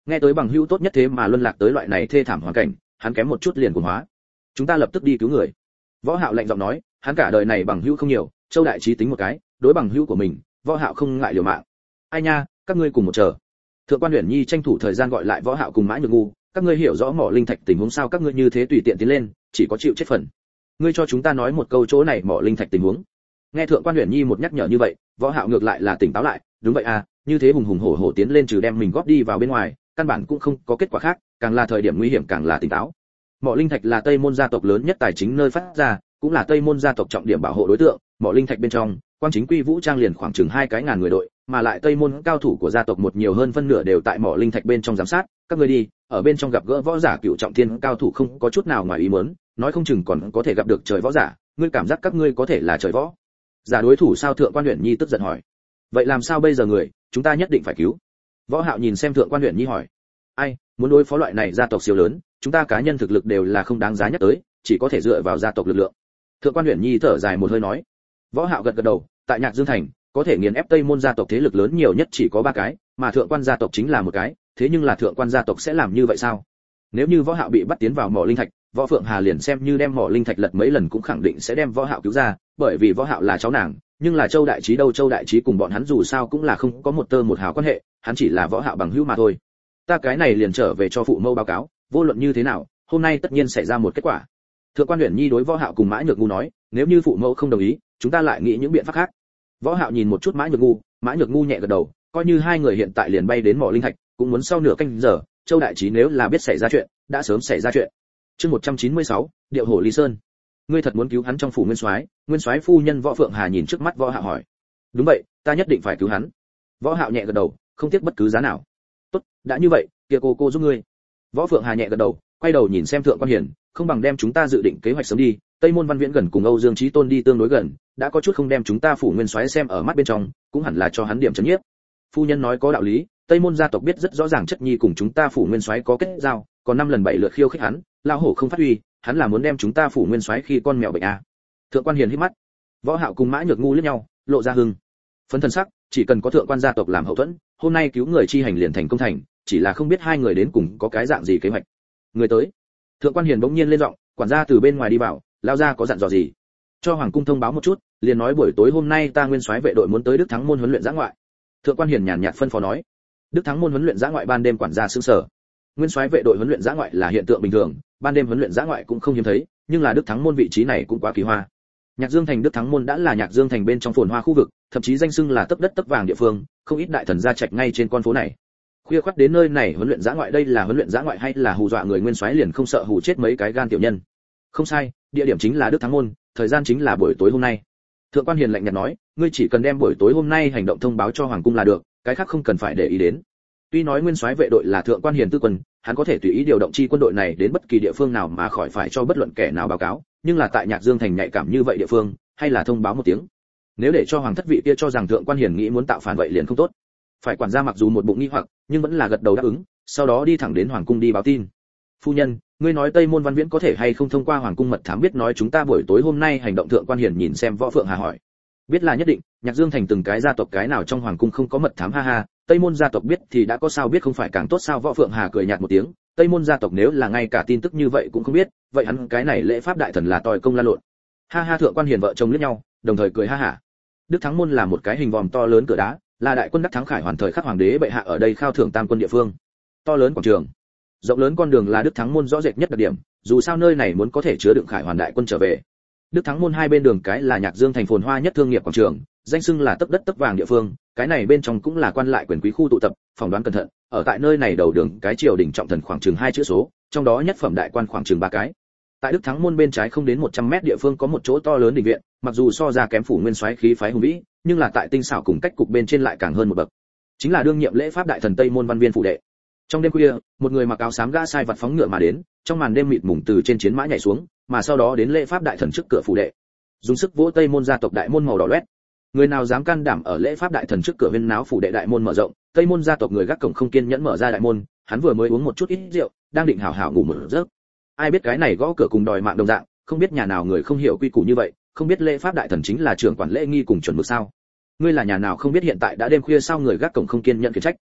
Nghe tới bằng hữu tốt nhất thế mà luân lạc tới loại này thê thảm hoàn cảnh, hắn kém một chút liền cuồng hóa. Chúng ta lập tức đi cứu người. Võ Hạo lạnh giọng nói, hắn cả đời này bằng hữu không nhiều, Châu Đại Trí tính một cái, đối bằng hữu của mình, Võ Hạo không ngại liều mạng. Ai nha, các ngươi cùng một chờ. Thượng quan Uyển Nhi tranh thủ thời gian gọi lại Võ Hạo cùng Mã Nhược Ngu, các ngươi hiểu rõ mỏ linh thạch tình huống sao? Các ngươi như thế tùy tiện tiến lên, chỉ có chịu chết phần. Ngươi cho chúng ta nói một câu chỗ này mỏ linh thạch tình huống. Nghe Thượng quan Uyển Nhi một nhắc nhở như vậy, Võ Hạo ngược lại là tỉnh táo lại, đúng vậy à, như thế hùng hùng hổ hổ tiến lên trừ đem mình góp đi vào bên ngoài, căn bản cũng không có kết quả khác, càng là thời điểm nguy hiểm càng là tỉnh táo. Mỏ linh thạch là Tây Môn gia tộc lớn nhất tài chính nơi phát ra, cũng là Tây Môn gia tộc trọng điểm bảo hộ đối tượng, mỏ linh thạch bên trong, Quang Chính Quy vũ trang liền khoảng chừng 2.000 người đội, mà lại Tây Môn cao thủ của gia tộc một nhiều hơn phân nửa đều tại mỏ linh thạch bên trong giám sát, các ngươi đi, ở bên trong gặp gỡ võ giả cựu trọng thiên cao thủ không có chút nào ngoài ý muốn, nói không chừng còn có thể gặp được trời võ giả, ngươi cảm giác các ngươi có thể là trời võ giả đối thủ sao? Thượng quan Uyển Nhi tức giận hỏi. Vậy làm sao bây giờ người, chúng ta nhất định phải cứu. Võ Hạo nhìn xem Thượng quan Uyển Nhi hỏi. Ai, muốn đối phó loại này gia tộc siêu lớn, chúng ta cá nhân thực lực đều là không đáng giá nhắc tới, chỉ có thể dựa vào gia tộc lực lượng. Thượng quan Uyển Nhi thở dài một hơi nói. Võ Hạo gật gật đầu, tại Nhạc Dương thành, có thể nghiền ép Tây Môn gia tộc thế lực lớn nhiều nhất chỉ có 3 cái, mà Thượng quan gia tộc chính là một cái, thế nhưng là Thượng quan gia tộc sẽ làm như vậy sao? Nếu như Võ Hạo bị bắt tiến vào mỏ linh thạch, Võ Phượng Hà liền xem như đem mỏ linh thạch lật mấy lần cũng khẳng định sẽ đem Võ Hạo cứu ra, bởi vì Võ Hạo là cháu nàng, nhưng là Châu Đại Trí đâu, Châu Đại Trí cùng bọn hắn dù sao cũng là không có một tơ một hào quan hệ, hắn chỉ là Võ Hạo bằng hữu mà thôi. Ta cái này liền trở về cho phụ mẫu báo cáo, vô luận như thế nào, hôm nay tất nhiên xảy ra một kết quả. Thượng quan Uyển Nhi đối Võ Hạo cùng Mã Nhược Ngu nói, nếu như phụ mẫu không đồng ý, chúng ta lại nghĩ những biện pháp khác. Võ Hạo nhìn một chút Mã Nhược Ngu nhẹ gật đầu, coi như hai người hiện tại liền bay đến mỏ linh thạch, cũng muốn sau nửa canh giờ, Châu Đại Trí nếu là biết xảy ra chuyện, đã sớm xảy ra chuyện. Chương 196, Điệu Hổ Ly Sơn. Ngươi thật muốn cứu hắn trong phủ Nguyên Soái phu nhân Võ Phượng Hà nhìn trước mắt Võ Hạo hỏi. Đúng vậy, ta nhất định phải cứu hắn. Võ Hạo nhẹ gật đầu, không tiếc bất cứ giá nào. Tốt, đã như vậy, kia cô giúp ngươi. Võ Phượng Hà nhẹ gật đầu, quay đầu nhìn xem Thượng quan Hiển, không bằng đem chúng ta dự định kế hoạch sớm đi, Tây Môn Văn Viễn gần cùng Âu Dương Chí Tôn đi tương đối gần, đã có chút không đem chúng ta phủ Nguyên Soái xem ở mắt bên trong, cũng hẳn là cho hắn điểm trấn nhiếp. Phu nhân nói có đạo lý, Tây Môn gia tộc biết rất rõ ràng chất nhi cùng chúng ta phủ Nguyên Soái có kết giao, còn 5 lần 7 lượt khiêu khích hắn, lao hổ không phát huy, hắn là muốn đem chúng ta phủ Nguyên Soái khi con mèo bệnh à? Thượng quan Hiền hít mắt. Võ Hạo cùng Mã Nhược Ngu liếc nhau, lộ ra hưng phấn thần sắc, chỉ cần có thượng quan gia tộc làm hậu thuẫn, hôm nay cứu người chi hành liền thành công thành, chỉ là không biết hai người đến cùng có cái dạng gì kế hoạch. Người tới. Thượng quan Hiền bỗng nhiên lên giọng, quản gia từ bên ngoài đi vào, lao ra có dặn dò gì? Cho hoàng cung thông báo một chút, liền nói buổi tối hôm nay ta Nguyên Soái vệ đội muốn tới Đức Thắng môn huấn luyện dã ngoại. Thượng quan Hiền nhàn nhạt phân phó nói. Đức Thắng môn huấn luyện dã ngoại ban đêm quản gia sững sờ. Nguyên Soái vệ đội huấn luyện dã ngoại là hiện tượng bình thường, ban đêm huấn luyện dã ngoại cũng không hiếm thấy, nhưng là Đức Thắng môn vị trí này cũng quá kỳ hoa. Nhạc Dương thành Đức Thắng môn đã là Nhạc Dương thành bên trong phồn hoa khu vực, thậm chí danh xưng là tấp đất tấp vàng địa phương, không ít đại thần gia trạch ngay trên con phố này. Khuya khoắt đến nơi này huấn luyện dã ngoại, đây là huấn luyện dã ngoại hay là hù dọa người Nguyên Soái liền không sợ hù chết mấy cái gan tiểu nhân? Không sai, địa điểm chính là Đức Thắng môn, thời gian chính là buổi tối hôm nay. Thượng quan Hiền lạnh nhạt nói, ngươi chỉ cần đem buổi tối hôm nay hành động thông báo cho hoàng cung là được, cái khác không cần phải để ý đến. Tuy nói Nguyên Soái vệ đội là Thượng quan Hiền tư quân, hắn có thể tùy ý điều động chi quân đội này đến bất kỳ địa phương nào mà khỏi phải cho bất luận kẻ nào báo cáo, nhưng là tại Nhạc Dương thành nhạy cảm như vậy địa phương, hay là thông báo một tiếng. Nếu để cho hoàng thất vị kia cho rằng Thượng quan Hiền nghĩ muốn tạo phản vậy liền không tốt. Phải quản gia mặc dù một bụng nghi hoặc, nhưng vẫn là gật đầu đáp ứng, sau đó đi thẳng đến hoàng cung đi báo tin. Phu nhân, ngươi nói Tây Môn Văn Viễn có thể hay không thông qua hoàng cung mật thám biết nói chúng ta buổi tối hôm nay hành động? Thượng quan Hiền nhìn xem Võ Phượng Hà hỏi. Biết là nhất định, Nhạc Dương thành từng cái gia tộc cái nào trong hoàng cung không có mật thám, ha ha, Tây Môn gia tộc biết thì đã có sao biết không phải càng tốt sao? Võ Phượng Hà cười nhạt một tiếng, Tây Môn gia tộc nếu là ngay cả tin tức như vậy cũng không biết, vậy hắn cái này lễ pháp đại thần là tòi công la lộn. Ha ha, Thượng quan Hiền vợ chồng liếc nhau, đồng thời cười ha hả. Đức Thắng môn là một cái hình vòm to lớn cửa đá, là đại quân đắc thắng khải hoàn thời khắc hoàng đế bệ hạ ở đây khao thưởng tam quân địa phương. To lớn quảng trường, rộng lớn con đường là Đức Thắng môn rõ rệt nhất đặc điểm, dù sao nơi này muốn có thể chứa đựng khải hoàn đại quân trở về. Đức Thắng môn hai bên đường cái là Nhạc Dương thành phồn hoa nhất thương nghiệp quảng trường, danh xưng là tấp đất tấp vàng địa phương, cái này bên trong cũng là quan lại quyền quý khu tụ tập, phỏng đoán cẩn thận, ở tại nơi này đầu đường cái triều đình trọng thần khoảng chừng 2 chữ số, trong đó nhất phẩm đại quan khoảng chừng 3 cái. Tại Đức Thắng môn bên trái không đến 100 mét địa phương có một chỗ to lớn đình viện, mặc dù so ra kém phủ Nguyên Soái khí phái hùng vĩ, nhưng là tại tinh xảo cùng cách cục bên trên lại càng hơn một bậc. Chính là đương nhiệm lễ pháp đại thần Tây Môn Văn Viên phủ đệ. Trong đêm khuya, một người mặc áo xám gã sai vặt phóng ngựa mà đến, trong màn đêm mịt mùng từ trên chiến mã nhảy xuống, mà sau đó đến lễ pháp đại thần trước cửa phủ đệ. Dùng sức vỗ Tây Môn gia tộc đại môn màu đỏ loét. Người nào dám can đảm ở lễ pháp đại thần trước cửa huyên náo phủ đệ đại môn mở rộng, Tây Môn gia tộc người gác cổng không kiên nhẫn mở ra đại môn, hắn vừa mới uống một chút ít rượu, đang định hảo hảo ngủ một giấc. Ai biết cái này gõ cửa cùng đòi mạng đồng dạng, không biết nhà nào người không hiểu quy củ như vậy, không biết lễ pháp đại thần chính là trưởng quản lễ nghi cùng chuẩn mực sao? Ngươi là nhà nào không biết hiện tại đã đêm khuya sao? Người gác cổng không kiên nhẫn khiển trách.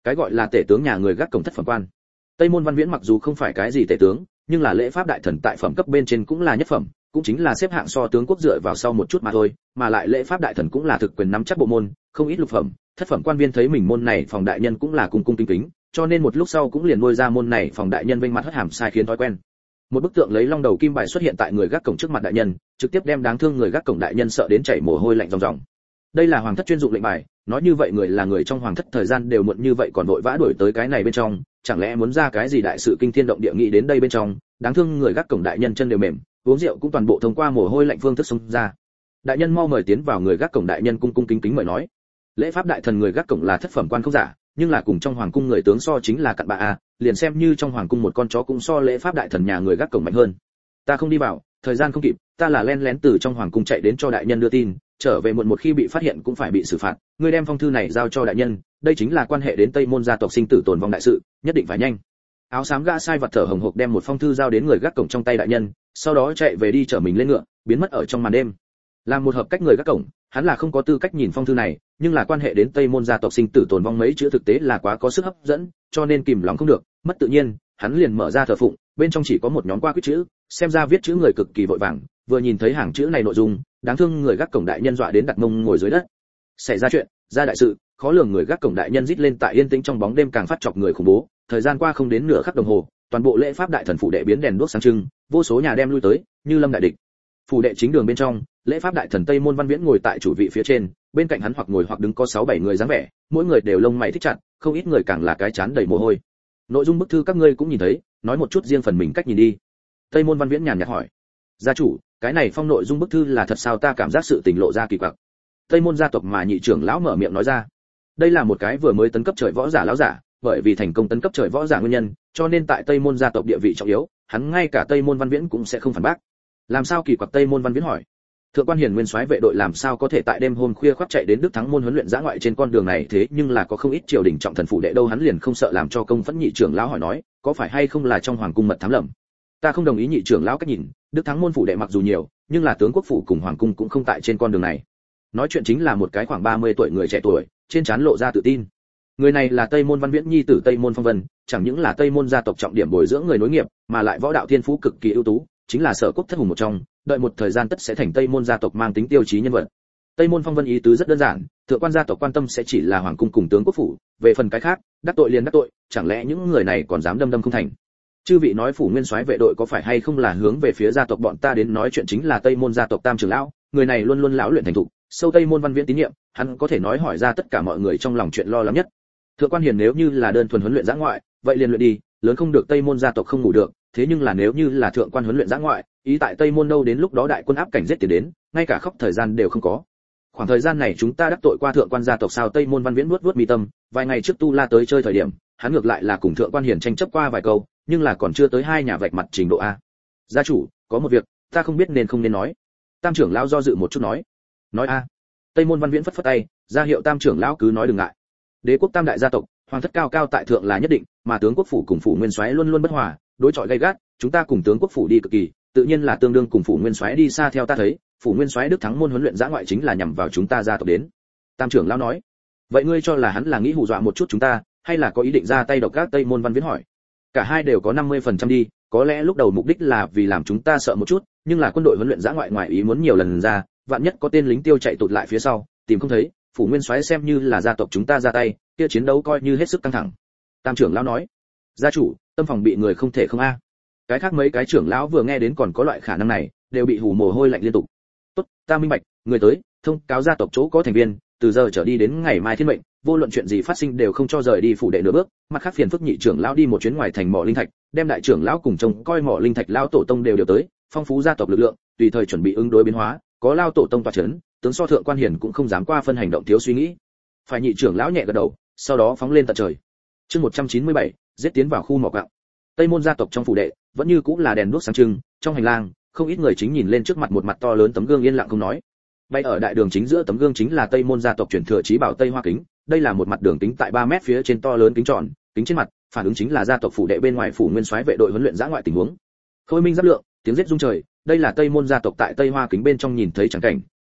Cái gọi là tể tướng nhà người gác cổng thất phẩm quan. Tây Môn Văn Viễn mặc dù không phải cái gì tể tướng, nhưng là lễ pháp đại thần tại phẩm cấp bên trên cũng là nhất phẩm, cũng chính là xếp hạng so tướng quốc dựa vào sau một chút mà thôi, mà lại lễ pháp đại thần cũng là thực quyền nắm chắc bộ môn, không ít lục phẩm, thất phẩm quan viên thấy mình môn này phòng đại nhân cũng là cung cung kính kính, cho nên một lúc sau cũng liền nuôi ra môn này phòng đại nhân vênh mặt hất hàm sai khiến thói quen. Một bức tượng lấy long đầu kim bài xuất hiện tại người gác cổng trước mặt đại nhân, trực tiếp đem đáng thương người gác cổng đại nhân sợ đến chảy mồ hôi lạnh ròng ròng. Đây là hoàng thất chuyên dụng lệnh bài, nói như vậy người là người trong hoàng thất thời gian đều muộn như vậy còn vội vã đuổi tới cái này bên trong, chẳng lẽ muốn ra cái gì đại sự kinh thiên động địa nghĩ đến đây bên trong, đáng thương người gác cổng đại nhân chân đều mềm, uống rượu cũng toàn bộ thông qua mồ hôi lạnh phương thức xông ra. Đại nhân mau mời tiến vào, người gác cổng đại nhân cung cung kính kính mời nói. Lễ pháp đại thần người gác cổng là thất phẩm quan không giả, nhưng là cùng trong hoàng cung người tướng so chính là cặn bạ a, liền xem như trong hoàng cung một con chó cũng so lễ pháp đại thần nhà người gác cổng mạnh hơn. Ta không đi vào, thời gian không kịp, ta là len lén từ trong hoàng cung chạy đến cho đại nhân đưa tin, trở về muộn một khi bị phát hiện cũng phải bị xử phạt, ngươi đem phong thư này giao cho đại nhân, đây chính là quan hệ đến Tây Môn gia tộc sinh tử tồn vong đại sự, nhất định phải nhanh. Áo xám gã sai vật thở hồng hộc đem một phong thư giao đến người gác cổng trong tay đại nhân, sau đó chạy về đi chở mình lên ngựa, biến mất ở trong màn đêm. Làm một hợp cách người gác cổng, hắn là không có tư cách nhìn phong thư này, nhưng là quan hệ đến Tây Môn gia tộc sinh tử tồn vong mấy chữ thực tế là quá có sức hấp dẫn, cho nên kìm lòng không được, mất tự nhiên, hắn liền mở ra thờ phụng, bên trong chỉ có một nhóm qua quyết chữ, xem ra viết chữ người cực kỳ vội vàng, vừa nhìn thấy hàng chữ này nội dung, đáng thương người gác cổng đại nhân dọa đến đặt mông ngồi dưới đất. Xảy ra chuyện, ra đại sự, khó lường, người gác cổng đại nhân rít lên tại yên tĩnh trong bóng đêm càng phát chọc người khủng bố. Thời gian qua không đến nửa khắc đồng hồ, toàn bộ lễ pháp đại thần phủ đệ biến đèn đuốc sáng trưng, vô số nhà đem lui tới, như lâm đại địch. Phủ đệ chính đường bên trong, lễ pháp đại thần Tây Môn Văn Viễn ngồi tại chủ vị phía trên, bên cạnh hắn hoặc ngồi hoặc đứng có 6-7 người dáng vẻ, mỗi người đều lông mày thích chặt, không ít người càng là cái chán đầy mồ hôi. Nội dung bức thư các ngươi cũng nhìn thấy, nói một chút riêng phần mình cách nhìn đi. Tây Môn Văn Viễn nhàn nhạt hỏi. Gia chủ, cái này phong nội dung bức thư là thật sao? Ta cảm giác sự tình lộ ra kỳ quặc. Tây Môn gia tộc mà nhị trưởng lão mở miệng nói ra. Đây là một cái vừa mới tấn cấp trời võ giả lão giả, bởi vì thành công tấn cấp trời võ giả nguyên nhân, cho nên tại Tây Môn gia tộc địa vị trọng yếu, hắn ngay cả Tây Môn Văn Viễn cũng sẽ không phản bác. Làm sao kỳ quặc? Tây Môn Văn Viễn hỏi. Thượng quan Hiền nguyên soái vệ đội làm sao có thể tại đêm hôm khuya khoắt chạy đến Đức Thắng môn huấn luyện dã ngoại trên con đường này, thế nhưng là có không ít triều đình trọng thần phủ đệ đâu, hắn liền không sợ làm cho công phẫn? Nhị trưởng lão hỏi nói, có phải hay không là trong hoàng cung mật thám lầm? Ta không đồng ý nhị trưởng lão cách nhìn, Đức Thắng môn phủ đệ mặc dù nhiều, nhưng là tướng quốc phủ cùng hoàng cung cũng không tại trên con đường này. Nói chuyện chính là một cái khoảng 30 tuổi người trẻ tuổi, trên trán lộ ra tự tin. Người này là Tây Môn Văn Viễn nhi tử Tây Môn Phong Vân, chẳng những là Tây Môn gia tộc trọng điểm bồi dưỡng người nối nghiệp, mà lại võ đạo thiên phú cực kỳ ưu tú, chính là Sở Quốc thất hùng một trong, đợi một thời gian tất sẽ thành Tây Môn gia tộc mang tính tiêu chí nhân vật. Tây Môn Phong Vân ý tứ rất đơn giản, thượng quan gia tộc quan tâm sẽ chỉ là hoàng cung cùng tướng quốc phủ, về phần cái khác, đắc tội liền đắc tội, chẳng lẽ những người này còn dám đâm đâm không thành? Chư vị nói phủ nguyên soái vệ đội có phải hay không là hướng về phía gia tộc bọn ta đến? Nói chuyện chính là Tây Môn gia tộc tam trưởng lão, người này luôn luôn lão luyện thành thục, sâu Tây Môn Văn Viễn tín nhiệm, hắn có thể nói hỏi ra tất cả mọi người trong lòng chuyện lo lắng nhất. Thượng quan Hiền nếu như là đơn thuần huấn luyện dã ngoại, vậy liền luyện đi, lớn không được Tây Môn gia tộc không ngủ được, thế nhưng là nếu như là thượng quan huấn luyện dã ngoại, ý tại Tây Môn đâu, đến lúc đó đại quân áp cảnh giết tiền đến, ngay cả khóc thời gian đều không có. Khoảng thời gian này chúng ta đắc tội qua thượng quan gia tộc sao? Tây Môn Văn Viễn vuốt mi tâm, vài ngày trước Tu La tới chơi thời điểm, hắn ngược lại là cùng thượng quan Hiền tranh chấp qua vài câu, nhưng là còn chưa tới hai nhà vạch mặt trình độ a. Gia chủ, có một việc, ta không biết nên không nên nói. Tam trưởng lão do dự một chút nói. Nói a. Tây Môn Văn Viễn phất phất tay, ra hiệu tam trưởng lão cứ nói đừng ngại. Đế quốc tam đại gia tộc, hoàng thất cao cao tại thượng là nhất định, mà tướng quốc phủ cùng phủ nguyên soái luôn luôn bất hòa, đối chọi gay gắt, chúng ta cùng tướng quốc phủ đi cực kỳ, tự nhiên là tương đương cùng phủ nguyên soái đi xa. Theo ta thấy, phủ nguyên soái Đức Thắng môn huấn luyện dã ngoại chính là nhằm vào chúng ta gia tộc đến. Tam trưởng lão nói. Vậy ngươi cho là hắn là nghĩ hù dọa một chút chúng ta, hay là có ý định ra tay độc ác? Tây Môn Văn Viễn hỏi. Cả hai đều có 50% đi, có lẽ lúc đầu mục đích là vì làm chúng ta sợ một chút, nhưng là quân đội huấn luyện dã ngoại ngoài ý muốn nhiều lần ra, vạn nhất có tên lính tiêu chạy tụt lại phía sau, tìm không thấy, phủ nguyên soái xem như là gia tộc chúng ta ra tay, kia chiến đấu coi như hết sức căng thẳng. Tam trưởng lão nói. Gia chủ, tâm phòng bị người không thể không a. Cái khác mấy cái trưởng lão vừa nghe đến còn có loại khả năng này, đều bị hù mồ hôi lạnh liên tục. Tốt, ta minh bạch, người tới, thông cáo gia tộc chỗ có thành viên, từ giờ trở đi đến ngày mai thiên mệnh, vô luận chuyện gì phát sinh đều không cho rời đi phủ đệ nửa bước. Mặt khác phiền phức nhị trưởng lão đi một chuyến ngoài thành mỏ linh thạch, đem đại trưởng lão cùng trông coi mỏ linh thạch lão tổ tông đều tới, phong phú gia tộc lực lượng, tùy thời chuẩn bị ứng đối biến hóa, có lao tổ tông tọa chấn, tướng so thượng quan Hiền cũng không dám qua phân hành động thiếu suy nghĩ. Phải nhị trưởng lão nhẹ gật đầu, sau đó phóng lên tận trời. Chương 197, giết tiến vào khu mỏ gạo. Tây Môn gia tộc trong phủ đệ, vẫn như cũng là đèn đuốc sáng trưng, trong hành lang, không ít người chính nhìn lên trước mặt một mặt to lớn tấm gương yên lặng không nói. Bay ở đại đường chính giữa tấm gương chính là Tây Môn gia tộc truyền thừa chí bảo Tây Hoa kính, đây là một mặt đường kính tại 3 mét phía trên to lớn kính tròn, kính trên mặt, phản ứng chính là gia tộc phủ đệ bên ngoài phủ nguyên soái vệ đội huấn luyện dã ngoại tình huống. Khôi minh giáp lượng, tiếng giết rung trời, đây là Tây Môn gia tộc tại Tây Hoa kính bên trong nhìn thấy chẳng cảnh,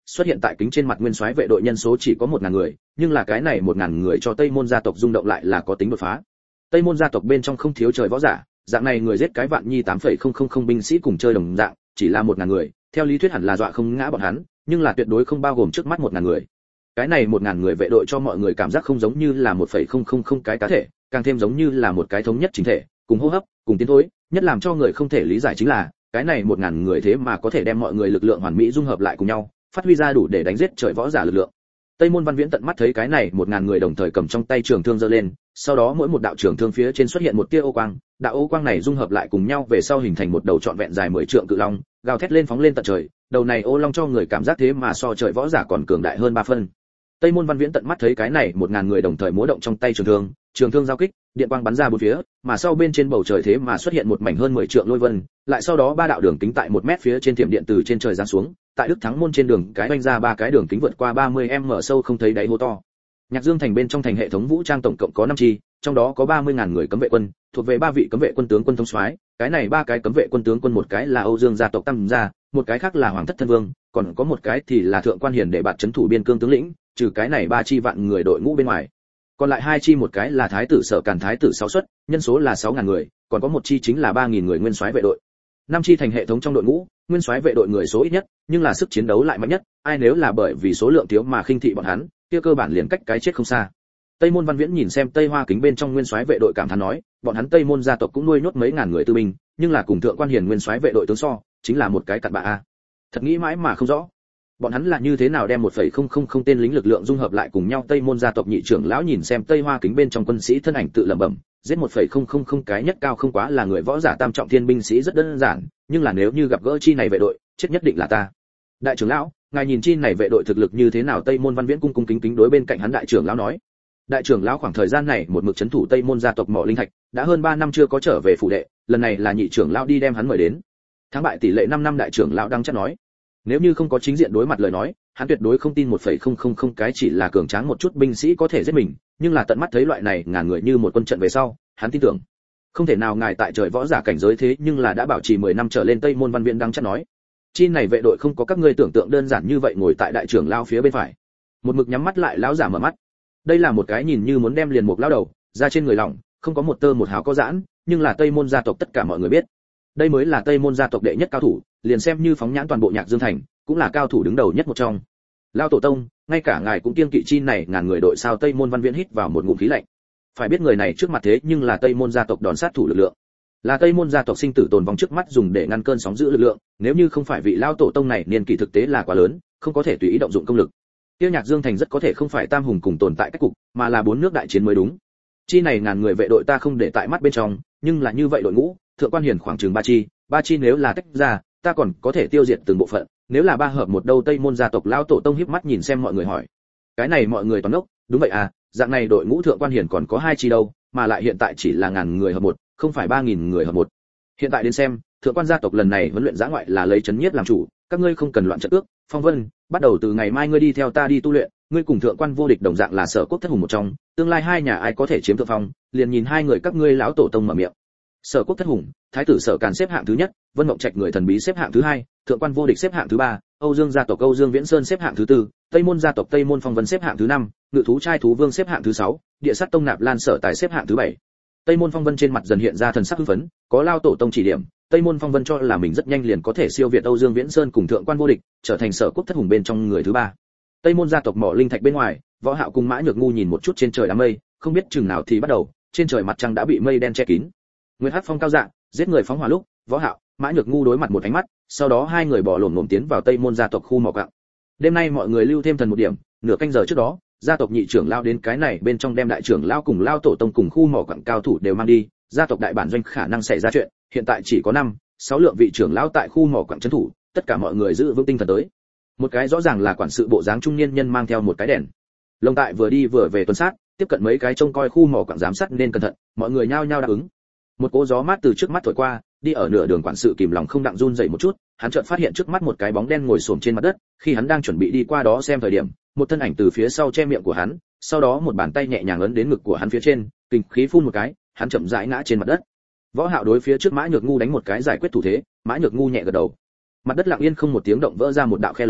xuất hiện tại kính trên mặt nguyên soái vệ đội nhân số chỉ có 1000 người, nhưng là cái này 1000 người cho Tây Môn gia tộc rung động lại là có tính đột phá. Tây Môn gia tộc bên trong không thiếu trời võ giả, dạng này người giết cái vạn nhi 8,000 binh sĩ cùng chơi đồng dạng, chỉ là 1000 người, theo lý thuyết hẳn là dọa không ngã bọn hắn, nhưng là tuyệt đối không bao gồm trước mắt 1000 người. Cái này 1000 người vệ đội cho mọi người cảm giác không giống như là 1,000 cái cá thể, càng thêm giống như là một cái thống nhất chính thể, cùng hô hấp, cùng tiến thối, nhất làm cho người không thể lý giải chính là, cái này 1000 người thế mà có thể đem mọi người lực lượng hoàn mỹ dung hợp lại cùng nhau, phát huy ra đủ để đánh giết trời võ giả lực lượng. Tây Môn Văn Viễn tận mắt thấy cái này 1000 người đồng thời cầm trong tay trường thương giơ lên, sau đó mỗi một đạo trường thương phía trên xuất hiện một tia ô quang, đạo ô quang này dung hợp lại cùng nhau về sau hình thành một đầu trọn vẹn dài 10 trượng cự long, gào thét lên phóng lên tận trời, đầu này ô long cho người cảm giác thế mà so trời võ giả còn cường đại hơn 3 phân. Tây Môn Văn Viễn tận mắt thấy cái này 1000 người đồng thời múa động trong tay trường thương giao kích, điện quang bắn ra bốn phía, mà sau bên trên bầu trời thế mà xuất hiện một mảnh hơn 10 trượng lôi vân, lại sau đó ba đạo đường kính tại 1 mét phía trên thiểm điện từ trên trời giáng xuống, tại Đức Thắng môn trên đường cái vành ra ba cái đường kính vượt qua 30m sâu không thấy đáy hố to. Nhạc Dương thành bên trong thành hệ thống vũ trang tổng cộng có 5 chi, trong đó có 30.000 người cấm vệ quân, thuộc về 3 vị cấm vệ quân tướng quân thống soái, cái này 3 cái cấm vệ quân tướng quân một cái là Âu Dương gia tộc Tam gia, một cái khác là Hoàng thất thân vương, còn có một cái thì là thượng quan hiền để bạt trấn thủ biên cương tướng lĩnh, trừ cái này 3 chi vạn người đội ngũ bên ngoài. Còn lại 2 chi một cái là thái tử Sở Càn thái tử 6 suất, nhân số là 6.000 người, còn có một chi chính là 3.000 người nguyên soái vệ đội. 5 chi thành hệ thống trong đội ngũ, nguyên soái vệ đội người số ít nhất, nhưng là sức chiến đấu lại mạnh nhất, ai nếu là bởi vì số lượng thiếu mà khinh thị bọn hắn, kia cơ bản liền cách cái chết không xa. Tây Môn Văn Viễn nhìn xem Tây Hoa kính bên trong nguyên soái vệ đội cảm thán nói, bọn hắn Tây Môn gia tộc cũng nuôi nhốt mấy ngàn người tư binh, nhưng là cùng thượng quan hiền nguyên soái vệ đội tướng so, chính là một cái cặn bã a. Thật nghĩ mãi mà không rõ, bọn hắn là như thế nào đem 1,000 tên lính lực lượng dung hợp lại cùng nhau. Tây Môn gia tộc nhị trưởng lão nhìn xem Tây Hoa kính bên trong quân sĩ thân ảnh tự lẩm bẩm, giết 1,000 cái nhất cao không quá là người võ giả tam trọng thiên binh sĩ rất đơn giản, nhưng là nếu như gặp gỡ chi này vệ đội, chết nhất định là ta. Đại trưởng lão, ngài nhìn chi này vệ đội thực lực như thế nào? Tây Môn Văn Viễn cung cung kính kính đối bên cạnh hắn đại trưởng lão nói. Đại trưởng lão khoảng thời gian này một mực trấn thủ Tây Môn gia tộc mỏ linh thạch, đã hơn 3 năm chưa có trở về phủ đệ, lần này là nhị trưởng lão đi đem hắn mời đến. Thắng bại tỷ lệ 5 năm đại trưởng lão đang chắc nói. Nếu như không có chính diện đối mặt lời nói, hắn tuyệt đối không tin 1,000 cái chỉ là cường tráng một chút binh sĩ có thể giết mình, nhưng là tận mắt thấy loại này ngàn người như một quân trận về sau, hắn tin tưởng. Không thể nào ngài tại trời võ giả cảnh giới thế nhưng là đã bảo trì 10 năm trở lên. Tây Môn Văn Viễn đang chắc nói. Chi này vệ đội không có các ngươi tưởng tượng đơn giản như vậy. Ngồi tại đại trưởng lão phía bên phải, một mực nhắm mắt lại lão giả mở mắt. Đây là một cái nhìn như muốn đem liền một lão đầu ra trên người lỏng, không có một tơ một hào có giãn, nhưng là Tây Môn gia tộc tất cả mọi người biết, đây mới là Tây Môn gia tộc đệ nhất cao thủ, liền xem như phóng nhãn toàn bộ Nhạc Dương thành, cũng là cao thủ đứng đầu nhất một trong. Lão tổ tông, ngay cả ngài cũng kiêng kỵ chi này ngàn người đội sao? Tây Môn Văn Viễn hít vào một ngụm khí lạnh. Phải biết người này trước mặt thế nhưng là Tây Môn gia tộc đòn sát thủ lực lượng, là Tây Môn gia tộc sinh tử tồn vong trước mắt dùng để ngăn cơn sóng dữ lực lượng, nếu như không phải vị lão tổ tông này niên kỷ thực tế là quá lớn, không có thể tùy ý động dụng công lực. Tiêu Nhạc Dương thành rất có thể không phải tam hùng cùng tồn tại cách cục, mà là 4 nước đại chiến mới đúng. Chi này ngàn người vệ đội ta không để tại mắt bên trong, nhưng là như vậy đội ngũ, thượng quan hiền khoảng chừng 3 chi nếu là tách ra, ta còn có thể tiêu diệt từng bộ phận, nếu là 3 hợp một đâu? Tây Môn gia tộc lão tổ tông híp mắt nhìn xem mọi người hỏi. Cái này mọi người toàn ốc, đúng vậy à, dạng này đội ngũ thượng quan hiền còn có 2 chi đâu, mà lại hiện tại chỉ là ngàn người hợp một, không phải 3000 người hợp một. Hiện tại đến xem, thượng quan gia tộc lần này huấn luyện giã ngoại là lấy trấn nhiếp làm chủ, các ngươi không cần loạn trận ước. Phong Vân, bắt đầu từ ngày mai ngươi đi theo ta đi tu luyện, ngươi cùng thượng quan vô địch đồng dạng là Sở Quốc thất hùng một trong, tương lai hai nhà ai có thể chiếm thượng phong, liền nhìn hai người các ngươi lão tổ tông mở miệng. Sở Quốc thất hùng, thái tử Sở Càn xếp hạng thứ nhất, Vân Mộng Trạch người thần bí xếp hạng thứ hai, thượng quan vô địch xếp hạng thứ ba, Âu Dương gia tộc Âu Dương Viễn Sơn xếp hạng thứ tư, Tây Môn gia tộc Tây Môn Phong Vân xếp hạng thứ năm, Ngự thú trai thú vương xếp hạng thứ sáu, Địa sát tông Nạp Lan Sở Tài xếp hạng thứ bảy. Tây Môn Phong Vân trên mặt dần hiện ra thần sắc hưng phấn, có lao tổ tông chỉ điểm, Tây Môn Phong Vân cho là mình rất nhanh liền có thể siêu việt Âu Dương Viễn Sơn cùng thượng quan vô địch, trở thành Sở Quốc thất hùng bên trong người thứ ba. Tây Môn gia tộc mỏ linh thạch bên ngoài, Võ Hạo cùng Mã Nhược Ngu nhìn một chút trên trời đám mây, không biết chừng nào thì bắt đầu, trên trời mặt trăng đã bị mây đen che kín. Nguyệt Hắc Phong cao dạng, giết người phóng hỏa lúc, Võ Hạo, Mã Nhược Ngu đối mặt một ánh mắt, sau đó hai người bò lổm lổm tiến vào Tây Môn gia tộc khu mỏ quặng. Đêm nay mọi người lưu thêm thần một điểm, nửa canh giờ trước đó, gia tộc nhị trưởng lao đến cái này bên trong đem đại trưởng lao cùng lao tổ tông cùng khu mỏ quặng cao thủ đều mang đi, gia tộc đại bản doanh khả năng xảy ra chuyện, hiện tại chỉ có 5-6 lượng vị trưởng lão tại khu mỏ quặng trấn thủ, tất cả mọi người giữ vững tinh thần tới. Một cái rõ ràng là quản sự bộ dáng trung niên nhân mang theo một cái đèn. Lông tại vừa đi vừa về tuần sát, tiếp cận mấy cái trông coi khu mỏ quặng giám sát nên cẩn thận, mọi người nhao nhao đáp ứng. Một cỗ gió mát từ trước mắt thổi qua, đi ở nửa đường quản sự kìm lòng không đặng run rẩy một chút, hắn chợt phát hiện trước mắt một cái bóng đen ngồi xổm trên mặt đất, khi hắn đang chuẩn bị đi qua đó xem thời điểm, một thân ảnh từ phía sau che miệng của hắn, sau đó một bàn tay nhẹ nhàng ấn đến ngực của hắn phía trên, kinh khí phun một cái, hắn chậm rãi ngã trên mặt đất. Võ Hạo đối phía trước Mã Nhược Ngu đánh một cái giải quyết thủ thế, Mã Nhược Ngu nhẹ gật đầu. Mặt đất lặng yên không một tiếng động vỡ ra một đạo khe lớn,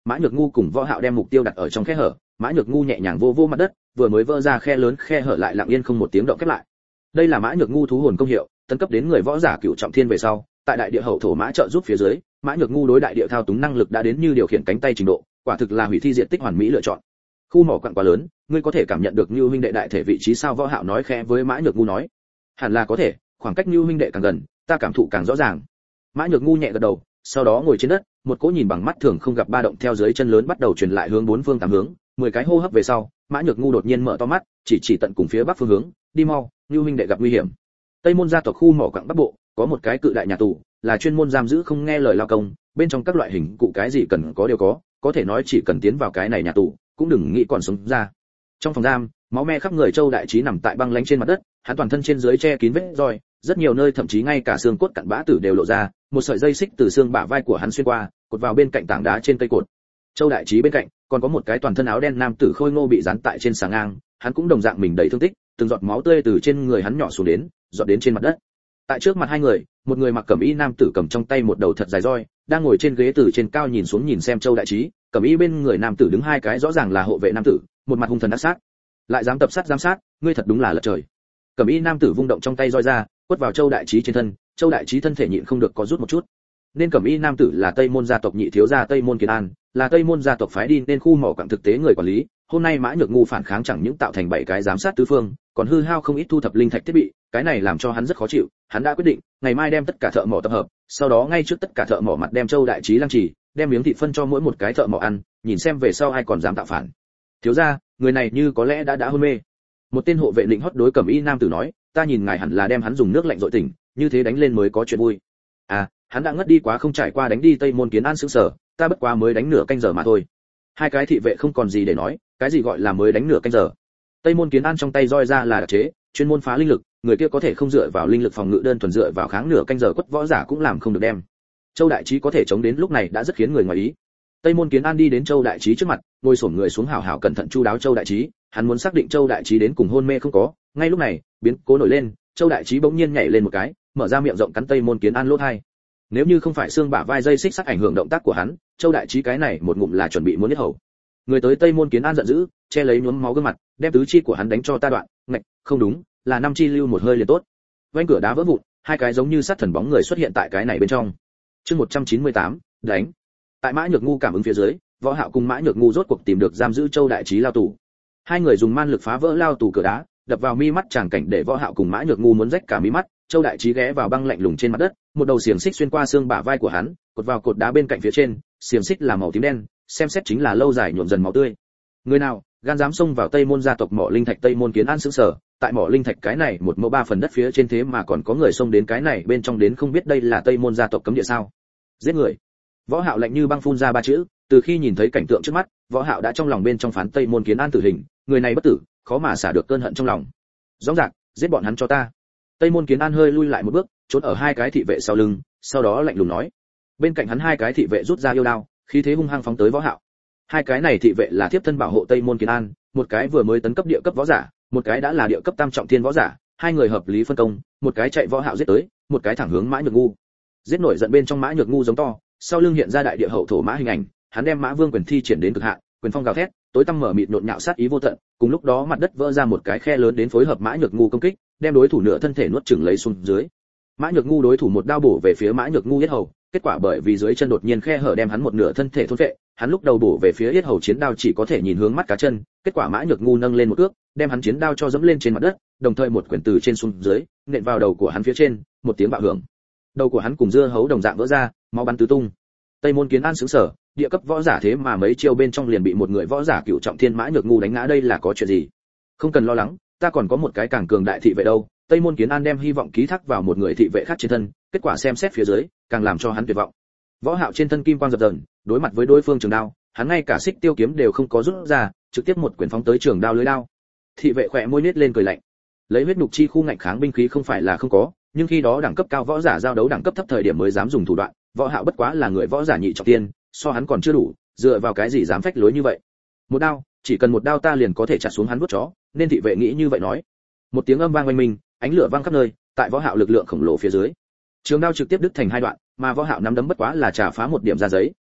Mã Nhược Ngu cùng Võ Hạo đem mục tiêu đặt ở trong khe hở, Mã Nhược Ngu nhẹ nhàng vô vô mặt đất, vừa mới vỡ ra khe lớn khe hở lại lặng yên không một tiếng động khép lại. Đây là Mã Nhược Ngu thú hồn công hiệu, tấn cấp đến người võ giả cửu trọng thiên về sau, tại đại địa hậu thổ mã trợ giúp phía dưới, Mã Nhược Ngu đối đại địa thao túng năng lực đã đến như điều khiển cánh tay trình độ, quả thực là hủy thi diện tích hoàn mỹ lựa chọn. Khu mỏ quặng quá lớn, ngươi có thể cảm nhận được Nưu huynh đệ đại thể vị trí sao? Võ Hạo nói khẽ với Mã Nhược Ngu nói. Hẳn là có thể, khoảng cách Nưu huynh đệ càng gần, ta cảm thụ càng rõ ràng. Mã Nhược Ngu nhẹ gật đầu, sau đó ngồi trên đất, một cỗ nhìn bằng mắt thường không gặp ba động theo dưới chân lớn bắt đầu truyền lại hướng bốn phương tám hướng, 10 cái hô hấp về sau, Mã Nhược Ngu đột nhiên mở to mắt, chỉ tận cùng phía bắc phương hướng, đi mau, Nưu huynh đệ gặp nguy hiểm. Tây môn gia tộc khu mỏ quặng bắc bộ, có một cái cự đại nhà tù, là chuyên môn giam giữ không nghe lời lao công, bên trong các loại hình cụ cái gì cần có đều có thể nói chỉ cần tiến vào cái này nhà tù, cũng đừng nghĩ còn sống ra. Trong phòng giam, máu me khắp người, Châu Đại Trí nằm tại băng lánh trên mặt đất, hắn toàn thân trên dưới che kín vết roi, rất nhiều nơi thậm chí ngay cả xương cốt cặn bã tử đều lộ ra, một sợi dây xích từ xương bả vai của hắn xuyên qua, cột vào bên cạnh tảng đá trên cây cột. Châu Đại Trí bên cạnh, còn có một cái toàn thân áo đen nam tử khôi ngô bị dán tại trên xà ngang, hắn cũng đồng dạng mình đầy thương tích, từng giọt máu tươi từ trên người hắn nhỏ xuống đến, giọt đến trên mặt đất. Tại trước mặt hai người, một người mặc cẩm y nam tử cầm trong tay một đầu thật dài roi, đang ngồi trên ghế từ trên cao nhìn xuống nhìn xem Châu Đại Trí, cẩm y bên người nam tử đứng hai cái rõ ràng là hộ vệ nam tử, một mặt hung thần ác sát. Lại dám tập sát giám sát, ngươi thật đúng là lật trời. Cẩm y nam tử vung động trong tay roi ra, quất vào Châu Đại Trí trên thân, Châu Đại Trí thân thể nhịn không được có rút một chút. Nên cẩm y nam tử là Tây môn gia tộc nhị thiếu gia Tây môn Kiến An, là Tây môn gia tộc phái đi nên khu mỏ quặng thực tế người quản lý, hôm nay Mã Nhược Ngu phản kháng chẳng những tạo thành 7 cái giám sát tứ phương, còn hư hao không ít thu thập linh thạch thiết bị, cái này làm cho hắn rất khó chịu, hắn đã quyết định, ngày mai đem tất cả thợ mỏ tập hợp, sau đó ngay trước tất cả thợ mỏ mặt đem Châu Đại Trí lăng trì, đem miếng thịt phân cho mỗi một cái thợ mỏ ăn, nhìn xem về sau ai còn dám tạo phản. Thiếu gia, người này như có lẽ đã hôn mê. Một tên hộ vệ lĩnh hót đối cẩm y nam tử nói, ta nhìn ngài hẳn là đem hắn dùng nước lạnh dội tỉnh, như thế đánh lên mới có chuyện vui. À, hắn đã ngất đi quá không trải qua đánh đi Tây môn Kiến An sững sờ, ta bất quá mới đánh nửa canh giờ mà thôi. Hai cái thị vệ không còn gì để nói, cái gì gọi là mới đánh nửa canh giờ. Tây môn Kiến An trong tay roi ra là đặc chế, chuyên môn phá linh lực, người kia có thể không dựa vào linh lực phòng ngự đơn thuần dựa vào kháng nửa canh giờ quất võ giả cũng làm không được đem. Châu Đại Trí có thể chống đến lúc này đã rất khiến người ngoài ý. Tây môn Kiến An đi đến Châu Đại Trí trước mặt, ngồi xổm người xuống hảo hảo cẩn thận chu đáo Châu Đại Trí, hắn muốn xác định Châu Đại Trí đến cùng hôn mê không có. Ngay lúc này, biến cố nổi lên, Châu Đại Trí bỗng nhiên nhảy lên một cái, mở ra miệng rộng cắn Tây môn Kiến An lỗ tai. Nếu như không phải xương bả vai dây xích sắt ảnh hưởng động tác của hắn, Châu Đại Trí cái này một ngụm là chuẩn bị muốn giết hầu. Người tới Tây môn Kiến An giận dữ, che lấy nhuốm máu gương mặt, đem tứ chi của hắn đánh cho ta đoạn, ngạch, không đúng, là năm chi lưu một hơi liền tốt. Vành cửa đá vỡ vụn, hai cái giống như sát thần bóng người xuất hiện tại cái này bên trong. Chương 198, đánh. Tại Mã Nhược Ngu cảm ứng phía dưới, Võ Hạo cùng Mã Nhược Ngu rốt cuộc tìm được giam giữ Châu Đại Trí lao tù. Hai người dùng man lực phá vỡ lao tù cửa đá, đập vào mi mắt tràng cảnh để Võ Hạo cùng Mã Nhược Ngu muốn rách cả mi mắt. Châu Đại Trí ghé vào băng lạnh lùng trên mặt đất, một đầu xiềng xích xuyên qua xương bả vai của hắn, cột vào cột đá bên cạnh phía trên, xiềng xích là màu tím đen, xem xét chính là lâu dài nhuộm dần máu tươi. Người nào gan dám xông vào Tây môn gia tộc mỏ linh thạch? Tây môn Kiến An sững sờ, tại mỏ linh thạch cái này một mẫu 3 phần đất phía trên thế mà còn có người xông đến cái này bên trong đến, không biết đây là Tây môn gia tộc cấm địa sao? Giết người. Võ Hạo lạnh như băng phun ra 3 chữ, từ khi nhìn thấy cảnh tượng trước mắt, Võ Hạo đã trong lòng bên trong phán Tây môn Kiến An tử hình, người này bất tử, khó mà xả được cơn hận trong lòng. Rõ ràng, giết bọn hắn cho ta. Tây môn Kiến An hơi lui lại một bước, trốn ở hai cái thị vệ sau lưng, sau đó lạnh lùng nói. Bên cạnh hắn hai cái thị vệ rút ra yêu đao, khí thế hung hăng phóng tới Võ Hạo. Hai cái này thị vệ là tiếp thân bảo hộ Tây môn Kiến An, một cái vừa mới tấn cấp địa cấp võ giả, một cái đã là địa cấp tam trọng thiên võ giả, hai người hợp lý phân công, một cái chạy Võ Hạo giết tới, một cái thẳng hướng Mã Nhược Ngu. Giết nổi giận bên trong Mã Nhược Ngu giống to, sau lưng hiện ra đại địa hậu thổ mã hình ảnh, hắn đem Mã Vương quyền thi triển đến cực hạn, quyền phong gào thét, tối tăm mở mịt nhộn nhạo sát ý vô tận, cùng lúc đó mặt đất vỡ ra một cái khe lớn đến phối hợp Mã Nhược Ngu công kích, đem đối thủ nửa thân thể nuốt chửng lấy xuống dưới. Mã Nhược Ngu đối thủ một đao bổ về phía Mã Nhược Ngu yết hầu, kết quả bởi vì dưới chân đột nhiên khe hở đem hắn một nửa thân thể thôn phệ, hắn lúc đầu bổ về phía yết hầu chiến đao chỉ có thể nhìn hướng mắt cá chân, kết quả Mã Nhược Ngu nâng lên một cước, đem hắn chiến đao cho dẫm lên trên mặt đất, đồng thời một quyền từ trên xuống dưới, nện vào đầu của hắn phía trên, một tiếng bạo hưởng. Đầu của hắn cùng dưa hấu đồng dạng vỡ ra, máu bắn tứ tung. Tây môn Kiến An sững sờ, địa cấp võ giả thế mà mấy chiêu bên trong liền bị một người võ giả cửu trọng thiên Mã Nhược Ngu đánh ngã, đây là có chuyện gì? Không cần lo lắng, ta còn có một cái càng cường đại thị vệ đâu. Tây môn Kiến An đem hy vọng ký thác vào một người thị vệ khác trên thân, kết quả xem xét phía dưới, càng làm cho hắn tuyệt vọng. Võ Hạo trên thân kim quang dập dờn, đối mặt với đối phương trường đao, hắn ngay cả xích tiêu kiếm đều không có rút ra, trực tiếp một quyền phóng tới trường đao lưới đao. Thị vệ khẽ môi nhếch lên cười lạnh. Lấy huyết nhục chi khu ngạnh kháng binh khí không phải là không có, nhưng khi đó đẳng cấp cao võ giả giao đấu đẳng cấp thấp thời điểm mới dám dùng thủ đoạn, Võ Hạo bất quá là người võ giả nhị trọng thiên, so hắn còn chưa đủ, dựa vào cái gì dám phách lối như vậy? Một đao, chỉ cần một đao ta liền có thể chặt xuống hắn vuốt chó, nên thị vệ nghĩ như vậy nói. Một tiếng âm vang oanh minh, ánh lửa vang khắp nơi, tại Võ Hạo lực lượng khổng lồ phía dưới, trường đao trực tiếp đứt thành hai đoạn, mà Võ Hạo nắm đấm bất quá là chà phá một điểm ra giấy,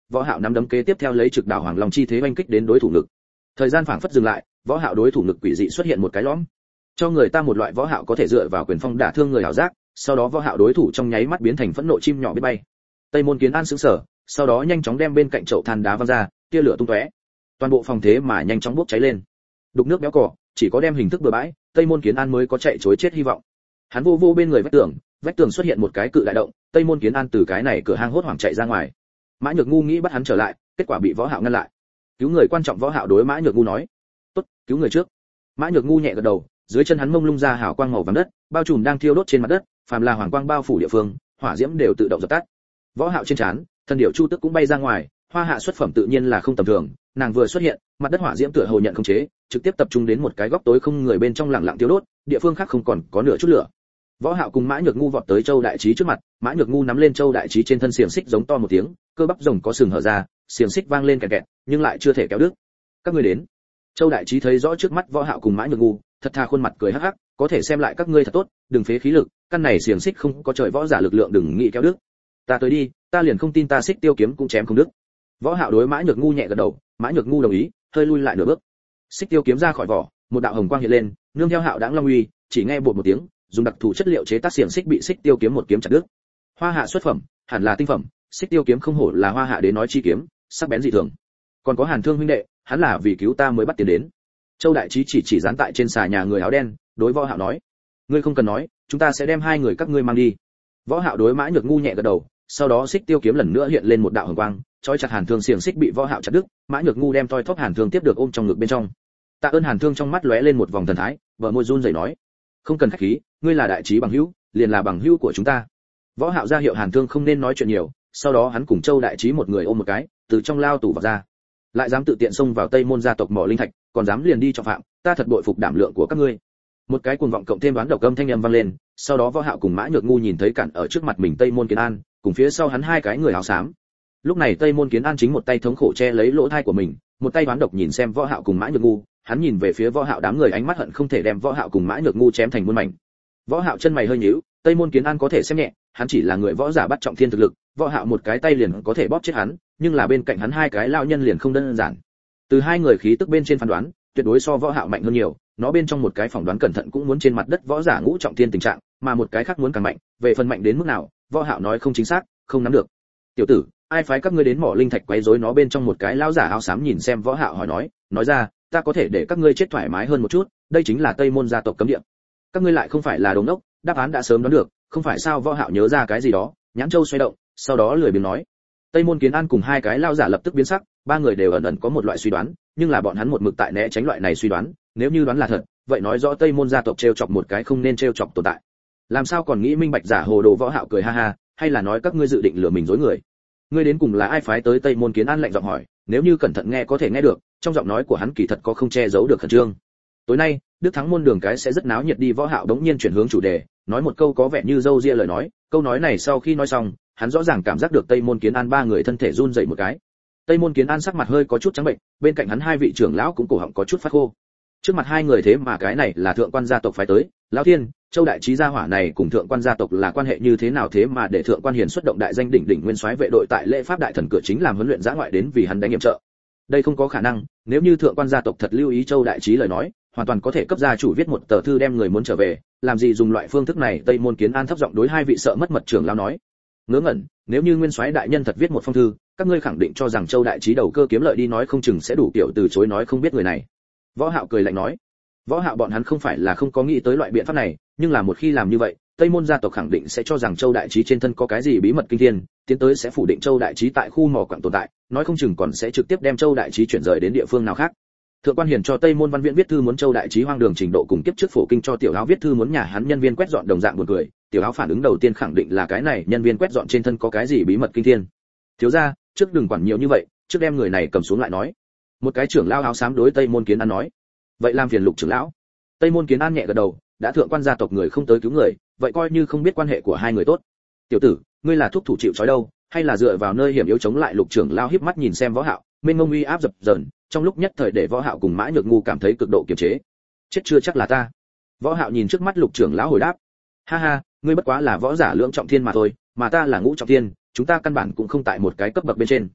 võ hạo nắm đấm kế tiếp theo lấy trực đảo hoàng long chi thế oanh kích đến đối thủ ngực. Thời gian phảng phất dừng lại, võ hạo đối thủ ngực quỷ dị xuất hiện một cái lõm, cho người ta một loại võ hạo có thể dựa vào quyền phong đả thương người hảo giác. Sau đó võ hạo đối thủ trong nháy mắt biến thành phẫn nộ chim nhỏ biết bay. Tây Môn Kiến An sững sờ, sau đó nhanh chóng đem bên cạnh chậu than đá văng ra, tia lửa tung tóe. Toàn bộ phòng thế mà nhanh chóng bốc cháy lên. Đục nước béo cỏ, chỉ có đem hình thức bừa bãi, Tây Môn Kiến An mới có chạy trối chết hy vọng. Hắn vô vô bên người vách tường xuất hiện một cái cự đại động, Tây Môn Kiến An từ cái này cửa hang hốt hoảng chạy ra ngoài. Mã Nhược Ngu nghĩ bắt hắn trở lại, kết quả bị võ hạo ngăn lại. Cứu người quan trọng, võ hạo đối Mã Nhược Ngu nói. Tốt, cứu người trước. Mã Nhược Ngu nhẹ gật đầu, dưới chân hắn mông lung ra hào quang màu vàng đất, bao trùm đang thiêu đốt trên mặt đất, phàm là hoàng quang bao phủ địa phương, hỏa diễm đều tự động dập tắt. Võ hạo trên trán, thần điểu chu tức cũng bay ra ngoài, hoa hạ xuất phẩm tự nhiên là không tầm thường, nàng vừa xuất hiện, mặt đất hỏa diễm tựa hồ nhận khống chế, trực tiếp tập trung đến một cái góc tối không người bên trong lặng lặng thiêu đốt, địa phương khác không còn có nửa chút lửa. Võ hạo cùng Mã Nhược Ngu vọt tới Châu Đại Trí trước mặt, Mã Nhược Ngu nắm lên Châu Đại Trí trên thân xiềng xích giống to một tiếng, cơ bắp rồng có sừng hở ra, xiềng xích vang lên kẹt kẹt, nhưng lại chưa thể kéo đứt. Các ngươi đến. Châu Đại Trí thấy rõ trước mắt Võ Hạo cùng Mã Nhược Ngu, thật tha khuôn mặt cười hắc hắc, có thể xem lại các ngươi thật tốt, đừng phế khí lực, căn này xiềng xích không có trời võ giả lực lượng đừng nghĩ kéo đứt. Ta tới đi, ta liền không tin ta xích tiêu kiếm cũng chém không đứt. Võ Hạo đối Mã Nhược Ngu nhẹ gật đầu, Mã Nhược Ngu đồng ý, hơi lui lại nửa bước. Xích tiêu kiếm ra khỏi vỏ, một đạo hồng quang hiện lên, nương theo Hạo đãng long uy, chỉ nghe bột một tiếng, dùng đặc thù chất liệu chế tác xiềng xích bị xích tiêu kiếm một kiếm chặt đứt. Hoa hạ xuất phẩm, hẳn là tinh phẩm, xích tiêu kiếm không hổ là hoa hạ đến nói chi kiếm, sắc bén dị thường. Còn có Hàn Thương huynh đệ, hắn là vì cứu ta mới bắt tiền đến. Châu Đại Trí chỉ dán tại trên xà nhà người áo đen, đối Võ Hạo nói, ngươi không cần nói, chúng ta sẽ đem hai người các ngươi mang đi. Võ Hạo đối Mã Nhược Ngu nhẹ gật đầu, sau đó xích tiêu kiếm lần nữa hiện lên một đạo hồng quang, trói chặt Hàn Thương xiềng xích bị Võ Hạo chặt đứt, Mã Nhược Ngu đem toi thóp Hàn Thương tiếp được ôm trong ngực bên trong. Tạ ơn. Hàn Thương trong mắt lóe lên một vòng thần thái, bờ môi run rẩy nói, không cần khách khí, ngươi là Đại Trí bằng hữu, liền là bằng hữu của chúng ta. Võ Hạo ra hiệu Hàn Thương không nên nói chuyện nhiều, sau đó hắn cùng Châu Đại Trí một người ôm một cái, từ trong lao tù vào ra. Lại dám tự tiện xông vào Tây Môn gia tộc mỏ linh thạch, còn dám liền đi trọng phạm, ta thật bội phục đảm lượng của các ngươi. Một cái cuồng vọng cộng thêm đoán độc âm thanh âm vang lên, sau đó Võ Hạo cùng Mã Nhược Ngu nhìn thấy cản ở trước mặt mình Tây Môn Kiến An, cùng phía sau hắn hai cái người áo xám. Lúc này Tây Môn Kiến An chính một tay thống khổ che lấy lỗ tai của mình, một tay đoán độc nhìn xem Võ Hạo cùng Mã Nhược Ngu, hắn nhìn về phía Võ Hạo đám người ánh mắt hận không thể đem Võ Hạo cùng Mã Nhược Ngu chém thành muôn mảnh. Võ Hạo chân mày hơi nhíu, Tây Môn Kiến An có thể xem nhẹ, hắn chỉ là người võ giả bắt trọng thiên thực lực, Võ Hạo một cái tay liền có thể bóp chết hắn, nhưng là bên cạnh hắn hai cái lão nhân liền không đơn giản. Từ hai người khí tức bên trên phán đoán, tuyệt đối so Võ Hạo mạnh hơn nhiều, nó bên trong một cái phỏng đoán cẩn thận cũng muốn trên mặt đất võ giả ngũ trọng thiên tình trạng, mà một cái khác muốn càng mạnh, về phần mạnh đến mức nào, Võ Hạo nói không chính xác, không nắm được. Tiểu tử, ai phái các ngươi đến mỏ linh thạch quấy rối? Nó bên trong một cái lão giả áo xám nhìn xem Võ Hạo hỏi nói ra, ta có thể để các ngươi chết thoải mái hơn một chút, đây chính là Tây Môn gia tộc cấm địa. Các ngươi lại không phải là đồ ngốc, đáp án đã sớm đoán được, không phải sao? Võ Hạo nhớ ra cái gì đó, nhãn châu xoay động, sau đó lười biếng nói. Tây Môn Kiến An cùng hai cái lão giả lập tức biến sắc, ba người đều ẩn ẩn có một loại suy đoán, nhưng là bọn hắn một mực tại né tránh loại này suy đoán, nếu như đoán là thật, vậy nói rõ Tây Môn gia tộc trêu chọc một cái không nên trêu chọc tồn tại. Làm sao còn nghĩ minh bạch giả hồ đồ? Võ Hạo cười ha ha, hay là nói các ngươi dự định lừa mình dối người? Ngươi đến cùng là ai phái tới? Tây Môn Kiến An lạnh giọng hỏi, nếu như cẩn thận nghe có thể nghe được, trong giọng nói của hắn kỳ thật có không che giấu được khẩn trương. Tối nay, Đức Thắng môn đường cái sẽ rất náo nhiệt đi. Võ Hạo đống nhiên chuyển hướng chủ đề, nói một câu có vẻ như dâu ria lời nói, câu nói này sau khi nói xong, hắn rõ ràng cảm giác được Tây Môn Kiến An ba người thân thể run rẩy một cái. Tây Môn Kiến An sắc mặt hơi có chút trắng bệnh, bên cạnh hắn hai vị trưởng lão cũng cổ họng có chút phát khô. Trước mặt hai người thế mà cái này là thượng quan gia tộc phái tới, lão thiên, Châu Đại Trí gia hỏa này cùng thượng quan gia tộc là quan hệ như thế nào thế mà để thượng quan hiền xuất động đại danh đỉnh đỉnh nguyên soái vệ đội tại lễ pháp đại thần cửa chính làm huấn luyện giã ngoại đến vì hắn đánh nhiệm trợ. Đây không có khả năng, nếu như thượng quan gia tộc thật lưu ý Châu Đại Trí lời nói, hoàn toàn có thể cấp gia chủ viết một tờ thư đem người muốn trở về, làm gì dùng loại phương thức này? Tây Môn Kiến An thấp giọng đối hai vị sợ mất mật trưởng lão nói. Ngớ ngẩn, nếu như nguyên soái đại nhân thật viết một phong thư, các ngươi khẳng định cho rằng Châu Đại Trí đầu cơ kiếm lợi đi, nói không chừng sẽ đủ kiểu từ chối nói không biết người này. Võ Hạo cười lạnh nói. Võ Hạo bọn hắn không phải là không có nghĩ tới loại biện pháp này, nhưng là một khi làm như vậy, Tây Môn gia tộc khẳng định sẽ cho rằng Châu Đại Trí trên thân có cái gì bí mật kinh thiên, tiến tới sẽ phủ định Châu Đại Trí tại khu mỏ quặng tồn tại, nói không chừng còn sẽ trực tiếp đem Châu Đại Trí chuyển rời đến địa phương nào khác. Thượng quan Hiền cho Tây Môn Văn Viễn viết thư muốn Châu Đại Trí hoang đường trình độ cùng kiếp trước phổ kinh cho Tiểu Áo viết thư muốn nhà hắn nhân viên quét dọn đồng dạng buồn cười, Tiểu Áo phản ứng đầu tiên khẳng định là cái này nhân viên quét dọn trên thân có cái gì bí mật kinh thiên. Thiếu gia, trước đừng quản nhiều như vậy, trước đem người này cầm xuống lại nói. Một cái trưởng lão áo xám đối Tây Môn Kiến An nói. Vậy làm phiền Lục trưởng lão. Tây Môn Kiến An nhẹ gật đầu, đã thượng quan gia tộc người không tới cứu người, vậy coi như không biết quan hệ của hai người tốt. Tiểu tử, ngươi là thúc thủ chịu trói đâu, hay là dựa vào nơi hiểm yếu chống lại? Lục trưởng lão híp mắt nhìn xem Võ Hạo, mênh mông uy áp dập dờn, trong lúc nhất thời để Võ Hạo cùng Mã Nhược Ngu cảm thấy cực độ kiềm chế. Chết chưa chắc là ta. Võ Hạo nhìn trước mắt Lục trưởng lão hồi đáp. Ha ha, ngươi bất quá là võ giả lưỡng trọng thiên mà thôi, mà ta là ngũ trọng thiên, chúng ta căn bản cũng không tại một cái cấp bậc bên trên.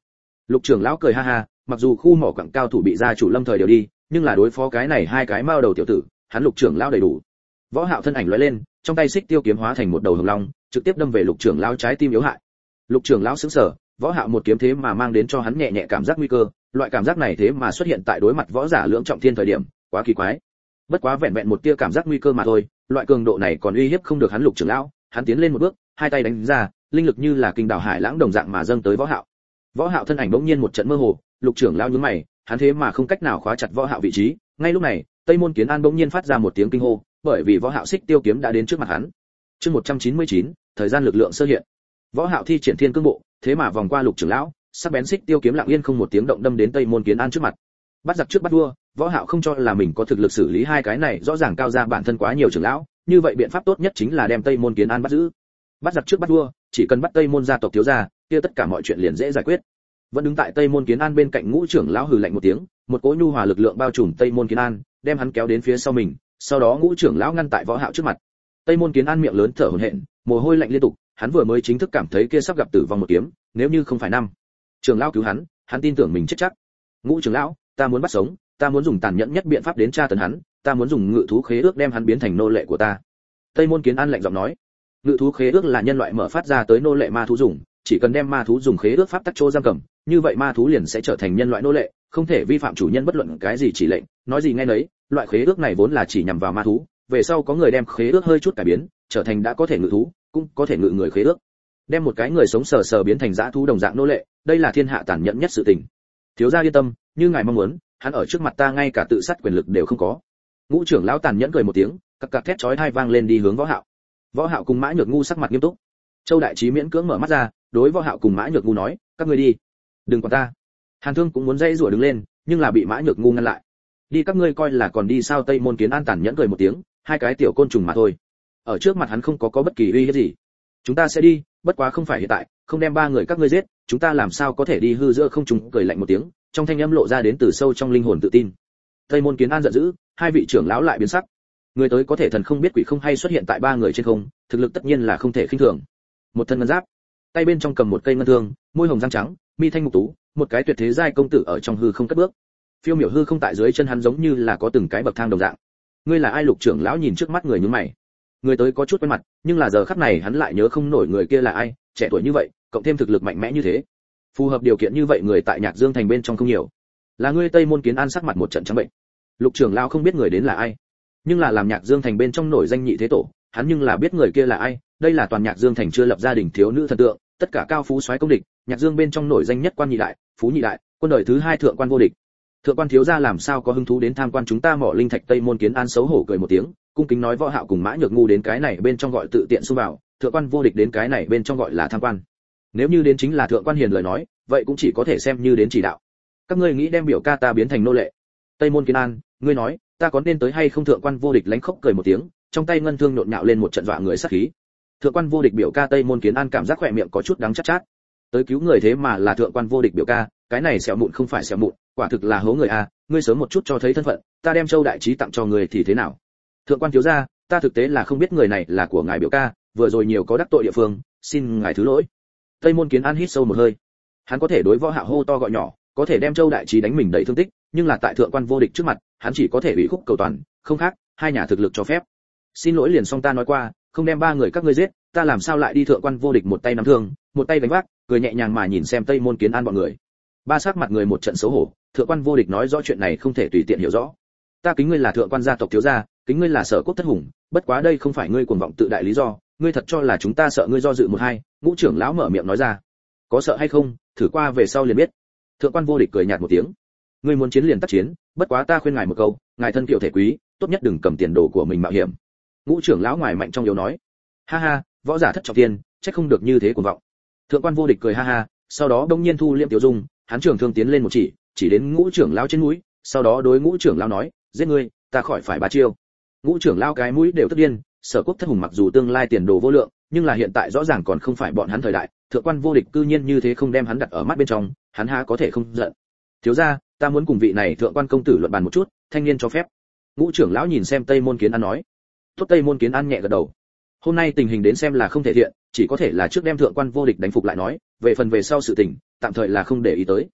Lục trưởng lão cười ha ha, mặc dù khu mỏ quặng cao thủ bị gia chủ lâm thời điều đi, nhưng là đối phó cái này hai cái mao đầu tiểu tử, hắn Lục trưởng lão đầy đủ. Võ Hạo thân ảnh lóe lên, trong tay xích tiêu kiếm hóa thành một đầu hồng long, trực tiếp đâm về Lục trưởng lão trái tim yếu hại. Lục trưởng lão sững sờ, Võ Hạo một kiếm thế mà mang đến cho hắn nhẹ nhẹ cảm giác nguy cơ, loại cảm giác này thế mà xuất hiện tại đối mặt võ giả lưỡng trọng thiên thời điểm, quá kỳ quái. Bất quá vẹn vẹn một tia cảm giác nguy cơ mà thôi, loại cường độ này còn uy hiếp không được hắn Lục trưởng lão, hắn tiến lên một bước, hai tay đánh ra, linh lực như là kinh đảo hải lãng đồng dạng mà dâng tới Võ Hạo. Võ Hạo thân ảnh bỗng nhiên một trận mơ hồ, Lục trưởng lão nhướng mày, hắn thế mà không cách nào khóa chặt Võ Hạo vị trí. Ngay lúc này, Tây Môn Kiến An bỗng nhiên phát ra một tiếng kinh hô, bởi vì Võ Hạo xích tiêu kiếm đã đến trước mặt hắn. Chương 199, thời gian lực lượng sơ hiện. Võ Hạo thi triển Thiên Cương Bộ, thế mà vòng qua Lục trưởng lão, sắc bén xích tiêu kiếm lặng yên không một tiếng động đâm đến Tây Môn Kiến An trước mặt. Bắt giặc trước bắt vua, Võ Hạo không cho là mình có thực lực xử lý hai cái này rõ ràng cao ra bản thân quá nhiều trưởng lão, như vậy biện pháp tốt nhất chính là đem Tây Môn Kiến An bắt giữ. Bắt giặc trước bắt vua, chỉ cần bắt Tây Môn gia tộc thiếu gia, kia tất cả mọi chuyện liền dễ giải quyết. Vẫn đứng tại Tây Môn Kiến An bên cạnh Ngũ trưởng lão hừ lạnh một tiếng, một cỗ nhu hòa lực lượng bao trùm Tây Môn Kiến An, đem hắn kéo đến phía sau mình, sau đó Ngũ trưởng lão ngăn tại Võ Hạo trước mặt. Tây Môn Kiến An miệng lớn thở hổn hển, mồ hôi lạnh liên tục, hắn vừa mới chính thức cảm thấy kia sắp gặp tử vong một kiếm, nếu như không phải năm trưởng lão cứu hắn tin tưởng mình chết chắc. Ngũ trưởng lão, ta muốn bắt sống, ta muốn dùng tàn nhẫn nhất biện pháp đến tra tấn hắn, ta muốn dùng ngự thú khế ước đem hắn biến thành nô lệ của ta. Tây Môn Kiến An lạnh giọng nói. Ngự thú khế ước là nhân loại mở phát ra tới nô lệ ma thú dùng, chỉ cần đem ma thú dùng khế ước pháp tắc chỗ giam cầm, như vậy ma thú liền sẽ trở thành nhân loại nô lệ, không thể vi phạm chủ nhân bất luận cái gì chỉ lệnh, nói gì nghe nấy. Loại khế ước này vốn là chỉ nhằm vào ma thú, về sau có người đem khế ước hơi chút cải biến, trở thành đã có thể ngự thú, cũng có thể ngự người khế ước. Đem một cái người sống sờ sờ biến thành dã thú đồng dạng nô lệ, đây là thiên hạ tàn nhẫn nhất sự tình. Thiếu gia yên tâm, như ngài mong muốn, hắn ở trước mặt ta ngay cả tự sát quyền lực đều không có. Ngũ trưởng lão tàn nhẫn cười một tiếng, cặc cặc thét chói tai vang lên đi hướng Võ Hạo. Võ Hạo cùng Mã Nhược Ngu sắc mặt nghiêm túc. Châu đại trí miễn cưỡng mở mắt ra, đối Võ Hạo cùng Mã Nhược Ngu nói, các ngươi đi, đừng quản ta. Hàn Thương cũng muốn dây rủa đứng lên, nhưng là bị Mã Nhược Ngu ngăn lại. Đi các ngươi coi là còn đi sao? Tây Môn Kiến An tàn nhẫn cười một tiếng, hai cái tiểu côn trùng mà thôi. Ở trước mặt hắn không có bất kỳ uy hiếp gì. Chúng ta sẽ đi, bất quá không phải hiện tại, không đem ba người các ngươi giết, chúng ta làm sao có thể đi hư giữa không trung? Cười lạnh một tiếng, trong thanh âm lộ ra đến từ sâu trong linh hồn tự tin. Tây Môn Kiến An giận dữ, hai vị trưởng lão lại biến sắc. Người tới có thể thần không biết quỷ không hay xuất hiện tại ba người trên không, thực lực tất nhiên là không thể khinh thường. Một thân ngân giáp, tay bên trong cầm một cây ngân thương, môi hồng răng trắng, mi thanh mục tú, một cái tuyệt thế giai công tử ở trong hư không cất bước. Phiêu miểu hư không tại dưới chân hắn giống như là có từng cái bậc thang đồng dạng. Ngươi là ai? Lục trưởng lão nhìn trước mắt người nhướng mày. Người tới có chút quen mặt, nhưng là giờ khắc này hắn lại nhớ không nổi người kia là ai, trẻ tuổi như vậy, cộng thêm thực lực mạnh mẽ như thế. Phù hợp điều kiện như vậy người tại Nhạc Dương thành bên trong không nhiều. Là ngươi? Tây Môn Kiến An sắc mặt một trận trắng bệnh. Lục trưởng lão không biết người đến là ai, nhưng là làm Nhạc Dương thành bên trong nổi danh nhị thế tổ, hắn nhưng là biết người kia là ai. Đây là toàn Nhạc Dương thành chưa lập gia đình thiếu nữ thần tượng, tất cả cao phú soái công địch, Nhạc Dương bên trong nổi danh nhất quan nhị đại, phú nhị đại, quân đời thứ hai thượng quan vô địch. Thượng quan thiếu gia làm sao có hứng thú đến tham quan chúng ta mỏ linh thạch? Tây Môn Kiến An xấu hổ cười một tiếng, cung kính nói. Võ Hạo cùng Mã Nhược Ngu đến cái này bên trong gọi tự tiện xông vào, thượng quan vô địch đến cái này bên trong gọi là tham quan. Nếu như đến chính là thượng quan hiền lời nói, vậy cũng chỉ có thể xem như đến chỉ đạo. Các ngươi nghĩ đem biểu ca ta biến thành nô lệ? Tây Môn Kiến An, ngươi nói, ta có nên tới hay không? Thượng quan vô địch lánh khóc cười một tiếng, trong tay ngân thương nhộn nhạo lên một trận dọa người sát khí. Thượng quan vô địch biểu ca? Tây Môn Kiến An cảm giác khỏe miệng có chút đắng chát chát. Tới cứu người thế mà là thượng quan vô địch biểu ca, cái này xẻo mụn không phải xẻo mụn, quả thực là hố người a. Ngươi sớm một chút cho thấy thân phận, ta đem Châu đại trí tặng cho người thì thế nào? Thượng quan thiếu gia, ta thực tế là không biết người này là của ngài biểu ca, vừa rồi nhiều có đắc tội địa phương, xin ngài thứ lỗi. Tây Môn Kiến An hít sâu một hơi. Hắn có thể đối Võ Hạo hô to gọi nhỏ, có thể đem Châu đại trí đánh mình đầy thương tích, nhưng là tại thượng quan vô địch trước mặt, hắn chỉ có thể ủy khúc cầu toàn, không khác, hai nhà thực lực cho phép. Xin lỗi liền xong, ta nói qua, không đem ba người các ngươi giết, ta làm sao lại đi? Thượng quan vô địch một tay nắm thương, một tay đánh vác, cười nhẹ nhàng mà nhìn xem Tây Môn Kiến An bọn người. Ba sắc mặt người một trận xấu hổ, thượng quan vô địch nói rõ chuyện này không thể tùy tiện hiểu rõ. Ta kính ngươi là thượng quan gia tộc thiếu gia, kính ngươi là Sở Quốc thất hùng, bất quá đây không phải ngươi cuồng vọng tự đại lý do, ngươi thật cho là chúng ta sợ ngươi do dự một hai? Ngũ trưởng lão mở miệng nói ra. Có sợ hay không, thử qua về sau liền biết. Thượng quan vô địch cười nhạt một tiếng. Ngươi muốn chiến liền tác chiến, bất quá ta khuyên ngài một câu, ngài thân kiệu thể quý, tốt nhất đừng cầm tiền đồ của mình mạo hiểm. Ngũ trưởng lão ngoài mạnh trong yếu nói. Ha ha, võ giả thất trọng thiên, chắc không được như thế cuồng vọng. Thượng quan vô địch cười ha ha, sau đó đông nhiên thu liệm tiểu dung, hắn trường thương tiến lên một chỉ đến Ngũ trưởng lão trên mũi, sau đó đối Ngũ trưởng lão nói, giết ngươi, ta khỏi phải ba chiêu. Ngũ trưởng lão cái mũi đều tức điên, Sở Quốc thất hùng mặc dù tương lai tiền đồ vô lượng, nhưng là hiện tại rõ ràng còn không phải bọn hắn thời đại, thượng quan vô địch cư nhiên như thế không đem hắn đặt ở mắt bên trong, hắn há có thể không giận. Thiếu gia, ta muốn cùng vị này thượng quan công tử luận bàn một chút, thanh niên cho phép. Ngũ trưởng lão nhìn xem Tây Môn Kiến An nói. Tốt. Tây Môn Kiến An nhẹ gật đầu. Hôm nay tình hình đến xem là không thể thiện, chỉ có thể là trước đem thượng quan vô địch đánh phục lại nói, về phần về sau sự tình, tạm thời là không để ý tới.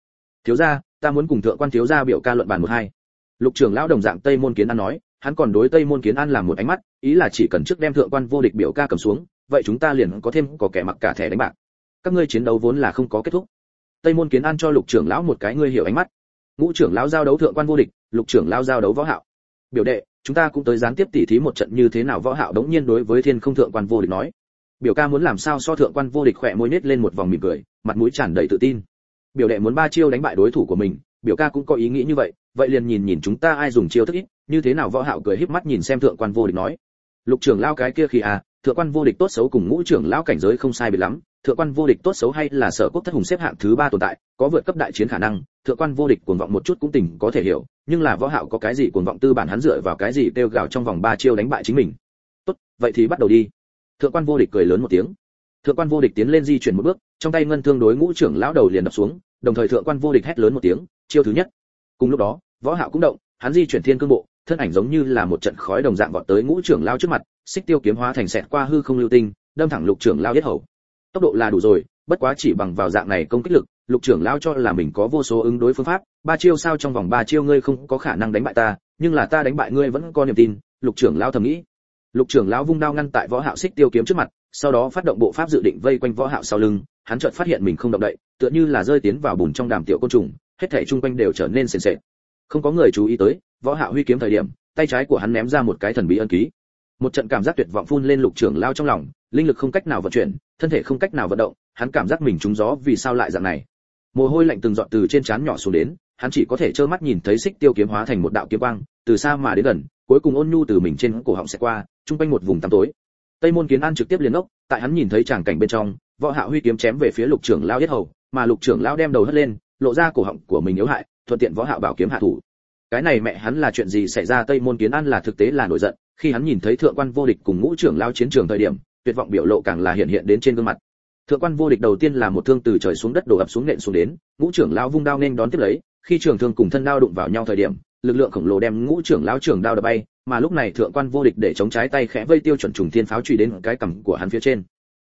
Thiếu gia, ta muốn cùng thượng quan thiếu gia biểu ca luận bàn một hai. Lục trưởng lão đồng dạng Tây Môn Kiến An nói, hắn còn đối Tây Môn Kiến An làm một ánh mắt, ý là chỉ cần trước đem thượng quan vô địch biểu ca cầm xuống, vậy chúng ta liền có thêm có kẻ mặc cả thẻ đánh bạc. Các ngươi chiến đấu vốn là không có kết thúc. Tây Môn Kiến An cho Lục trưởng lão một cái ngươi hiểu ánh mắt. Ngũ trưởng lão giao đấu thượng quan vô địch, Lục trưởng lão giao đấu võ hạo. Biểu đệ, chúng ta cũng tới gián tiếp tỉ thí một trận như thế nào? Võ hạo đống nhiên đối với Thiên Không thượng quan vô địch nói. Biểu ca muốn làm sao? So thượng quan vô địch khỏe môi nết lên một vòng mỉm cười, mặt mũi tràn đầy tự tin. Biểu đệ muốn 3 chiêu đánh bại đối thủ của mình, biểu ca cũng có ý nghĩ như vậy, vậy liền nhìn chúng ta ai dùng chiêu thức ít, như thế nào? Võ hạo cười híp mắt nhìn xem thượng quan vô địch nói. Lục trưởng lão cái kia khi thượng quan vô địch tốt xấu cùng ngũ trưởng lão cảnh giới không sai biệt lắm, thượng quan vô địch tốt xấu hay là sở quốc thất hùng xếp hạng thứ 3 tồn tại, có vượt cấp đại chiến khả năng, thượng quan vô địch cuồng vọng một chút cũng tỉnh có thể hiểu, nhưng là võ hạo có cái gì cuồng vọng tư bản, hắn dựa vào cái gì kêu gào trong vòng 3 chiêu đánh bại chính mình. Tốt, vậy thì bắt đầu đi. Thượng quan vô địch cười lớn một tiếng. Thượng quan vô địch tiến lên di chuyển một bước, trong tay ngân thương đối ngũ trưởng lão đầu liền đập xuống, đồng thời thượng quan vô địch hét lớn một tiếng, chiêu thứ nhất. Cùng lúc đó, võ hạo cũng động, hắn di chuyển thiên cương bộ, thân ảnh giống như là một trận khói đồng dạng vọt tới ngũ trưởng lão trước mặt, xích tiêu kiếm hóa thành xẹt qua hư không lưu tinh, đâm thẳng lục trưởng lão yết hầu. Tốc độ là đủ rồi, bất quá chỉ bằng vào dạng này công kích lực, lục trưởng lão cho là mình có vô số ứng đối phương pháp, 3 chiêu sao trong vòng 3 chiêu ngươi không có khả năng đánh bại ta, nhưng là ta đánh bại ngươi vẫn có niềm tin, lục trưởng lão thầm nghĩ. Lục trưởng lão vung đao ngăn tại võ hạo xích tiêu kiếm trước mặt, sau đó phát động bộ pháp dự định vây quanh võ hạo sau lưng, hắn chợt phát hiện mình không động đậy, tựa như là rơi tiến vào bùn trong đàm tiểu côn trùng, hết thảy chung quanh đều trở nên sền sệt. Không có người chú ý tới, võ hạo huy kiếm thời điểm, tay trái của hắn ném ra một cái thần bí ân ký. Một trận cảm giác tuyệt vọng phun lên lục trưởng lão trong lòng, linh lực không cách nào vận chuyển, thân thể không cách nào vận động, hắn cảm giác mình trúng gió, vì sao lại dạng này? Mồ hôi lạnh từng giọt từ trên trán nhỏ xuống đến, hắn chỉ có thể trơ mắt nhìn thấy xích tiêu kiếm hóa thành một đạo kiếm quang, từ xa mà đến gần, cuối cùng ôn nhu từ mình trên cổ họng sẽ qua, trung quanh một vùng tăm tối. Tây Môn Kiến An trực tiếp liền ốc, tại hắn nhìn thấy tràng cảnh bên trong, võ hạo huy kiếm chém về phía lục trưởng lão yết hầu, mà lục trưởng lão đem đầu hất lên, lộ ra cổ họng của mình yếu hại, thuận tiện võ hạo bảo kiếm hạ thủ. Cái này mẹ hắn là chuyện gì xảy ra? Tây Môn Kiến An là thực tế là nổi giận, khi hắn nhìn thấy thượng quan vô địch cùng ngũ trưởng lão chiến trường thời điểm, tuyệt vọng biểu lộ càng là hiện đến trên gương mặt. Thượng quan vô địch đầu tiên là một thương từ trời xuống đất đổ ập xuống nện xuống đến, ngũ trưởng lão vung đao nên đón tiếp lấy, khi trường thương cùng thân đao đụng vào nhau thời điểm, lực lượng khổng lồ đem ngũ trưởng lão trường đao đập bay, mà lúc này thượng quan vô địch để chống trái tay khẽ vây tiêu chuẩn trùng thiên pháo truy đến cái cằm của hắn phía trên.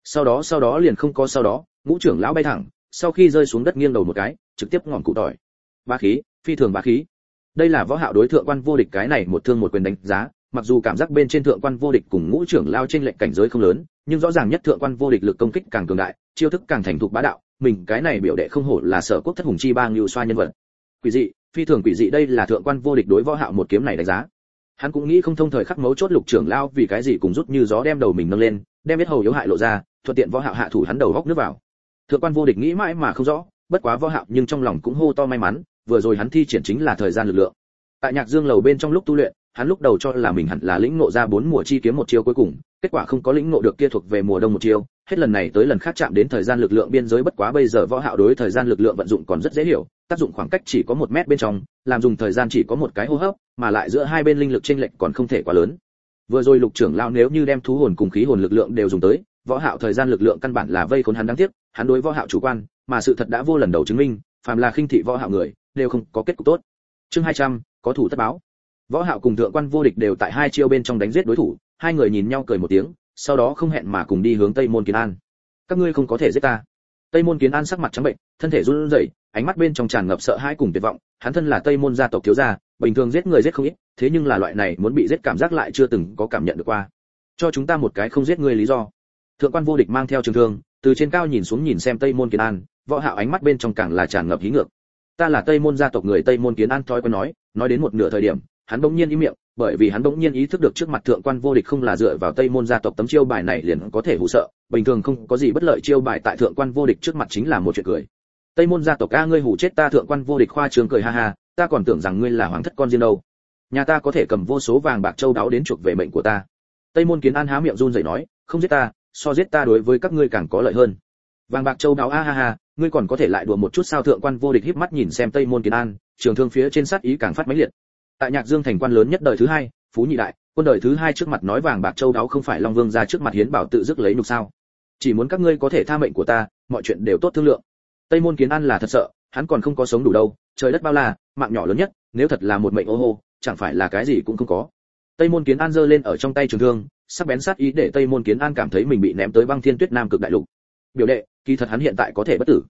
Sau đó liền không có sau đó, ngũ trưởng lão bay thẳng, sau khi rơi xuống đất nghiêng đầu một cái, trực tiếp ngọn cụ tỏi. Bá khí, phi thường bá khí. Đây là võ hạo đối thượng quan vô địch cái này một thương một quyền đánh giá, mặc dù cảm giác bên trên thượng quan vô địch cùng ngũ trưởng lão trên lệnh cảnh giới không lớn, nhưng rõ ràng nhất thượng quan vô địch lực công kích càng cường đại, chiêu thức càng thành thục bá đạo, mình cái này biểu đệ không hổ là sở quốc thất hùng chi bang lưu xoa nhân vật. Quỷ dị, phi thường quỷ dị, đây là thượng quan vô địch đối võ hạo một kiếm này đánh giá. Hắn cũng nghĩ không thông thời khắc mấu chốt lục trưởng lão vì cái gì cùng rút như gió đem đầu mình nâng lên, đem biết hầu yếu hại lộ ra, thuận tiện võ hạo hạ thủ hắn đầu góc nước vào. Thượng quan vô địch nghĩ mãi mà không rõ, bất quá võ hạo nhưng trong lòng cũng hô to may mắn, vừa rồi hắn thi triển chính là thời gian lực lượng. Tại Nhạc Dương lầu bên trong lúc tu luyện, hắn lúc đầu cho là mình hẳn là lĩnh ngộ ra 4 mùa chi kiếm một chiêu cuối cùng, kết quả không có lĩnh ngộ được kia thuộc về mùa đông một chiêu, hết lần này tới lần khác chạm đến thời gian lực lượng biên giới, bất quá bây giờ võ hạo đối thời gian lực lượng vận dụng còn rất dễ hiểu, tác dụng khoảng cách chỉ có 1 mét bên trong, làm dùng thời gian chỉ có một cái hô hấp, mà lại giữa hai bên linh lực chênh lệch còn không thể quá lớn. Vừa rồi lục trưởng lão nếu như đem thú hồn cùng khí hồn lực lượng đều dùng tới, võ hạo thời gian lực lượng căn bản là vây khốn hắn, đáng tiếc, hắn đối võ hạo chủ quan, mà sự thật đã vô lần đầu chứng minh, phàm là khinh thị võ hạo người, đều không có kết cục tốt. Chương 200, có thủ tất báo. Võ hạo cùng thượng quan vô địch đều tại 2 chiêu bên trong đánh giết đối thủ, hai người nhìn nhau cười một tiếng, sau đó không hẹn mà cùng đi hướng Tây Môn Kiến An. Các ngươi không có thể giết ta. Tây Môn Kiến An sắc mặt trắng bệnh, thân thể run rẩy, ánh mắt bên trong tràn ngập sợ hãi cùng tuyệt vọng, hắn thân là Tây Môn gia tộc thiếu gia, bình thường giết người giết không ít, thế nhưng là loại này muốn bị giết cảm giác lại chưa từng có cảm nhận được qua. Cho chúng ta một cái không giết ngươi lý do. Thượng quan vô địch mang theo trường thương, từ trên cao nhìn xuống nhìn xem Tây Môn Kiến An, võ hạo ánh mắt bên trong càng là tràn ngập hí ngược. Ta là Tây Môn gia tộc người. Tây Môn Kiến An thói quen nói đến một nửa thời điểm, hắn bỗng nhiên im miệng, bởi vì hắn bỗng nhiên ý thức được trước mặt thượng quan vô địch không là dựa vào Tây Môn gia tộc tấm chiêu bài này liền có thể hù sợ, bình thường không có gì bất lợi chiêu bài tại thượng quan vô địch trước mặt chính là một chuyện cười. Tây Môn gia tộc, ngươi hù chết ta. Thượng quan vô địch khoa trương cười ha ha, ta còn tưởng rằng ngươi là hoàng thất con riêng đâu. Nhà ta có thể cầm vô số vàng bạc châu đáo đến chuộc về mệnh của ta. Tây Môn Kiến An há miệng run rẩy nói, không giết ta, so giết ta đối với các ngươi càng có lợi hơn. Vàng bạc châu đáo, ha ha, ngươi còn có thể lại đùa một chút sao? Thượng quan vô địch híp mắt nhìn xem Tây Môn Kiến An, trường thương phía trên sát ý càng phát mãnh liệt. Tại Nhạc Dương thành quan lớn nhất đời thứ 2, Phú Nhị Đại, quân đời thứ 2 trước mặt nói vàng bạc châu đáo không phải Long Vương ra trước mặt hiến bảo tự dứt lấy nhục sao? Chỉ muốn các ngươi có thể tha mệnh của ta, mọi chuyện đều tốt thương lượng. Tây Môn Kiến An là thật sợ, hắn còn không có sống đủ đâu, trời đất bao la, mạng nhỏ lớn nhất, nếu thật là một mệnh ô hô, chẳng phải là cái gì cũng không có. Tây Môn Kiến An giơ lên ở trong tay trường thương, sắc bén sát ý để Tây Môn Kiến An cảm thấy mình bị ném tới băng thiên tuyết nam cực đại lục. Biểu đệ, kỳ thật hắn hiện tại có thể bất tử.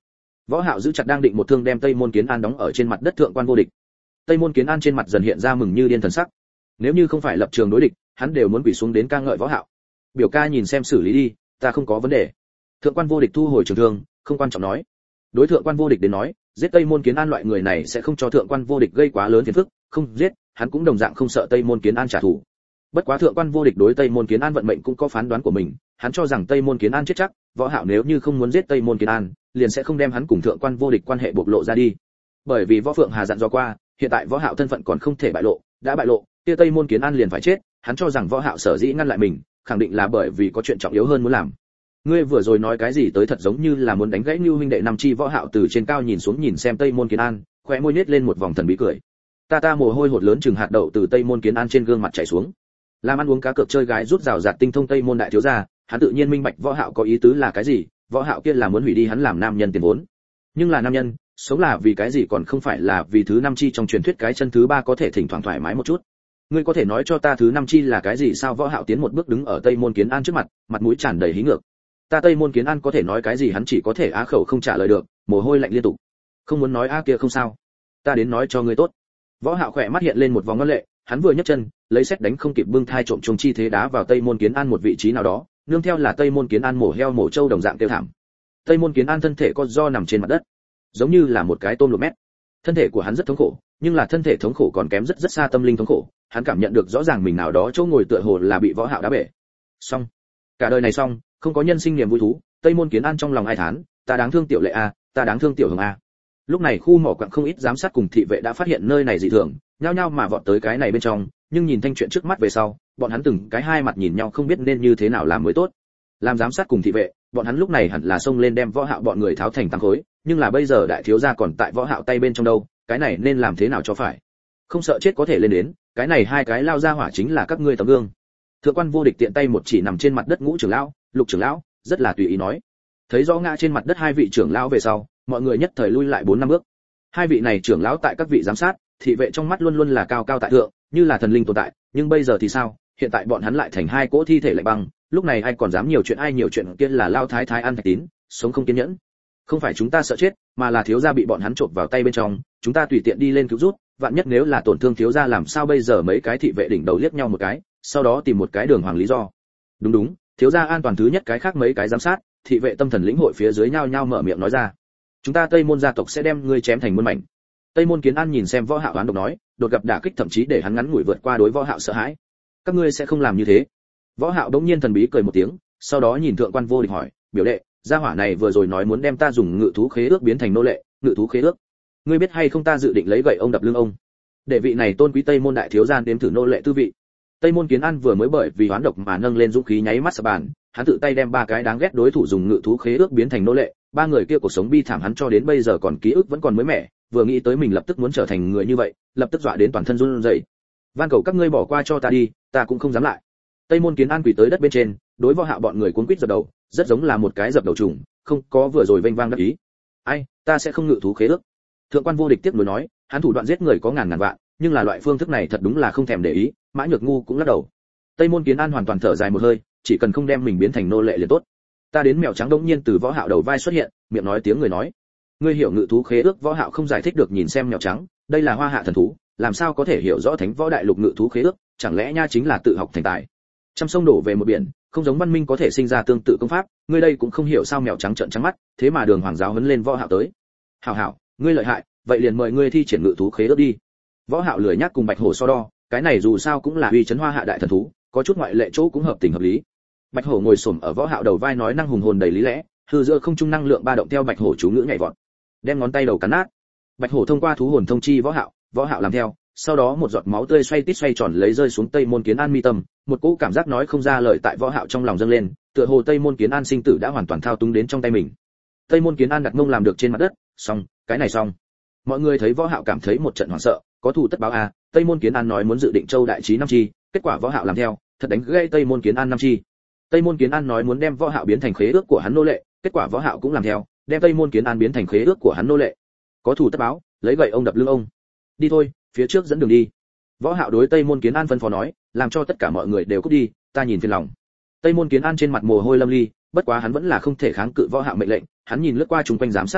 Võ Hạo giữ chặt đang định một thương đem Tây Môn Kiến An đóng ở trên mặt đất thượng quan vô địch. Tây Môn Kiến An trên mặt dần hiện ra mừng như điên thần sắc. Nếu như không phải lập trường đối địch, hắn đều muốn quỳ xuống đến ca ngợi Võ Hạo. Biểu ca nhìn xem xử lý đi, ta không có vấn đề. Thượng quan vô địch thu hồi trường thương, không quan trọng nói. Đối thượng quan vô địch đến nói, giết Tây Môn Kiến An loại người này sẽ không cho thượng quan vô địch gây quá lớn phiền phức, không giết, hắn cũng đồng dạng không sợ Tây Môn Kiến An trả thù. Bất quá thượng quan vô địch đối Tây Môn Kiến An vận mệnh cũng có phán đoán của mình, hắn cho rằng Tây Môn Kiến An chết chắc, Võ Hạo nếu như không muốn giết Tây Môn Kiến An, liền sẽ không đem hắn cùng thượng quan vô địch quan hệ bộc lộ ra đi. Bởi vì Võ Phượng Hà dặn dò qua, hiện tại Võ Hạo thân phận còn không thể bại lộ, đã bại lộ, kia Tây Môn Kiến An liền phải chết, hắn cho rằng Võ Hạo sở dĩ ngăn lại mình, khẳng định là bởi vì có chuyện trọng yếu hơn muốn làm. Ngươi vừa rồi nói cái gì tới thật giống như là muốn đánh gãy Nưu huynh đệ năm chi. Võ Hạo từ trên cao nhìn xuống nhìn xem Tây Môn Kiến An, khóe môi nhếch lên một vòng thần bí cười. Ta mồ hôi hột lớn chừng hạt đậu từ Tây Môn Kiến An trên gương mặt chảy xuống. Làm ăn uống cá cược chơi gái rút rào rạt tinh thông Tây Môn đại thiếu gia, hắn tự nhiên minh bạch Võ Hạo có ý tứ là cái gì. Võ Hạo kia là muốn hủy đi hắn làm nam nhân tiền vốn. Nhưng là nam nhân, sống là vì cái gì còn không phải là vì thứ năm chi trong truyền thuyết cái chân thứ ba có thể thỉnh thoảng thoải mái một chút. Ngươi có thể nói cho ta thứ năm chi là cái gì sao? Võ Hạo tiến một bước đứng ở Tây Môn Kiến An trước mặt, mặt mũi tràn đầy hí ngược. Ta Tây Môn Kiến An có thể nói cái gì? Hắn chỉ có thể á khẩu không trả lời được, mồ hôi lạnh liên tục. Không muốn nói a kia không sao, ta đến nói cho ngươi tốt. Võ Hạo khỏe mắt hiện lên một vòng ngân lệ, hắn vừa nhấc chân, lấy xét đánh không kịp bưng thai trộm trùng chi thế đá vào Tây Môn Kiến An một vị trí nào đó, nương theo là Tây Môn Kiến An mổ heo mổ trâu đồng dạng kêu thảm. Tây Môn Kiến An thân thể co do nằm trên mặt đất, giống như là một cái tôm luộc mét. Thân thể của hắn rất thống khổ, nhưng là thân thể thống khổ còn kém rất xa tâm linh thống khổ, hắn cảm nhận được rõ ràng mình nào đó chỗ ngồi tựa hồ là bị Võ Hạo đá bể. Xong, cả đời này xong, không có nhân sinh niềm vui thú. Tây Môn Kiến An trong lòng ai thán, ta đáng thương tiểu lệ a, ta đáng thương tiểu hồng a. Lúc này khu mỏ quặng không ít giám sát cùng thị vệ đã phát hiện nơi này dị thường, nhao nhao mà vọt tới cái này bên trong, nhưng nhìn thanh chuyện trước mắt về sau, bọn hắn từng cái hai mặt nhìn nhau không biết nên như thế nào làm mới tốt. Làm giám sát cùng thị vệ, bọn hắn lúc này hẳn là xông lên đem Võ Hạo bọn người tháo thành tăng khối, nhưng là bây giờ đại thiếu gia còn tại Võ Hạo tay bên trong đâu, cái này nên làm thế nào cho phải? Không sợ chết có thể lên đến, cái này hai cái lao ra hỏa chính là các ngươi tấm gương. Thượng quan vô địch tiện tay một chỉ nằm trên mặt đất Ngũ trưởng lão, Lục trưởng lão, rất là tùy ý nói. Thấy rõ ngã trên mặt đất hai vị trưởng lão về sau, mọi người nhất thời lui lại 4 năm bước. Hai vị này trưởng lão tại các vị giám sát, thị vệ trong mắt luôn luôn là cao cao tại thượng, như là thần linh tồn tại, nhưng bây giờ thì sao? Hiện tại bọn hắn lại thành hai cỗ thi thể lạnh băng, lúc này ai còn dám nhiều chuyện ai nhiều chuyện kia là lao thái thái ăn thạch tín, sống không kiên nhẫn. Không phải chúng ta sợ chết, mà là thiếu gia bị bọn hắn trộm vào tay bên trong, chúng ta tùy tiện đi lên cứu rút, vạn nhất nếu là tổn thương thiếu gia làm sao bây giờ? Mấy cái thị vệ đỉnh đầu liếc nhau một cái, sau đó tìm một cái đường hoàng lý do. Đúng, thiếu gia an toàn thứ nhất, cái khác mấy cái giám sát, thị vệ tâm thần lĩnh hội phía dưới nhao nhao mở miệng nói ra. Chúng ta Tây Môn gia tộc sẽ đem ngươi chém thành muôn mảnh. Tây Môn Kiến An nhìn xem Võ Hạo oán độc nói, đột gặp đả kích thậm chí để hắn ngắn ngủi vượt qua đối Võ Hạo sợ hãi. Các ngươi sẽ không làm như thế. Võ Hạo đống nhiên thần bí cười một tiếng, sau đó nhìn thượng quan vô địch hỏi, biểu đệ, gia hỏa này vừa rồi nói muốn đem ta dùng ngự thú khế ước biến thành nô lệ, ngự thú khế ước. Ngươi biết hay không ta dự định lấy gậy ông đập lưng ông. Để vị này tôn quý Tây Môn đại thiếu gia đếm thử nô lệ tư vị. Tây Môn Kiến An vừa mới bởi vì oán độc mà nâng lên dũng khí nháy mắt sập bàn, hắn tự tay đem ba cái đáng ghét đối thủ dùng ngự thú khế ước biến thành nô lệ, ba người kia cuộc sống bi thảm hắn cho đến bây giờ còn ký ức vẫn còn mới mẻ, vừa nghĩ tới mình lập tức muốn trở thành người như vậy, lập tức dọa đến toàn thân run rẩy. Van cầu các ngươi bỏ qua cho ta đi, ta cũng không dám lại. Tây Môn Kiến An quỳ tới đất bên trên, đối Võ Hạo bọn người cuống quýt dập đầu, rất giống là một cái dập đầu trùng, không có vừa rồi vênh vang đắc ý. Ai, ta sẽ không ngự thú khế ước. Thượng quan vô địch tiếp nối nói, hắn thủ đoạn giết người có ngàn vạn, nhưng là loại phương thức này thật đúng là không thèm để ý. Mã Nhược Ngu cũng lắc đầu. Tây Môn Kiến An hoàn toàn thở dài một hơi, chỉ cần không đem mình biến thành nô lệ liền tốt. Ta đến mèo trắng đống nhiên từ Võ Hạo đầu vai xuất hiện, miệng nói tiếng người nói. Ngươi hiểu ngự thú khế ước? Võ Hạo không giải thích được nhìn xem mèo trắng, đây là hoa hạ thần thú, làm sao có thể hiểu rõ thánh võ đại lục ngự thú khế ước, chẳng lẽ nha chính là tự học thành tài. Trăm sông đổ về một biển, không giống văn minh có thể sinh ra tương tự công pháp, ngươi đây cũng không hiểu sao? Mèo trắng trợn trắng mắt, thế mà đường hoàng giáo huấn lên Võ Hạo tới. Hảo, ngươi lợi hại, vậy liền mời ngươi thi triển ngự thú khế ước đi. Võ Hạo lười nhắc cùng Bạch Hổ so đo, cái này dù sao cũng là uy chấn hoa hạ đại thần thú, có chút ngoại lệ chỗ cũng hợp tình hợp lý. Bạch Hổ ngồi xổm ở Võ Hạo đầu vai nói năng hùng hồn đầy lý lẽ, hư giữa không trung năng lượng ba động theo Bạch Hổ chú ngữ nhảy vọt, đem ngón tay đầu cắn nát. Bạch Hổ thông qua thú hồn thông chi Võ Hạo làm theo, sau đó một giọt máu tươi xoay tít xoay tròn lấy rơi xuống Tây Môn Kiến An mi tâm, một cỗ cảm giác nói không ra lời tại Võ Hạo trong lòng dâng lên, tựa hồ Tây Môn Kiến An sinh tử đã hoàn toàn thao túng đến trong tay mình. Tây Môn Kiến An đặt mông làm được trên mặt đất, xong, cái này xong. Mọi người thấy Võ Hạo cảm thấy một trận hoảng sợ, có thù tất báo a. Tây Môn Kiến An nói muốn dự định Châu đại trí năm chi, kết quả Võ Hạo làm theo, thật đánh gãy Tây Môn Kiến An năm chi. Tây Môn Kiến An nói muốn đem Võ Hạo biến thành khế ước của hắn nô lệ, kết quả Võ Hạo cũng làm theo, đem Tây Môn Kiến An biến thành khế ước của hắn nô lệ. Có thù tất báo, lấy gậy ông đập lưng ông. Đi thôi, phía trước dẫn đường đi. Võ Hạo đối Tây Môn Kiến An phân phó nói, làm cho tất cả mọi người đều cút đi, ta nhìn phiền lòng. Tây Môn Kiến An trên mặt mồ hôi lâm ly, bất quá hắn vẫn là không thể kháng cự Võ Hạo mệnh lệnh, hắn nhìn lướt qua chúng quanh giám sát thị vệ,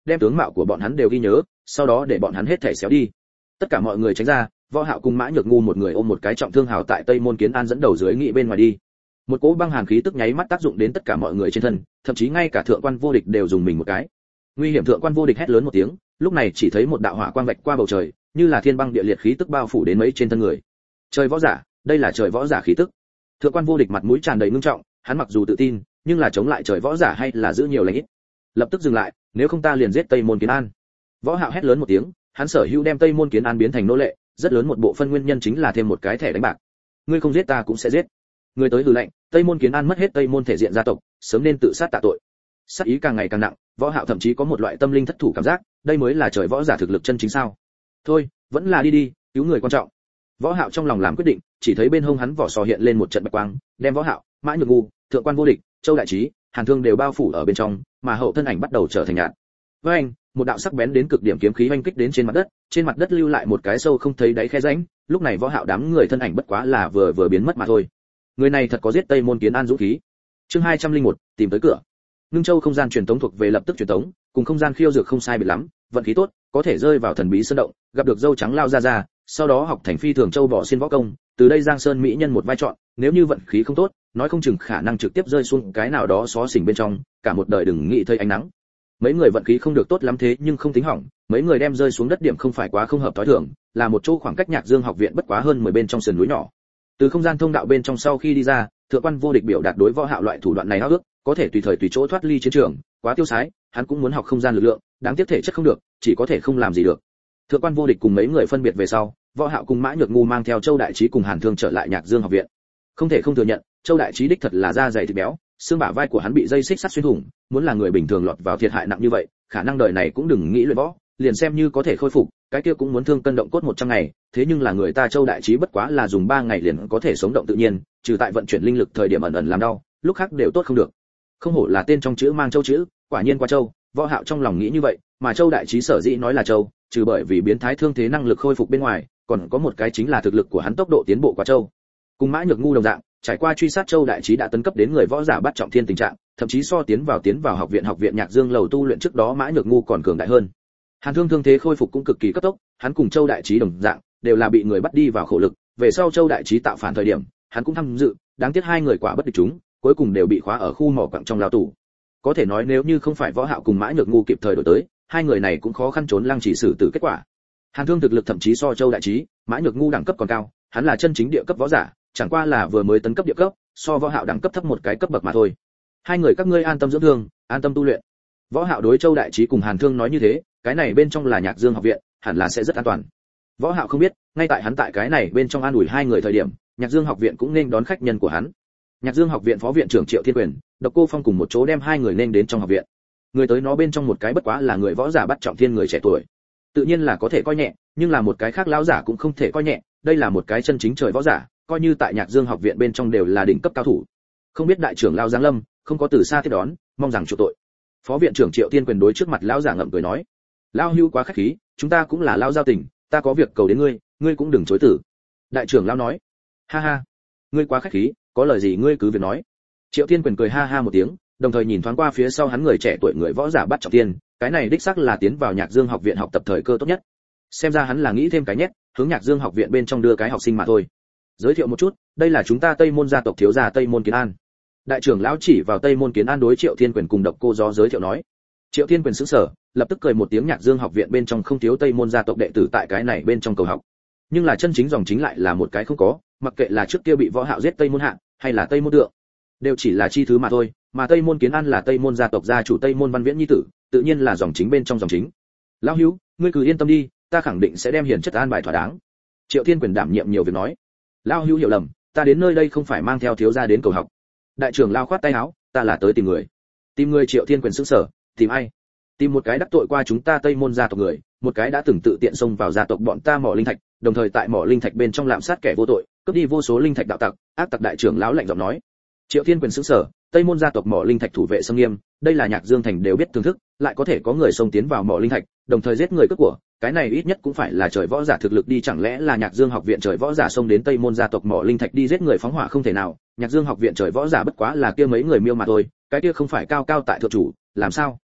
đem tướng mạo của bọn hắn đều ghi nhớ, sau đó để bọn hắn hết thảy xéo đi. Tất cả mọi người tránh ra, Võ Hạo cùng Mã Nhược Ngu một người ôm một cái trọng thương hào tại Tây Môn Kiến An dẫn đầu dưới nghị bên ngoài đi. Một cỗ băng hàn khí tức nháy mắt tác dụng đến tất cả mọi người trên thân, thậm chí ngay cả thượng quan vô địch đều dùng mình một cái. Nguy hiểm! Thượng quan vô địch hét lớn một tiếng, lúc này chỉ thấy một đạo hỏa quang vạch qua bầu trời, như là thiên băng địa liệt khí tức bao phủ đến mấy trên thân người. Trời võ giả, đây là trời võ giả khí tức. Thượng quan vô địch mặt mũi tràn đầy ngưng trọng, hắn mặc dù tự tin, nhưng là chống lại trời võ giả hay là giữ nhiều lành ít. Lập tức dừng lại, nếu không ta liền giết Tây Môn Kiến An. Võ Hạo hét lớn một tiếng, hắn sở hữu đem Tây Môn Kiến An biến thành nô lệ, rất lớn một bộ phân nguyên nhân chính là thêm một cái thẻ đánh bạc. Ngươi không giết ta cũng sẽ giết. Người tới hừ lạnh, Tây Môn Kiến An mất hết Tây Môn thể diện gia tộc, sớm nên tự sát tạ tội. Sát ý càng ngày càng nặng, Võ Hạo thậm chí có một loại tâm linh thất thủ cảm giác, đây mới là trời võ giả thực lực chân chính sao? Thôi, vẫn là đi đi, cứu người quan trọng. Võ Hạo trong lòng làm quyết định, chỉ thấy bên hông hắn vỏ sò hiện lên một trận bạch quang, đem Võ Hạo, Mã Nhược Ngu, Thượng quan vô địch, Châu Đại Trí, Hàn Thương đều bao phủ ở bên trong, mà hậu thân ảnh bắt đầu trở thành nhạt. Với anh, một đạo sắc bén đến cực điểm kiếm khí oanh kích đến trên mặt đất lưu lại một cái sâu không thấy đáy khe rãnh, lúc này Võ Hạo đám người thân ảnh bất quá là vừa biến mất mà thôi. Người này thật có giết Tây Môn Kiến An dũng khí. Chương 201, tìm tới cửa. Ngưng Châu không gian truyền tống thuộc về lập tức truyền tống, cùng không gian khiêu dược không sai biệt lắm, vận khí tốt, có thể rơi vào thần bí sơn động, gặp được dâu trắng lao ra, sau đó học thành phi thường châu bỏ xiên võ công, từ đây Giang Sơn mỹ nhân một vai chọn, nếu như vận khí không tốt, nói không chừng khả năng trực tiếp rơi xuống cái nào đó xó xỉnh bên trong, cả một đời đừng nghĩ thấy ánh nắng. Mấy người vận khí không được tốt lắm thế nhưng không tính hỏng, mấy người đem rơi xuống đất điểm không phải quá không hợp thói thường, là một chỗ khoảng cách Nhạc Dương học viện bất quá hơn 10 bên trong sườn núi nhỏ. Từ không gian thông đạo bên trong sau khi đi ra, Thượng quan vô địch biểu đạt đối Võ Hạo loại thủ đoạn này ao ước, có thể tùy thời tùy chỗ thoát ly chiến trường, quá tiêu sái, hắn cũng muốn học không gian lực lượng, đáng tiếc thể chất không được, chỉ có thể không làm gì được. Thượng quan vô địch cùng mấy người phân biệt về sau, Võ Hạo cùng Mã Nhược Ngu mang theo Châu Đại Trí cùng Hàn Thương trở lại Nhạc Dương học viện. Không thể không thừa nhận, Châu Đại Trí đích thật là da dày thịt béo, xương bả vai của hắn bị dây xích sắt xuyên thủng, muốn là người bình thường lọt vào thiệt hại nặng như vậy, khả năng đời này cũng đừng nghĩ luyện võ, liền xem như có thể khôi phục, cái kia cũng muốn thương cân động cốt 100 ngày, thế nhưng là người ta Châu Đại Trí bất quá là dùng 3 ngày liền có thể sống động tự nhiên, trừ tại vận chuyển linh lực thời điểm ẩn ẩn làm đau, lúc khác đều tốt không được. Không hổ là tên trong chữ mang Châu chữ, quả nhiên qua Châu, Võ Hạo trong lòng nghĩ như vậy, mà Châu Đại Trí sở dĩ nói là Châu, trừ bởi vì biến thái thương thế năng lực khôi phục bên ngoài, còn có một cái chính là thực lực của hắn tốc độ tiến bộ quá Châu. Cùng Mã Nhược Ngu đồng dạng, trải qua truy sát Châu Đại Trí đã tấn cấp đến người võ giả bắt trọng thiên tình trạng, thậm chí so tiến vào học viện Nhạc Dương lầu tu luyện trước đó Mã Nhược Ngu còn cường đại hơn. Hàn Thương thương thế khôi phục cũng cực kỳ cấp tốc, hắn cùng Châu Đại Trí đồng dạng, đều là bị người bắt đi vào khổ lực, về sau Châu Đại Trí tạo phản thời điểm, hắn cũng tham dự, đáng tiếc hai người quả bất địch chúng, cuối cùng đều bị khóa ở khu mỏ quặng trong lao tù. Có thể nói nếu như không phải Võ Hạo cùng Mã Nhược Ngu kịp thời đổi tới, hai người này cũng khó khăn trốn lăng trì xử tử kết quả. Hàn Thương thực lực thậm chí so Châu Đại Trí, Mã Nhược Ngu đẳng cấp còn cao, hắn là chân chính địa cấp võ giả, chẳng qua là vừa mới tấn cấp địa cấp, so Võ Hạo đẳng cấp thấp một cái cấp bậc mà thôi. Hai người các ngươi an tâm dưỡng thương, an tâm tu luyện. Võ Hạo đối Châu Đại Trí cùng Hàn Thương nói như thế, cái này bên trong là Nhạc Dương học viện, hẳn là sẽ rất an toàn. Võ Hạo không biết, ngay tại hắn tại cái này bên trong an ủi hai người thời điểm, Nhạc Dương học viện cũng nên đón khách nhân của hắn. Nhạc Dương học viện phó viện trưởng Triệu Thiên Quyền, Độc Cô Phong cùng một chỗ đem hai người nên đến trong học viện. Người tới nó bên trong một cái bất quá là người võ giả bắt trọng thiên người trẻ tuổi, tự nhiên là có thể coi nhẹ, nhưng là một cái khác lão giả cũng không thể coi nhẹ, đây là một cái chân chính trời võ giả, coi như tại Nhạc Dương học viện bên trong đều là đỉnh cấp cao thủ. Không biết đại trưởng lão Giang Lâm, không có từ xa tiếp đón, mong rằng chịu tội. Phó viện trưởng Triệu Thiên Quyền đối trước mặt lão giả ngậm cười nói, lão hữu quá khách khí, chúng ta cũng là lão giao tình, ta có việc cầu đến ngươi, ngươi cũng đừng chối từ. Đại trưởng lão nói, ha ha, ngươi quá khách khí, có lời gì ngươi cứ việc nói. Triệu Thiên Quyền cười ha ha một tiếng, đồng thời nhìn thoáng qua phía sau hắn người trẻ tuổi người võ giả bắt trọng thiên, cái này đích xác là tiến vào Nhạc Dương học viện học tập thời cơ tốt nhất. Xem ra hắn là nghĩ thêm cái nhét, hướng Nhạc Dương học viện bên trong đưa cái học sinh mà thôi. Giới thiệu một chút, đây là chúng ta Tây Môn gia tộc thiếu gia Tây Môn Kiến An. Đại trưởng lão chỉ vào Tây Môn Kiến An đối Triệu Thiên Quyền cùng Độc Cô Gió giới thiệu nói. Triệu Thiên Quyền sững sờ, lập tức cười một tiếng, Nhạc Dương học viện bên trong không thiếu Tây Môn gia tộc đệ tử tại cái này bên trong cầu học. Nhưng là chân chính dòng chính lại là một cái không có, mặc kệ là trước kia bị Võ Hạo giết Tây Môn Hạng, hay là Tây Môn Tượng, đều chỉ là chi thứ mà thôi, mà Tây Môn Kiến An là Tây Môn gia tộc gia chủ Tây Môn Văn Viễn nhi tử, tự nhiên là dòng chính bên trong dòng chính. Lão hữu, ngươi cứ yên tâm đi, ta khẳng định sẽ đem hiển chất an bài thỏa đáng. Triệu Thiên Quyền đảm nhiệm nhiều việc nói. Lão hữu hiểu lầm, ta đến nơi đây không phải mang theo thiếu gia đến cầu học. Đại trưởng lão khoát tay áo, ta là tới tìm người. Tìm người? Triệu Thiên Quyền sững sờ, tìm ai? Tìm một cái đắc tội qua chúng ta Tây Môn gia tộc người, một cái đã từng tự tiện xông vào gia tộc bọn ta mỏ linh thạch, đồng thời tại mỏ linh thạch bên trong lạm sát kẻ vô tội, cướp đi vô số linh thạch đạo tặc, ác tặc. Đại trưởng lão lạnh giọng nói. Triệu Thiên Quyền sững sờ, Tây Môn gia tộc mỏ linh thạch thủ vệ xâm nghiêm, đây là Nhạc Dương thành đều biết thưởng thức, lại có thể có người xông tiến vào mỏ linh thạch, đồng thời giết người cướp của, cái này ít nhất cũng phải là trời võ giả thực lực đi, chẳng lẽ là Nhạc Dương học viện trời võ giả xông đến Tây Môn gia tộc mỏ linh thạch đi giết người phóng hỏa? Không thể nào, Nhạc Dương học viện trời võ giả bất quá là kia mấy người miêu mà thôi, cái kia không phải cao cao tại thượng chủ, làm sao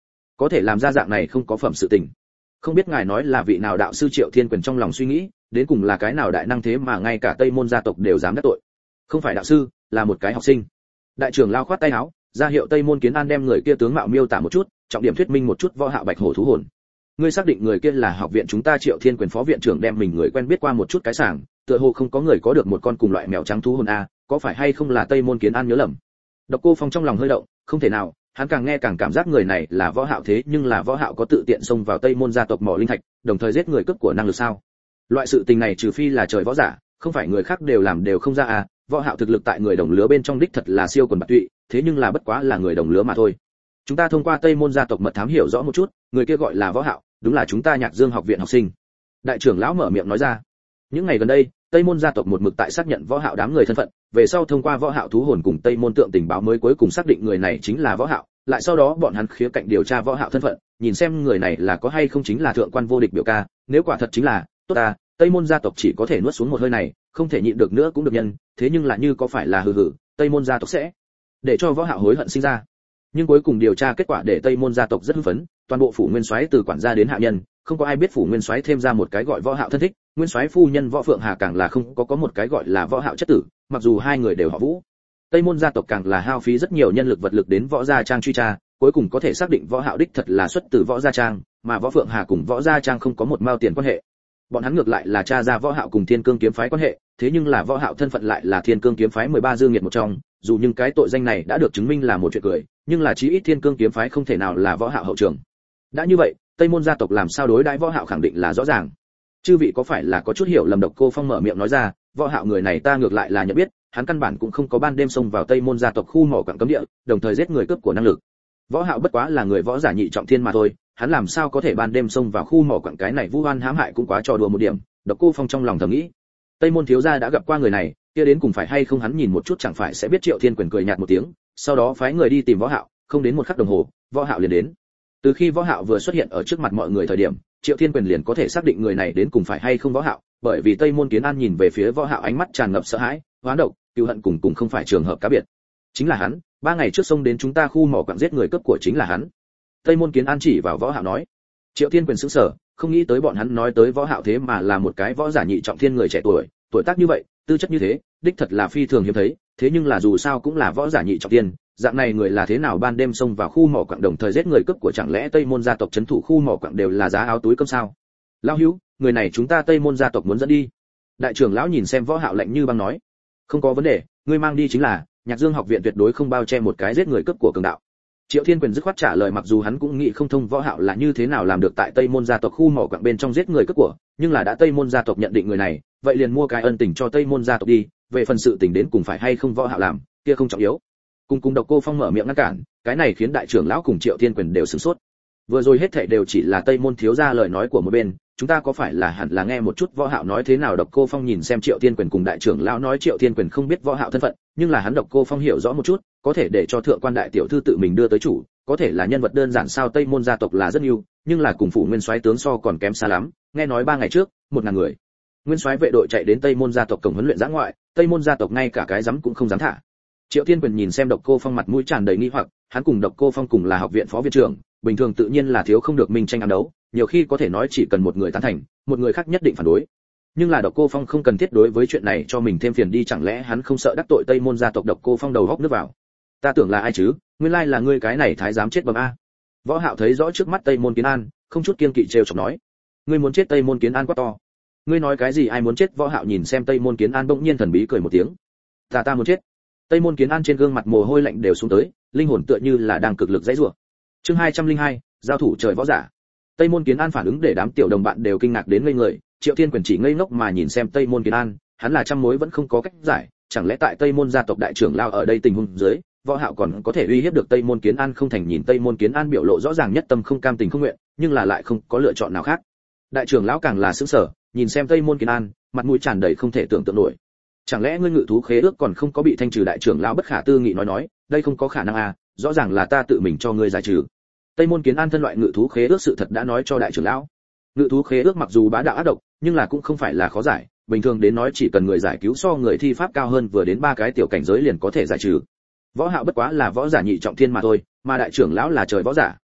có thể làm ra dạng này không có phẩm sự tình. Không biết ngài nói là vị nào đạo sư Triệu Thiên Quyền trong lòng suy nghĩ, đến cùng là cái nào đại năng thế mà ngay cả Tây Môn gia tộc đều dám đắc tội. Không phải đạo sư, là một cái học sinh. Đại trưởng lao khoát tay áo, ra hiệu Tây Môn Kiến An đem người kia tướng mạo miêu tả một chút, trọng điểm thuyết minh một chút Võ Hạo bạch hổ thú hồn. Ngươi xác định người kia là học viện chúng ta Triệu Thiên Quyền phó viện trưởng đem mình người quen biết qua một chút cái sảng, tựa hồ không có người có được một con cùng loại mèo trắng thú hồn a, có phải hay không là Tây Môn Kiến An nhớ lầm. Độc Cô Phong trong lòng hơi động, không thể nào, hắn càng nghe càng cảm giác người này là Võ Hạo thế nhưng là Võ Hạo có tự tiện xông vào Tây Môn gia tộc mỏ linh thạch, đồng thời giết người cướp của năng lực sao? Loại sự tình này trừ phi là trời võ giả, không phải người khác đều làm đều không ra à, Võ Hạo thực lực tại người đồng lứa bên trong đích thật là siêu quần bạt tụy, thế nhưng là bất quá là người đồng lứa mà thôi. Chúng ta thông qua Tây Môn gia tộc mật thám hiểu rõ một chút, người kia gọi là Võ Hạo, đúng là chúng ta Nhạc Dương học viện học sinh. Đại trưởng lão mở miệng nói ra. Những ngày gần đây, Tây Môn gia tộc một mực tại xác nhận Võ Hạo đám người thân phận, về sau thông qua Võ Hạo thú hồn cùng Tây Môn tượng tình báo mới cuối cùng xác định người này chính là Võ Hạo, lại sau đó bọn hắn khía cạnh điều tra Võ Hạo thân phận, nhìn xem người này là có hay không chính là thượng quan vô địch biểu ca, nếu quả thật chính là, tốt à, Tây Môn gia tộc chỉ có thể nuốt xuống một hơi này, không thể nhịn được nữa cũng được nhân, thế nhưng là như có phải là hừ hừ, Tây Môn gia tộc sẽ để cho Võ Hạo hối hận sinh ra. Nhưng cuối cùng điều tra kết quả để Tây Môn gia tộc rất hưng phấn, toàn bộ phủ nguyên soái từ quản gia đến hạ nhân, không có ai biết phủ nguyên soái thêm ra một cái gọi Võ Hạo thân thích, nguyên soái phu nhân Võ Phượng Hà càng là không có một cái gọi là Võ Hạo chất tử, mặc dù hai người đều họ Vũ. Tây Môn gia tộc càng là hao phí rất nhiều nhân lực vật lực đến Võ gia trang truy tra, cuối cùng có thể xác định Võ Hạo đích thật là xuất từ Võ gia trang, mà Võ Phượng Hà cùng Võ gia trang không có một mao tiền quan hệ. Bọn hắn ngược lại là tra ra Võ Hạo cùng Thiên Cương kiếm phái quan hệ, thế nhưng là Võ Hạo thân phận lại là Thiên Cương kiếm phái 13 dương nghiệt một trong, dù nhưng cái tội danh này đã được chứng minh là một chuyện cười, nhưng là chí ít Thiên Cương kiếm phái không thể nào là Võ Hạo hậu trường. Đã như vậy, Tây Môn gia tộc làm sao đối đãi Võ Hạo khẳng định là rõ ràng. Chư vị có phải là có chút hiểu lầm? Độc Cô Phong mở miệng nói ra, Võ Hạo người này ta ngược lại là nhận biết, hắn căn bản cũng không có ban đêm xông vào Tây Môn gia tộc khu mỏ quặng cấm địa, đồng thời giết người cướp của năng lực. Võ Hạo bất quá là người võ giả nhị trọng thiên mà thôi, hắn làm sao có thể ban đêm xông vào khu mỏ quặng, cái này vu oan hãm hại cũng quá trò đùa một điểm. Độc Cô Phong trong lòng thầm nghĩ, Tây Môn thiếu gia đã gặp qua người này, kia đến cùng phải hay không hắn nhìn một chút chẳng phải sẽ biết. Triệu Thiên Quyền cười nhạt một tiếng, sau đó phái người đi tìm Võ Hạo, không đến một khắc đồng hồ, Võ Hạo liền đến. Từ khi Võ Hạo vừa xuất hiện ở trước mặt mọi người thời điểm, Triệu Thiên Quyền liền có thể xác định người này đến cùng phải hay không Võ Hạo, bởi vì Tây Môn Kiến An nhìn về phía Võ Hạo ánh mắt tràn ngập sợ hãi, oán độc, cừu hận cùng không phải trường hợp cá biệt. Chính là hắn, 3 ngày trước xông đến chúng ta khu mỏ quặng giết người cướp của chính là hắn. Tây Môn Kiến An chỉ vào Võ Hạo nói. Triệu Thiên Quyền sững sờ, không nghĩ tới bọn hắn nói tới Võ Hạo thế mà là một cái võ giả nhị trọng thiên người trẻ tuổi, tuổi tác như vậy, tư chất như thế, đích thật là phi thường hiếm thấy, thế nhưng là dù sao cũng là võ giả nhị trọng thiên, dạng này người là thế nào ban đêm xông vào khu mỏ quặng đồng thời giết người cướp của, chẳng lẽ Tây Môn gia tộc trấn thủ khu mỏ quặng đều là giá áo túi cơm sao? Lão hữu, người này chúng ta Tây Môn gia tộc muốn dẫn đi. Đại trưởng lão nhìn xem Võ Hạo lạnh như băng nói, không có vấn đề, ngươi mang đi chính là, Nhạc Dương học viện tuyệt đối không bao che một cái giết người cướp của cường đạo. Triệu Thiên Quyền dứt khoát trả lời, mặc dù hắn cũng nghĩ không thông Võ Hạo là như thế nào làm được tại Tây Môn gia tộc khu mỏ quặng bên trong giết người cướp của, nhưng là đã Tây Môn gia tộc nhận định người này, vậy liền mua cái ân tình cho Tây Môn gia tộc đi, về phần sự tình đến cùng phải hay không Võ Hạo làm, kia không trọng yếu. Cùng Độc Cô Phong mở miệng ngăn cản, cái này khiến đại trưởng lão cùng Triệu Thiên Quyền đều sửng sốt. Vừa rồi hết thảy đều chỉ là Tây Môn thiếu gia lời nói của một bên, chúng ta có phải là hẳn là nghe một chút Võ Hạo nói thế nào? Độc Cô Phong nhìn xem Triệu Thiên Quyền cùng đại trưởng lão nói, Triệu Thiên Quyền không biết Võ Hạo thân phận, nhưng là hắn Độc Cô Phong hiểu rõ một chút, có thể để cho thượng quan đại tiểu thư tự mình đưa tới chủ, có thể là nhân vật đơn giản sao? Tây Môn gia tộc là rất nhiều, nhưng là cùng phủ nguyên soái tướng so còn kém xa lắm, nghe nói 3 ngày trước, 1000 người nguyên soái vệ đội chạy đến Tây Môn gia tộc cổng huấn luyện giã ngoại, Tây Môn gia tộc ngay cả cái dám cũng không dám thả. Triệu Thiên Quyền nhìn xem Độc Cô Phong mặt mũi tràn đầy nghi hoặc, hắn cùng Độc Cô Phong cùng là học viện phó viện trưởng, bình thường tự nhiên là thiếu không được minh tranh ám đấu, nhiều khi có thể nói chỉ cần một người tán thành, một người khác nhất định phản đối. Nhưng là Độc Cô Phong không cần thiết đối với chuyện này cho mình thêm phiền đi, chẳng lẽ hắn không sợ đắc tội Tây Môn gia tộc? Độc Cô Phong đầu góc nước vào. Ta tưởng là ai chứ, nguyên lai là ngươi cái này thái giám chết bầm a. Võ Hạo thấy rõ trước mắt Tây Môn Kiến An, không chút kiêng kỵ trêu chọc nói, ngươi muốn chết? Tây Môn Kiến An quát to. Ngươi nói cái gì? Ai muốn chết? Võ Hạo nhìn xem Tây Môn Kiến An bỗng nhiên thần bí cười một tiếng. Ta muốn chết. Tây Môn Kiến An trên gương mặt mồ hôi lạnh đều xuống tới, linh hồn tựa như là đang cực lực giãy giụa. Chương 202, giao thủ trời võ giả. Tây Môn Kiến An phản ứng để đám tiểu đồng bạn đều kinh ngạc đến ngây người, Triệu Thiên Quyền chỉ ngây ngốc mà nhìn xem Tây Môn Kiến An, hắn là trăm mối vẫn không có cách giải, chẳng lẽ tại Tây Môn gia tộc đại trưởng lao ở đây tình huống dưới, Võ Hạo còn có thể uy hiếp được Tây Môn Kiến An? Không thành nhìn Tây Môn Kiến An biểu lộ rõ ràng nhất tâm không cam tình không nguyện, nhưng là lại không có lựa chọn nào khác. Đại trưởng lão càng là sững sờ, nhìn xem Tây Môn Kiến An, mặt mũi tràn đầy không thể tưởng tượng nổi. Chẳng lẽ ngươi ngự thú khế ước còn không có bị thanh trừ? Đại trưởng lão bất khả tư nghị nói, đây không có khả năng à, rõ ràng là ta tự mình cho ngươi giải trừ. Tây Môn Kiến An thân loại ngự thú khế ước sự thật đã nói cho đại trưởng lão. Ngự thú khế ước mặc dù bá đạo ác độc, nhưng là cũng không phải là khó giải, bình thường đến nói chỉ cần người giải cứu so người thi pháp cao hơn vừa đến 3 cái tiểu cảnh giới liền có thể giải trừ. Võ Hạo bất quá là võ giả nhị trọng thiên mà thôi, mà đại trưởng lão là trời võ giả,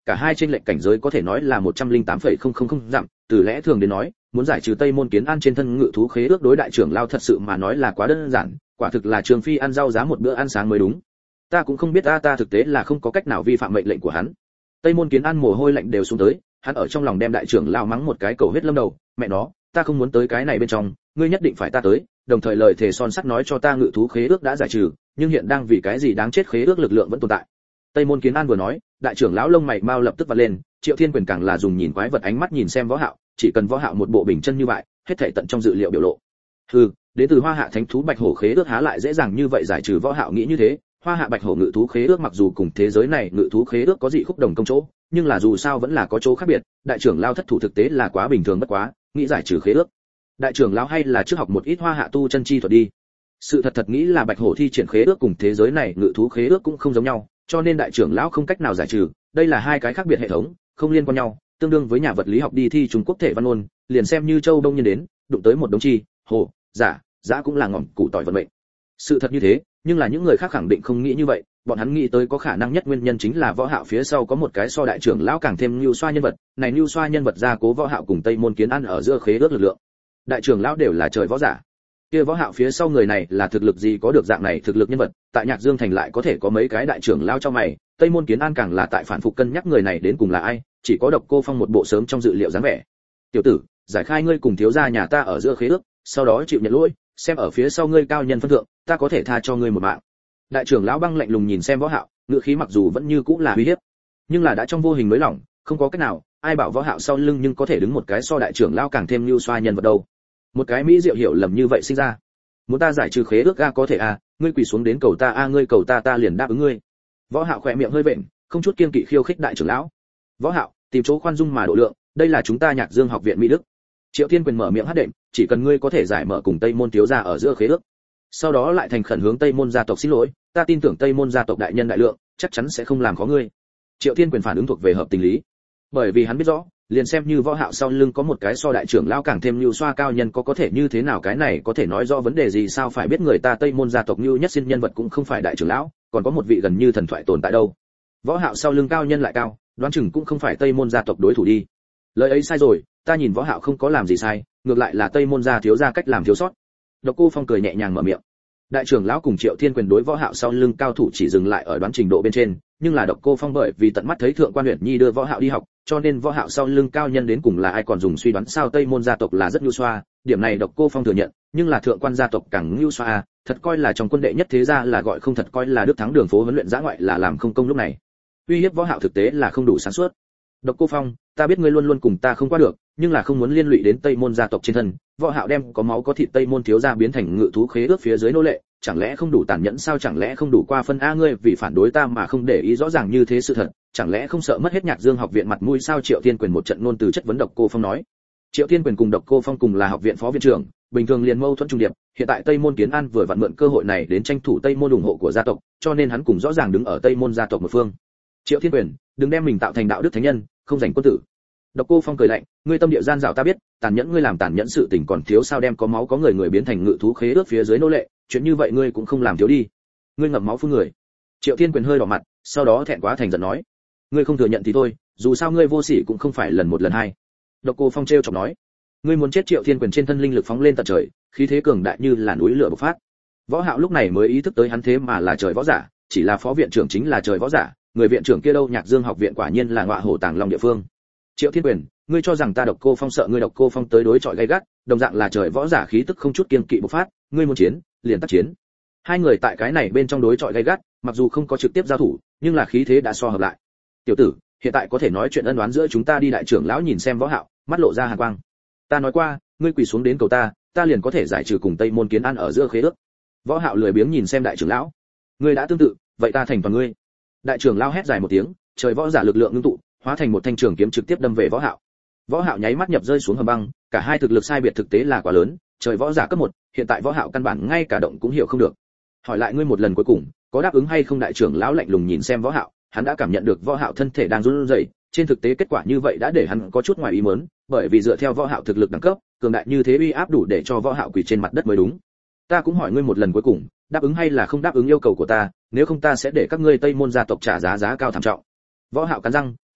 cả hai chênh lệch cảnh giới có thể nói là 108,000 dặm, từ lẽ thường đến nói, muốn giải trừ Tây Môn Kiến An trên thân ngự thú khế ước đối đại trưởng lão thật sự mà nói là quá đơn giản, quả thực là Trường Phi ăn rau giá một bữa ăn sáng mới đúng. Ta cũng không biết ta thực tế là không có cách nào vi phạm mệnh lệnh của hắn. Tây Môn Kiến An mồ hôi lạnh đều xuống tới, hắn ở trong lòng đem đại trưởng lão mắng một cái cầu huyết lâm đầu, mẹ nó, ta không muốn tới cái này bên trong, ngươi nhất định phải ta tới, đồng thời lời thề son sắt nói cho ta ngự thú khế ước đã giải trừ, nhưng hiện đang vì cái gì đáng chết khế ước lực lượng vẫn tồn tại. Tây Môn Kiến An vừa nói, đại trưởng lão lông mày mau lập tức vặn lên, Triệu Thiên Quyền càng là dùng nhìn quái vật ánh mắt nhìn xem Võ Hạo, chỉ cần Võ Hạo một bộ bình chân như vậy, hết thảy tận trong dự liệu biểu lộ. Hừ, đến từ Hoa Hạ Thánh thú Bạch Hổ khế ước há lại dễ dàng như vậy giải trừ. Võ Hạo nghĩ như thế, Hoa Hạ Bạch Hổ ngự thú khế ước mặc dù cùng thế giới này ngự thú khế ước có dị khúc đồng công chỗ, nhưng là dù sao vẫn là có chỗ khác biệt, đại trưởng lão thất thủ thực tế là quá bình thường bất quá, nghĩ giải trừ khế ước. Đại trưởng lão hay là trước học một ít Hoa Hạ tu chân chi thuật đi. Sự thật nghĩ là Bạch Hổ thi triển khế ước cùng thế giới này ngự thú khế ước cũng không giống nhau, cho nên đại trưởng lão không cách nào giải trừ, đây là hai cái khác biệt hệ thống, không liên quan nhau, tương đương với nhà vật lý học đi thi Trung Quốc thể văn ôn, liền xem như Châu Đông Nhân đến, đụng tới một đống chi, hồ, giả cũng là ngọn củ tỏi vận mệnh. Sự thật như thế, nhưng là những người khác khẳng định không nghĩ như vậy, bọn hắn nghĩ tới có khả năng nhất nguyên nhân chính là Võ Hạo phía sau có một cái so đại trưởng lão càng thêm nưu xoa nhân vật, này nưu xoa nhân vật gia cố Võ Hạo cùng Tây Môn Kiến An ở giữa khế ước lực lượng. Đại trưởng lão đều là trời võ giả. Kia Võ Hạo phía sau người này là thực lực gì có được dạng này thực lực nhân vật, tại Nhạc Dương thành lại có thể có mấy cái đại trưởng lão cho mày, Tây Môn Kiến An càng là tại phản phục cân nhắc người này đến cùng là ai, chỉ có Độc Cô Phong một bộ sớm trong dự liệu dáng vẻ. Tiểu tử, giải khai ngươi cùng thiếu gia nhà ta ở giữa khế ước, sau đó chịu nhận lỗi, xem ở phía sau ngươi cao nhân phân thượng, ta có thể tha cho ngươi một mạng. Đại trưởng lão băng lạnh lùng nhìn xem Võ Hạo, ngữ khí mặc dù vẫn như cũ là uy hiếp, nhưng là đã trong vô hình mới lỏng, không có cách nào, ai bảo Võ Hạo sau lưng nhưng có thể đứng một cái so đại trưởng lão càng thêm lưu xoa nhân vật đâu. Một cái mỹ diệu hiểu lầm như vậy sinh ra. Muốn ta giải trừ khế ước có thể ngươi quỳ xuống đến cầu ta ngươi cầu ta liền đáp ứng ngươi. Võ Hạo khẽ miệng hơi vện, không chút kiêng kỵ khiêu khích đại trưởng lão. Võ Hạo, tìm chỗ khoan dung mà độ lượng, đây là chúng ta Nhạc Dương học viện Mỹ Đức. Triệu Thiên Quyền mở miệng hất đệm, chỉ cần ngươi có thể giải mở cùng Tây Môn thiếu gia ở giữa khế ước, sau đó lại thành khẩn hướng Tây Môn gia tộc xin lỗi, ta tin tưởng Tây Môn gia tộc đại nhân đại lượng, chắc chắn sẽ không làm khó ngươi. Triệu Thiên Quyền phản ứng thuộc về hợp tình lý, bởi vì hắn biết rõ, liền xem như Võ Hạo sau lưng có một cái so đại trưởng lão càng thêm lưu xoa cao nhân có thể như thế nào, cái này có thể nói rõ vấn đề gì sao, phải biết người ta Tây Môn gia tộc lưu nhất xin nhân vật cũng không phải đại trưởng lão, còn có một vị gần như thần thoại tồn tại đâu. Võ Hạo sau lưng cao nhân lại cao, đoán chừng cũng không phải Tây Môn gia tộc đối thủ đi. Lời ấy sai rồi, ta nhìn Võ Hạo không có làm gì sai, ngược lại là Tây Môn gia thiếu gia cách làm thiếu sót. Độc Cô Phong cười nhẹ nhàng mở miệng. Đại trưởng lão cùng Triệu Thiên Quyền đối Võ Hạo sau lưng cao thủ chỉ dừng lại ở đoán trình độ bên trên, nhưng là Độc Cô Phong bởi vì tận mắt thấy thượng quan Uyển Nhi đưa Võ Hạo đi học, cho nên Võ Hạo sau lưng cao nhân đến cùng là ai còn dùng suy đoán sao. Tây Môn gia tộc là rất nhu xoa, điểm này Độc Cô Phong thừa nhận, nhưng là thượng quan gia tộc càng nhu xoa, thật coi là trong quân đệ nhất thế gia là gọi không, thật coi là Đức Thắng đường phố huấn luyện dã ngoại là làm không công lúc này. Uy hiếp Võ Hạo thực tế là không đủ sáng suốt. Độc Cô Phong, ta biết ngươi luôn luôn cùng ta không qua được, nhưng là không muốn liên lụy đến Tây Môn gia tộc trên thân. Võ Hạo đem có máu có thịt Tây Môn thiếu gia biến thành ngự thú khế ước phía dưới nô lệ, chẳng lẽ không đủ tàn nhẫn sao, chẳng lẽ không đủ qua phân ngươi vì phản đối ta mà không để ý rõ ràng như thế sự thật, chẳng lẽ không sợ mất hết Nhạc Dương học viện mặt mũi sao. Triệu Thiên Quyền một trận ngôn từ chất vấn Độc Cô Phong nói. Triệu Thiên Quyền cùng Độc Cô Phong cùng là học viện phó viện trưởng, bình thường liền mâu thuẫn trung điệp, hiện tại Tây Môn Kiến An vừa vặn mượn cơ hội này đến tranh thủ Tây Môn ủng hộ của gia tộc, cho nên hắn cùng rõ ràng đứng ở Tây Môn gia tộc một phương. Triệu Thiên Quyền, đừng đem mình tạo thành đạo đức thánh nhân, không giành quân tử. Độc Cô Phong cười lạnh, ngươi tâm địa gian dảo ta biết, tàn nhẫn ngươi làm tàn nhẫn sự tình còn thiếu sao, đem có máu có người biến thành ngự thú khế ước phía dưới nô lệ, chuyện như vậy ngươi cũng không làm thiếu đi. Ngươi ngậm máu phun người. Triệu Thiên Quyền hơi đỏ mặt, sau đó thẹn quá thành giận nói, ngươi không thừa nhận thì thôi, dù sao ngươi vô sỉ cũng không phải lần một lần hai. Độc Cô Phong trêu chọc nói, ngươi muốn chết. Triệu Thiên Quyền trên thân linh lực phóng lên tận trời, khí thế cường đại như là núi lửa bộc phát. Võ Hạo lúc này mới ý thức tới hắn thế mà là trời võ giả, chỉ là phó viện trưởng chính là trời võ giả, người viện trưởng kia đâu. Nhạc Dương học viện quả nhiên là ngọa hổ tàng long địa phương. Triệu Thiên Quyền, ngươi cho rằng ta Độc Cô Phong sợ ngươi? Độc Cô Phong tới đối chọi gay gắt, đồng dạng là trời võ giả khí tức không chút kiêng kỵ bộc phát, ngươi muốn chiến, liền tác chiến. Hai người tại cái này bên trong đối chọi gay gắt, mặc dù không có trực tiếp giao thủ, nhưng là khí thế đã so hợp lại. Tiểu tử, hiện tại có thể nói chuyện ân oán giữa chúng ta đi. Đại trưởng lão nhìn xem Võ Hạo, mắt lộ ra hàn quang. Ta nói qua, ngươi quỳ xuống đến cầu ta, ta liền có thể giải trừ cùng Tây Môn Kiến An ở giữa khế ước. Võ Hạo lười biếng nhìn xem đại trưởng lão, ngươi đã tương tự, vậy ta thành toàn ngươi. Đại trưởng lão hét dài một tiếng, trời võ giả lực lượng ngưng tụ, hóa thành một thanh trường kiếm trực tiếp đâm về Võ Hạo. Võ Hạo nháy mắt nhập rơi xuống hầm băng, cả hai thực lực sai biệt thực tế là quá lớn, trời võ giả cấp 1, hiện tại Võ Hạo căn bản ngay cả động cũng hiểu không được. Hỏi lại ngươi một lần cuối cùng, có đáp ứng hay không? Đại trưởng lão lạnh lùng nhìn xem Võ Hạo, hắn đã cảm nhận được Võ Hạo thân thể đang run rẩy, trên thực tế kết quả như vậy đã để hắn có chút ngoài ý muốn, bởi vì dựa theo Võ Hạo thực lực đẳng cấp, cường đại như thế uy áp đủ để cho Võ Hạo quỳ trên mặt đất mới đúng. Ta cũng hỏi ngươi một lần cuối cùng, đáp ứng hay là không đáp ứng yêu cầu của ta, nếu không ta sẽ để các ngươi Tây Môn gia tộc trả giá cao thảm trọng. Võ Hạo cắn răng,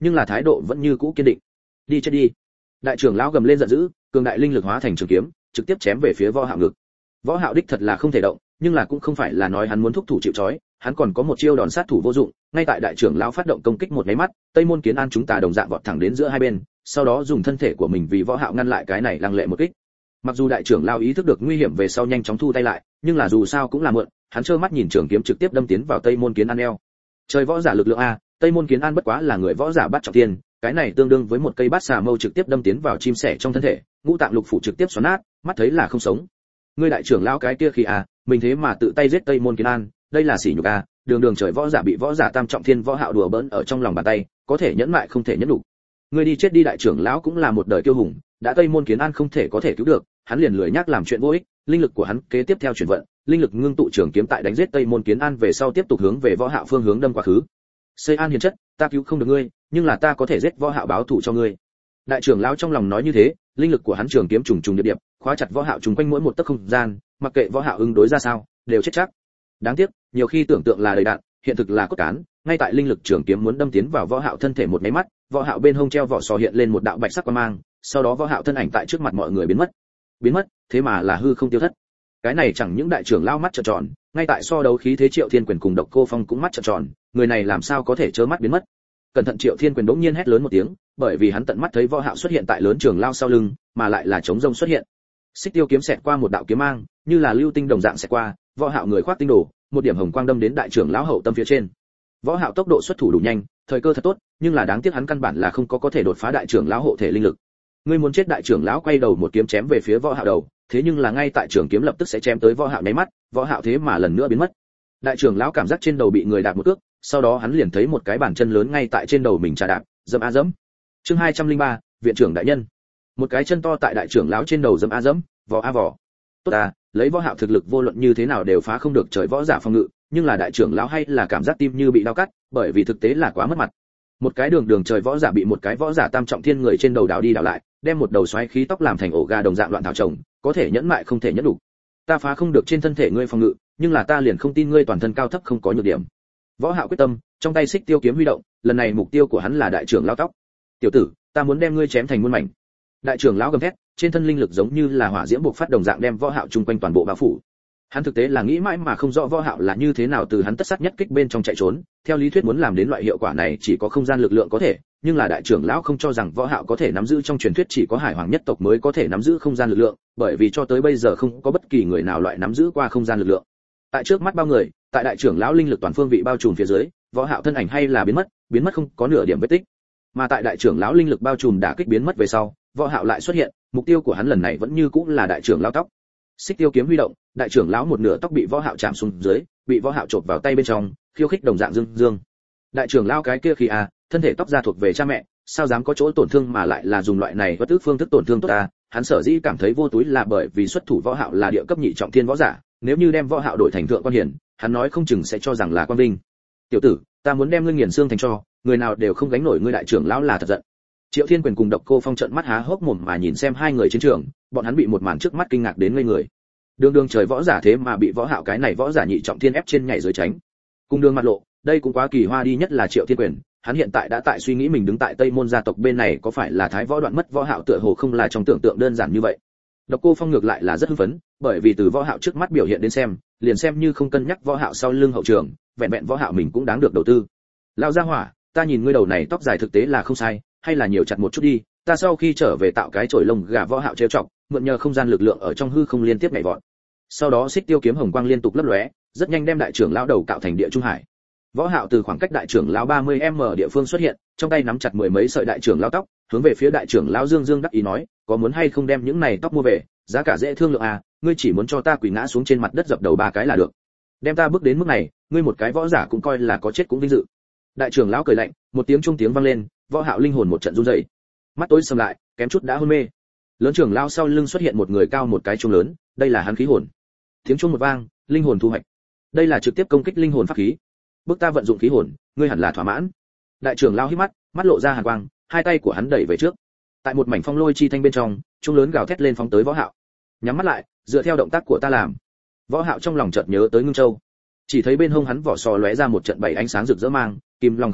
nhưng là thái độ vẫn như cũ kiên định. Đi chết đi. Đại trưởng lão gầm lên giận dữ, cường đại linh lực hóa thành trường kiếm, trực tiếp chém về phía Võ Hạo ngực. Võ Hạo đích thật là không thể động, nhưng là cũng không phải là nói hắn muốn thúc thủ chịu trói, hắn còn có một chiêu đòn sát thủ vô dụng. Ngay tại đại trưởng lão phát động công kích một cái mắt, Tây Môn Kiến An chúng ta đồng dạng vọt thẳng đến giữa hai bên, sau đó dùng thân thể của mình vì Võ Hạo ngăn lại cái này lăng lệ một kích. Mặc dù đại trưởng lão ý thức được nguy hiểm về sau nhanh chóng thu tay lại, nhưng là dù sao cũng là mượn, hắn trơ mắt nhìn trường kiếm trực tiếp đâm tiến vào Tây Môn Kiến An eo. Trời võ giả lực lượng a, Tây Môn Kiến An bất quá là người võ giả bắt trọng thiên, cái này tương đương với một cây bát xà mâu trực tiếp đâm tiến vào chim sẻ trong thân thể, ngũ tạng lục phủ trực tiếp xoắn nát, mắt thấy là không sống. Ngươi đại trưởng lão cái kia khi a, mình thế mà tự tay giết Tây Môn Kiến An, đây là sỉ nhục a, đường đường trời võ giả bị võ giả tam trọng thiên Võ Hạo đùa bỡn ở trong lòng bàn tay, có thể nhẫn mại không thể nhẫn đủ. Ngươi đi chết đi, đại trưởng lão cũng là một đời kiêu hùng, đã Tây Môn Kiến An không thể có thể cứu được, hắn liền lười nhác làm chuyện vô ích, linh lực của hắn kế tiếp theo chuyển vận, linh lực ngưng tụ trường kiếm tại đánh giết Tây Môn Kiến An về sau tiếp tục hướng về Võ Hạo phương hướng đâm quá khứ. Xây An hiền chất, ta cứu không được ngươi, nhưng là ta có thể giết Võ Hạo báo thù cho ngươi. Đại trưởng lão trong lòng nói như thế, linh lực của hắn trường kiếm trùng trùng điệp điệp, khóa chặt Võ Hạo trùng quanh mỗi một tấc không gian, mặc kệ Võ Hạo ứng đối ra sao, đều chết chắc. Đáng tiếc, nhiều khi tưởng tượng là đầy đạn, hiện thực là cốt cán, ngay tại linh lực trường kiếm muốn đâm tiến vào Võ Hạo thân thể một cái mắt, Võ Hạo bên hông treo vỏ sò hiện lên một đạo bạch sắc quang mang, sau đó Võ Hạo thân ảnh tại trước mặt mọi người biến mất, thế mà là hư không tiêu thất. Cái này chẳng những đại trưởng lão mắt trợn tròn, ngay tại so đấu khí thế Triệu Thiên Quyền cùng Độc Cô Phong cũng mắt trợn tròn, người này làm sao có thể trơ mắt biến mất. Cẩn thận, Triệu Thiên Quyền đống nhiên hét lớn một tiếng, bởi vì hắn tận mắt thấy Võ Hạo xuất hiện tại lớn trường lao sau lưng, mà lại là chống rông xuất hiện. Xích tiêu kiếm xẹt qua một đạo kiếm mang, như là lưu tinh đồng dạng xẹt qua, Võ Hạo người khoác tinh đồ, một điểm hồng quang đâm đến đại trưởng lão hậu tâm phía trên. Võ Hạo tốc độ xuất thủ đủ nhanh, thời cơ thật tốt, nhưng là đáng tiếc hắn căn bản là không có thể đột phá đại trưởng lão hộ thể linh lực. Ngươi muốn chết, đại trưởng lão quay đầu một kiếm chém về phía Võ Hạo đầu, thế nhưng là ngay tại trường kiếm lập tức sẽ chém tới Võ Hạo nháy mắt, Võ Hạo thế mà lần nữa biến mất. Đại trưởng lão cảm giác trên đầu bị người đạp một cước, sau đó hắn liền thấy một cái bàn chân lớn ngay tại trên đầu mình trà đạp, dẫm a dẫm. Chương 203, viện trưởng đại nhân. Một cái chân to tại đại trưởng lão trên đầu dẫm a dẫm, vò a vò. Tốt à, lấy Võ Hạo thực lực vô luận như thế nào đều phá không được trời võ giả phòng ngự, nhưng là đại trưởng lão hay là cảm giác tim như bị đau cắt, bởi vì thực tế là quá mất mặt. Một cái đường trời võ giả bị một cái võ giả tam trọng thiên người trên đầu đảo đi đảo lại, đem một đầu xoáy khí tóc làm thành ổ gà đồng dạng loạn thảo trồng, có thể nhẫn mại không thể nhẫn đủ. Ta phá không được trên thân thể ngươi phòng ngự, nhưng là ta liền không tin ngươi toàn thân cao thấp không có nhược điểm. Võ Hạo quyết tâm, trong tay xích tiêu kiếm huy động, lần này mục tiêu của hắn là đại trưởng lão tóc. Tiểu tử, ta muốn đem ngươi chém thành muôn mảnh. Đại trưởng lão gầm thét, trên thân linh lực giống như là hỏa diễm bộc phát đồng dạng đem Võ Hạo chung quanh toàn bộ bao phủ. Hắn thực tế là nghĩ mãi mà không rõ Võ Hạo là như thế nào từ hắn tất sát nhất kích bên trong chạy trốn, theo lý thuyết muốn làm đến loại hiệu quả này chỉ có không gian lực lượng có thể, nhưng là đại trưởng lão không cho rằng Võ Hạo có thể nắm giữ, trong truyền thuyết chỉ có Hải Hoàng nhất tộc mới có thể nắm giữ không gian lực lượng, bởi vì cho tới bây giờ không có bất kỳ người nào loại nắm giữ qua không gian lực lượng. Tại trước mắt bao người, tại đại trưởng lão linh lực toàn phương vị bao trùm phía dưới, Võ Hạo thân ảnh hay là biến mất không có nửa điểm vết tích. Mà tại đại trưởng lão linh lực bao trùm đả kích biến mất về sau, Võ Hạo lại xuất hiện, mục tiêu của hắn lần này vẫn như cũ là đại trưởng lão tóc. Xích tiêu kiếm huy động, đại trưởng lão một nửa tóc bị Võ Hạo chạm xuống dưới, bị Võ Hạo chộp vào tay bên trong, khiêu khích đồng dạng dương. Đại trưởng lão cái kia khi thân thể tóc ra thuộc về cha mẹ, sao dám có chỗ tổn thương mà lại là dùng loại này bất tức phương thức tổn thương tốt ta, hắn sở dĩ cảm thấy vô túi là bởi vì xuất thủ Võ Hạo là địa cấp nhị trọng thiên võ giả, nếu như đem Võ Hạo đổi thành thượng quan hiển, hắn nói không chừng sẽ cho rằng là quan vinh. Tiểu tử, ta muốn đem ngươi nghiền xương thành tro, người nào đều không gánh nổi ngươi, đại trưởng lão là thật giận. Triệu Thiên Quyền cùng Độc Cô Phong trợn mắt há hốc mồm mà nhìn xem hai người chiến trường, bọn hắn bị một màn trước mắt kinh ngạc đến ngây người. Đường trời võ giả thế mà bị Võ Hạo cái này võ giả nhị trọng thiên ép trên nhảy dưới tránh. Cùng đường mặt lộ, đây cũng quá kỳ hoa đi, nhất là Triệu Thiên Quyền, hắn hiện tại đã tại suy nghĩ mình đứng tại Tây Môn gia tộc bên này có phải là thái võ đoạn mất Võ Hạo, tựa hồ không là trong tưởng tượng đơn giản như vậy. Độc Cô Phong ngược lại là rất hưng phấn, bởi vì từ Võ Hạo trước mắt biểu hiện đến xem, liền xem như không cân nhắc Võ Hạo sau lưng hậu trường, vẹn vẹn Võ Hạo mình cũng đáng được đầu tư. Lão gia hỏa, ta nhìn ngươi đầu này tóc dài thực tế là không sai, hay là nhiều chặt một chút đi, ta sau khi trở về tạo cái chổi lông gà. Võ Hạo trêu chọc, mượn nhờ không gian lực lượng ở trong hư không liên tiếp nhảy vọt. Sau đó xích tiêu kiếm hồng quang liên tục lấp lóe, rất nhanh đem đại trưởng lão đầu cạo thành địa trung hải. Võ Hạo từ khoảng cách đại trưởng lão 30m địa phương xuất hiện, trong tay nắm chặt mười mấy sợi đại trưởng lão tóc, hướng về phía đại trưởng lão Dương đắc ý nói, có muốn hay không đem những này tóc mua về, giá cả dễ thương lượng à, ngươi chỉ muốn cho ta quỳ ngã xuống trên mặt đất dập đầu ba cái là được. Đem ta bước đến mức này, ngươi một cái võ giả cũng coi là có chết cũng vinh dự. Đại trưởng lão cười lạnh, một tiếng trung tiếng vang lên, Võ Hạo linh hồn một trận run rẩy, mắt tối sầm lại, kém chút đã hôn mê. Lớn trưởng lão sau lưng xuất hiện một người cao một cái chuông lớn, đây là hắn khí hồn. Tiếng chuông một vang, linh hồn thu hoạch. Đây là trực tiếp công kích linh hồn pháp khí. Bước ta vận dụng khí hồn, ngươi hẳn là thỏa mãn. Đại trưởng lão hít mắt, mắt lộ ra hàn quang, hai tay của hắn đẩy về trước. Tại một mảnh phong lôi chi thanh bên trong, chuông lớn gào thét lên phóng tới Võ Hạo. Nhắm mắt lại, dựa theo động tác của ta làm. Võ Hạo trong lòng chợt nhớ tới Ngưng Châu. Chỉ thấy bên hông hắn vỏ sò lóe ra một trận bảy ánh sáng rực rỡ mang, kìm lòng không được,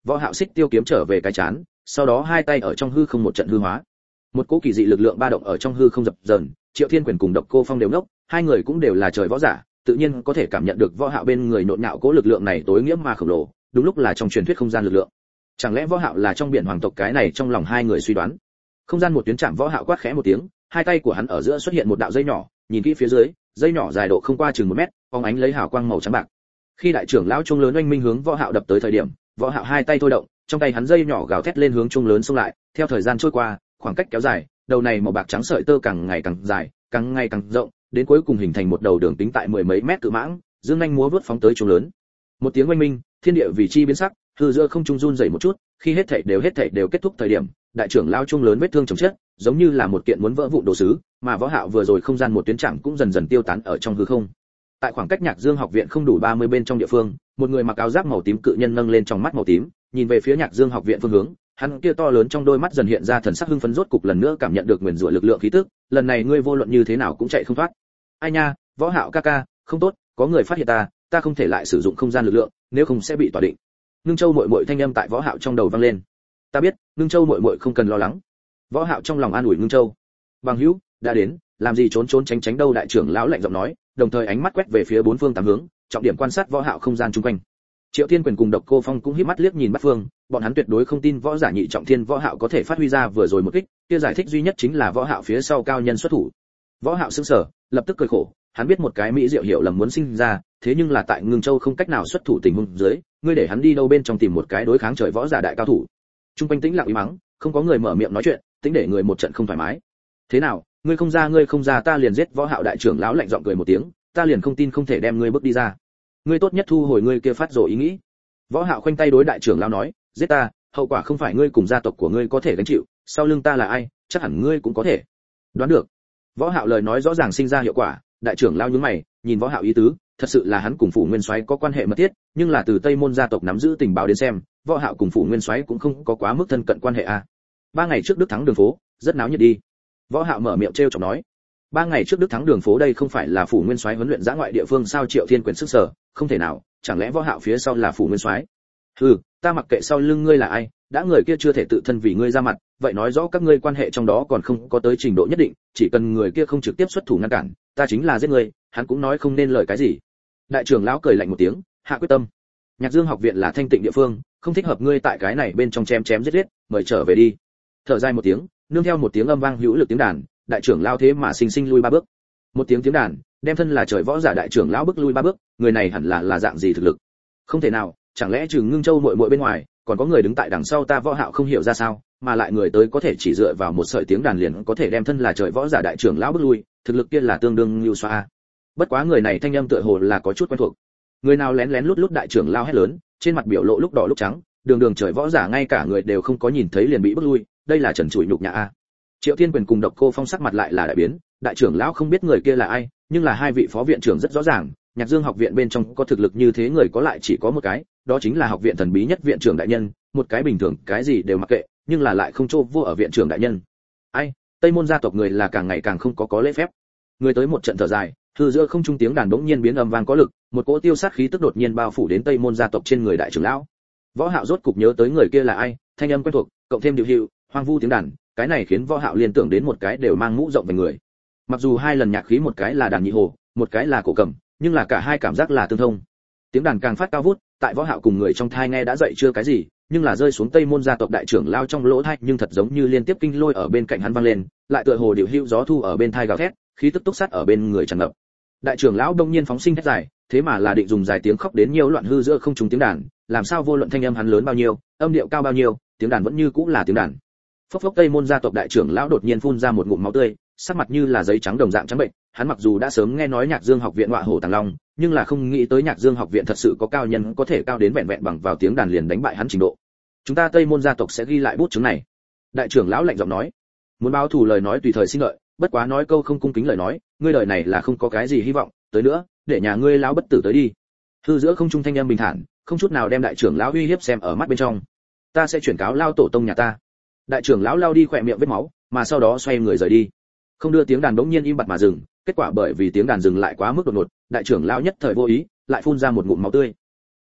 Võ Hạo xích tiêu kiếm trở về cái chán, sau đó hai tay ở trong hư không một trận hư hóa. Một cỗ kỳ dị lực lượng ba động ở trong hư không dập dờn, Triệu Thiên Quyền cùng Độc Cô Phong đều ngốc, hai người cũng đều là trời võ giả, tự nhiên có thể cảm nhận được Võ Hạo bên người nhộn nhạo cỗ lực lượng này tối nghĩa mà khổng lồ, đúng lúc là trong truyền thuyết không gian lực lượng. Chẳng lẽ Võ Hạo là trong biển hoàng tộc? Cái này trong lòng hai người suy đoán. Không gian một tuyến chạm, Võ Hạo quát khẽ một tiếng, hai tay của hắn ở giữa xuất hiện một đạo dây nhỏ, nhìn kỹ phía dưới, dây nhỏ dài độ không qua chừng 1 mét, phóng ánh lấy hào quang màu trắng bạc. Khi đại trưởng lão trung lớn oanh minh hướng Võ Hạo đập tới thời điểm, Võ Hạo hai tay thôi động, trong tay hắn dây nhỏ gào thét lên hướng trung lớn xông lại, theo thời gian trôi qua, khoảng cách kéo dài, đầu này màu bạc trắng sợi tơ càng ngày càng dài, càng ngày càng rộng, đến cuối cùng hình thành một đầu đường tính tại 10 mấy mét cự mãng, dương nhanh múa vuốt phóng tới trung lớn. Một tiếng oanh minh, thiên địa vì chi biến sắc, hư giữa không trung run rẩy một chút, khi hết thảy đều kết thúc thời điểm, đại trưởng lão trung lớn vết thương chồng chất, giống như là một kiện muốn vỡ vụn đồ sứ, mà Võ Hạo vừa rồi không gian một tuyến chạm cũng dần dần tiêu tán ở trong hư không. Tại khoảng cách Nhạc Dương học viện không đủ 30 bên trong địa phương, một người mặc áo giáp màu tím cự nhân nâng lên trong mắt màu tím, nhìn về phía Nhạc Dương học viện phương hướng, hắn kia to lớn trong đôi mắt dần hiện ra thần sắc hưng phấn, rốt cục lần nữa cảm nhận được nguyền rủa lực lượng khí tức, lần này ngươi vô luận như thế nào cũng chạy không thoát. Ai nha, Võ Hạo ca ca, không tốt, có người phát hiện ta không thể lại sử dụng không gian lực lượng, nếu không sẽ bị tỏa định. Ngưng Châu muội muội thanh âm tại Võ Hạo trong đầu vang lên. Ta biết, Ngưng Châu muội muội không cần lo lắng. Võ Hạo trong lòng an ủi Ngưng Châu. Bằng hữu, đã đến, làm gì trốn trốn tránh tránh đâu? Đại trưởng lão lạnh giọng nói, đồng thời ánh mắt quét về phía bốn phương tám hướng, trọng điểm quan sát Võ Hạo không gian xung quanh. Triệu Thiên Quyền cùng Độc Cô Phong cũng híp mắt liếc nhìn bát phương, bọn hắn tuyệt đối không tin võ giả nhị trọng thiên Võ Hạo có thể phát huy ra vừa rồi một kích, kia giải thích duy nhất chính là Võ Hạo phía sau cao nhân xuất thủ. Võ Hạo sững sờ, lập tức cười khổ, hắn biết một cái mỹ diệu hiểu lầm muốn sinh ra, thế nhưng là tại Ngưng Châu không cách nào xuất thủ tình huống dưới, ngươi để hắn đi đâu bên trong tìm một cái đối kháng trời võ giả đại cao thủ. Trung quanh tĩnh lặng im mắng, không có người mở miệng nói chuyện, tính để người một trận không thoải mái. Thế nào, ngươi không ra ta liền giết. Võ Hạo đại trưởng lão lạnh giọng cười một tiếng, ta liền không tin không thể đem ngươi bước đi ra. Ngươi tốt nhất thu hồi ngươi kia phát rồ ý nghĩ. Võ Hạo khoanh tay đối đại trưởng lão nói, giết ta, hậu quả không phải ngươi cùng gia tộc của ngươi có thể gánh chịu, sau lưng ta là ai, chắc hẳn ngươi cũng có thể đoán được. Võ Hạo lời nói rõ ràng sinh ra hiệu quả, đại trưởng lão nhướng mày, nhìn Võ Hạo ý tứ, thật sự là hắn cùng Phủ Nguyên Soái có quan hệ mật thiết, nhưng là từ Tây Môn gia tộc nắm giữ tình báo đến xem, Võ Hạo cùng Phủ Nguyên Soái cũng không có quá mức thân cận quan hệ a. 3 ngày trước Đức thắng đường phố, rất náo nhiệt đi. Võ Hạo mở miệng trêu chọc nói. 3 ngày trước Đức thắng đường phố đây không phải là Phủ Nguyên Soái huấn luyện dã ngoại địa phương sao? Triệu Thiên Quyền sức sở, không thể nào, chẳng lẽ Võ Hạo phía sau là Phủ Nguyên Soái? Hừ, ta mặc kệ sau lưng ngươi là ai, đã người kia chưa thể tự thân vì ngươi ra mặt, vậy nói rõ các ngươi quan hệ trong đó còn không có tới trình độ nhất định, chỉ cần người kia không trực tiếp xuất thủ ngăn cản, ta chính là giết ngươi. Hắn cũng nói không nên lời cái gì. Đại trưởng lão cười lạnh một tiếng, hạ quyết tâm. Nhạc Dương học viện là thanh tịnh địa phương, không thích hợp ngươi tại cái này bên trong chém chém giết giết, mời trở về đi. Thở dài một tiếng, nương theo một tiếng âm vang hữu lực tiếng đàn, đại trưởng lão thế mà sinh sinh lui 3 bước. Một tiếng đàn, đem thân là trời võ giả đại trưởng lão bước lui 3 bước, người này hẳn là dạng gì thực lực? Không thể nào, chẳng lẽ trừ Ngưng Châu muội muội bên ngoài, còn có người đứng tại đằng sau ta? Võ Hạo không hiểu ra sao, mà lại người tới có thể chỉ dựa vào một sợi tiếng đàn liền có thể đem thân là trời võ giả đại trưởng lão bước lui, thực lực kia là tương đương lưu xoa. Bất quá người này thanh âm tựa hồ là có chút quen thuộc. Người nào lén lén lút lút? Đại trưởng lão hét lớn, trên mặt biểu lộ lúc đỏ lúc trắng, đường trời võ giả ngay cả người đều không có nhìn thấy liền bị bước lui, đây là trần trụi nhục nhã a. Triệu Thiên Quyền cùng Độc Cô Phong sắc mặt lại là đại biến, đại trưởng lão không biết người kia là ai, nhưng là hai vị phó viện trưởng rất rõ ràng, Nhạc Dương học viện bên trong có thực lực như thế người có lại chỉ có một cái, đó chính là học viện thần bí nhất viện trưởng đại nhân, một cái bình thường cái gì đều mặc kệ, nhưng là lại không chô vua ở viện trưởng đại nhân. Ai, Tây Môn gia tộc người là càng ngày càng không có lễ phép. Người tới một trận thở dài, hư giữa không trung tiếng đàn bỗng nhiên biến âm vang có lực, một cỗ tiêu sát khí tức đột nhiên bao phủ đến Tây Môn gia tộc trên người đại trưởng lão. Võ Hạo rốt cục nhớ tới người kia là ai, thanh âm quen thuộc, cộng thêm điệu hiệu, hoang vu tiếng đàn, cái này khiến Võ Hạo liên tưởng đến một cái đều mang mũ rộng về người. Mặc dù hai lần nhạc khí một cái là đàn nhị hồ, một cái là cổ cầm, nhưng là cả hai cảm giác là tương thông. Tiếng đàn càng phát cao vút, tại Võ Hạo cùng người trong thai nghe đã dậy chưa cái gì, nhưng là rơi xuống Tây Môn gia tộc đại trưởng lao trong lỗ tai, nhưng thật giống như liên tiếp kinh lôi ở bên cạnh hắn vang lên, lại tựa hồ điệu hữu gió thu ở bên tai gào thét, khí tức túc sát ở bên người tràn ngập. Đại trưởng lão đông nhiên phóng sinh thét dài, thế mà là định dùng dài tiếng khóc đến nhiều loạn hư giữa không trùng tiếng đàn, làm sao vô luận thanh âm hắn lớn bao nhiêu, âm điệu cao bao nhiêu, tiếng đàn vẫn như cũng là tiếng đàn. Phốc phốc, Tây Môn gia tộc đại trưởng lão đột nhiên phun ra một ngụm máu tươi, sắc mặt như là giấy trắng đồng dạng trắng bệnh. Hắn mặc dù đã sớm nghe nói Nhạc Dương học viện ngọa hổ tàng long, nhưng là không nghĩ tới Nhạc Dương học viện thật sự có cao nhân có thể cao đến vẹn vẹn bằng vào tiếng đàn liền đánh bại hắn trình độ. Chúng ta Tây Môn gia tộc sẽ ghi lại bút chứng này. Đại trưởng lão lạnh giọng nói, muốn báo thù lời nói tùy thời xin lợi, bất quá nói câu không cung kính lời nói, ngươi đời này là không có cái gì hy vọng, tới nữa, để nhà ngươi lão bất tử tới đi. Hư giữa không trung thanh âm bình thản, không chút nào đem đại trưởng lão uy hiếp xem ở mắt bên trong. Ta sẽ chuyển cáo lao tổ tông nhà ta. Đại trưởng lão lao đi khỏe miệng vết máu, mà sau đó xoay người rời đi. Không đưa tiếng đàn bỗng nhiên im bặt mà dừng, kết quả bởi vì tiếng đàn dừng lại quá mức đột ngột, đại trưởng lão nhất thời vô ý, lại phun ra một ngụm máu tươi.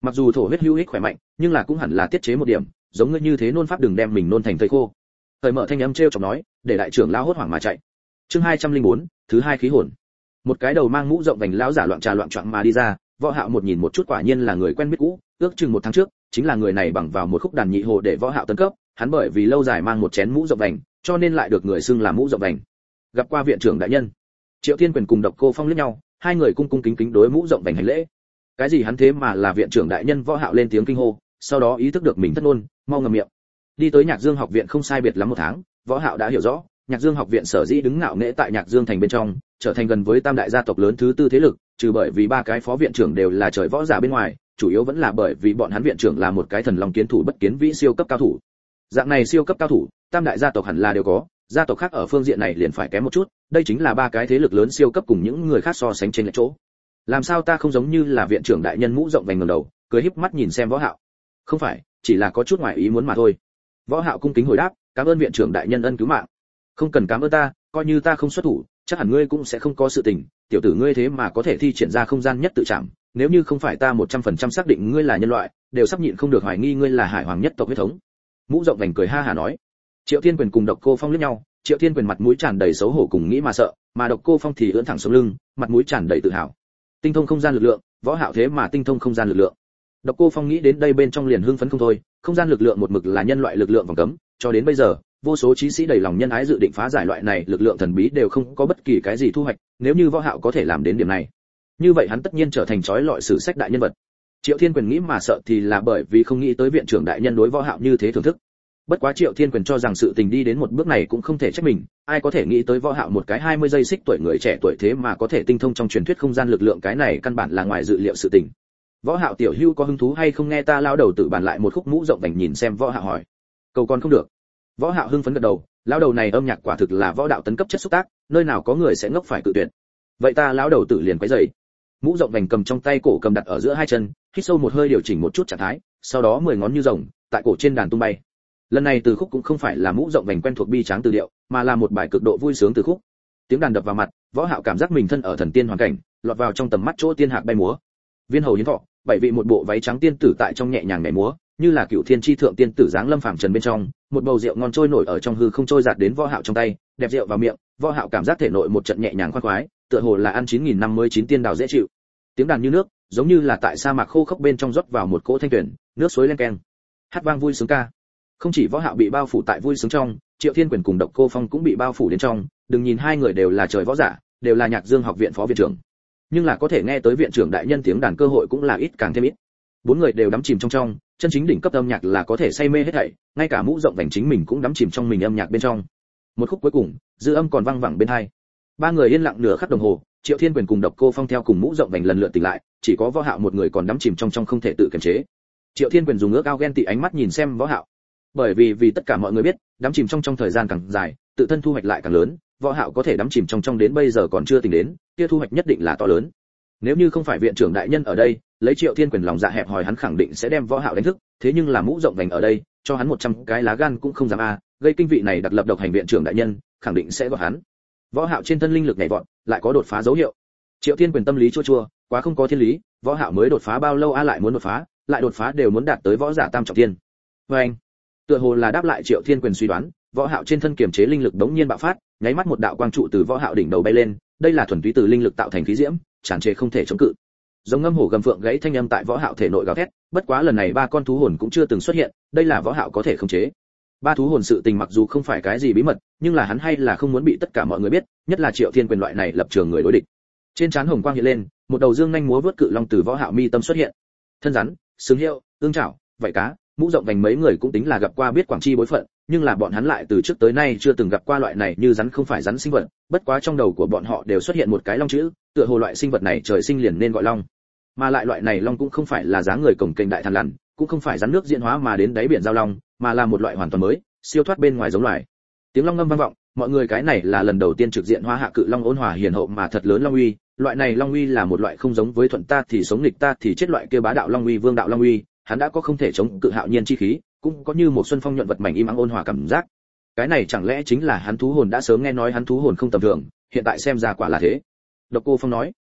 Mặc dù thổ huyết hữu ích khỏe mạnh, nhưng là cũng hẳn là tiết chế một điểm, giống ngươi như thế nôn pháp đừng đem mình nôn thành thây khô. Thời mở thanh âm trêu chọc nói, để đại trưởng lão hốt hoảng mà chạy. Chương 204, thứ hai khí hồn. Một cái đầu mang mũ rộng vành lão giả loạn trà loạn choạng mà đi ra, Võ Hạo một nhìn một chút quả nhiên là người quen biết cũ, ước chừng một tháng trước, chính là người này bằng vào một khúc đàn nhị hồ để Võ Hạo tấn cấp, hắn bởi vì lâu dài mang một chén mũ rộng vành, cho nên lại được người xưng là mũ rộng vành. Gặp qua viện trưởng đại nhân. Triệu Thiên Quyền cùng Độc Cô Phong liếc nhau, hai người cung cung kính kính đối mũ rộng vành hành lễ. Cái gì hắn thế mà là viện trưởng đại nhân? Võ Hạo lên tiếng kinh hô, sau đó ý thức được mình thất ngôn, mau ngậm miệng. Đi tới Nhạc Dương học viện không sai biệt lắm một tháng, Võ Hạo đã hiểu rõ, Nhạc Dương học viện sở dĩ đứng ngạo nghễ tại Nhạc Dương thành bên trong, trở thành gần với tam đại gia tộc lớn thứ tư thế lực, trừ bởi vì ba cái phó viện trưởng đều là trời võ giả bên ngoài, chủ yếu vẫn là bởi vì bọn hắn viện trưởng là một cái thần long kiến thủ bất kiến vĩ siêu cấp cao thủ. Dạng này siêu cấp cao thủ, tam đại gia tộc hẳn là đều có, gia tộc khác ở phương diện này liền phải kém một chút, đây chính là ba cái thế lực lớn siêu cấp cùng những người khác so sánh trên lệch chỗ. Làm sao ta không giống như là viện trưởng đại nhân? Mũ rộng vành ngẩng đầu, cười híp mắt nhìn xem Võ Hạo. Không phải, chỉ là có chút ngoài ý muốn mà thôi. Võ Hạo cung kính hồi đáp, cảm ơn viện trưởng đại nhân ân cứu mạng. Không cần cảm ơn ta, coi như ta không xuất thủ, chắc hẳn ngươi cũng sẽ không có sự tình, tiểu tử ngươi thế mà có thể thi triển ra không gian nhất tự trảm, nếu như không phải ta 100% xác định ngươi là nhân loại, đều sắp nhịn không được hoài nghi ngươi là Hải Hoàng nhất tộc huyết thống. Mũ rộng vành cười ha hà nói. Triệu Thiên Quyền cùng Độc Cô Phong liếc nhau, Triệu Thiên Quyền mặt mũi tràn đầy xấu hổ cùng nghĩ mà sợ, mà Độc Cô Phong thì ưỡn thẳng sống lưng, mặt mũi tràn đầy tự hào. Tinh thông không gian lực lượng, Võ Hạo thế mà tinh thông không gian lực lượng. Độc Cô Phong nghĩ đến đây bên trong liền hưng phấn không thôi, không gian lực lượng một mực là nhân loại lực lượng vòng cấm, cho đến bây giờ, vô số chí sĩ đầy lòng nhân ái dự định phá giải loại này lực lượng thần bí đều không có bất kỳ cái gì thu hoạch, nếu như Võ Hạo có thể làm đến điểm này, như vậy hắn tất nhiên trở thành chói lọi sử sách đại nhân vật. Triệu Thiên Quyền nghĩ mà sợ thì là bởi vì không nghĩ tới viện trưởng đại nhân đối Võ Hạo như thế thưởng thức. Bất quá Triệu Thiên Quyền cho rằng sự tình đi đến một bước này cũng không thể trách mình, ai có thể nghĩ tới Võ Hạo một cái 20 giây xích tuổi người trẻ tuổi thế mà có thể tinh thông trong truyền thuyết không gian lực lượng, cái này căn bản là ngoài dự liệu sự tình. Võ Hạo tiểu hữu có hứng thú hay không nghe ta lão đầu tự bàn lại một khúc mũ rộng vành? Nhìn xem Võ Hạo hỏi. Cầu còn không được. Võ Hạo hưng phấn gật đầu, lão đầu này âm nhạc quả thực là võ đạo tấn cấp chất xúc tác, nơi nào có người sẽ ngốc phải cự tuyệt. Vậy ta lão đầu tự liền quấy rầy. Mũ rộng vành cầm trong tay cổ cầm đặt ở giữa hai chân, hít sâu một hơi điều chỉnh một chút trạng thái, sau đó 10 ngón như rồng, tại cổ trên đàn tung bay. Lần này từ khúc cũng không phải là mũ rộng vành quen thuộc bi tráng từ điệu, mà là một bài cực độ vui sướng từ khúc. Tiếng đàn đập vào mặt, Võ Hạo cảm giác mình thân ở thần tiên hoàn cảnh, lọt vào trong tầm mắt chỗ tiên hạc bay múa. Viên hầu hiến thọ, bảy vị một bộ váy trắng tiên tử tại trong nhẹ nhàng nhảy múa, như là cựu thiên chi thượng tiên tử dáng lâm phàm trần bên trong, một bầu rượu ngon trôi nổi ở trong hư không trôi giạt đến Võ Hạo trong tay, đẹp rượu vào miệng, Võ Hạo cảm giác thể nội một trận nhẹ nhàng khoan khoái, tựa hồ là ăn 9059 tiên đào dễ chịu. Tiếng đàn như nước, giống như là tại sa mạc khô khốc bên trong rót vào một cỗ thanh tuyển, nước suối len keng. Hát vang vui sướng ca. Không chỉ Võ Hạo bị bao phủ tại vui sướng trong, Triệu Thiên Quyền cùng Độc Cô Phong cũng bị bao phủ đến trong, đừng nhìn hai người đều là trời võ giả, đều là Nhạc Dương học viện phó viện trưởng, nhưng là có thể nghe tới viện trưởng đại nhân tiếng đàn cơ hội cũng là ít càng thêm ít. Bốn người đều đắm chìm trong, chân chính đỉnh cấp âm nhạc là có thể say mê hết thảy, ngay cả mũ rộng vành chính mình cũng đắm chìm trong mình âm nhạc bên trong. Một khúc cuối cùng, dư âm còn vang vẳng bên tai. Ba người yên lặng nửa khắc đồng hồ, Triệu Thiên Quyền cùng Độc Cô Phong theo cùng mũ rộng vành lần lượt tỉnh lại, chỉ có Võ Hạo một người còn đắm chìm trong không thể tự kiềm chế. Triệu Thiên Quyền dùng ước ao ghen tị ánh mắt nhìn xem Võ Hạo, bởi vì tất cả mọi người biết, đắm chìm trong thời gian càng dài, tự thân thu hoạch lại càng lớn, Võ Hạo có thể đắm chìm trong đến bây giờ còn chưa tỉnh đến, kia thu hoạch nhất định là to lớn. Nếu như không phải viện trưởng đại nhân ở đây, lấy Triệu Thiên Quyền lòng dạ hẹp hòi hắn khẳng định sẽ đem Võ Hạo đánh thức, thế nhưng là mũ rộng vành ở đây, cho hắn 100 cái lá gan cũng không dám gây kinh vị này đặc lập độc hành viện trưởng đại nhân, khẳng định sẽ gọi hắn. Võ Hạo trên thân linh lực nhảy vọt, lại có đột phá dấu hiệu. Triệu Thiên Quyền tâm lý chua chua, quá không có thiên lý, Võ Hạo mới đột phá bao lâu lại muốn đột phá, lại đột phá đều muốn đạt tới võ giả tam trọng thiên. Anh, tựa hồ là đáp lại Triệu Thiên Quyền suy đoán, Võ Hạo trên thân kiềm chế linh lực đống nhiên bạo phát, nháy mắt một đạo quang trụ từ Võ Hạo đỉnh đầu bay lên, đây là thuần túy từ linh lực tạo thành khí diễm, tràn trề không thể chống cự. Giống ngâm hổ gầm phượng gãy thanh âm tại Võ Hạo thể nội gào thét, bất quá lần này ba con thú hồn cũng chưa từng xuất hiện, đây là Võ Hạo có thể khống chế. Ba thú hồn sự tình mặc dù không phải cái gì bí mật, nhưng là hắn hay là không muốn bị tất cả mọi người biết, nhất là Triệu Thiên Quyền loại này lập trường người đối địch. Trên trán hồng quang hiện lên, một đầu dương nhanh múa vớt cự long từ Võ Hạo mi tâm xuất hiện. Thân rắn, xương hiệu, ương chảo, vảy cá, mũ rộng vành mấy người cũng tính là gặp qua biết quảng chi bối phận, nhưng là bọn hắn lại từ trước tới nay chưa từng gặp qua loại này như rắn không phải rắn sinh vật, bất quá trong đầu của bọn họ đều xuất hiện một cái long chữ, tựa hồ loại sinh vật này trời sinh liền nên gọi long. Mà lại loại này long cũng không phải là dáng người cổng kềnh đại thằn lằn, cũng không phải rắn nước diễn hóa mà đến đáy biển giao long, mà là một loại hoàn toàn mới, siêu thoát bên ngoài giống loài. Tiếng long ngâm vang vọng, mọi người cái này là lần đầu tiên trực diện hoa hạ cự long ôn hòa hiền hậu mà thật lớn long uy, loại này long uy là một loại không giống với thuận ta thì sống nghịch ta thì chết loại kia bá đạo long uy, vương đạo long uy, hắn đã có không thể chống cự hạo nhiên chi khí, cũng có như một xuân phong nhuận vật mảnh im ắng ôn hòa cảm giác. Cái này chẳng lẽ chính là hắn thú hồn? Đã sớm nghe nói hắn thú hồn không tầm thường, hiện tại xem ra quả là thế. Độc Cô Phong nói.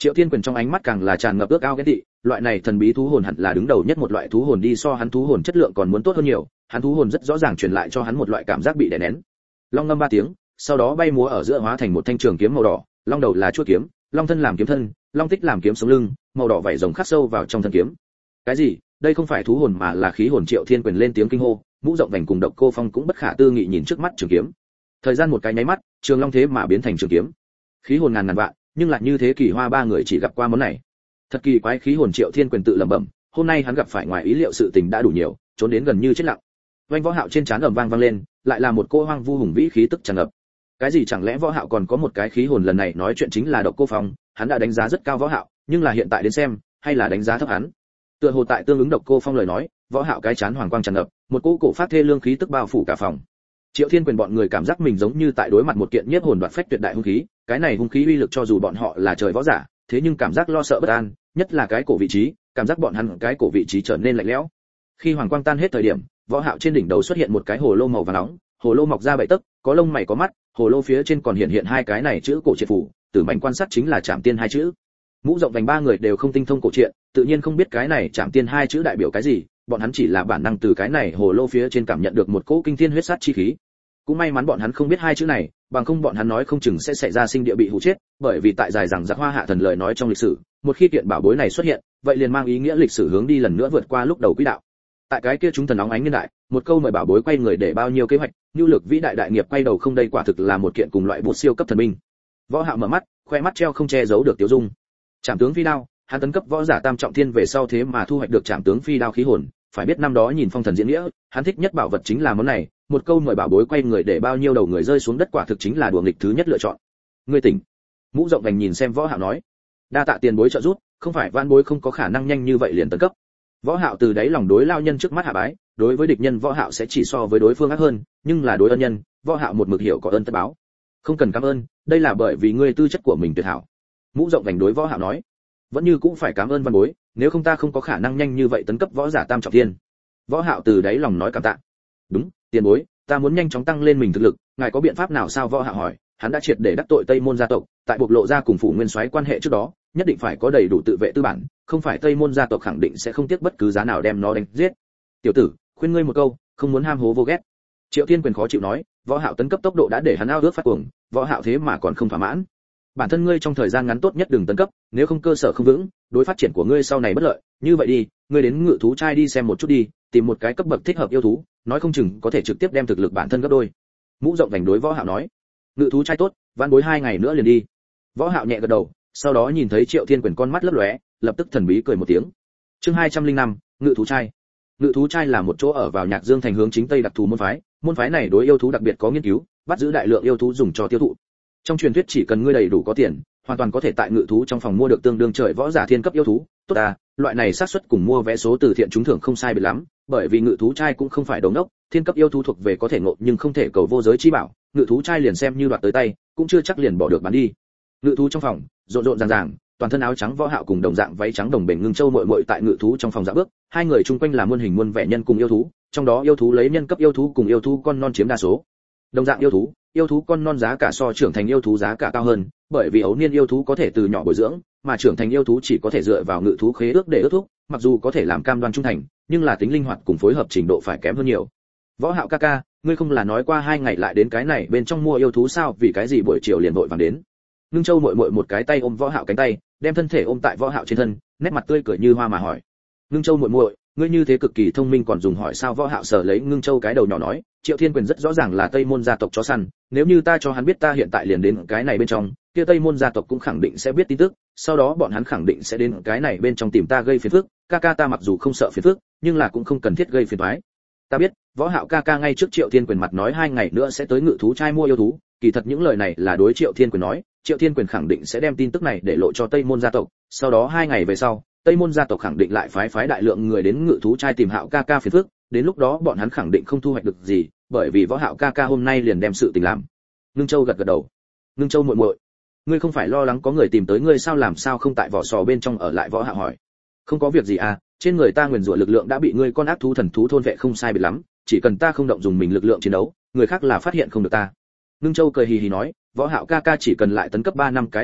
Triệu Thiên Quyền trong ánh mắt càng là tràn ngập ước ao ghen tị, loại này thần bí thú hồn hẳn là đứng đầu nhất một loại thú hồn đi, so hắn thú hồn chất lượng còn muốn tốt hơn nhiều, hắn thú hồn rất rõ ràng truyền lại cho hắn một loại cảm giác bị đè nén. Long ngâm 3 tiếng, sau đó bay múa ở giữa hóa thành một thanh trường kiếm màu đỏ, long đầu là chuôi kiếm, long thân làm kiếm thân, long tích làm kiếm sống lưng, màu đỏ vảy rồng khắc sâu vào trong thân kiếm. Cái gì? Đây không phải thú hồn mà là khí hồn. Triệu Thiên Quyền lên tiếng kinh hô, Mũ Rộng Vành cùng Độc Cô Phong cũng bất khả tư nghị nhìn trước mắt trường kiếm. Thời gian một cái nháy mắt, trường long thế mà biến thành trường kiếm. Khí hồn ngàn vạn, nhưng lại như thế kỳ hoa ba người chỉ gặp qua món này. Thật kỳ quái, khí hồn. Triệu Thiên Quyền tự lẩm bẩm, hôm nay hắn gặp phải ngoài ý liệu sự tình đã đủ nhiều, trốn đến gần như chết lặng. Vành Võ Hạo trên trán ầm vang vang lên, lại là một cô hoang vu hùng vĩ khí tức tràn ngập. Cái gì, chẳng lẽ Võ Hạo còn có một cái khí hồn? Lần này nói chuyện chính là Độc Cô Phong, hắn đã đánh giá rất cao Võ Hạo, nhưng là hiện tại đến xem, hay là đánh giá thấp hắn. Tựa hồ tại tương ứng Độc Cô Phong lời nói, Võ Hạo cái chán hoàng quang tràn ngập, một cỗ cổ phát thê lương khí tức bao phủ cả phòng. Triệu Thiên Quyền bọn người cảm giác mình giống như tại đối mặt một kiện nhiếp hồn đoạt phách tuyệt đại hung khí, cái này hung khí uy lực cho dù bọn họ là trời võ giả, thế nhưng cảm giác lo sợ bất an, nhất là cái cổ vị trí, cảm giác bọn hắn cái cổ vị trí trở nên lạnh lẽo. Khi hoàng quang tan hết thời điểm, Võ Hạo trên đỉnh đầu xuất hiện một cái hồ lô màu vàng nóng, hồ lô mọc ra 7 tấc, có lông mày có mắt, hồ lô phía trên còn hiện hai cái này chữ cổ triệt phủ, Tử Mạnh quan sát chính là Trảm Tiên hai chữ. Mũ Rộng Vành ba người đều không tinh thông cổ truyện, tự nhiên không biết cái này Trảm Tiên hai chữ đại biểu cái gì, bọn hắn chỉ là bản năng từ cái này hồ lô phía trên cảm nhận được một cỗ kinh thiên huyết sát chi khí. Cũng may mắn bọn hắn không biết hai chữ này, bằng không bọn hắn nói không chừng sẽ xảy ra sinh địa bị hủ chết, bởi vì tại dài rằng giặc Hoa Hạ thần lời nói trong lịch sử, một khi kiện bảo bối này xuất hiện, vậy liền mang ý nghĩa lịch sử hướng đi lần nữa vượt qua lúc đầu quỹ đạo. Tại cái kia chúng thần nóng ánh niên đại, một câu mời bảo bối quay người để bao nhiêu kế hoạch, nhu lực vĩ đại đại nghiệp quay đầu không, đây quả thực là một kiện cùng loại bộ siêu cấp thần binh. Võ Hạo mở mắt, khoe mắt treo không che giấu được tiêu dung. Trảm tướng phi đao, hắn tấn cấp võ giả tam trọng thiên về sau thế mà thu hoạch được Trảm tướng phi đao khí hồn, phải biết năm đó nhìn Phong Thần diễn nghĩa, hắn thích nhất bảo vật chính là món này, một câu mời bảo bối quay người để bao nhiêu đầu người rơi xuống đất quả thực chính là đùa nghịch thứ nhất lựa chọn. Ngươi tỉnh. Mũ Rộng Vành nhìn xem Võ Hạo nói, đa tạ tiền bối trợ giúp, không phải van bối không có khả năng nhanh như vậy liền tấn cấp. Võ Hạo từ đáy lòng đối lao nhân trước mắt hạ bái, đối với địch nhân Võ Hạo sẽ chỉ so với đối phương ác hơn, nhưng là đối ân nhân, Võ Hạo một mực hiểu có ơn tất báo. Không cần cảm ơn, đây là bởi vì ngươi tư chất của mình tuyệt hảo. Mũ Rộng Vành đối Võ Hạo nói, vẫn như cũng phải cảm ơn văn bối, nếu không ta không có khả năng nhanh như vậy tấn cấp võ giả tam trọng thiên. Võ Hạo từ đáy lòng nói cảm tạ. Đúng, tiền bối, ta muốn nhanh chóng tăng lên mình thực lực, ngài có biện pháp nào sao? Võ Hạo hỏi, hắn đã triệt để đắc tội Tây Môn gia tộc, tại bộc lộ ra cùng Phủ Nguyên Soái quan hệ trước đó, nhất định phải có đầy đủ tự vệ tư bản, không phải Tây Môn gia tộc khẳng định sẽ không tiếc bất cứ giá nào đem nó đánh giết. Tiểu tử, khuyên ngươi một câu, không muốn ham hố vô ghét. Triệu Thiên Quyền khó chịu nói, Võ Hạo tấn cấp tốc độ đã để hắn ao ước phát cuồng, Võ Hạo thế mà còn không thỏa mãn. Bản thân ngươi trong thời gian ngắn tốt nhất đừng tấn cấp, nếu không cơ sở không vững, đối phát triển của ngươi sau này bất lợi. Như vậy đi, ngươi đến Ngự thú trai đi xem một chút đi, tìm một cái cấp bậc thích hợp yêu thú, nói không chừng có thể trực tiếp đem thực lực bản thân gấp đôi. Mũ Rộng Vành đối Võ Hạo nói, Ngự thú trai tốt, vãn bối 2 ngày nữa liền đi. Võ Hạo nhẹ gật đầu, sau đó nhìn thấy Triệu Thiên Quyền con mắt lấp lóe, lập tức thần bí cười một tiếng. Chương 205, Ngự thú trai. Ngự thú trai là một chỗ ở vào Nhạc Dương thành hướng chính tây đặc thù môn phái này đối yêu thú đặc biệt có nghiên cứu, bắt giữ đại lượng yêu thú dùng cho tiêu thụ. Trong truyền thuyết chỉ cần ngươi đầy đủ có tiền, hoàn toàn có thể tại ngự thú trong phòng mua được tương đương trời võ giả thiên cấp yêu thú. Tốt à, loại này xác suất cùng mua vé số từ thiện trúng thưởng không sai biệt lắm, bởi vì ngự thú trai cũng không phải đống đốc, thiên cấp yêu thú thuộc về có thể ngộ nhưng không thể cầu vô giới chi bảo, ngự thú trai liền xem như đoạt tới tay, cũng chưa chắc liền bỏ được bán đi. Ngự thú trong phòng, rộn rộn ràng ràng, toàn thân áo trắng Võ Hạo cùng đồng dạng váy trắng đồng bền Ngưng Châu muội muội tại ngự thú trong phòng dạo bước, hai người chung quanh là muôn hình muôn vẻ nhân cùng yêu thú, trong đó yêu thú lấy nhân cấp yêu thú cùng yêu thú con non chiếm đa số. Đồng dạng yêu thú con non giá cả so trưởng thành yêu thú giá cả cao hơn, bởi vì ấu niên yêu thú có thể từ nhỏ bồi dưỡng, mà trưởng thành yêu thú chỉ có thể dựa vào ngự thú khế ước để ước thúc, mặc dù có thể làm cam đoan trung thành, nhưng là tính linh hoạt cùng phối hợp trình độ phải kém hơn nhiều. Võ Hạo ca ca, ngươi không là nói qua 2 ngày lại đến cái này bên trong mua yêu thú sao, vì cái gì buổi chiều liền vội vàng đến? Ngưng Châu muội muội một cái tay ôm Võ Hạo cánh tay, đem thân thể ôm tại Võ Hạo trên thân, nét mặt tươi cười như hoa mà hỏi. Ngưng Châu muội muội, ngươi như thế cực kỳ thông minh còn dùng hỏi sao? Võ Hạo sờ lấy Ngưng Châu cái đầu nhỏ nói, Triệu Thiên Quyền rất rõ ràng là Tây Môn gia tộc chó săn, nếu như ta cho hắn biết ta hiện tại liền đến cái này bên trong, kia Tây Môn gia tộc cũng khẳng định sẽ biết tin tức, sau đó bọn hắn khẳng định sẽ đến cái này bên trong tìm ta gây phiền phức. Ca ca ta mặc dù không sợ phiền phức, nhưng là cũng không cần thiết gây phiền toái. Ta biết, Võ Hạo ca ca ngay trước Triệu Thiên Quyền mặt nói 2 ngày nữa sẽ tới ngự thú trai mua yêu thú, kỳ thật những lời này là đối Triệu Thiên Quyền nói, Triệu Thiên Quyền khẳng định sẽ đem tin tức này để lộ cho Tây Môn gia tộc, sau đó 2 ngày về sau, Tây Môn gia tộc khẳng định lại phái đại lượng người đến ngự thú trai tìm Hạo ca ca phiền phức, đến lúc đó bọn hắn khẳng định không thu hoạch được gì, bởi vì Võ Hạo ca ca hôm nay liền đem sự tình làm. Ngưng Châu gật gật đầu. Ngưng Châu muội muội, ngươi không phải lo lắng có người tìm tới ngươi sao, làm sao không tại vỏ sò bên trong ở lại? Võ Hạo hỏi. Không có việc gì à, trên người ta nguyền rủa lực lượng đã bị ngươi con ác thú thần thú thôn vệ không sai biệt lắm, chỉ cần ta không động dùng mình lực lượng chiến đấu, người khác là phát hiện không được ta. Ngưng Châu cười hì hì nói, Võ Hạo ca ca chỉ cần lại tấn cấp 3 năm cái đẳng cấp,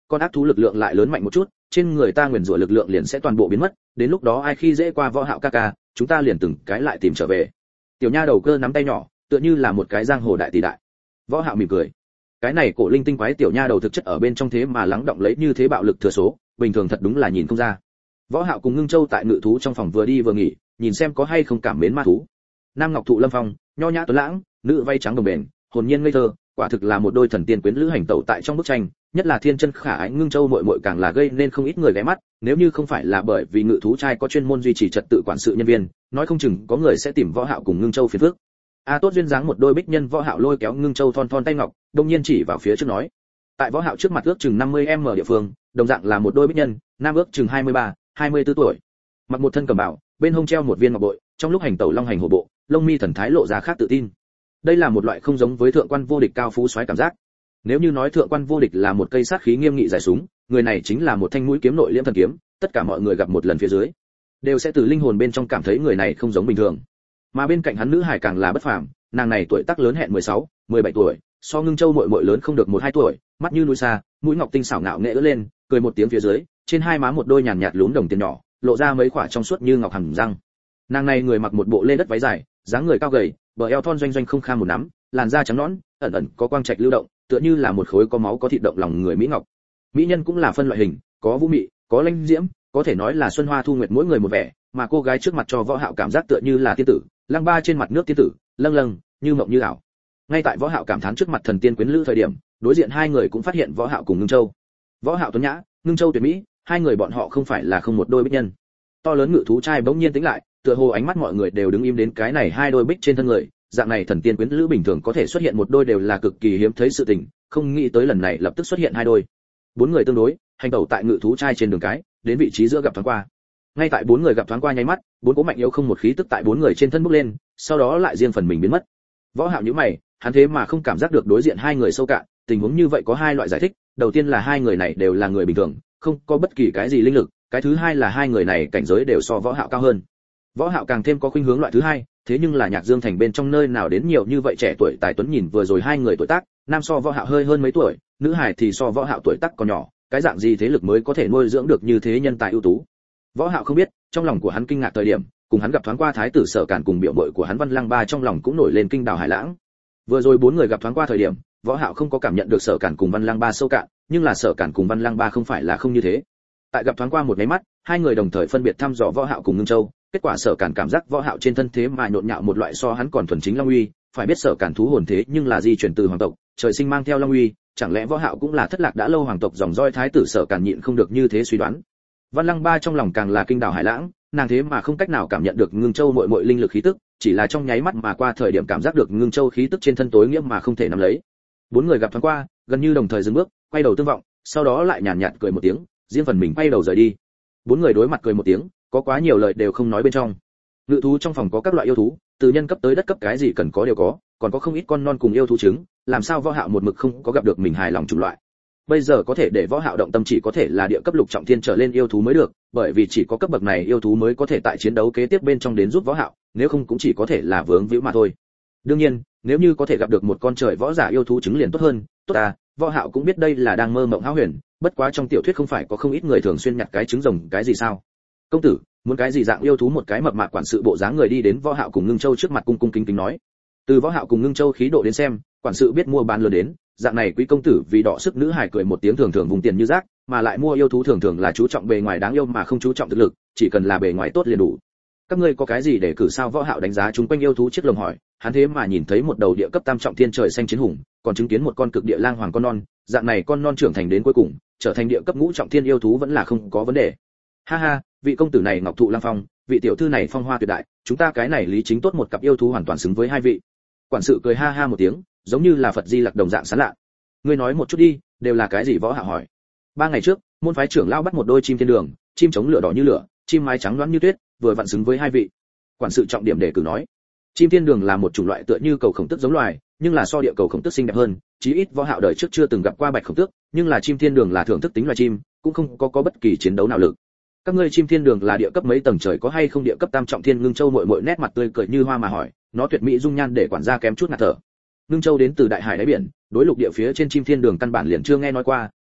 con ác thú lực lượng lại lớn mạnh một chút, trên người ta nguyền rủa lực lượng liền sẽ toàn bộ biến mất, đến lúc đó ai khi dễ qua Võ Hạo ca ca, chúng ta liền từng cái lại tìm trở về. Tiểu nha đầu cơ nắm tay nhỏ, tựa như là một cái giang hồ đại tỷ đại. Võ Hạo mỉm cười. Cái này cổ linh tinh quái tiểu nha đầu thực chất ở bên trong thế mà lắng động lấy như thế bạo lực thừa số, bình thường thật đúng là nhìn không ra. Võ Hạo cùng Ngưng Châu tại ngự thú trong phòng vừa đi vừa nghỉ, nhìn xem có hay không cảm mến ma thú. Nam Ngọc Thụ Lâm Phong, nho nhã tuấn lãng, nữ vây trắng đồng bền, hồn nhiên ngây thơ, quả thực là một đôi thần tiên quyến lữ hành tẩu tại trong bức tranh, nhất là thiên chân khả ái Ngưng Châu muội muội càng là gây nên không ít người ghé mắt, nếu như không phải là bởi vì ngự thú trai có chuyên môn duy trì trật tự quản sự nhân viên, nói không chừng có người sẽ tìm Võ Hạo cùng Ngưng Châu phiền phức. Tốt duyên dáng một đôi bích nhân. Võ Hạo lôi kéo Ngưng Châu thon thon tay ngọc, đột nhiên chỉ vào phía trước nói. Tại Võ Hạo trước mặt ước chừng 50m địa phương, đồng dạng là một đôi bích nhân, nam ước chừng 23, 24 tuổi. Mặc một thân cẩm bào, bên hông treo một viên ngọc bội, trong lúc hành tẩu long hành hổ bộ, lông mi thần thái lộ ra khác tự tin. Đây là một loại không giống với thượng quan vô địch cao phú soái cảm giác. Nếu như nói thượng quan vô địch là một cây sát khí nghiêm nghị dài súng, người này chính là một thanh mũi kiếm nội liễm thần kiếm, tất cả mọi người gặp một lần phía dưới, đều sẽ từ linh hồn bên trong cảm thấy người này không giống bình thường. Mà bên cạnh hắn nữ hải càng là bất phàm, nàng này tuổi tác lớn hẹn 16, 17 tuổi, so Ngưng Châu muội muội lớn không được 1-2 tuổi, mắt như núi xa, mũi ngọc tinh xảo ngạo nghệ ưỡn lên, cười một tiếng phía dưới, trên hai má một đôi nhàn nhạt lún đồng tiền nhỏ, lộ ra mấy khỏa trong suốt như ngọc hàm răng. Nàng này người mặc một bộ lê đất váy dài, dáng người cao gầy, bờ eo thon doanh doanh không kham một nắm, làn da trắng nõn, ẩn ẩn có quang trạch lưu động, tựa như là một khối có máu có thịt động lòng người mỹ ngọc. Mỹ nhân cũng là phân loại hình, có vũ mị, có lãnh diễm, có thể nói là xuân hoa thu nguyệt mỗi người một vẻ, mà cô gái trước mặt cho Võ Hạo cảm giác tựa như là tiên tử, lăng ba trên mặt nước tiên tử, lâng lâng, như mộng như ảo. Ngay tại Võ Hạo cảm thán trước mặt thần tiên quyến lữ thời điểm, đối diện hai người cũng phát hiện Võ Hạo cùng Ngưng Châu. Võ Hạo tuấn nhã, Ngưng Châu tuyệt mỹ, hai người bọn họ không phải là không một đôi bích nhân. To lớn ngự thú trai bỗng nhiên tĩnh lại, tựa hồ ánh mắt mọi người đều đứng im đến cái này hai đôi bích trên thân người, dạng này thần tiên quyến lữ bình thường có thể xuất hiện một đôi đều là cực kỳ hiếm thấy sự tình, không nghĩ tới lần này lập tức xuất hiện hai đôi. Bốn người tương đối, hành tẩu tại ngự thú trai trên đường cái, đến vị trí giữa gặp thoáng qua. Ngay tại bốn người gặp thoáng qua nháy mắt, bốn cỗ mạnh yếu không một khí tức tại bốn người trên thân bốc lên, sau đó lại riêng phần mình biến mất. Võ Hạo nhíu mày, hắn thế mà không cảm giác được đối diện hai người sâu cạn, tình huống như vậy có hai loại giải thích, đầu tiên là hai người này đều là người bình thường, không có bất kỳ cái gì linh lực, cái thứ hai là hai người này cảnh giới đều so Võ Hạo cao hơn. Võ Hạo càng thêm có khuynh hướng loại thứ hai, thế nhưng là Nhạc Dương thành bên trong nơi nào đến nhiều như vậy trẻ tuổi tài tuấn nhìn vừa rồi hai người tuổi tác, nam so Võ Hạo hơi hơn mấy tuổi, nữ hài thì so Võ Hạo tuổi tác còn nhỏ, cái dạng gì thế lực mới có thể nuôi dưỡng được như thế nhân tài ưu tú. Võ Hạo không biết, trong lòng của hắn kinh ngạc thời điểm, cùng hắn gặp thoáng qua thái tử Sở Càn cùng biểu muội của hắn Văn Lăng Ba trong lòng cũng nổi lên kinh đào hải lãng. Vừa rồi bốn người gặp thoáng qua thời điểm, Võ Hạo không có cảm nhận được Sở Càn cùng Văn Lăng Ba sâu cạn, nhưng là Sở Càn cùng Văn Lăng Ba không phải là không như thế. Tại gặp thoáng qua một cái mắt, hai người đồng thời phân biệt thăm dò Võ Hạo cùng Ngưng Châu, kết quả Sở Càn cảm giác Võ Hạo trên thân thế mà nhộn nhạo một loại so hắn còn thuần chính long uy, phải biết Sở Càn thú hồn thế nhưng là di chuyển từ hoàng tộc, trời sinh mang theo long uy, chẳng lẽ Võ Hạo cũng là thất lạc đã lâu hoàng tộc dòng dõi thái tử Sở Càn nhịn không được như thế suy đoán. Văn Lăng Ba trong lòng càng là kinh đào hải lãng, nàng thế mà không cách nào cảm nhận được Ngưng Châu muội muội linh lực khí tức, chỉ là trong nháy mắt mà qua thời điểm cảm giác được Ngưng Châu khí tức trên thân tối nghĩa mà không thể nắm lấy. Bốn người gặp thoáng qua, gần như đồng thời dừng bước, quay đầu tương vọng, sau đó lại nhàn nhạt cười một tiếng, riêng phần mình quay đầu rời đi. Bốn người đối mặt cười một tiếng, có quá nhiều lời đều không nói bên trong. Ngự thú trong phòng có các loại yêu thú, từ nhân cấp tới đất cấp cái gì cần có đều có, còn có không ít con non cùng yêu thú trứng, làm sao Võ Hạo một mực không có gặp được mình hài lòng chủng loại. Bây giờ có thể để Võ Hạo động tâm chỉ có thể là địa cấp lục trọng thiên trở lên yêu thú mới được, bởi vì chỉ có cấp bậc này yêu thú mới có thể tại chiến đấu kế tiếp bên trong đến giúp Võ Hạo, nếu không cũng chỉ có thể là vướng víu mà thôi. Đương nhiên, nếu như có thể gặp được một con trời võ giả yêu thú trứng liền tốt hơn, tốt à, Võ Hạo cũng biết đây là đang mơ mộng hão huyền, bất quá trong tiểu thuyết không phải có không ít người thường xuyên nhặt cái trứng rồng cái gì sao? Công tử, muốn cái gì dạng yêu thú? Một cái mập mạp quản sự bộ dáng người đi đến Võ Hạo cùng Ngưng Châu trước mặt cung cung kính kính nói. Từ Võ Hạo cùng Ngưng Châu khí độ đến xem, quản sự biết mua bán lớn đến, dạng này quý công tử vì đọ sức nữ hài cười một tiếng thường thường vùng tiền như rác, mà lại mua yêu thú thường thường là chú trọng bề ngoài đáng yêu mà không chú trọng thực lực, chỉ cần là bề ngoài tốt liền đủ. Các ngươi có cái gì để cử sao? Võ Hạo đánh giá chúng quanh yêu thú chiếc lồng hỏi, hắn thế mà nhìn thấy một đầu địa cấp tam trọng thiên trời xanh chiến hùng, còn chứng kiến một con cực địa lang hoàng con non, dạng này con non trưởng thành đến cuối cùng, trở thành địa cấp ngũ trọng thiên yêu thú vẫn là không có vấn đề. Ha ha, vị công tử này ngọc thụ lang phong, vị tiểu thư này phong hoa tuyệt đại, chúng ta cái này lý chính tốt một cặp yêu thú hoàn toàn xứng với hai vị. Quản sự cười ha ha một tiếng, giống như là Phật Di Lặc đồng dạng sán lạ. Ngươi nói một chút đi, đều là cái gì? Võ Hạo hỏi. 3 ngày trước, môn phái trưởng lão bắt một đôi chim thiên đường, chim chống lửa đỏ như lửa, chim mái trắng loáng như tuyết, vừa vặn xứng với hai vị. Quản sự trọng điểm đề cử nói, chim thiên đường là một chủng loại tựa như cầu khổng tước giống loài, nhưng là so địa cầu khổng tước xinh đẹp hơn, chí ít Võ Hạo đời trước chưa từng gặp qua bạch khổng tước, nhưng là chim thiên đường là thưởng thức tính loài chim, cũng không có bất kỳ chiến đấu nào lực. Các ngươi chim thiên đường là địa cấp mấy tầng trời, có hay không địa cấp tam trọng thiên? Ngưng Châu muội muội nét mặt tươi cười như hoa mà hỏi, nó tuyệt mỹ dung nhan để quản gia kém chút ngạt thở. Ngưng Châu đến từ đại hải đáy biển, đối lục địa phía trên chim thiên đường căn bản liền chưa nghe nói qua,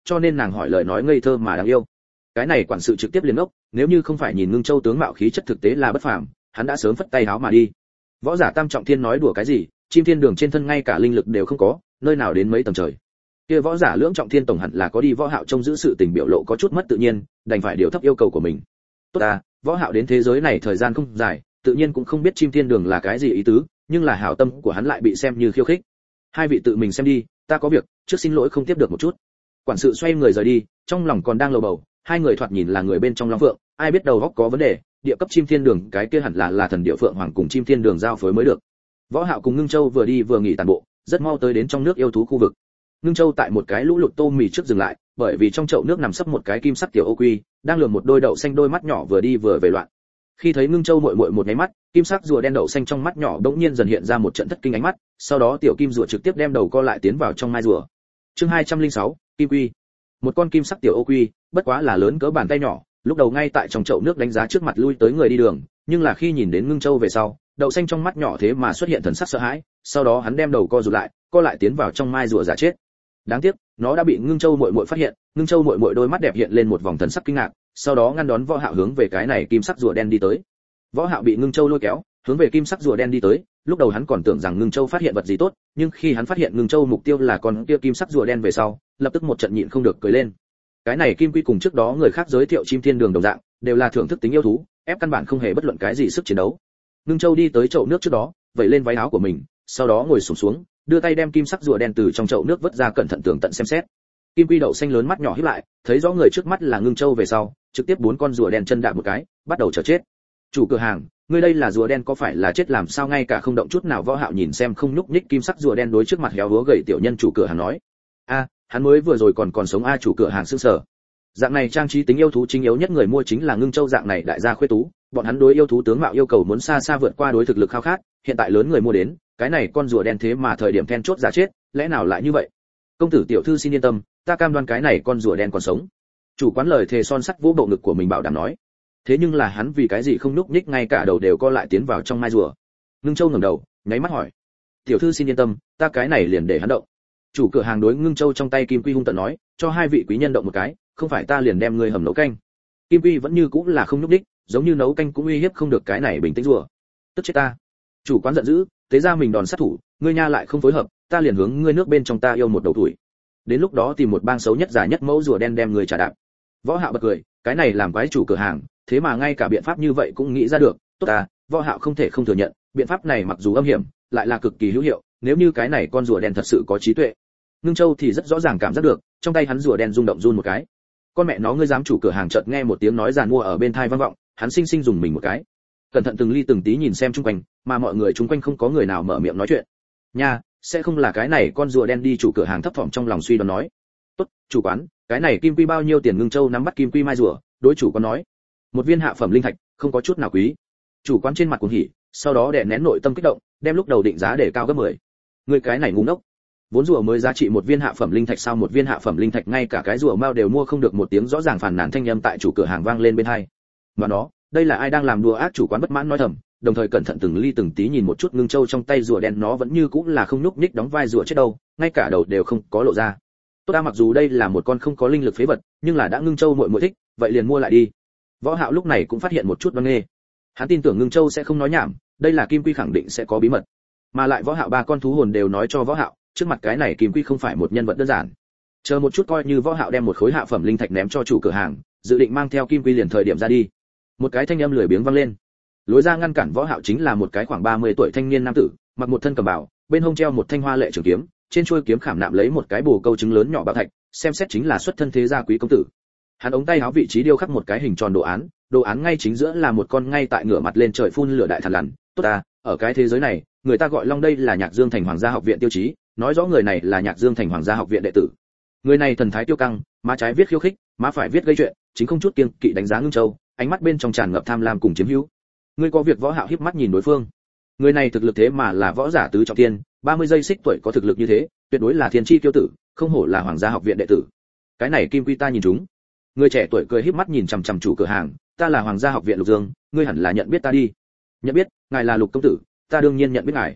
cho nên nàng hỏi lời nói ngây thơ mà đáng yêu. Cái này quản sự trực tiếp liền ngốc, nếu như không phải nhìn Ngưng Châu tướng mạo khí chất thực tế là bất phàm, hắn đã sớm phất tay háo mà đi. Võ giả tam trọng thiên nói đùa cái gì, chim thiên đường trên thân ngay cả linh lực đều không có, nơi nào đến mấy tầng trời. Kia võ giả lưỡng trọng thiên tổng hẳn là có đi. Võ Hạo trông giữ sự tình biểu lộ có chút mất tự nhiên, đành phải điều thấp yêu cầu của mình. Tốt à, Võ Hạo đến thế giới này thời gian không dài, tự nhiên cũng không biết chim thiên đường là cái gì ý tứ, nhưng là hảo tâm của hắn lại bị xem như khiêu khích. Hai vị tự mình xem đi, ta có việc, trước xin lỗi không tiếp được một chút. Quản sự xoay người rời đi, trong lòng còn đang lầu bầu, hai người thoạt nhìn là người bên trong long phượng, ai biết đầu óc có vấn đề, địa cấp chim thiên đường cái kia hẳn là thần địa phượng hoàng cùng chim thiên đường giao phối mới được. Võ Hạo cùng Ngưng Châu vừa đi vừa nghỉ tản bộ, rất mau tới đến trong nước yêu thú khu vực. Ngưng Châu tại một cái lũ lụt tô mì trước dừng lại, bởi vì trong chậu nước nằm sấp một cái kim sắc tiểu ô quy, đang lườm một đôi đậu xanh đôi mắt nhỏ vừa đi vừa về loạn. Khi thấy Ngưng Châu muội muội một cái mắt, kim sắc rùa đen đậu xanh trong mắt nhỏ đống nhiên dần hiện ra một trận thất kinh ánh mắt, sau đó tiểu kim rùa trực tiếp đem đầu co lại tiến vào trong mai rùa. Chương 206, Kim Quy. Một con kim sắc tiểu ô quy, bất quá là lớn cỡ bàn tay nhỏ, lúc đầu ngay tại trong chậu nước đánh giá trước mặt lui tới người đi đường, nhưng là khi nhìn đến Ngưng Châu về sau, đậu xanh trong mắt nhỏ thế mà xuất hiện thần sắc sợ hãi, sau đó hắn đem đầu co rụt lại, co lại tiến vào trong mai rùa giả chết. Đáng tiếc, nó đã bị Ngưng Châu muội muội phát hiện, Ngưng Châu muội muội đôi mắt đẹp hiện lên một vòng thần sắc kinh ngạc, sau đó ngăn đón Võ Hạo hướng về cái này kim sắc rùa đen đi tới. Võ Hạo bị Ngưng Châu lôi kéo, hướng về kim sắc rùa đen đi tới, lúc đầu hắn còn tưởng rằng Ngưng Châu phát hiện vật gì tốt, nhưng khi hắn phát hiện Ngưng Châu mục tiêu là con kia kim sắc rùa đen về sau, lập tức một trận nhịn không được cười lên. Cái này Kim Quy cùng trước đó người khác giới thiệu chim thiên đường đồng dạng, đều là thưởng thức tính yêu thú, ép căn bản không hề bất luận cái gì sức chiến đấu. Ngưng Châu đi tới chậu nước trước đó, vẩy lên váy áo của mình, sau đó ngồi xổm xuống, đưa tay đem kim sắc rùa đen từ trong chậu nước vớt ra cẩn thận tường tận xem xét. Kim Quy đậu xanh lớn mắt nhỏ híp lại, thấy rõ người trước mắt là Ngưng Châu về sau, trực tiếp bốn con rùa đen chân đạp một cái, bắt đầu chờ chết. Chủ cửa hàng, ngươi đây là rùa đen có phải là chết làm sao ngay cả không động chút nào. Võ Hạo nhìn xem không nhúc nhích kim sắc rùa đen đối trước mặt héo húa gầy tiểu nhân chủ cửa hàng nói, a, hắn mới vừa rồi còn sống a. Chủ cửa hàng sững sờ. Dạng này trang trí tính yêu thú chính yếu nhất người mua chính là Ngưng Châu dạng này đại gia khuê tú, bọn hắn đối yêu thú tướng mạo yêu cầu muốn xa xa vượt qua đối thực lực khao khát, hiện tại lớn người mua đến, cái này con rùa đen thế mà thời điểm then chốt giả chết, lẽ nào lại như vậy? Công tử tiểu thư xin yên tâm, ta cam đoan cái này con rùa đen còn sống. Chủ quán lời thề son sắt vỗ bộ ngực của mình bảo đảm nói. Thế nhưng là hắn vì cái gì không nhúc nhích ngay cả đầu đều co lại tiến vào trong mai rùa. Ngưng Châu ngẩng đầu, nháy mắt hỏi, tiểu thư xin yên tâm, ta cái này liền để hắn động. Chủ cửa hàng đối Ngưng Châu trong tay Kim Quy hung tợn nói, cho hai vị quý nhân động một cái, không phải ta liền đem ngươi hầm nấu canh. Kim Quy vẫn như cũng là không nhúc nhích, giống như nấu canh cũng uy hiếp không được cái này bình tĩnh rùa. Tức chết ta. Chủ quán giận dữ, thế ra mình đòn sát thủ, ngươi nha lại không phối hợp, ta liền hướng ngươi nước bên trong ta yêu một đầu tuổi. Đến lúc đó tìm một bang xấu nhất giả nhất mẫu rùa đen đem người trả đạp. Võ Hạo bật cười, cái này làm quái chủ cửa hàng, thế mà ngay cả biện pháp như vậy cũng nghĩ ra được, tốt à, Võ Hạo không thể không thừa nhận, biện pháp này mặc dù âm hiểm, lại là cực kỳ hữu hiệu, nếu như cái này con rùa đen thật sự có trí tuệ. Ngưng Châu thì rất rõ ràng cảm giác được, trong tay hắn rùa đen rung động run một cái. Con mẹ nó, ngươi dám? Chủ cửa hàng chợt nghe một tiếng nói giàn mua ở bên tai vang vọng, hắn sinh sinh dùng mình một cái. Cẩn thận từng ly từng tí nhìn xem xung quanh, mà mọi người xung quanh không có người nào mở miệng nói chuyện. Nha, sẽ không là cái này con rùa đen đi? Chủ cửa hàng thấp thỏm trong lòng suy đoán nói. Tốt, chủ quán, cái này Kim Quy bao nhiêu tiền? Ngưng Châu nắm bắt Kim Quy mai rùa, đối chủ quán nói. Một viên hạ phẩm linh thạch, không có chút nào quý. Chủ quán trên mặt cuồng hỉ, sau đó đè nén nội tâm kích động, đem lúc đầu định giá để cao gấp 10. Người cái này ngu ngốc. Vốn rùa mới giá trị một viên hạ phẩm linh thạch, sao một viên hạ phẩm linh thạch ngay cả cái rùa mao đều mua không được? Một tiếng rõ ràng phàn nàn thanh âm tại chủ cửa hàng vang lên bên tai. Mà nó, đây là ai đang làm đùa ác? Chủ quán bất mãn nói thầm, đồng thời cẩn thận từng ly từng tí nhìn một chút Ngưng Châu trong tay rùa đen, nó vẫn như cũng là không nhúc nhích đóng vai rùa chết đâu, ngay cả đầu đều không có lộ ra. Tốt ta, mặc dù đây là một con không có linh lực phế vật, nhưng là đã Ngưng Châu muội muội thích, vậy liền mua lại đi. Võ Hạo lúc này cũng phát hiện một chút đoan nghê. Hắn tin tưởng Ngưng Châu sẽ không nói nhảm, đây là Kim Quy khẳng định sẽ có bí mật. Mà lại Võ Hạo ba con thú hồn đều nói cho Võ Hạo, trước mặt cái này Kim Quy không phải một nhân vật đơn giản. Chờ một chút, coi như Võ Hạo đem một khối hạ phẩm linh thạch ném cho chủ cửa hàng, dự định mang theo Kim Quy liền thời điểm ra đi. Một cái thanh âm lười biếng vang lên. Lối ra ngăn cản Võ Hạo chính là một cái khoảng 30 tuổi thanh niên nam tử, mặc một thân cẩm bào, bên hông treo một thanh hoa lệ trường kiếm, trên chuôi kiếm khảm nạm lấy một cái bồ câu trứng lớn nhỏ bảo thạch, xem xét chính là xuất thân thế gia quý công tử. Hắn ống tay áo vị trí điêu khắc một cái hình tròn đồ án ngay chính giữa là một con ngay tại ngửa mặt lên trời phun lửa đại thần lằn. Tốt à, ở cái thế giới này, người ta gọi Long đây là Nhạc Dương Thành Hoàng gia học viện tiêu chí, nói rõ người này là Nhạc Dương Thành Hoàng gia học viện đệ tử. Người này thần thái tiêu căng, má trái viết khiêu khích, má phải viết gây chuyện, chính không chút kiêng kỵ đánh giá Ngưng Châu, ánh mắt bên trong tràn ngập tham lam cùng chiếm hữu. Ngươi có việc? Võ Hạo híp mắt nhìn đối phương. Người này thực lực thế mà là võ giả tứ trọng thiên, 30 giây xích tuổi có thực lực như thế, tuyệt đối là thiên chi tiêu tử, không hổ là Hoàng gia học viện đệ tử. Cái này Kim Quy ta nhìn chúng. Người trẻ tuổi cười híp mắt nhìn chằm chằm chủ cửa hàng, ta là Hoàng gia học viện Lục Dương, ngươi hẳn là nhận biết ta đi. Nhận biết, ngài là Lục công tử, ta đương nhiên nhận biết ngài.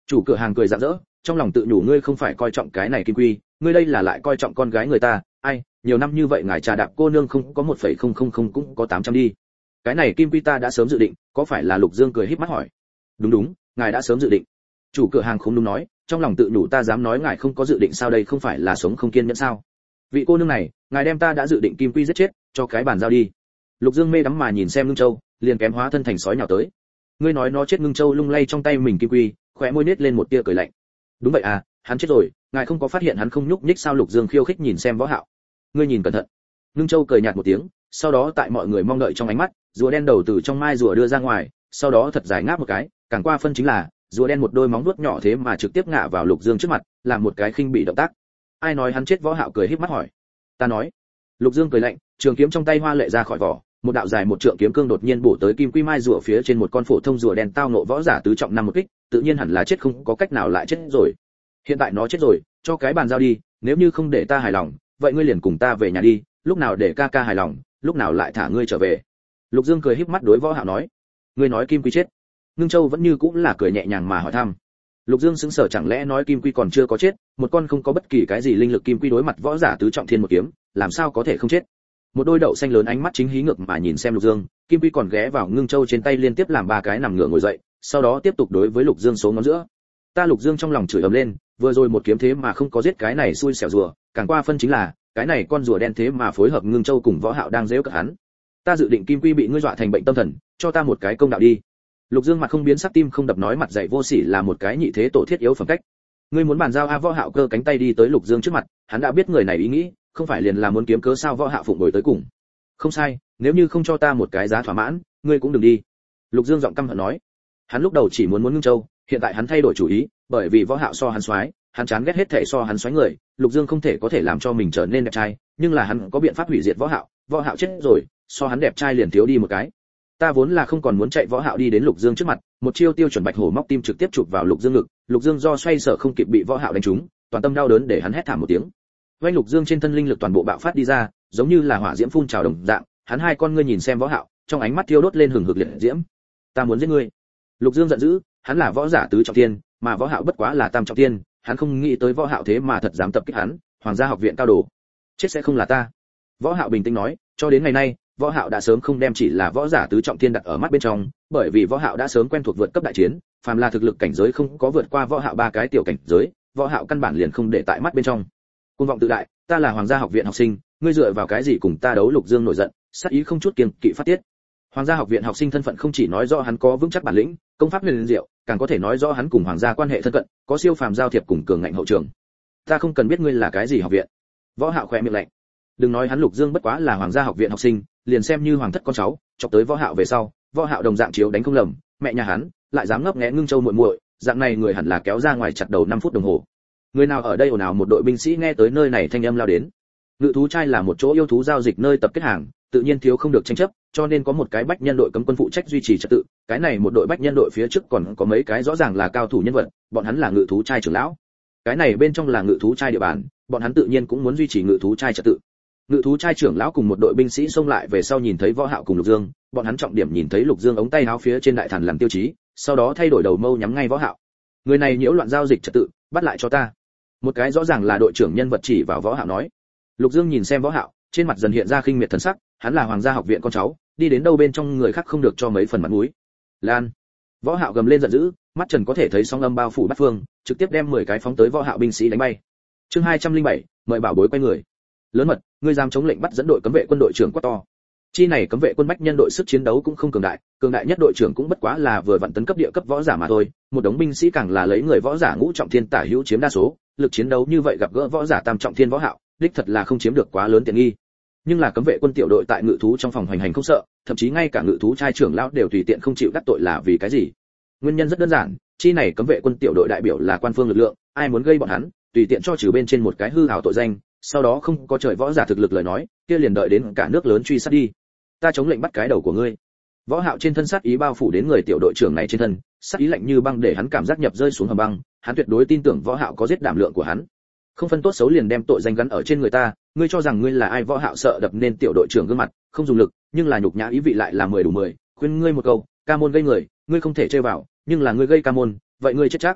Chủ cửa hàng cười rạng rỡ, trong lòng tự nhủ ngươi không phải coi trọng cái này kim quy, ngươi đây là lại coi trọng con gái người ta, ai, nhiều năm như vậy ngài trà đạp cô nương không có 1,000 cũng có 800 đi. Cái này kim quy ta đã sớm dự định, có phải là Lục Dương cười híp mắt hỏi. Đúng, ngài đã sớm dự định. Chủ cửa hàng không đúng nói, trong lòng tự nhủ ta dám nói ngài không có dự định sao, đây không phải là sống không kiên nhẫn sao? Vị cô nương này, ngài đem ta đã dự định kim quy giết chết, cho cái bàn giao đi. Lục Dương mê đắm mà nhìn xem Ngưng Châu, liền kém hóa thân thành sói nhào tới. Ngươi nói nó chết? Ngưng Châu lung lay trong tay mình kim quy, khóe môi nết lên một tia cười lạnh. Đúng vậy à, hắn chết rồi, ngài không có phát hiện hắn không nhúc nhích sao? Lục Dương khiêu khích nhìn xem Võ Hạo. Ngươi nhìn cẩn thận. Ngưng Châu cười nhạt một tiếng, sau đó tại mọi người mong đợi trong ánh mắt, rùa đen đầu từ trong mai rùa đưa ra ngoài, sau đó thật dài ngáp một cái, càng qua phân chính là, rùa đen một đôi móng vuốt nhỏ thế mà trực tiếp ngã vào Lục Dương trước mặt, làm một cái khinh bị động tác. Ai nói hắn chết? Võ Hạo cười híp mắt hỏi. Ta nói. Lục Dương cười lạnh, trường kiếm trong tay hoa lệ ra khỏi vỏ, một đạo dài một trượng kiếm cương đột nhiên bổ tới kim quy mai rùa phía trên. Một con phổ thông rùa đen tao nộ võ giả tứ trọng năm một kích, tự nhiên hẳn là chết, không có cách nào lại chết rồi. Hiện tại nó chết rồi, cho cái bàn giao đi, nếu như không để ta hài lòng, vậy ngươi liền cùng ta về nhà đi, lúc nào để ca ca hài lòng, lúc nào lại thả ngươi trở về. Lục Dương cười híp mắt đối Võ Hạo nói. Ngươi nói kim quy chết? Ngưng Châu vẫn như cũng là cười nhẹ nhàng mà hỏi thăm. Lục Dương sững sờ, chẳng lẽ nói kim quy còn chưa có chết? Một con không có bất kỳ cái gì linh lực kim quy đối mặt võ giả tứ trọng thiên một kiếm, làm sao có thể không chết? Một đôi đậu xanh lớn ánh mắt chính hí ngược mà nhìn xem Lục Dương, kim quy còn ghé vào Ngưng Châu trên tay liên tiếp làm ba cái nằm ngửa ngồi dậy, sau đó tiếp tục đối với Lục Dương số ngón giữa. Ta Lục Dương trong lòng chửi ầm lên, vừa rồi một kiếm thế mà không có giết cái này xui xẻo rùa, càng qua phân chính là, cái này con rùa đen thế mà phối hợp Ngưng Châu cùng Võ Hạo đang giễu cợt hắn. Ta dự định kim quy bị ngươi dọa thành bệnh tâm thần, cho ta một cái công đạo đi. Lục Dương mặt không biến sắc tim không đập nói mặt dạy vô sỉ là một cái nhị thế tổ thiết yếu phẩm cách. Ngươi muốn bàn giao a? Võ Hạo cơ cánh tay đi tới Lục Dương trước mặt, hắn đã biết người này ý nghĩ, không phải liền là muốn kiếm cớ sao? Võ Hạo phụng bồi tới cùng. Không sai, nếu như không cho ta một cái giá thỏa mãn, ngươi cũng đừng đi. Lục Dương giọng căm hận nói. Hắn lúc đầu chỉ muốn Ngưng Châu, hiện tại hắn thay đổi chủ ý, bởi vì Võ Hạo so hắn soái, hắn chán ghét hết thảy so hắn soái người. Lục Dương không thể có thể làm cho mình trở nên đẹp trai, nhưng là hắn có biện pháp hủy diệt Võ Hạo. Võ Hạo chết rồi, so hắn đẹp trai liền thiếu đi một cái. Ta vốn là không còn muốn chạy. Võ Hạo đi đến Lục Dương trước mặt, một chiêu tiêu chuẩn bạch hổ móc tim trực tiếp chụp vào Lục Dương ngực. Lục Dương do xoay sở không kịp bị Võ Hạo đánh trúng, toàn tâm đau đớn để hắn hét thảm một tiếng. Vành Lục Dương trên thân linh lực toàn bộ bạo phát đi ra, giống như là hỏa diễm phun trào đồng dạng, hắn hai con ngươi nhìn xem Võ Hạo, trong ánh mắt thiêu đốt lên hừng hực liệt diễm. Ta muốn giết ngươi. Lục Dương giận dữ, hắn là võ giả tứ trọng thiên, mà Võ Hạo bất quá là tam trọng thiên, hắn không nghĩ tới Võ Hạo thế mà thật dám tập kích hắn, Hoàng gia học viện cao đồ. Chết sẽ không là ta. Võ Hạo bình tĩnh nói, cho đến ngày nay, Võ Hạo đã sớm không đem chỉ là võ giả tứ trọng thiên đặt ở mắt bên trong, bởi vì Võ Hạo đã sớm quen thuộc vượt cấp đại chiến, phàm là thực lực cảnh giới không có vượt qua Võ Hạo ba cái tiểu cảnh giới, Võ Hạo căn bản liền không để tại mắt bên trong. Cuồng vọng tự đại, ta là Hoàng gia học viện học sinh, ngươi dựa vào cái gì cùng ta đấu? Lục Dương nổi giận, sát ý không chút kiêng kỵ phát tiết. Hoàng gia học viện học sinh thân phận không chỉ nói rõ hắn có vững chắc bản lĩnh, công pháp huyền diệu, càng có thể nói rõ hắn cùng hoàng gia quan hệ thân cận, có siêu phàm giao thiệp cùng cường ngạnh hậu trường. Ta không cần biết ngươi là cái gì học viện. Võ Hạo khẽ miệng lạnh. Đừng nói hắn Lục Dương bất quá là Hoàng gia học viện học sinh, liền xem như hoàng thất con cháu, chọc tới Võ Hạo về sau, Võ Hạo đồng dạng chiếu đánh không lầm, mẹ nhà hắn lại dám ngấp nghé Ngưng Châu muội muội, dạng này người hẳn là kéo ra ngoài chặt đầu 5 phút đồng hồ. Người nào ở đây ồn ào? Một đội binh sĩ nghe tới nơi này thanh âm lao đến. Ngự thú trai là một chỗ yêu thú giao dịch nơi tập kết hàng, tự nhiên thiếu không được tranh chấp, cho nên có một cái bách nhân đội cấm quân phụ trách duy trì trật tự. Cái này một đội bách nhân đội phía trước còn có mấy cái rõ ràng là cao thủ nhân vật, bọn hắn là ngự thú trai trưởng lão. Cái này bên trong là ngự thú trai địa bàn, bọn hắn tự nhiên cũng muốn duy trì ngự thú trai trật tự. Ngự thú trai trưởng lão cùng một đội binh sĩ xông lại về sau nhìn thấy Võ Hạo cùng Lục Dương, bọn hắn trọng điểm nhìn thấy Lục Dương ống tay áo phía trên đại thần làm tiêu chí, sau đó thay đổi đầu mâu nhắm ngay Võ Hạo. Người này nhiễu loạn giao dịch trật tự, bắt lại cho ta. Một cái rõ ràng là đội trưởng nhân vật chỉ vào Võ Hạo nói. Lục Dương nhìn xem Võ Hạo, trên mặt dần hiện ra khinh miệt thần sắc, hắn là Hoàng gia học viện con cháu, đi đến đâu bên trong người khác không được cho mấy phần mặt mũi. Lan. Võ Hạo gầm lên giận dữ, mắt trần có thể thấy sóng âm bao phủ bát phương, trực tiếp đem 10 cái phóng tới Võ Hạo binh sĩ đánh bay. Chương 207, mời bảo bối quay người. Lớn mật, ngươi dám chống lệnh bắt dẫn đội cấm vệ quân đội trưởng quá to. Chi này cấm vệ quân bách nhân đội sức chiến đấu cũng không cường đại nhất đội trưởng cũng bất quá là vừa vặn tấn cấp địa cấp võ giả mà thôi, một đống binh sĩ càng là lấy người võ giả ngũ trọng thiên tả hữu chiếm đa số, lực chiến đấu như vậy gặp gỡ võ giả tam trọng thiên Võ Hạo, đích thật là không chiếm được quá lớn tiện nghi. Nhưng là cấm vệ quân tiểu đội tại ngự thú trong phòng hoành hành không sợ, thậm chí ngay cả ngự thú trai trưởng lão đều tùy tiện không chịu đắc tội là vì cái gì? Nguyên nhân rất đơn giản, chi này cấm vệ quân tiểu đội đại biểu là quan phương lực lượng, ai muốn gây bọn hắn, tùy tiện cho trừ bên trên một cái hư hào tội danh, sau đó không có trời võ giả thực lực lời nói, kia liền đợi đến cả nước lớn truy sát đi. Ta chống lệnh bắt cái đầu của ngươi. Võ Hạo trên thân sát ý bao phủ đến người tiểu đội trưởng này trên thân, sát ý lạnh như băng để hắn cảm giác nhập rơi xuống hầm băng, hắn tuyệt đối tin tưởng Võ Hạo có giết đảm lượng của hắn. Không phân tốt xấu liền đem tội danh gắn ở trên người ta, ngươi cho rằng ngươi là ai? Võ Hạo sợ đập nên tiểu đội trưởng gương mặt, không dùng lực, nhưng là nhục nhã ý vị lại là 10 đủ 10, khuyên ngươi một câu, ca môn gây người, ngươi không thể chơi vào, nhưng là ngươi gây ca môn, vậy ngươi chết chắc.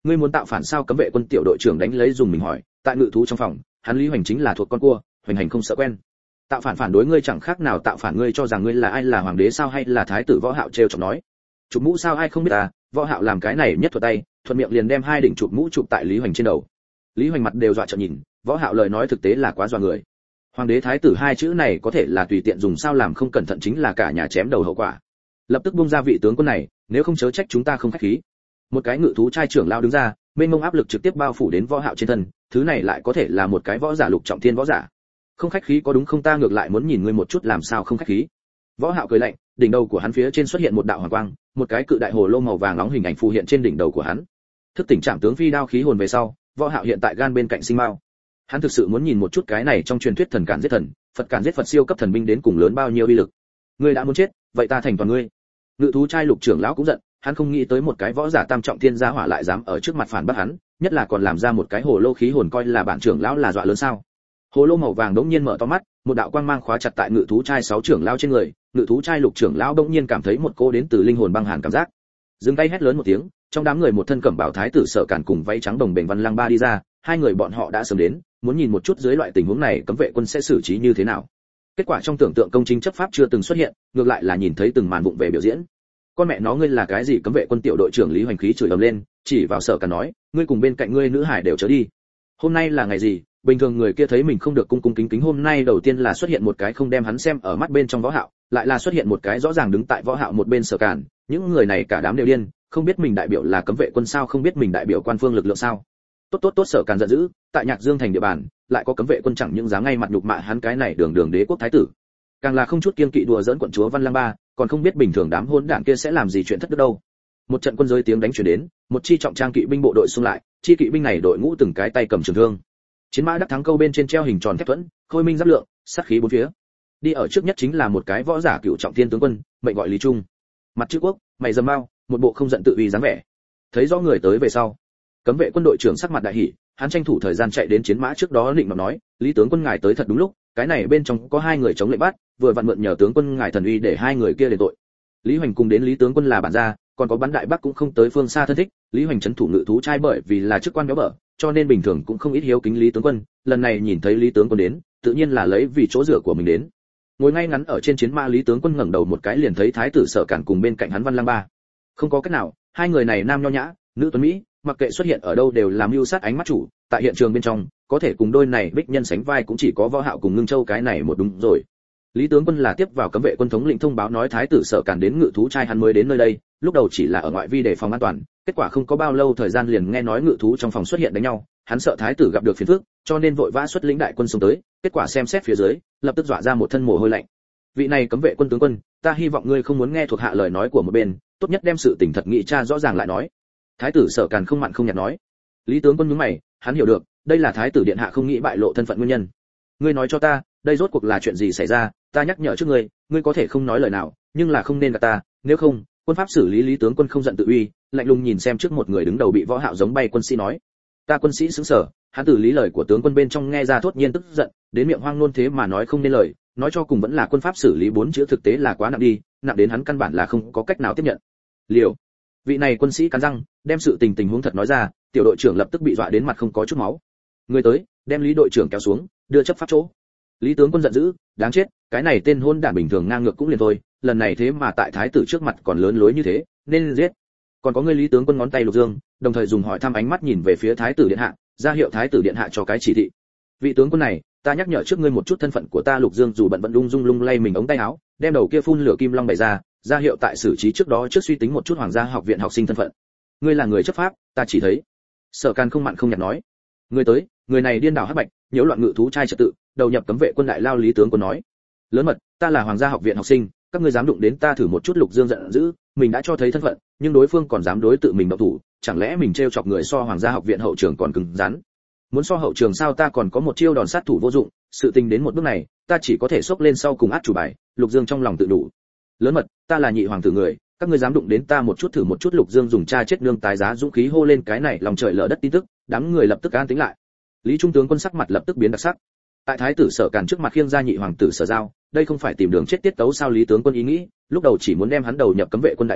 ngươi muốn tạo phản sao? Cấm vệ quân tiểu đội trưởng đánh lấy dùng mình hỏi. Tại ngự thú trong phòng, hắn Lý Hoành chính là thuộc con cua, hoành hành không sợ quen. Tạo phản phản đối ngươi chẳng khác nào tạo phản, ngươi cho rằng ngươi là ai, là hoàng đế sao hay là thái tử? Võ Hạo trêu chọc nói. Chụp mũ sao ai không biết à? Võ Hạo làm cái này nhất thuật tay, thuận miệng liền đem hai đỉnh chụp mũ chụp tại Lý Hoành trên đầu. Lý Hoành mặt đều dọa trợn nhìn, Võ Hạo lời nói thực tế là quá dọa người. Hoàng đế thái tử hai chữ này có thể là tùy tiện dùng sao, làm không cẩn thận chính là cả nhà chém đầu hậu quả. Lập tức buông ra vị tướng quân này, nếu không chớ trách chúng ta không khách khí. Một cái ngự thú trai trưởng lao đứng ra, mênh mông áp lực trực tiếp bao phủ đến Võ Hạo trên thân, thứ này lại có thể là một cái võ giả lục trọng thiên võ giả. Không khách khí có đúng không? Ta ngược lại muốn nhìn ngươi một chút làm sao không khách khí. Võ Hạo cười lạnh, đỉnh đầu của hắn phía trên xuất hiện một đạo hoàng quang, một cái cự đại hồ lô màu vàng nóng hình ảnh phù hiện trên đỉnh đầu của hắn. Thức tỉnh Trảm tướng phi đao khí hồn về sau, Võ Hạo hiện tại gan bên cạnh sinh mao. Hắn thực sự muốn nhìn một chút cái này trong truyền thuyết thần cản giết thần, Phật cản giết Phật siêu cấp thần binh đến cùng lớn bao nhiêu uy lực. Ngươi đã muốn chết, vậy ta thành toàn ngươi. Ngự thú trai lục trưởng lão cũng giận, hắn không nghĩ tới một cái võ giả tam trọng thiên gia hỏa lại dám ở trước mặt phản bác hắn, nhất là còn làm ra một cái hồ lô khí hồn, coi là bản trưởng lão là dọa lớn sao? Hồ lô màu vàng đống nhiên mở to mắt, một đạo quang mang khóa chặt tại ngự thú trai 6 trưởng lão trên người, ngự thú trai lục trưởng lão đống nhiên cảm thấy một cô đến từ linh hồn băng hàn cảm giác. Dừng tay hét lớn một tiếng, trong đám người một thân cẩm bào thái tử Sở Cản cùng váy trắng đồng bền Văn Lăng Ba đi ra, hai người bọn họ đã sớm đến, muốn nhìn một chút dưới loại tình huống này cấm vệ quân sẽ xử trí như thế nào. Kết quả trong tưởng tượng công chính chấp pháp chưa từng xuất hiện, ngược lại là nhìn thấy từng màn vụng về biểu diễn. Con mẹ nó, ngươi là cái gì? Cấm vệ quân tiểu đội trưởng Lý Hoành khí chửi ầm lên, chỉ vào Sở Cản nói, ngươi cùng bên cạnh ngươi nữ hải đều chớ đi. Hôm nay là ngày gì? Bình thường người kia thấy mình không được cung cung kính kính, hôm nay đầu tiên là xuất hiện một cái không đem hắn xem ở mắt bên trong Võ Hạo, lại là xuất hiện một cái rõ ràng đứng tại Võ Hạo một bên Sở Cản, những người này cả đám đều điên, không biết mình đại biểu là cấm vệ quân sao, không biết mình đại biểu quan phương lực lượng sao? Tốt, Sở Cản giận dữ, tại Nhạc Dương thành địa bàn, lại có cấm vệ quân chẳng những dám ngay mặt nhục mạ hắn cái này đường đế quốc thái tử, càng là không chút kiêng kỵ đùa giỡn quận chúa Văn Lăng Ba, còn không biết bình thường đám hỗn đản kia sẽ làm gì chuyện thất đức đâu. Một trận quân giới tiếng đánh truyền đến, một chi trọng trang kỵ binh bộ đội xung lại, chi kỵ binh này đội ngũ từng cái tay cầm trường thương. Chiến mã đắc thắng câu bên trên treo hình tròn thép thuẫn, khôi minh giáp lượng, sát khí bốn phía. Đi ở trước nhất chính là một cái võ giả cựu trọng thiên tướng quân, mệnh gọi Lý Trung. Mặt chữ quốc, mày dầm mau, một bộ không giận tự uy dáng vẻ. Thấy rõ người tới về sau, cấm vệ quân đội trưởng sắc mặt đại hỉ, hắn tranh thủ thời gian chạy đến chiến mã trước đó định mà nói, Lý tướng quân ngài tới thật đúng lúc, cái này bên trong có hai người chống lệnh bắt, vừa vặn mượn nhờ tướng quân ngài thần uy để hai người kia đền tội. Lý Hoành cùng đến Lý tướng quân là bản gia, còn có bắn đại bắc cũng không tới phương xa thân thích, Lý Hoành trấn thủ ngự thú trai bởi vì là chức quan béo bở, cho nên bình thường cũng không ít hiếu kính Lý tướng quân, lần này nhìn thấy Lý tướng quân đến, tự nhiên là lấy vì chỗ dựa của mình đến. Ngồi ngay ngắn ở trên chiến mã Lý tướng quân ngẩng đầu một cái liền thấy thái tử Sở Cản cùng bên cạnh hắn Văn Lăng Ba. Không có cách nào, hai người này nam nho nhã, nữ tuấn mỹ, mặc kệ xuất hiện ở đâu đều làm mưu sát ánh mắt chủ, tại hiện trường bên trong, có thể cùng đôi này bích nhân sánh vai cũng chỉ có Võ Hạo cùng Ngưng Châu, cái này một đúng rồi. Lý tướng quân là tiếp vào cấm vệ quân thống lĩnh thông báo nói thái tử Sở Cản đến ngự thú trai, hắn mới đến nơi đây, lúc đầu chỉ là ở ngoại vi để phòng an toàn, kết quả không có bao lâu thời gian liền nghe nói ngự thú trong phòng xuất hiện đánh nhau, hắn sợ thái tử gặp được phiền phức, cho nên vội vã xuất lĩnh đại quân xông tới, kết quả xem xét phía dưới, lập tức dọa ra một thân mồ hôi lạnh. Vị này cấm vệ quân tướng quân, ta hy vọng ngươi không muốn nghe thuộc hạ lời nói của một bên, tốt nhất đem sự tình thật nghị tra rõ ràng lại nói. Thái tử Sở Cản không mặn không nhạt nói. Lý tướng quân nhướng mày, hắn hiểu được, đây là thái tử điện hạ không nghĩ bại lộ thân phận nguyên nhân. Ngươi nói cho ta, đây rốt cuộc là chuyện gì xảy ra? Ta nhắc nhở trước ngươi, ngươi có thể không nói lời nào, nhưng là không nên gạt ta, nếu không, quân pháp xử lý. Lý tướng quân không giận tự uy, lạnh lùng nhìn xem trước một người đứng đầu bị Võ Hạo giống bay quân sĩ nói. Ta quân sĩ sững sờ, hắn từ lý lời của tướng quân bên trong nghe ra thốt nhiên tức giận, đến miệng hoang luôn thế mà nói không nên lời, nói cho cùng vẫn là quân pháp xử lý bốn chữ thực tế là quá nặng đi, nặng đến hắn căn bản là không có cách nào tiếp nhận. Liều. Vị này quân sĩ cắn răng, đem sự tình huống thật nói ra, tiểu đội trưởng lập tức bị dọa đến mặt không có chút máu. Người tới, đem Lý đội trưởng kéo xuống, đưa chấp pháp chỗ. Lý tướng quân giận dữ, đáng chết, cái này tên hôn đản bình thường ngang ngược cũng liền thôi, lần này thế mà tại thái tử trước mặt còn lớn lối như thế, nên giết. Còn có người Lý tướng quân ngón tay lục dương, đồng thời dùng hỏi thăm ánh mắt nhìn về phía thái tử điện hạ, ra hiệu thái tử điện hạ cho cái chỉ thị. Vị tướng quân này, ta nhắc nhở trước ngươi một chút thân phận của ta. Lục Dương dù bận vận lung dung lung lay mình ống tay áo, đem đầu kia phun lửa kim long bày ra hiệu tại xử trí trước đó trước suy tính một chút hoàng gia học viện học sinh thân phận. Ngươi là người chấp pháp, ta chỉ thấy. Sở Càn không mặn không nhạt nói. Ngươi tới, người này điên đảo hắc bạch, nhiễu loạn ngự thú trai trật tự, đầu nhập cấm vệ quân đại lao. Lý tướng quân nói. Lớn mật, ta là hoàng gia học viện học sinh, các ngươi dám đụng đến ta thử một chút. Lục Dương giận dữ, mình đã cho thấy thân phận, nhưng đối phương còn dám đối tự mình động thủ, chẳng lẽ mình trêu chọc người so hoàng gia học viện hậu trường còn cứng rắn? Muốn so hậu trường sao? Ta còn có một chiêu đòn sát thủ vô dụng, sự tình đến một bước này, ta chỉ có thể xốc lên sau cùng át chủ bài. Lục Dương trong lòng tự đủ. Lớn mật, ta là nhị hoàng tử người, các ngươi dám đụng đến ta một chút thử một chút. Lục Dương dùng cha chết nương tái giá dũng khí hô lên cái này lòng trời lở đất tin tức, đám người lập tức an tĩnh lại. Lý trung tướng quân sắc mặt lập tức biến đặc sắc. Tại thái tử Sở Càn trước mặt khiêng ra nhị hoàng tử Sở Giao, đây không phải tìm đường chết tiết tấu sao? Lý tướng quân ý nghĩ, lúc đầu chỉ muốn đem hắn đầu nhập cấm vệ quân đại lao,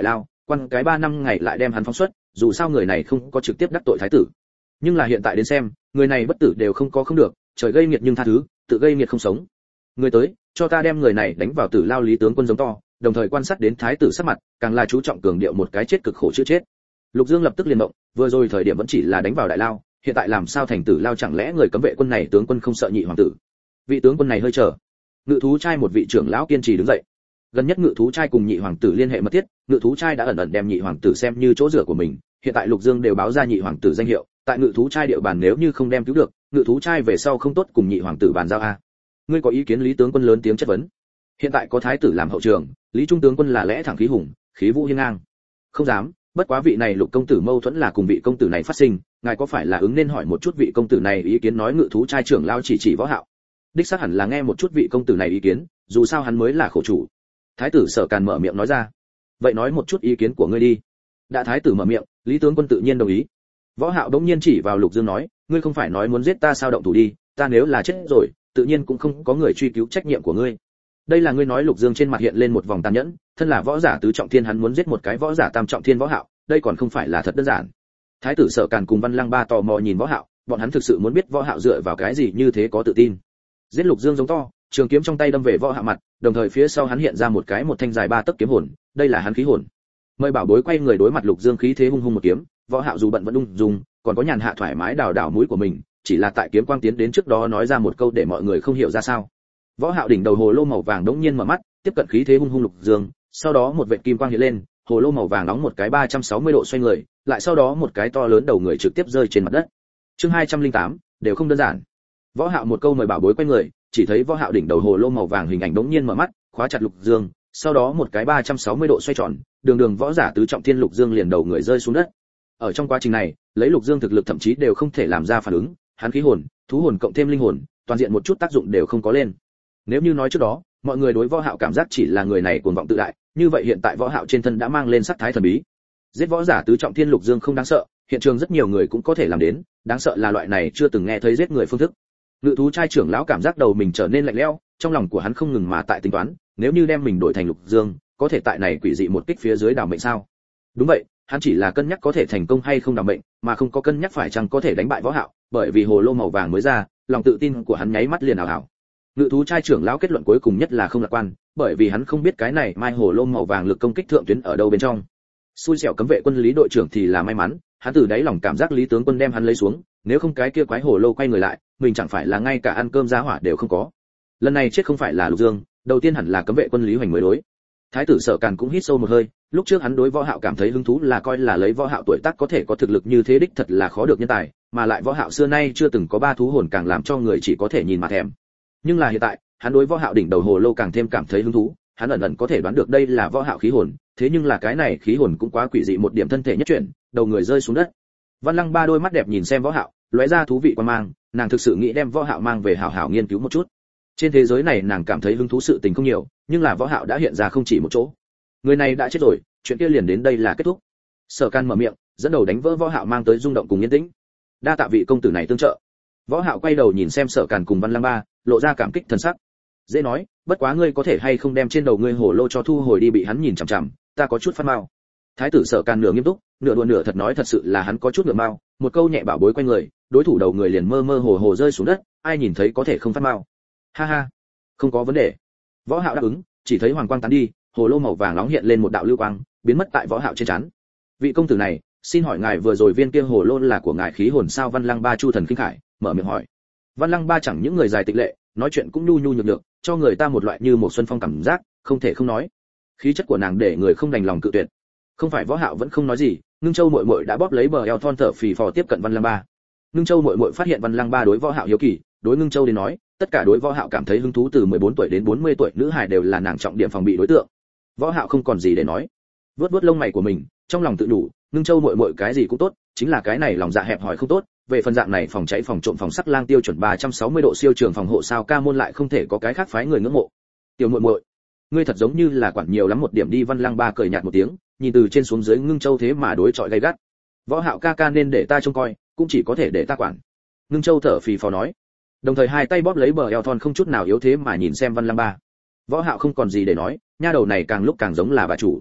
quan cái 3 năm ngày lại đem hắn phóng xuất, dù sao người này không có trực tiếp đắc tội thái tử. Nhưng là hiện tại đến xem, người này bất tử đều không có không được, trời gây nghiệt nhưng tha thứ, tự gây nghiệt không sống. Người tới, cho ta đem người này đánh vào tử lao. Lý tướng quân giống to, đồng thời quan sát đến thái tử sắc mặt, càng là chú trọng cường điệu một cái chết cực khổ chữa chết. Lục Dương lập tức liền động, vừa rồi thời điểm vẫn chỉ là đánh vào đại lao, hiện tại làm sao thành tử lao? Chẳng lẽ người cấm vệ quân này tướng quân không sợ nhị hoàng tử? Vị tướng quân này hơi chờ. Ngự thú trai một vị trưởng lão kiên trì đứng dậy. Gần nhất ngự thú trai cùng nhị hoàng tử liên hệ mật thiết, ngự thú trai đã ẩn ẩn đem nhị hoàng tử xem như chỗ dựa của mình, hiện tại Lục Dương đều báo ra nhị hoàng tử danh hiệu, tại ngự thú trai địa bàn nếu như không đem cứu được, ngự thú trai về sau không tốt cùng nhị hoàng tử bàn giao a. Ngươi có ý kiến? Lý tướng quân lớn tiếng chất vấn. Hiện tại có thái tử làm hậu trường, Lý trung tướng quân là lẽ thẳng khí hùng, khí vũ hiên ngang. Không dám, bất quá vị này Lục công tử mâu thuẫn là cùng vị công tử này phát sinh, ngài có phải là ứng nên hỏi một chút vị công tử này ý kiến? Nói ngự thú trai trưởng lao chỉ Võ Hạo. Đích xác hẳn là nghe một chút vị công tử này ý kiến, dù sao hắn mới là khổ chủ. Thái tử Sở Càn mở miệng nói ra. Vậy nói một chút ý kiến của ngươi đi. Đã thái tử mở miệng, Lý tướng quân tự nhiên đồng ý. Võ Hạo đống nhiên chỉ vào Lục Dương nói, ngươi không phải nói muốn giết ta sao? Động thủ đi, ta nếu là chết rồi, tự nhiên cũng không có người truy cứu trách nhiệm của ngươi. Đây là ngươi nói? Lục Dương trên mặt hiện lên một vòng tàn nhẫn, thân là võ giả tứ trọng thiên hắn muốn giết một cái võ giả tam trọng thiên Võ Hạo, đây còn không phải là thật đơn giản. Thái tử Sở Càn cùng Văn Lăng Ba tò mò nhìn Võ Hạo, bọn hắn thực sự muốn biết Võ Hạo dựa vào cái gì như thế có tự tin. Giết Lục Dương giống to, trường kiếm trong tay đâm về Võ Hạo mặt, đồng thời phía sau hắn hiện ra một thanh dài 3 tấc kiếm hồn, đây là hắn khí hồn. Mời bảo bối quay người đối mặt Lục Dương khí thế hung hung một kiếm, Võ Hạo dù bận vẫn ung dung, còn có nhàn hạ thoải mái đào đào mũi của mình, chỉ là tại kiếm quang tiến đến trước đó nói ra một câu để mọi người không hiểu ra sao. Võ Hạo đỉnh đầu hồ lô màu vàng đống nhiên mở mắt, tiếp cận khí thế hung hung Lục Dương, sau đó một vệt kim quang hiện lên, hồ lô màu vàng nóng một cái 360 độ xoay người, lại sau đó một cái to lớn đầu người trực tiếp rơi trên mặt đất. Chương 208, đều không đơn giản. Võ Hạo một câu mời bảo bối quay người, chỉ thấy Võ Hạo đỉnh đầu hồ lô màu vàng hình ảnh đống nhiên mở mắt, khóa chặt Lục Dương, sau đó một cái 360 độ xoay tròn, đường võ giả tứ trọng thiên Lục Dương liền đầu người rơi xuống đất. Ở trong quá trình này, lấy Lục Dương thực lực thậm chí đều không thể làm ra phản ứng, hắn khí hồn, thú hồn cộng thêm linh hồn, toàn diện một chút tác dụng đều không có lên. Nếu như nói trước đó, mọi người đối Võ Hạo cảm giác chỉ là người này cuồng vọng tự đại, như vậy hiện tại Võ Hạo trên thân đã mang lên sắc thái thần bí. Giết võ giả tứ trọng thiên Lục Dương không đáng sợ, hiện trường rất nhiều người cũng có thể làm đến, đáng sợ là loại này chưa từng nghe thấy giết người phương thức. Ngự thú trai trưởng lão cảm giác đầu mình trở nên lạnh lẽo, trong lòng của hắn không ngừng mà tại tính toán, nếu như đem mình đổi thành Lục Dương, có thể tại này quỷ dị một kích phía dưới đào mệnh sao? Đúng vậy, hắn chỉ là cân nhắc có thể thành công hay không đào mệnh, mà không có cân nhắc phải chăng có thể đánh bại Võ Hạo, bởi vì hồ lô màu vàng mới ra, lòng tự tin của hắn nháy mắt liền ảo ảo. Ngự thú trai trưởng lão kết luận cuối cùng nhất là không lạc quan, bởi vì hắn không biết cái này mai hồ lô màu vàng lực công kích thượng tuyến ở đâu bên trong. Xui xẻo cấm vệ quân Lý đội trưởng thì là may mắn, hắn từ đáy lòng cảm giác Lý tướng quân đem hắn lấy xuống, nếu không cái kia quái hồ lô quay người lại, mình chẳng phải là ngay cả ăn cơm giá hỏa đều không có. Lần này chết không phải là Lục Dương, đầu tiên hẳn là cấm vệ quân Lý Hoành mới đối. Thái tử Sở Càn cũng hít sâu một hơi, lúc trước hắn đối Võ Hạo cảm thấy hứng thú là coi là lấy Võ Hạo tuổi tác có thể có thực lực như thế đích thật là khó được nhân tài, mà lại Võ Hạo xưa nay chưa từng có 3 thú hồn càng làm cho người chỉ có thể nhìn mà thèm. Nhưng là hiện tại, hắn đối Võ Hạo đỉnh đầu hồ lô càng thêm cảm thấy hứng thú, hắn ẩn ẩn có thể đoán được đây là Võ Hạo khí hồn, thế nhưng là cái này khí hồn cũng quá quỷ dị một điểm, thân thể nhất chuyển, đầu người rơi xuống đất. Văn Lăng Ba đôi mắt đẹp nhìn xem Võ Hạo, lóe ra thú vị quan mang, nàng thực sự nghĩ đem Võ Hạo mang về hảo hảo nghiên cứu một chút. Trên thế giới này nàng cảm thấy hứng thú sự tình không nhiều, nhưng là Võ Hạo đã hiện ra không chỉ một chỗ. Người này đã chết rồi, chuyện kia liền đến đây là kết thúc. Sở Can mở miệng, dẫn đầu đánh vỡ Võ Hạo mang tới rung động cùng yên tĩnh. Đa tạ vị công tử này tương trợ. Võ Hạo quay đầu nhìn xem Sở Càn cùng Văn Lăng Ba, lộ ra cảm kích thần sắc. Dễ nói, bất quá ngươi có thể hay không đem trên đầu ngươi hổ lô cho thu hồi đi? Bị hắn nhìn chằm chằm, ta có chút phát mao. Thái tử Sở Càn nửa nghiêm túc, nửa đùa nửa thật nói thật sự là hắn có chút ngượng mao, một câu nhẹ bảo bối quay người, đối thủ đầu người liền mơ mơ hồ hồ rơi xuống đất, ai nhìn thấy có thể không phát mao. Ha ha, không có vấn đề. Võ Hạo đáp ứng, chỉ thấy hoàng quang tán đi, hồ lô màu vàng nóng hiện lên một đạo lưu quang, biến mất tại Võ Hạo trên trán. Vị công tử này, xin hỏi ngài vừa rồi viên kia hồ lô là của ngài khí hồn sao? Văn Lăng Ba chu thần kinh khải, mở miệng hỏi. Văn Lăng Ba chẳng những người dài tịch lệ, nói chuyện cũng nhu nhu nhược nhược, cho người ta một loại như một xuân phong cảm giác, không thể không nói. Khí chất của nàng để người không đành lòng cự tuyệt. Không phải Võ Hạo vẫn không nói gì, Ngưng Châu muội muội đã bóp lấy bờ eo thon thở phì phò tiếp cận Văn Lăng Ba. Ngưng Châu muội muội phát hiện Văn Lăng Ba đối Võ Hạo hiếu kỳ, đối Ngưng Châu đến nói, tất cả đối Võ Hạo cảm thấy hứng thú từ 14 tuổi đến 40 tuổi nữ hài đều là nàng trọng điểm phòng bị đối tượng. Võ Hạo không còn gì để nói, vuốt vuốt lông mày của mình, trong lòng tự đủ, Ngưng Châu muội muội cái gì cũng tốt, chính là cái này lòng dạ hẹp hòi không tốt. Về phần dạng này phòng cháy phòng trộm phòng sắc lang tiêu chuẩn 360 độ siêu trường phòng hộ sao ca môn lại không thể có cái khác phái người ngưỡng mộ. Tiểu muội muội, ngươi thật giống như là quản nhiều lắm một điểm đi. Văn Lăng Ba cười nhạt một tiếng, nhìn từ trên xuống dưới Ngưng Châu thế mà đối chọi gay gắt. Võ Hạo ca ca nên để ta trông coi, cũng chỉ có thể để ta quản. Ngưng Châu thở phì phò nói, đồng thời hai tay bóp lấy bờ eo thon không chút nào yếu thế mà nhìn xem Văn Lăng Ba. Võ Hạo không còn gì để nói, nha đầu này càng lúc càng giống là bà chủ.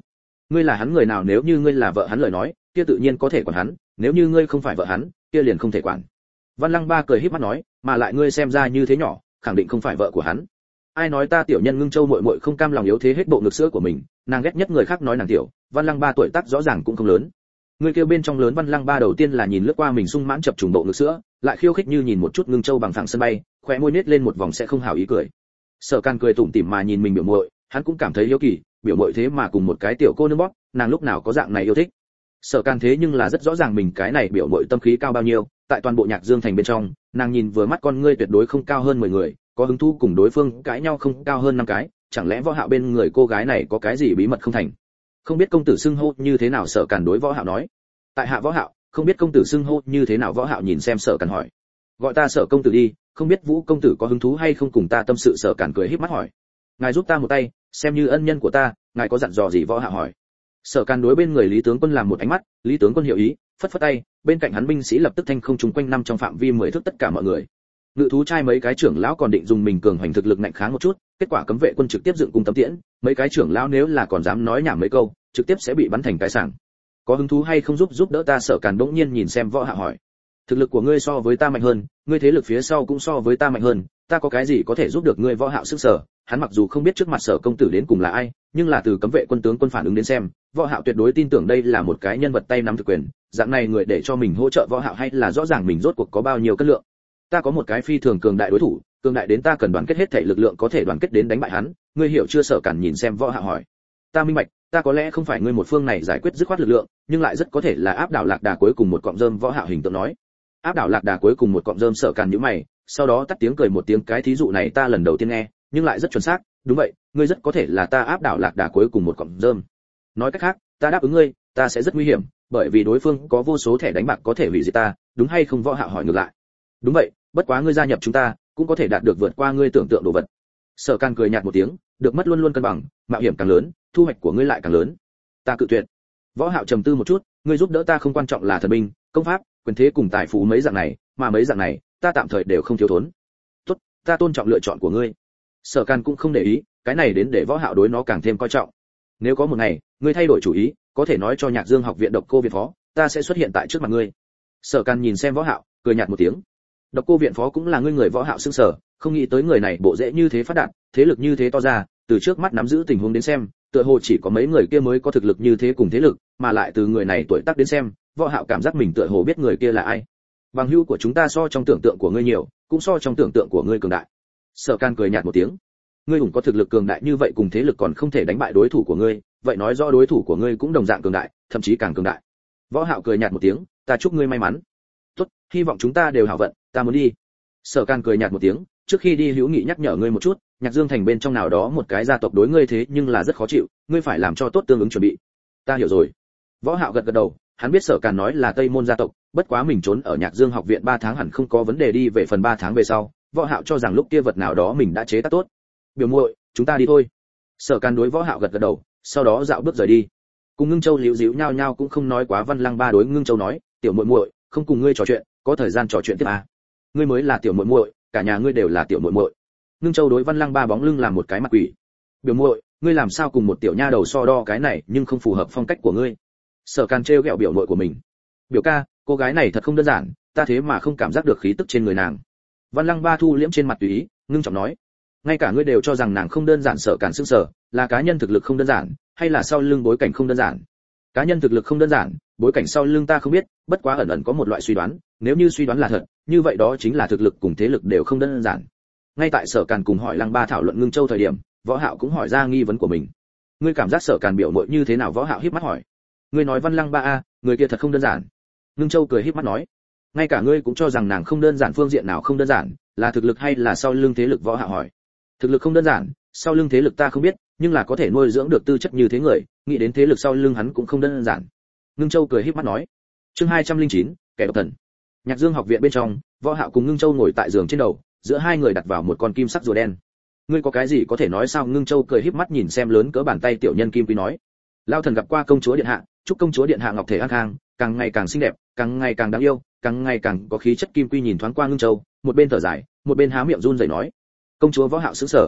Ngươi là hắn người nào, nếu như ngươi là vợ hắn lời nói, kia tự nhiên có thể quản hắn, nếu như ngươi không phải vợ hắn, kia liền không thể quản. Văn Lăng Ba cười híp mắt nói, mà lại ngươi xem ra như thế nhỏ, khẳng định không phải vợ của hắn. Ai nói ta tiểu nhân Ngưng Châu muội muội không cam lòng yếu thế hết bộ ngực sữa của mình, nàng ghét nhất người khác nói nàng tiểu. Văn Lăng Ba tuổi tác rõ ràng cũng không lớn. Người kêu bên trong lớn. Văn Lăng Ba đầu tiên là nhìn lướt qua mình sung mãn chập trùng bộ ngực sữa, lại khiêu khích như nhìn một chút Ngưng Châu bằng phẳng sân bay, khóe môi nết lên một vòng sẽ không hảo ý cười. Sở Can cười tủm tỉm mà nhìn mình biểu muội, hắn cũng cảm thấy yếu kỳ, biểu muội thế mà cùng một cái tiểu cô nương bóp, nàng lúc nào có dạng này yêu thích. Sở Can thế nhưng là rất rõ ràng mình cái này biểu muội tâm khí cao bao nhiêu, tại toàn bộ Nhạc Dương thành bên trong, nàng nhìn vừa mắt con ngươi tuyệt đối không cao hơn 10 người, có hứng thú cùng đối phương cãi nhau không cao hơn 5 cái, chẳng lẽ Võ Hạo bên người cô gái này có cái gì bí mật không thành? Không biết công tử xưng hô như thế nào, Sở Càn đối Võ Hạo nói. Tại hạ Võ Hạo, không biết công tử xưng hô như thế nào. Võ Hạo nhìn xem Sở Càn hỏi. Gọi ta Sở công tử đi, không biết Vũ công tử có hứng thú hay không cùng ta tâm sự. Sở Càn cười híp mắt hỏi. Ngài giúp ta một tay, xem như ân nhân của ta, ngài có dặn dò gì? Võ Hạo hỏi. Sở Càn đối bên người Lý tướng quân làm một ánh mắt, Lý tướng quân hiểu ý, phất phất tay, bên cạnh hắn binh sĩ lập tức thanh không trùng quanh năm trong phạm vi 10 thước tất cả mọi người. Ngự thú trai mấy cái trưởng lão còn định dùng mình cường hành thực lực ngạnh kháng một chút, kết quả cấm vệ quân trực tiếp dựng cung tấm tiễn, mấy cái trưởng lão nếu là còn dám nói nhảm mấy câu, trực tiếp sẽ bị bắn thành cái sảng. Có hứng thú hay không giúp đỡ ta? Sở Càn bỗng nhiên nhìn xem Võ Hạo hỏi. Thực lực của ngươi so với ta mạnh hơn, ngươi thế lực phía sau cũng so với ta mạnh hơn, ta có cái gì có thể giúp được ngươi? Võ Hạo sững sờ, hắn mặc dù không biết trước mặt Sở công tử đến cùng là ai, nhưng là từ cấm vệ quân tướng quân phản ứng đến xem, Võ Hạo tuyệt đối tin tưởng đây là một cái nhân vật tay nắm thực quyền, dạng này người để cho mình hỗ trợ Võ Hạo hay là rõ ràng mình rốt cuộc có bao nhiêu cân lượng. Ta có một cái phi thường cường đại đối thủ, cường đại đến ta cần đoàn kết hết thảy lực lượng có thể đoàn kết đến đánh bại hắn, ngươi hiểu chưa? Sở Càn nhìn xem Võ Hạo hỏi. Ta minh bạch, ta có lẽ không phải ngươi một phương này giải quyết dứt khoát lực lượng, nhưng lại rất có thể là áp đảo Lạc Đà cuối cùng một cọng rơm. Võ Hạo hình tượng nói. Áp đảo Lạc Đà cuối cùng một cọng rơm. Sở Càn nhíu mày, sau đó tắt tiếng cười một tiếng, cái thí dụ này ta lần đầu tiên nghe, nhưng lại rất chuẩn xác, đúng vậy, ngươi rất có thể là ta áp đảo Lạc Đà cuối cùng một cọng rơm. Nói cách khác, ta đáp ứng ngươi, ta sẽ rất nguy hiểm, bởi vì đối phương có vô số thẻ đánh bạc có thể hủy diệt ta, đúng hay không? Võ Hạo hỏi ngược lại. Đúng vậy, bất quá ngươi gia nhập chúng ta, cũng có thể đạt được vượt qua ngươi tưởng tượng đồ vật. Sở Can cười nhạt một tiếng, được mất luôn luôn cân bằng, mạo hiểm càng lớn, thu hoạch của ngươi lại càng lớn. Ta cự tuyệt. Võ Hạo trầm tư một chút, ngươi giúp đỡ ta không quan trọng là thần binh, công pháp, quyền thế cùng tài phú mấy dạng này, mà mấy dạng này, ta tạm thời đều không thiếu thốn. Tốt, ta tôn trọng lựa chọn của ngươi. Sở Can cũng không để ý, cái này đến để Võ Hạo đối nó càng thêm coi trọng. Nếu có một ngày, ngươi thay đổi chủ ý, có thể nói cho Nhạc Dương học viện Độc Cô viện phó, ta sẽ xuất hiện tại trước mặt ngươi. Sở Can nhìn xem Võ Hạo, cười nhạt một tiếng. Độc Cô viện phó cũng là ngươi người? Võ Hạo sững sờ, không nghĩ tới người này bộ dễ như thế phát đạt, thế lực như thế to ra, từ trước mắt nắm giữ tình huống đến xem, tựa hồ chỉ có mấy người kia mới có thực lực như thế cùng thế lực, mà lại từ người này tuổi tác đến xem, Võ Hạo cảm giác mình tựa hồ biết người kia là ai. Bằng hữu của chúng ta so trong tưởng tượng của ngươi nhiều, cũng so trong tưởng tượng của ngươi cường đại. Sở Can cười nhạt một tiếng. Ngươi cũng có thực lực cường đại như vậy cùng thế lực còn không thể đánh bại đối thủ của ngươi, vậy nói rõ đối thủ của ngươi cũng đồng dạng cường đại, thậm chí càng cường đại. Võ Hạo cười nhạt một tiếng, ta chúc ngươi may mắn. Tốt, hy vọng chúng ta đều hảo vận, ta muốn đi. Sở Can cười nhạt một tiếng, trước khi đi hữu nghị nhắc nhở ngươi một chút, Nhạc Dương thành bên trong nào đó một cái gia tộc đối ngươi thế nhưng là rất khó chịu, ngươi phải làm cho tốt tương ứng chuẩn bị. Ta hiểu rồi. Võ Hạo gật gật đầu, hắn biết Sở Càn nói là Tây môn gia tộc, bất quá mình trốn ở Nhạc Dương học viện 3 tháng hẳn không có vấn đề. đi về phần 3 tháng về sau, Võ Hạo cho rằng lúc kia vật nào đó mình đã chế tác tốt. Biểu muội, chúng ta đi thôi. Sở Càn đối Võ Hạo gật gật đầu, sau đó dạo bước rời đi. Cùng Ngưng Châu liễu díu nhao nhao cũng không nói quá. Văn Lăng Ba đối Ngưng Châu nói, tiểu muội muội, không cùng ngươi trò chuyện, có thời gian trò chuyện tiếp à? Ngươi mới là tiểu muội muội, cả nhà ngươi đều là tiểu muội muội. Ngưng Châu đối Văn Lăng Ba bóng lưng làm một cái mặt quỷ. Biểu muội, ngươi làm sao cùng một tiểu nha đầu so đo cái này, nhưng không phù hợp phong cách của ngươi. Sở Càn trêu ghẹo biểu muội của mình. Biểu ca, cô gái này thật không đơn giản, ta thế mà không cảm giác được khí tức trên người nàng. Văn Lăng Ba thu liễm trên mặt tùy ý, ngưng trọng nói, ngay cả ngươi đều cho rằng nàng không đơn giản. Sở Càn sững sờ, là cá nhân thực lực không đơn giản, hay là sau lưng bối cảnh không đơn giản? Cá nhân thực lực không đơn giản, bối cảnh sau lưng ta không biết, bất quá ẩn ẩn có một loại suy đoán, nếu như suy đoán là thật, như vậy đó chính là thực lực cùng thế lực đều không đơn giản. Ngay tại Sở Càn cùng hỏi Lăng Ba thảo luận Ngưng Châu thời điểm, Võ Hạo cũng hỏi ra nghi vấn của mình. Ngươi cảm giác Sở Càn biểu muội như thế nào? Võ Hạo híp mắt hỏi. Ngươi nói Văn Lăng Ba a, người kia thật không đơn giản. Ngưng Châu cười híp mắt nói. Ngay cả ngươi cũng cho rằng nàng không đơn giản, phương diện nào không đơn giản, là thực lực hay là sau lưng thế lực? Võ Hạo hỏi. Thực lực không đơn giản, sau lưng thế lực ta không biết, nhưng là có thể nuôi dưỡng được tư chất như thế người, nghĩ đến thế lực sau lưng hắn cũng không đơn giản. Ngưng Châu cười híp mắt nói. Chương 209, kẻ độc thần. Nhạc Dương học viện bên trong, Võ Hạo cùng Ngưng Châu ngồi tại giường trên đầu, giữa hai người đặt vào một con kim sắc rùa đen. Ngươi có cái gì có thể nói sao? Ngưng Châu cười híp mắt nhìn xem lớn cỡ bàn tay tiểu nhân kim quý nói. Lao thần gặp qua công chúa điện hạ, chúc công chúa điện hạ ngọc thể an khang, càng ngày càng xinh đẹp, càng ngày càng đáng yêu, càng ngày càng có khí chất. Kim Quy nhìn thoáng qua Ngưng Châu, một bên thở dài, một bên há miệng run rẩy nói. Công chúa? Võ Hạo sững sờ.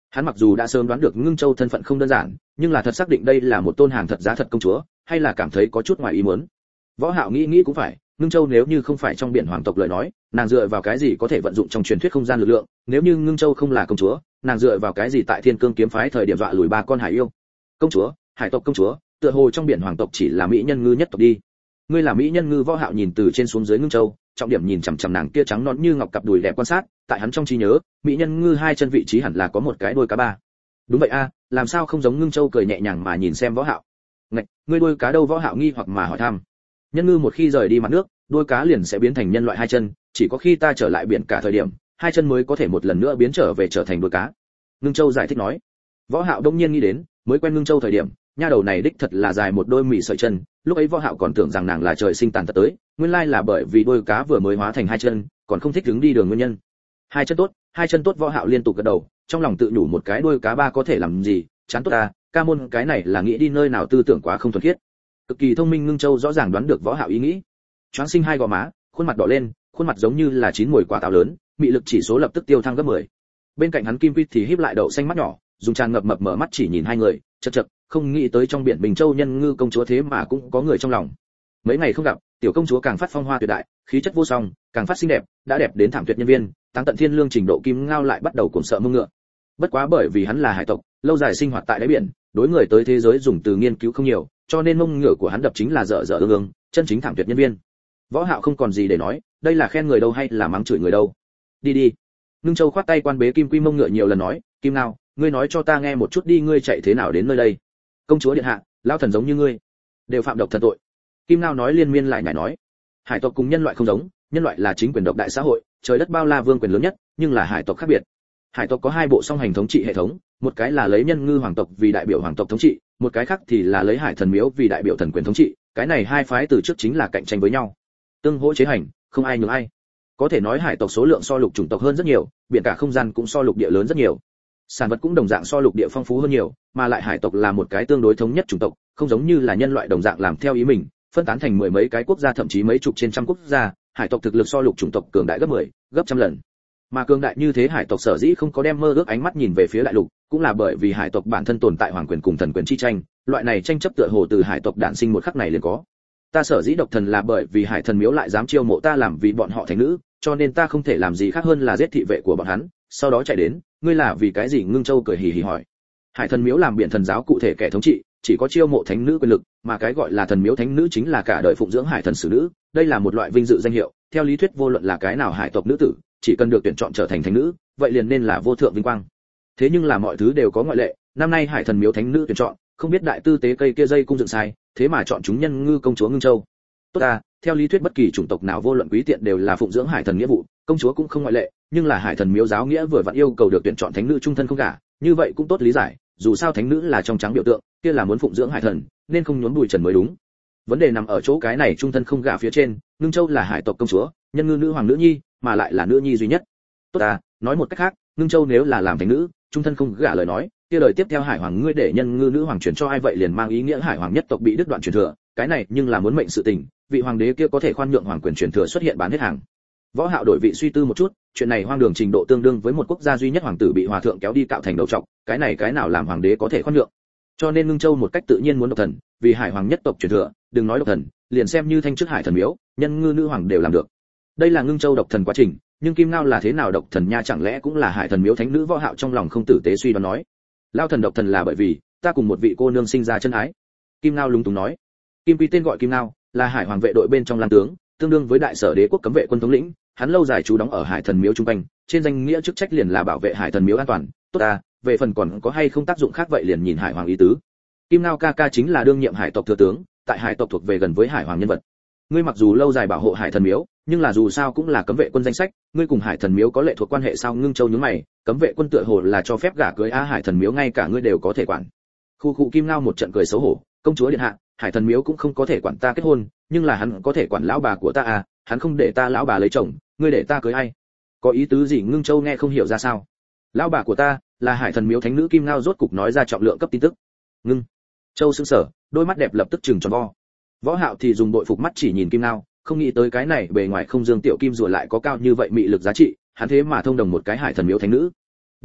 Hắn mặc dù đã sớm đoán được Ngưng Châu thân phận không đơn giản, nhưng là thật xác định đây là một tôn hàng thật giá thật công chúa, hay là cảm thấy có chút ngoài ý muốn. Võ Hạo nghĩ cũng phải, Ngưng Châu nếu như không phải trong biển hoàng tộc lời nói, nàng dựa vào cái gì có thể vận dụng trong truyền thuyết không gian lực lượng, nếu như Ngưng Châu không là công chúa, nàng dựa vào cái gì tại Thiên Cương kiếm phái thời điểm dọa lùi ba con hải yêu. Công chúa, hải tộc công chúa, tựa hồ trong biển hoàng tộc chỉ là mỹ nhân ngư nhất tộc đi. Ngươi là mỹ nhân ngư. Võ Hạo nhìn từ trên xuống dưới Ngưng Châu, trọng điểm nhìn chằm chằm nàng kia trắng nõn như ngọc cặp đùi đẹp quan sát, tại hắn trong trí nhớ, mỹ nhân ngư hai chân vị trí hẳn là có một cái đuôi cá ba. Đúng vậy a, làm sao không giống Ngưng Châu cười nhẹ nhàng mà nhìn xem Võ Hạo. Ngạch, ngươi đuôi cá đâu? Võ Hạo nghi hoặc mà hỏi thăm. Nhân ngư một khi rời đi mặt nước, đuôi cá liền sẽ biến thành nhân loại hai chân, chỉ có khi ta trở lại biển cả thời điểm, hai chân mới có thể một lần nữa biến trở về trở thành đuôi cá. Ngưng Châu giải thích nói. Võ Hạo đông nhiên nghĩ đến, mới quen Ngưng Châu thời điểm, nha đầu này đích thật là dài một đôi mị sợi chân, lúc ấy Võ Hạo còn tưởng rằng nàng là trời sinh tàn tật tới, nguyên lai là bởi vì đuôi cá vừa mới hóa thành hai chân, còn không thích đứng đi đường nguyên nhân. Hai chân tốt. Võ Hạo liên tục gật đầu, trong lòng tự nhủ một cái đuôi cá ba có thể làm gì, chán tốt ta, ca môn cái này là nghĩ đi nơi nào tư tưởng quá không thuần khiết. Cực kỳ thông minh Ngưng Châu rõ ràng đoán được Võ Hạo ý nghĩ. Choáng sinh hai gò má, khuôn mặt đỏ lên, khuôn mặt giống như là chín mùi quả táo lớn, mị lực chỉ số lập tức tiêu thăng gấp 10. Bên cạnh hắn Kim Quy thì híp lại đậu xanh mắt nhỏ, dùng tràn ngập mập mở mắt chỉ nhìn hai người, chậc, không nghĩ tới trong biển Bình Châu nhân ngư công chúa thế mà cũng có người trong lòng. Mấy ngày không gặp, tiểu công chúa càng phát phong hoa tuyệt đại, khí chất vô song, càng phát xinh đẹp, đã đẹp đến thảm tuyệt nhân viên, tăng tận thiên lương trình độ Kim Ngao lại bắt đầu cuồng sợ mông ngựa. Bất quá bởi vì hắn là hải tộc, lâu dài sinh hoạt tại đáy biển, đối người tới thế giới dùng từ nghiên cứu không nhiều, cho nên mông ngựa của hắn đập chính là dở ương, chân chính thảm tuyệt nhân viên. Võ Hạo không còn gì để nói, đây là khen người đâu hay là mắng chửi người đâu. Đi. Ngưng Châu khoát tay quan bế Kim Quy mông ngựa nhiều lần nói, Kim Ngao, ngươi nói cho ta nghe một chút đi, ngươi chạy thế nào đến nơi đây? Công chúa điện hạ, lão thần giống như ngươi, đều phạm độc thần tội. Kim Ngao nói liên miên lại nhảy nói, hải tộc cùng nhân loại không giống, nhân loại là chính quyền độc đại xã hội, trời đất bao la vương quyền lớn nhất, nhưng là hải tộc khác biệt. Hải tộc có hai bộ song hành thống trị hệ thống, một cái là lấy nhân ngư hoàng tộc vì đại biểu hoàng tộc thống trị, một cái khác thì là lấy hải thần miếu vì đại biểu thần quyền thống trị, cái này hai phái từ trước chính là cạnh tranh với nhau, tương hỗ chế hành, không ai nhường ai. Có thể nói hải tộc số lượng so lục chủng tộc hơn rất nhiều, biển cả không gian cũng so lục địa lớn rất nhiều, sản vật cũng đồng dạng so lục địa phong phú hơn nhiều, mà lại hải tộc là một cái tương đối thống nhất chủng tộc, không giống như là nhân loại đồng dạng làm theo ý mình, phân tán thành mười mấy cái quốc gia thậm chí mấy chục trên trăm quốc gia. Hải tộc thực lực so lục chủng tộc cường đại gấp 10, gấp trăm lần. Mà cường đại như thế hải tộc sở dĩ không có đem mơ ước ánh mắt nhìn về phía đại lục, cũng là bởi vì hải tộc bản thân tồn tại hoàng quyền cùng thần quyền chi tranh, loại này tranh chấp tựa hồ từ hải tộc đản sinh một khắc này liền có. Ta sở dĩ độc thần là bởi vì hải thần miếu lại dám chiêu mộ ta làm vì bọn họ thành nữ, cho nên ta không thể làm gì khác hơn là giết thị vệ của bọn hắn, sau đó chạy đến. Ngươi là vì cái gì? Ngưng Châu cười hì hì hỏi. Hải thần miếu làm biển thần giáo cụ thể kẻ thống trị, chỉ có chiêu mộ thánh nữ quyền lực, mà cái gọi là thần miếu thánh nữ chính là cả đời phụng dưỡng hải thần xử nữ, đây là một loại vinh dự danh hiệu. Theo lý thuyết vô luận là cái nào hải tộc nữ tử, chỉ cần được tuyển chọn trở thành thánh nữ, vậy liền nên là vô thượng vinh quang. Thế nhưng là mọi thứ đều có ngoại lệ, năm nay hải thần miếu thánh nữ tuyển chọn, không biết đại tư tế cây kia dây cung dựng sai, thế mà chọn chúng nhân ngư công chúa Ngưng Châu. Tốt ta, theo lý thuyết bất kỳ chủng tộc nào vô luận quý tiện đều là phụng dưỡng hải thần nghĩa vụ, công chúa cũng không ngoại lệ, nhưng là hải thần miếu giáo nghĩa vừa vặn yêu cầu được tuyển chọn thánh nữ trung thân không gả, như vậy cũng tốt lý giải, dù sao thánh nữ là trong trắng biểu tượng, kia là muốn phụng dưỡng hải thần, nên không nhốn bụi trần mới đúng. Vấn đề nằm ở chỗ cái này trung thân không gả phía trên, Ngưng Châu là hải tộc công chúa, nhân ngư nữ hoàng nữ nhi, mà lại là nữ nhi duy nhất. Tốt ta, nói một cách khác, Ngưng Châu nếu là làm thánh nữ, trung thân không gả lời nói, kia lời tiếp theo hải hoàng ngươi để nhân ngư nữ hoàng truyền cho ai vậy liền mang ý nghĩa hải hoàng nhất tộc bị đứt đoạn truyền thừa, cái này nhưng là muốn mệnh sự tình, vị hoàng đế kia có thể khoan nhượng hoàng quyền truyền thừa xuất hiện bán hết hàng. Võ Hạo đổi vị suy tư một chút, chuyện này hoang đường trình độ tương đương với một quốc gia duy nhất hoàng tử bị hòa thượng kéo đi cạo thành đầu trọc, cái này cái nào làm hoàng đế có thể khoan nhượng. Cho nên Ngưng Châu một cách tự nhiên muốn độc thần, vì hải hoàng nhất tộc truyền thừa, đừng nói độc thần, liền xem như thanh trước hải thần miếu, nhân ngư nữ hoàng đều làm được. Đây là Ngưng Châu độc thần quá trình, nhưng Kim Ngao là thế nào độc thần nha, chẳng lẽ cũng là hải thần miếu thánh nữ? Võ Hạo trong lòng không tử tế suy đoán nói. Lao thần độc thần là bởi vì ta cùng một vị cô nương sinh ra chân ái. Kim Ngao lúng túng nói. Kim Quy tên gọi Kim Ngao, là hải hoàng vệ đội bên trong lan tướng, tương đương với đại sở đế quốc cấm vệ quân thống lĩnh, hắn lâu dài trú đóng ở hải thần miếu trung quanh, trên danh nghĩa chức trách liền là bảo vệ hải thần miếu an toàn. Tốt ta, về phần còn có hay không tác dụng khác vậy liền nhìn hải hoàng ý tứ. Kim Ngao ca ca chính là đương nhiệm hải tộc thừa tướng, tại hải tộc thuộc về gần với hải hoàng nhân vật. Ngươi mặc dù lâu dài bảo hộ hải thần miếu, nhưng là dù sao cũng là cấm vệ quân danh sách, ngươi cùng hải thần miếu có lệ thuộc quan hệ sao? Ngưng Châu nhướng mày, cấm vệ quân tựa hồ là cho phép gả cưới hải thần miếu ngay cả ngươi đều có thể quản. Khu Kim Ngao một trận cười xấu hổ, công chúa điện hạ, hải thần miếu cũng không có thể quản ta kết hôn, nhưng là hắn có thể quản lão bà của ta à, hắn không để ta lão bà lấy chồng, ngươi để ta cưới ai? Có ý tứ gì? Ngưng Châu nghe không hiểu ra sao. Lão bà của ta là hải thần miếu thánh nữ. Kim Ngao rốt cục nói ra trọng lượng cấp tin tức. Ngưng Châu sững sờ, đôi mắt đẹp lập tức trừng tròn vo. Võ Hạo thì dùng đội phục mắt chỉ nhìn Kim Ngao, không nghĩ tới cái này bề ngoài không dương tiểu kim rùa lại có cao như vậy mị lực giá trị, hắn thế mà thông đồng một cái hải thần miếu thánh nữ. Độc thần,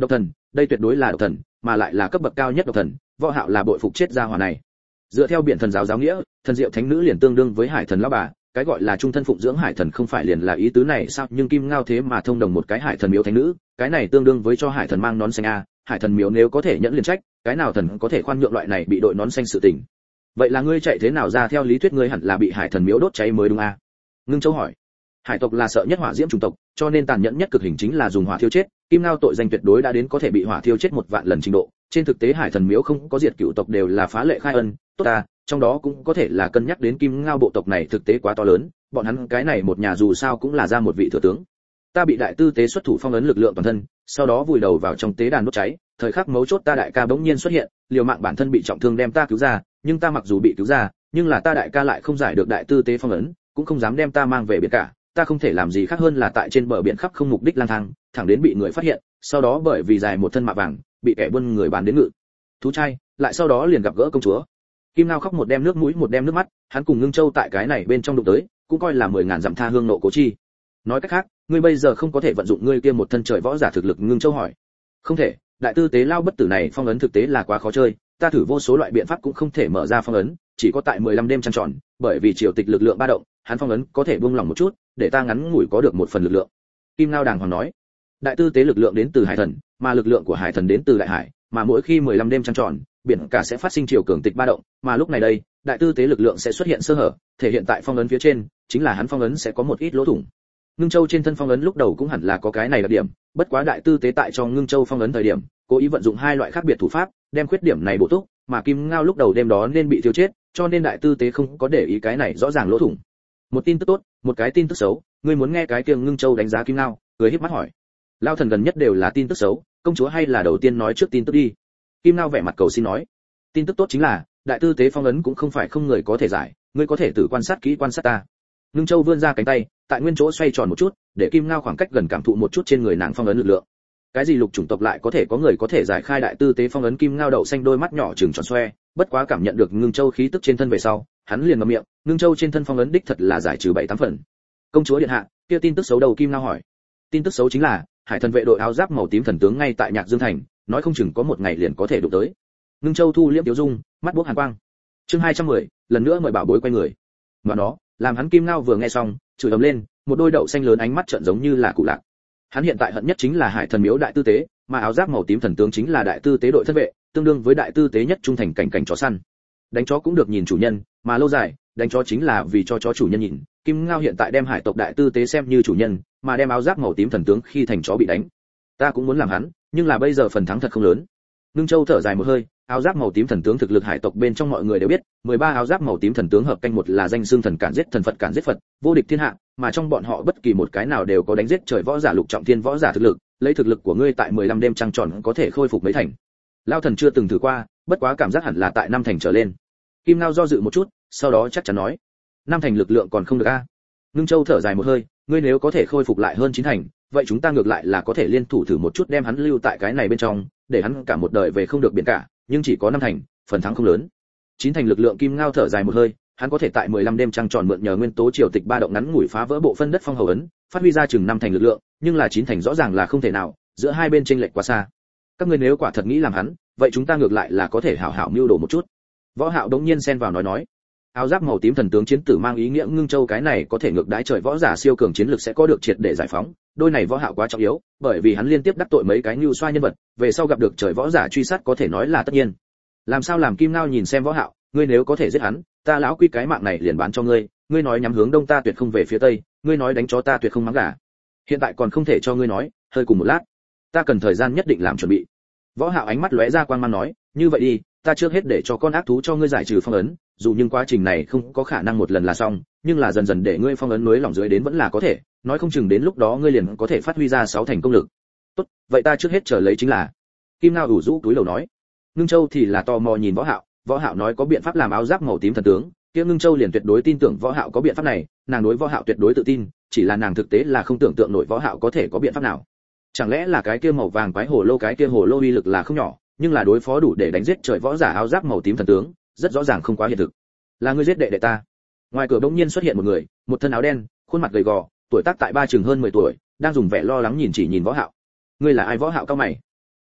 đây tuyệt đối là độc thần, mà lại là cấp bậc cao nhất độc thần, Võ Hạo là bội phục chết gia hỏa này. Dựa theo biển thần giáo giáo nghĩa, thần diệu thánh nữ liền tương đương với hải thần lão bà, cái gọi là trung thân phụng dưỡng hải thần không phải liền là ý tứ này sao? Nhưng Kim Ngao thế mà thông đồng một cái hải thần miếu thánh nữ, cái này tương đương với cho hải thần mang nón xanh a. Hải thần miếu nếu có thể nhẫn liền trách, cái nào thần có thể khoan nhượng loại này bị đội nón xanh sự tình. Vậy là ngươi chạy thế nào ra? Theo lý thuyết ngươi hẳn là bị hải thần miếu đốt cháy mới đúng a. Ngưng Châu hỏi. Hải tộc là sợ nhất hỏa diễm chủng tộc, cho nên tàn nhẫn nhất cực hình chính là dùng hỏa thiêu chết. Kim Ngao tội danh tuyệt đối đã đến có thể bị hỏa thiêu chết 1 vạn lần trình độ. Trên thực tế hải thần miếu không có diệt cửu tộc đều là phá lệ khai ân, tốt ta, trong đó cũng có thể là cân nhắc đến Kim Ngao bộ tộc này thực tế quá to lớn, bọn hắn cái này một nhà dù sao cũng là ra một vị thừa tướng. Ta bị đại tư tế xuất thủ phong ấn lực lượng toàn thân, sau đó vùi đầu vào trong tế đàn đốt cháy, thời khắc mấu chốt ta đại ca bỗng nhiên xuất hiện, liều mạng bản thân bị trọng thương đem ta cứu ra, nhưng ta mặc dù bị cứu ra, nhưng là ta đại ca lại không giải được đại tư tế phong ấn, cũng không dám đem ta mang về biển cả, ta không thể làm gì khác hơn là tại trên bờ biển khắp không mục đích lang thang, thẳng đến bị người phát hiện, sau đó bởi vì dài một thân mạ vàng, bị kẻ buôn người bán đến ngự thú trai, lại sau đó liền gặp gỡ công chúa. Kim Ngao khóc một đem nước mũi một đem nước mắt, hắn cùng Ngưng Châu tại cái này bên trong đụng tới, cũng coi là 10.000 dặm tha hương nộ cố chi. Nói cách khác, ngươi bây giờ không có thể vận dụng ngươi kia một thân trời võ giả thực lực. Ngưng Châu hỏi. Không thể, đại tư tế lao bất tử này phong ấn thực tế là quá khó chơi, ta thử vô số loại biện pháp cũng không thể mở ra phong ấn, chỉ có tại 15 đêm trăng tròn, bởi vì triều tịch lực lượng ba động, hắn phong ấn có thể buông lỏng một chút, để ta ngắn ngủi có được một phần lực lượng. Kim Ngao đàng hoàng nói. Đại tư tế lực lượng đến từ hải thần, mà lực lượng của hải thần đến từ đại hải, mà mỗi khi 15 đêm trăng tròn, biển cả sẽ phát sinh chiều cường tịch ba động, mà lúc này đây, đại tư tế lực lượng sẽ xuất hiện sơ hở, thể hiện tại phong ấn phía trên, chính là hắn phong ấn sẽ có một ít lỗ thủng. Ngưng Châu trên thân phong ấn lúc đầu cũng hẳn là có cái này đặc điểm, bất quá đại tư tế tại cho Ngưng Châu phong ấn thời điểm, cố ý vận dụng 2 loại khác biệt thủ pháp, đem khuyết điểm này bổ túc, mà Kim Ngao lúc đầu đêm đó nên bị tiêu chết, cho nên đại tư tế không có để ý cái này rõ ràng lỗ thủng. Một tin tức tốt, một cái tin tức xấu, ngươi muốn nghe cái kia? Ngưng Châu đánh giá Kim Ngao, cười híp mắt hỏi. Lao thần gần nhất đều là tin tức xấu, công chúa hay là đầu tiên nói trước tin tức đi. Kim Ngao vẻ mặt cầu xin nói. Tin tức tốt chính là đại tư tế phong ấn cũng không phải không người có thể giải, ngươi có thể tự quan sát kỹ quan sát ta. Ngưng Châu vươn ra cánh tay, tại nguyên chỗ xoay tròn một chút, để Kim Ngao khoảng cách gần cảm thụ một chút trên người nàng phong ấn lực lượng. Cái gì lục chủng tộc lại có thể có người có thể giải khai đại tư tế phong ấn? Kim Ngao đậu xanh đôi mắt nhỏ trừng tròn xoe, bất quá cảm nhận được Ngưng Châu khí tức trên thân về sau, hắn liền ngậm miệng, Ngưng Châu trên thân phong ấn đích thật là giải trừ 7-8 phần. Công chúa điện hạ, kia tin tức xấu đầu? Kim Ngao hỏi. Tin tức xấu chính là hải thần vệ đội áo giáp màu tím thần tướng ngay tại Nhạc Dương thành, nói không chừng có một ngày liền có thể đụng tới. Ngưng Châu thu liễm tiểu dung, mắt buốc hàn quang. Chương 210, lần nữa mời bảo bối quay người. Mà đó, làm hắn Kim Ngao vừa nghe xong, chửi ầm lên, một đôi đậu xanh lớn ánh mắt trợn giống như là cụ lạc. Hắn hiện tại hận nhất chính là hải thần miếu đại tư tế, mà áo giáp màu tím thần tướng chính là đại tư tế đội thân vệ, tương đương với đại tư tế nhất trung thành cảnh chó săn. Đánh chó cũng được nhìn chủ nhân, mà lâu dài, đánh chó chính là vì cho chó chủ nhân nhìn. Kim Ngao hiện tại đem hải tộc đại tư tế xem như chủ nhân, mà đem áo giáp màu tím thần tướng khi thành chó bị đánh. Ta cũng muốn làm hắn, nhưng là bây giờ phần thắng thật không lớn. Ngưng Châu thở dài một hơi, áo giáp màu tím thần tướng thực lực hải tộc bên trong mọi người đều biết, 13 áo giáp màu tím thần tướng hợp canh một là danh xưng thần cản giết thần, Phật cản giết Phật, vô địch thiên hạ, mà trong bọn họ bất kỳ một cái nào đều có đánh giết trời võ giả lục trọng thiên võ giả thực lực, lấy thực lực của ngươi tại 15 đêm trăng tròn có thể khôi phục mấy thành. Lao thần chưa từng thử qua, bất quá cảm giác hẳn là tại 5 thành trở lên. Kim Ngao do dự một chút, sau đó chắc chắn nói, 5 thành lực lượng còn không được a. Ngưng Châu thở dài một hơi, ngươi nếu có thể khôi phục lại hơn 9 thành, vậy chúng ta ngược lại là có thể liên thủ thử một chút đem hắn lưu tại cái này bên trong, để hắn cả một đời về không được biển cả, nhưng chỉ có 5 thành, phần thắng không lớn. 9 thành lực lượng. Kim Ngao thở dài một hơi, hắn có thể tại 15 đêm trăng tròn mượn nhờ nguyên tố triều tịch ba động ngắn ngủi phá vỡ bộ phân đất phong hầu ấn, phát huy ra chừng 5 thành lực lượng, nhưng là 9 thành rõ ràng là không thể nào, giữa hai bên chênh lệch quá xa. Các ngươi nếu quả thật nghĩ làm hắn, vậy chúng ta ngược lại là có thể hảo hảo mưu đồ một chút. Võ Hạo đống nhiên xen vào nói. Áo giáp màu tím thần tướng chiến tử mang ý nghĩa Ngưng Châu cái này có thể ngược đãi trời võ giả siêu cường chiến lực sẽ có được triệt để giải phóng, đôi này Võ Hạo quá trọng yếu, bởi vì hắn liên tiếp đắc tội mấy cái nhu xoa nhân vật, về sau gặp được trời võ giả truy sát có thể nói là tất nhiên. Làm sao làm? Kim Ngao nhìn xem Võ Hạo, ngươi nếu có thể giết hắn, ta lão quy cái mạng này liền bán cho ngươi, ngươi nói nhắm hướng đông ta tuyệt không về phía tây, ngươi nói đánh chó ta tuyệt không mắng gà. Hiện tại còn không thể cho ngươi nói, hơi cùng một lát, ta cần thời gian nhất định làm chuẩn bị. Võ Hạo ánh mắt lóe ra quang mang nói, như vậy đi, ta trước hết để cho con ác thú cho ngươi giải trừ phong ấn, dù nhưng quá trình này không có khả năng một lần là xong, nhưng là dần dần để ngươi phong ấn núi lỏng dưới đến vẫn là có thể, nói không chừng đến lúc đó ngươi liền có thể phát huy ra 6 thành công lực. Tốt, vậy ta trước hết chờ lấy chính là. Kim Ngao ủ rũ túi lầu nói. Ngưng Châu thì là tò mò nhìn Võ Hạo, Võ Hạo nói có biện pháp làm áo giáp màu tím thần tướng, kia Ngưng Châu liền tuyệt đối tin tưởng Võ Hạo có biện pháp này, nàng đối Võ Hạo tuyệt đối tự tin, chỉ là nàng thực tế là không tưởng tượng nổi Võ Hạo có thể có biện pháp nào. Chẳng lẽ là cái kia màu vàng quái hồ lô? Cái kia hồ lô uy lực là không nhỏ, nhưng là đối phó đủ để đánh giết trời võ giả áo giáp màu tím thần tướng, rất rõ ràng không quá hiện thực. Là ngươi giết đệ đệ ta? Ngoài cửa bỗng nhiên xuất hiện một người, một thân áo đen, khuôn mặt gầy gò, tuổi tác tại ba chừng hơn 10 tuổi, đang dùng vẻ lo lắng nhìn Võ Hạo. Ngươi là ai? Võ Hạo cao mày.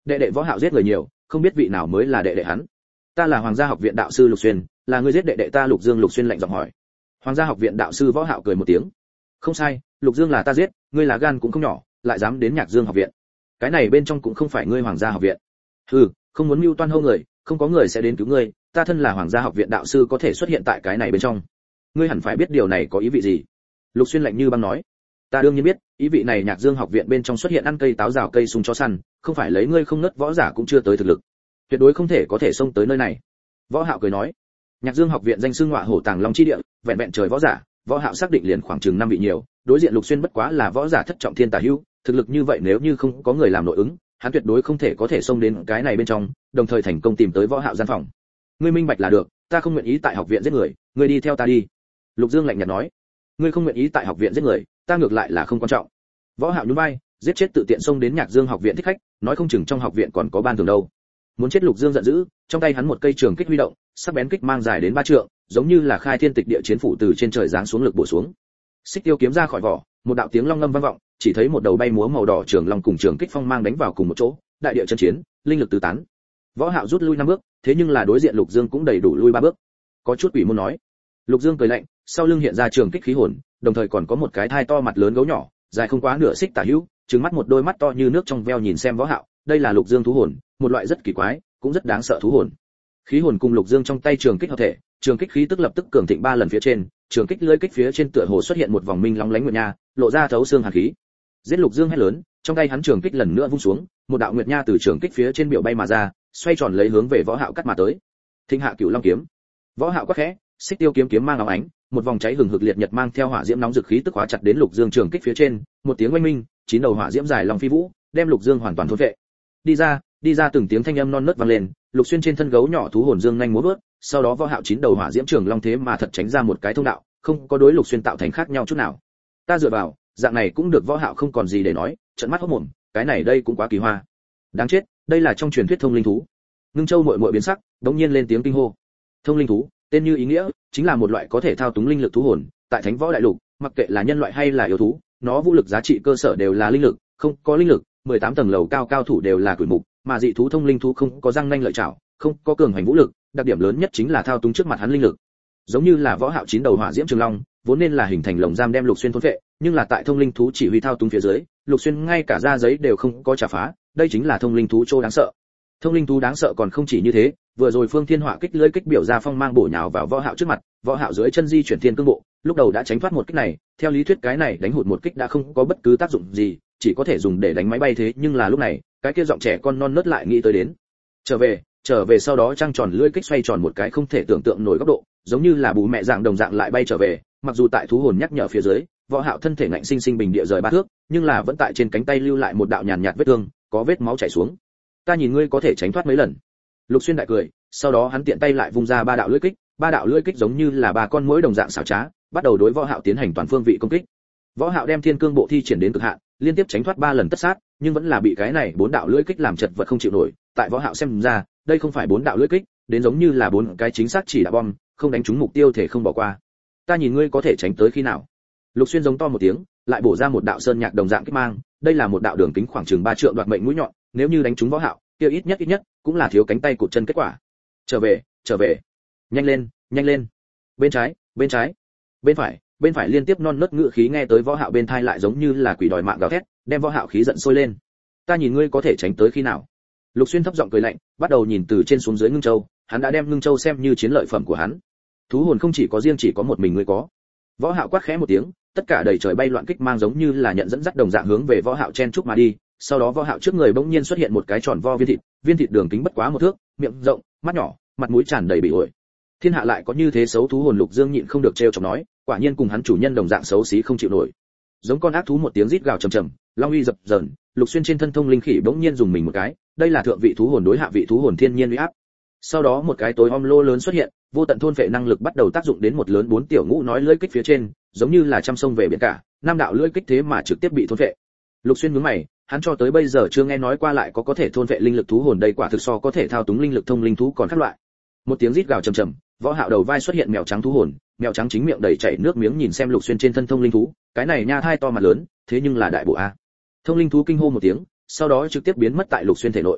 Đệ đệ Võ Hạo giết người nhiều, không biết vị nào mới là đệ đệ hắn. Ta là Hoàng gia học viện đạo sư Lục Xuyên, là ngươi giết đệ đệ ta Lục Dương. Lục Xuyên lạnh giọng hỏi. Hoàng gia học viện đạo sư Võ Hạo cười một tiếng. Không sai, Lục Dương là ta giết, ngươi là gan cũng không nhỏ, lại dám đến Nhạc Dương học viện. Cái này bên trong cũng không phải ngươi Hoàng gia học viện. Hừ, không muốn mưu toan hâu người, không có người sẽ đến cứu ngươi, ta thân là Hoàng gia học viện đạo sư có thể xuất hiện tại cái này bên trong. Ngươi hẳn phải biết điều này có ý vị gì. Lục Xuyên lạnh như băng nói. Ta đương nhiên biết, ý vị này Nhạc Dương học viện bên trong xuất hiện ăn cây táo rào cây sung chó săn, không phải lấy ngươi không nứt võ giả cũng chưa tới thực lực, tuyệt đối không thể có thể xông tới nơi này. Võ Hạo cười nói. Nhạc Dương học viện danh xưng ngọa hổ tàng long chi địa, vẹn vẹn trời võ giả, Võ Hạo xác định liền khoảng chừng 5 vị nhiều, đối diện Lục Xuyên bất quá là võ giả thất trọng thiên tả hữu, thực lực như vậy nếu như không có người làm nội ứng, hắn tuyệt đối không thể có thể xông đến cái này bên trong, đồng thời thành công tìm tới Võ Hạo gian phòng. Ngươi minh bạch là được, ta không nguyện ý tại học viện giết người, ngươi đi theo ta đi. Lục Dương lạnh nhạt nói. Ngươi không nguyện ý tại học viện giết người, ta ngược lại là không quan trọng. Võ Hạo nhún vai, giết chết tự tiện xông đến Nhạc Dương học viện thích khách, nói không chừng trong học viện còn có ban thưởng đâu. Muốn chết. Lục Dương giận dữ, trong tay hắn một cây trường kích huy động, sắc bén kích mang dài đến 3 trượng, giống như là khai thiên tịch địa chiến phủ từ trên trời giáng xuống lực bổ xuống. Xích tiêu kiếm ra khỏi vỏ, một đạo tiếng long ngâm vang vọng, chỉ thấy một đầu bay múa màu đỏ trường long cùng trường kích phong mang đánh vào cùng một chỗ, đại địa chân chiến, linh lực tứ tán. Võ Hạo rút lui 5 bước, thế nhưng là đối diện Lục Dương cũng đầy đủ lui 3 bước. Có chút quỷ môn nói. Lục Dương cười lạnh, sau lưng hiện ra trường kích khí hồn, đồng thời còn có một cái thai to mặt lớn gấu nhỏ, dài không quá nửa xích tả hữu, trừng mắt một đôi mắt to như nước trong veo nhìn xem Võ Hạo, đây là Lục Dương thú hồn, một loại rất kỳ quái, cũng rất đáng sợ thú hồn. Khí hồn cùng Lục Dương trong tay trường kích hợp thể, trường kích khí tức lập tức cường thịnh 3 lần phía trên, trường kích lưỡi kích phía trên tựa hồ xuất hiện một vòng minh long lánh nguyệt nha, lộ ra thấu xương hàn khí. Giết. Lục Dương hét lớn, trong tay hắn trường kích lần nữa vung xuống, một đạo nguyệt nha từ trường kích phía trên biểu bay mà ra, xoay tròn lấy hướng về Võ Hạo cắt mà tới. Thinh hạ cửu long kiếm. Võ Hạo quát khẽ, xích tiêu kiếm kiếm mang óng ánh, một vòng cháy hừng hực liệt nhật mang theo hỏa diễm nóng rực khí tức hóa chặt đến Lục Dương trường kích phía trên, một tiếng oanh minh, 9 đầu hỏa diễm dài long phi vũ, đem Lục Dương hoàn toàn thôn vệ. Đi ra từng tiếng thanh âm non nớt vang lên, Lục Xuyên trên thân gấu nhỏ thú hồn dương nhanh múa vớt, sau đó Võ Hạo 9 đầu hỏa diễm trường long thế mà thật tránh ra một cái thông đạo, không có đối Lục Xuyên tạo thành khác nhau chút nào. Ta dựa vào, dạng này cũng được. Võ Hạo không còn gì để nói, trợn mắt hốt mồm, cái này đây cũng quá kỳ hoa. Đáng chết, đây là trong truyền thuyết thông linh thú. Ngưng Châu muội muội biến sắc, đống nhiên lên tiếng kinh hô. Thông linh thú, tên như ý nghĩa, chính là một loại có thể thao túng linh lực thú hồn, tại Thánh Võ Đại Lục, mặc kệ là nhân loại hay là yêu thú, nó vũ lực giá trị cơ sở đều là linh lực, không có linh lực, 18 tầng lầu cao cao thủ đều là quỷ mục, mà dị thú thông linh thú không có răng nanh lợi chảo, không có cường hành vũ lực, đặc điểm lớn nhất chính là thao túng trước mặt hắn linh lực. Giống như là Võ Hạo 9 đầu hỏa diễm trường long, vốn nên là hình thành lồng giam đem Lục Xuyên thôn phệ, nhưng là tại thông linh thú chỉ huy thao túng phía dưới, Lục Xuyên ngay cả da giấy đều không có chà phá, đây chính là thông linh thú trô đáng sợ. Thông linh thú đáng sợ còn không chỉ như thế, vừa rồi Phương Thiên Họa kích lưỡi kích biểu ra phong mang bổ nhào vào Võ Hạo trước mặt, Võ Hạo dưới chân di chuyển thiên cương bộ, lúc đầu đã tránh thoát một kích này, theo lý thuyết cái này đánh hụt một kích đã không có bất cứ tác dụng gì, chỉ có thể dùng để đánh máy bay thế nhưng là lúc này, cái kia giọng trẻ con non nớt lại nghĩ tới đến. Trở về sau đó trăng tròn lưỡi kích xoay tròn một cái không thể tưởng tượng nổi góc độ, giống như là bù mẹ dạng đồng dạng lại bay trở về, mặc dù tại thú hồn nhắc nhở phía dưới, Võ Hạo thân thể ngạnh sinh sinh bình địa rời 3 thước, nhưng là vẫn tại trên cánh tay lưu lại một đạo nhàn nhạt vết thương, có vết máu chảy xuống. Ta nhìn ngươi có thể tránh thoát mấy lần. Lục Xuyên đại cười, sau đó hắn tiện tay lại vung ra 3 đạo lưỡi kích giống như là 3 con muỗi đồng dạng xảo trá, bắt đầu đối Võ Hạo tiến hành toàn phương vị công kích. Võ Hạo đem thiên cương bộ thi triển đến cực hạn, liên tiếp tránh thoát 3 lần tất sát, nhưng vẫn là bị cái này 4 đạo lưỡi kích làm chật vật không chịu nổi. Tại Võ Hạo xem ra, đây không phải 4 đạo lưỡi kích, đến giống như là 4 cái chính xác chỉ đạn bom, không đánh trúng mục tiêu thể không bỏ qua. Ta nhìn ngươi có thể tránh tới khi nào? Lục Xuyên giống to một tiếng, lại bổ ra một đạo sơn nhạc đồng dạng kích mang, đây là một đạo đường kính khoảng chừng 3 trượng đoạt mệnh mũi nhọn, nếu như đánh trúng Võ Hạo, kia ít nhất cũng là thiếu cánh tay cụt chân kết quả. Trở về. Nhanh lên. Bên trái. Bên phải liên tiếp non nớt ngựa khí nghe tới Võ Hạo bên tai lại giống như là quỷ đòi mạng gào thét, đem Võ Hạo khí giận sôi lên. Ta nhìn ngươi có thể tránh tới khi nào? Lục Xuyên thấp giọng cười lạnh, bắt đầu nhìn từ trên xuống dưới Ngưng Châu, hắn đã đem Ngưng Châu xem như chiến lợi phẩm của hắn. Thú hồn không chỉ có riêng chỉ có một mình ngươi có. Võ Hạo quát khẽ một tiếng, tất cả đầy trời bay loạn kích mang giống như là nhận dẫn dắt đồng dạng hướng về Võ Hạo chen chúc mà đi, sau đó Võ Hạo trước người bỗng nhiên xuất hiện một cái tròn vo viên thịt đường kính bất quá 1 thước, miệng rộng, mắt nhỏ, mặt mũi tràn đầy bị ổi. Thiên hạ lại có như thế xấu thú hồn. Lục Dương nhịn không được trêu chọc nói, quả nhiên cùng hắn chủ nhân đồng dạng xấu xí không chịu nổi. Giống con ác thú một tiếng rít gào trầm trầm, long uy dập dờn, Lục Xuyên trên thân thông linh khỉ bỗng nhiên dùng mình một cái, đây là thượng vị thú hồn đối hạ vị thú hồn thiên nhiên uy áp. Sau đó một cái tối om lô lớn xuất hiện, vô tận thôn phệ năng lực bắt đầu tác dụng đến một lớn 4 tiểu ngũ nói lưỡi kích phía trên, giống như là trăm sông về biển cả, 5 đạo lưỡi kích thế mà trực tiếp bị thôn phệ. Lục Xuyên nhướng mày, hắn cho tới bây giờ chưa nghe nói qua lại có thể thôn phệ linh lực thú hồn, đây quả thực so có thể thao túng linh lực thông linh thú còn khác loại. Một tiếng rít gào trầm trầm, Võ Hạo đầu vai xuất hiện mèo trắng thú hồn, mèo trắng chính miệng đầy chảy nước miếng nhìn xem Lục Xuyên trên thân thông linh thú, cái này nha thai to mặt lớn, thế nhưng là đại bộ a. Thông linh thú kinh hô một tiếng, sau đó trực tiếp biến mất tại Lục Xuyên thể nội.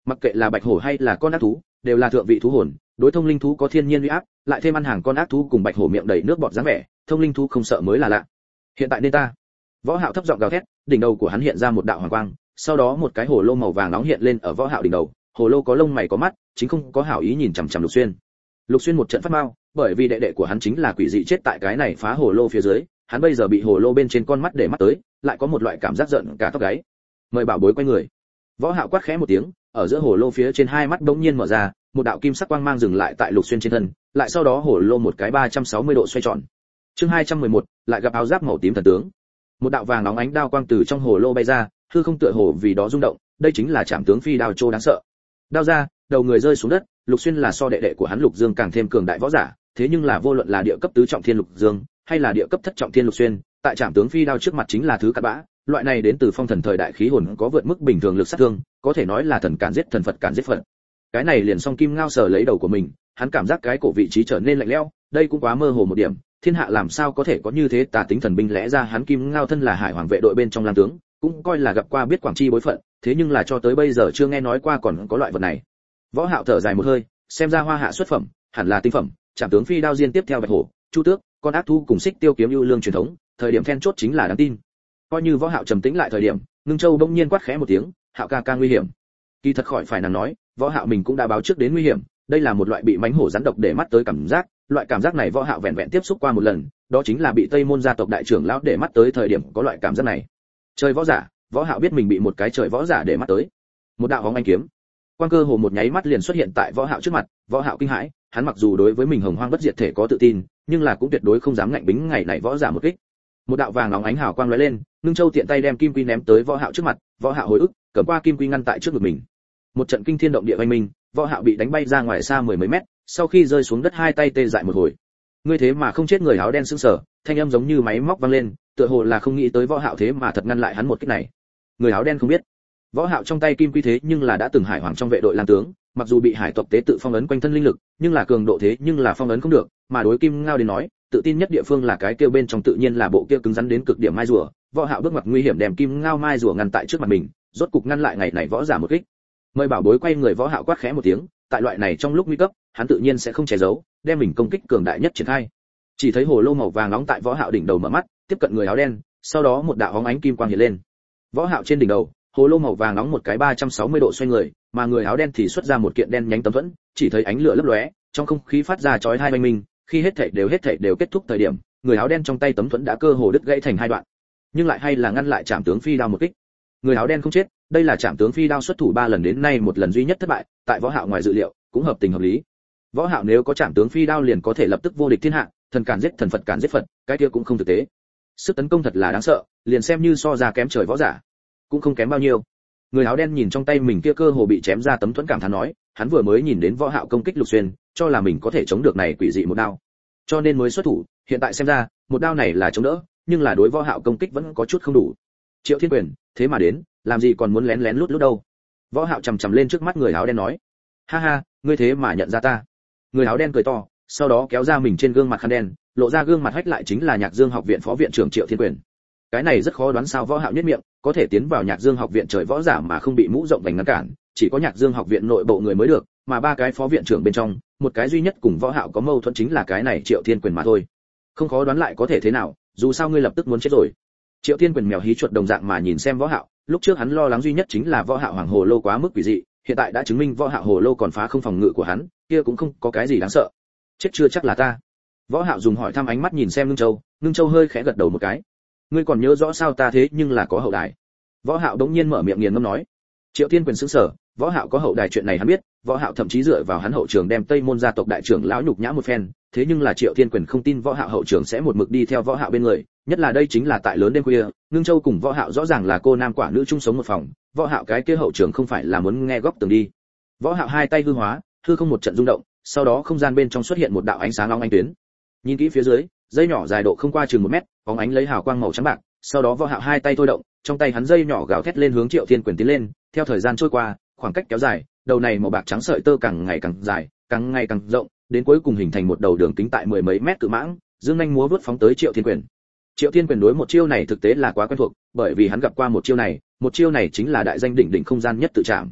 Mặc kệ là bạch hổ hay là con ác thú, đều là thượng vị thú hồn, đối thông linh thú có thiên nhiên uy áp, lại thêm ăn hàng con ác thú cùng bạch hổ miệng đầy nước bọt dáng vẻ, thông linh thú không sợ mới là lạ. Hiện tại nên ta. Võ Hạo thấp giọng gào thét, đỉnh đầu của hắn hiện ra một đạo hoàng quang, sau đó một cái hồ lô màu vàng nóng hiện lên ở Võ Hạo đỉnh đầu, hồ lô có lông mày có mắt, chính không có hảo ý nhìn chằm chằm Lục Xuyên. Lục Xuyên một trận phát mau, bởi vì đệ đệ của hắn chính là quỷ dị chết tại cái này phá hồ lô phía dưới, hắn bây giờ bị hồ lô bên trên con mắt để mắt tới, lại có một loại cảm giác giận cả tóc gáy. Mời bảo bối quay người. Võ Hạo quát khẽ một tiếng, ở giữa hồ lô phía trên hai mắt bỗng nhiên mở ra, một đạo kim sắc quang mang dừng lại tại Lục Xuyên trên thân, lại sau đó hồ lô một cái 360 độ xoay tròn. Chương 211, lại gặp áo giáp màu tím thần tướng. Một đạo vàng nóng ánh đao quang từ trong hồ lô bay ra, hư không tựa hồ vì đó rung động, đây chính là Trảm tướng phi đao trô đáng sợ. Đao ra, đầu người rơi xuống đất, Lục Xuyên là so đệ đệ của hắn Lục Dương càng thêm cường đại võ giả, thế nhưng là vô luận là địa cấp tứ trọng thiên Lục Dương, hay là địa cấp thất trọng thiên Lục Xuyên, tại Trảm tướng phi đao trước mặt chính là thứ cặn bã, loại này đến từ phong thần thời đại khí hồn có vượt mức bình thường lực sát thương, có thể nói là thần cản giết thần, Phật cản giết Phật. Cái này liền song kim ngao sờ lấy đầu của mình, hắn cảm giác cái cổ vị trí trở nên lạnh lẽo, đây cũng quá mơ hồ một điểm, thiên hạ làm sao có thể có như thế tà tính thần binh, lẽ ra hắn kim ngao thân là hải hoàng vệ đội bên trong lang tướng, cũng coi là gặp qua biết quảng chi bối phận, thế nhưng là cho tới bây giờ chưa nghe nói qua còn có loại vật này. Võ Hạo thở dài một hơi, xem ra hoa hạ xuất phẩm, hẳn là tinh phẩm, Trảm tướng phi đao diên tiếp theo bạch hổ, chu tước, con ác thú cùng xích tiêu kiếm ưu lương truyền thống, thời điểm then chốt chính là đáng tin. Coi như Võ Hạo trầm tĩnh lại thời điểm, Ngưng Châu bỗng nhiên quát khẽ một tiếng, Hạo ca ca nguy hiểm. Kỳ thật khỏi phải nàng nói, Võ Hạo mình cũng đã báo trước đến nguy hiểm, đây là một loại bị mãnh hổ rắn độc để mắt tới cảm giác, loại cảm giác này Võ Hạo vẹn vẹn tiếp xúc qua một lần, đó chính là bị Tây Môn gia tộc đại trưởng lão để mắt tới thời điểm có loại cảm giác này. Trời võ giả, Võ Hạo biết mình bị một cái trời võ giả để mắt tới. Một đạo hóng ánh kiếm, quang cơ hồ một nháy mắt liền xuất hiện tại Võ Hạo trước mặt, Võ Hạo kinh hãi, hắn mặc dù đối với mình hồng hoang bất diệt thể có tự tin, nhưng là cũng tuyệt đối không dám ngạnh bính ngày này võ giả một kích. Một đạo vàng nóng ánh hào quang lóe lên, Ngưng Châu tiện tay đem kim quy ném tới Võ Hạo trước mặt, Võ Hạo hồi ức, cầm qua kim quy ngăn tại trước ngực mình. Một trận kinh thiên động địa oanh minh, Võ Hạo bị đánh bay ra ngoài xa mười mấy mét, sau khi rơi xuống đất hai tay tê dại một hồi. Ngươi thế mà không chết, người áo đen sững sờ, thanh âm giống như máy móc vang lên, tựa hồ là không nghĩ tới Võ Hạo thế mà thật ngăn lại hắn một kích này. Người áo đen không biết, Võ Hạo trong tay kim quy thế nhưng là đã từng hải hoàng trong vệ đội lang tướng, mặc dù bị hải tộc tế tự phong ấn quanh thân linh lực, nhưng là cường độ thế nhưng là phong ấn không được, mà đối kim ngao đến nói, tự tin nhất địa phương là cái kia bên trong tự nhiên là bộ kia cứng rắn đến cực điểm mai rùa. Võ Hạo bước ngoặt nguy hiểm đem kim ngao mai rùa ngăn tại trước mặt mình, rốt cục ngăn lại ngày này võ giả một kích. Mời bảo bối quay người. Võ Hạo quát khẽ một tiếng, tại loại này trong lúc nguy cấp, hắn tự nhiên sẽ không che giấu, đem mình công kích cường đại nhất triển khai. Chỉ thấy hồ lô màu vàng nóng tại Võ Hạo đỉnh đầu mở mắt, tiếp cận người áo đen, sau đó một đạo hóng ánh kim quang hiện lên. Võ Hạo trên đỉnh đầu, hồ lô màu vàng nóng một cái 360 độ xoay người, mà người áo đen thì xuất ra một kiện đen nhánh tấm thuẫn, chỉ thấy ánh lửa lấp lóe, trong không khí phát ra chói tai oanh minh, khi hết thảy đều kết thúc thời điểm, người áo đen trong tay tấm thuẫn đã cơ hồ đứt gãy thành hai đoạn, nhưng lại hay là ngăn lại Trảm tướng phi đao một kích. Người áo đen không chết, đây là Trảm tướng phi đao xuất thủ 3 lần đến nay một lần duy nhất thất bại, tại Võ Hạo ngoài dự liệu, cũng hợp tình hợp lý. Võ Hạo nếu có Trảm tướng phi đao liền có thể lập tức vô địch thiên hạ, thần cản giết thần, Phật cản giết Phật, cái kia cũng không thực tế. Sức tấn công thật là đáng sợ, liền xem như so ra kém trời võ giả, cũng không kém bao nhiêu. Người áo đen nhìn trong tay mình kia cơ hồ bị chém ra tấm thuẫn cảm thán nói, hắn vừa mới nhìn đến Võ Hạo công kích Lục Xuyên, cho là mình có thể chống được này quỷ dị một đao, cho nên mới xuất thủ, hiện tại xem ra, một đao này là chống đỡ, nhưng là đối Võ Hạo công kích vẫn có chút không đủ. Triệu Thiên Quyền, thế mà đến, làm gì còn muốn lén lén lút lút đâu. Võ Hạo chầm chậm lên trước mắt người áo đen nói, ha ha, ngươi thế mà nhận ra ta. Người áo đen cười to, sau đó kéo ra mình trên gương mặt khăn đen, lộ ra gương mặt hách lại chính là Nhạc Dương học viện phó viện trưởng Triệu Thiên Quyền. Cái này rất khó đoán sao Võ Hạo nhếch miệng, có thể tiến vào Nhạc Dương học viện trời võ giả mà không bị mũ rộng vành ngăn cản, chỉ có Nhạc Dương học viện nội bộ người mới được, mà ba cái phó viện trưởng bên trong, một cái duy nhất cùng Võ Hạo có mâu thuẫn chính là cái này Triệu Thiên Quyền mà thôi. Không khó đoán lại có thể thế nào, dù sao ngươi lập tức muốn chết rồi. Triệu Thiên Quyền mèo hí chuột đồng dạng mà nhìn xem Võ Hạo, lúc trước hắn lo lắng duy nhất chính là Võ Hạo hoàng hồ lô quá mức quỷ dị, hiện tại đã chứng minh Võ Hạo hồ lô còn phá không phòng ngự của hắn, kia cũng không có cái gì đáng sợ. Chết chưa chắc là ta. Võ Hạo dùng hỏi thăm ánh mắt nhìn xem Ngưng Châu hơi khẽ gật đầu một cái. Ngươi còn nhớ rõ sao ta thế nhưng là có hậu đài. Võ Hạo đống nhiên mở miệng nghiền ngẫm nói. Triệu Thiên Quyền sững sờ, Võ Hạo có hậu đài chuyện này hắn biết, Võ Hạo thậm chí dựa vào hắn hậu trường đem Tây Môn gia tộc đại trưởng lão nhục nhã một phen, thế nhưng là Triệu Thiên Quyền không tin Võ Hạo hậu trường sẽ một mực đi theo Võ Hạo bên người, nhất là đây chính là tại lớn đêm khuya, Ngưng Châu cùng Võ Hạo rõ ràng là cô nam quả nữ chung sống một phòng, Võ Hạo cái kia hậu trường không phải là muốn nghe góc tường đi. Võ Hạo hai tay hư hóa, hư không một trận rung động, sau đó không gian bên trong xuất hiện một đạo ánh sáng long ánh tuyến. Nhìn kỹ phía dưới, dây nhỏ dài độ không qua chừng 1 mét, bóng ánh lấy hào quang màu trắng bạc, sau đó Võ Hạo hai tay thôi động, trong tay hắn dây nhỏ gào thét lên hướng Triệu Thiên Quyền tiến lên, theo thời gian trôi qua, khoảng cách kéo dài, đầu này màu bạc trắng sợi tơ càng ngày càng dài, càng ngày càng rộng, đến cuối cùng hình thành một đầu đường kính tại 10 mấy mét cự mãng, dương nhanh múa vuốt phóng tới Triệu Thiên Quyền. Triệu Thiên Quyền đối một chiêu này thực tế là quá quen thuộc, bởi vì hắn gặp qua một chiêu này chính là đại danh đỉnh đỉnh không gian nhất tự trảm.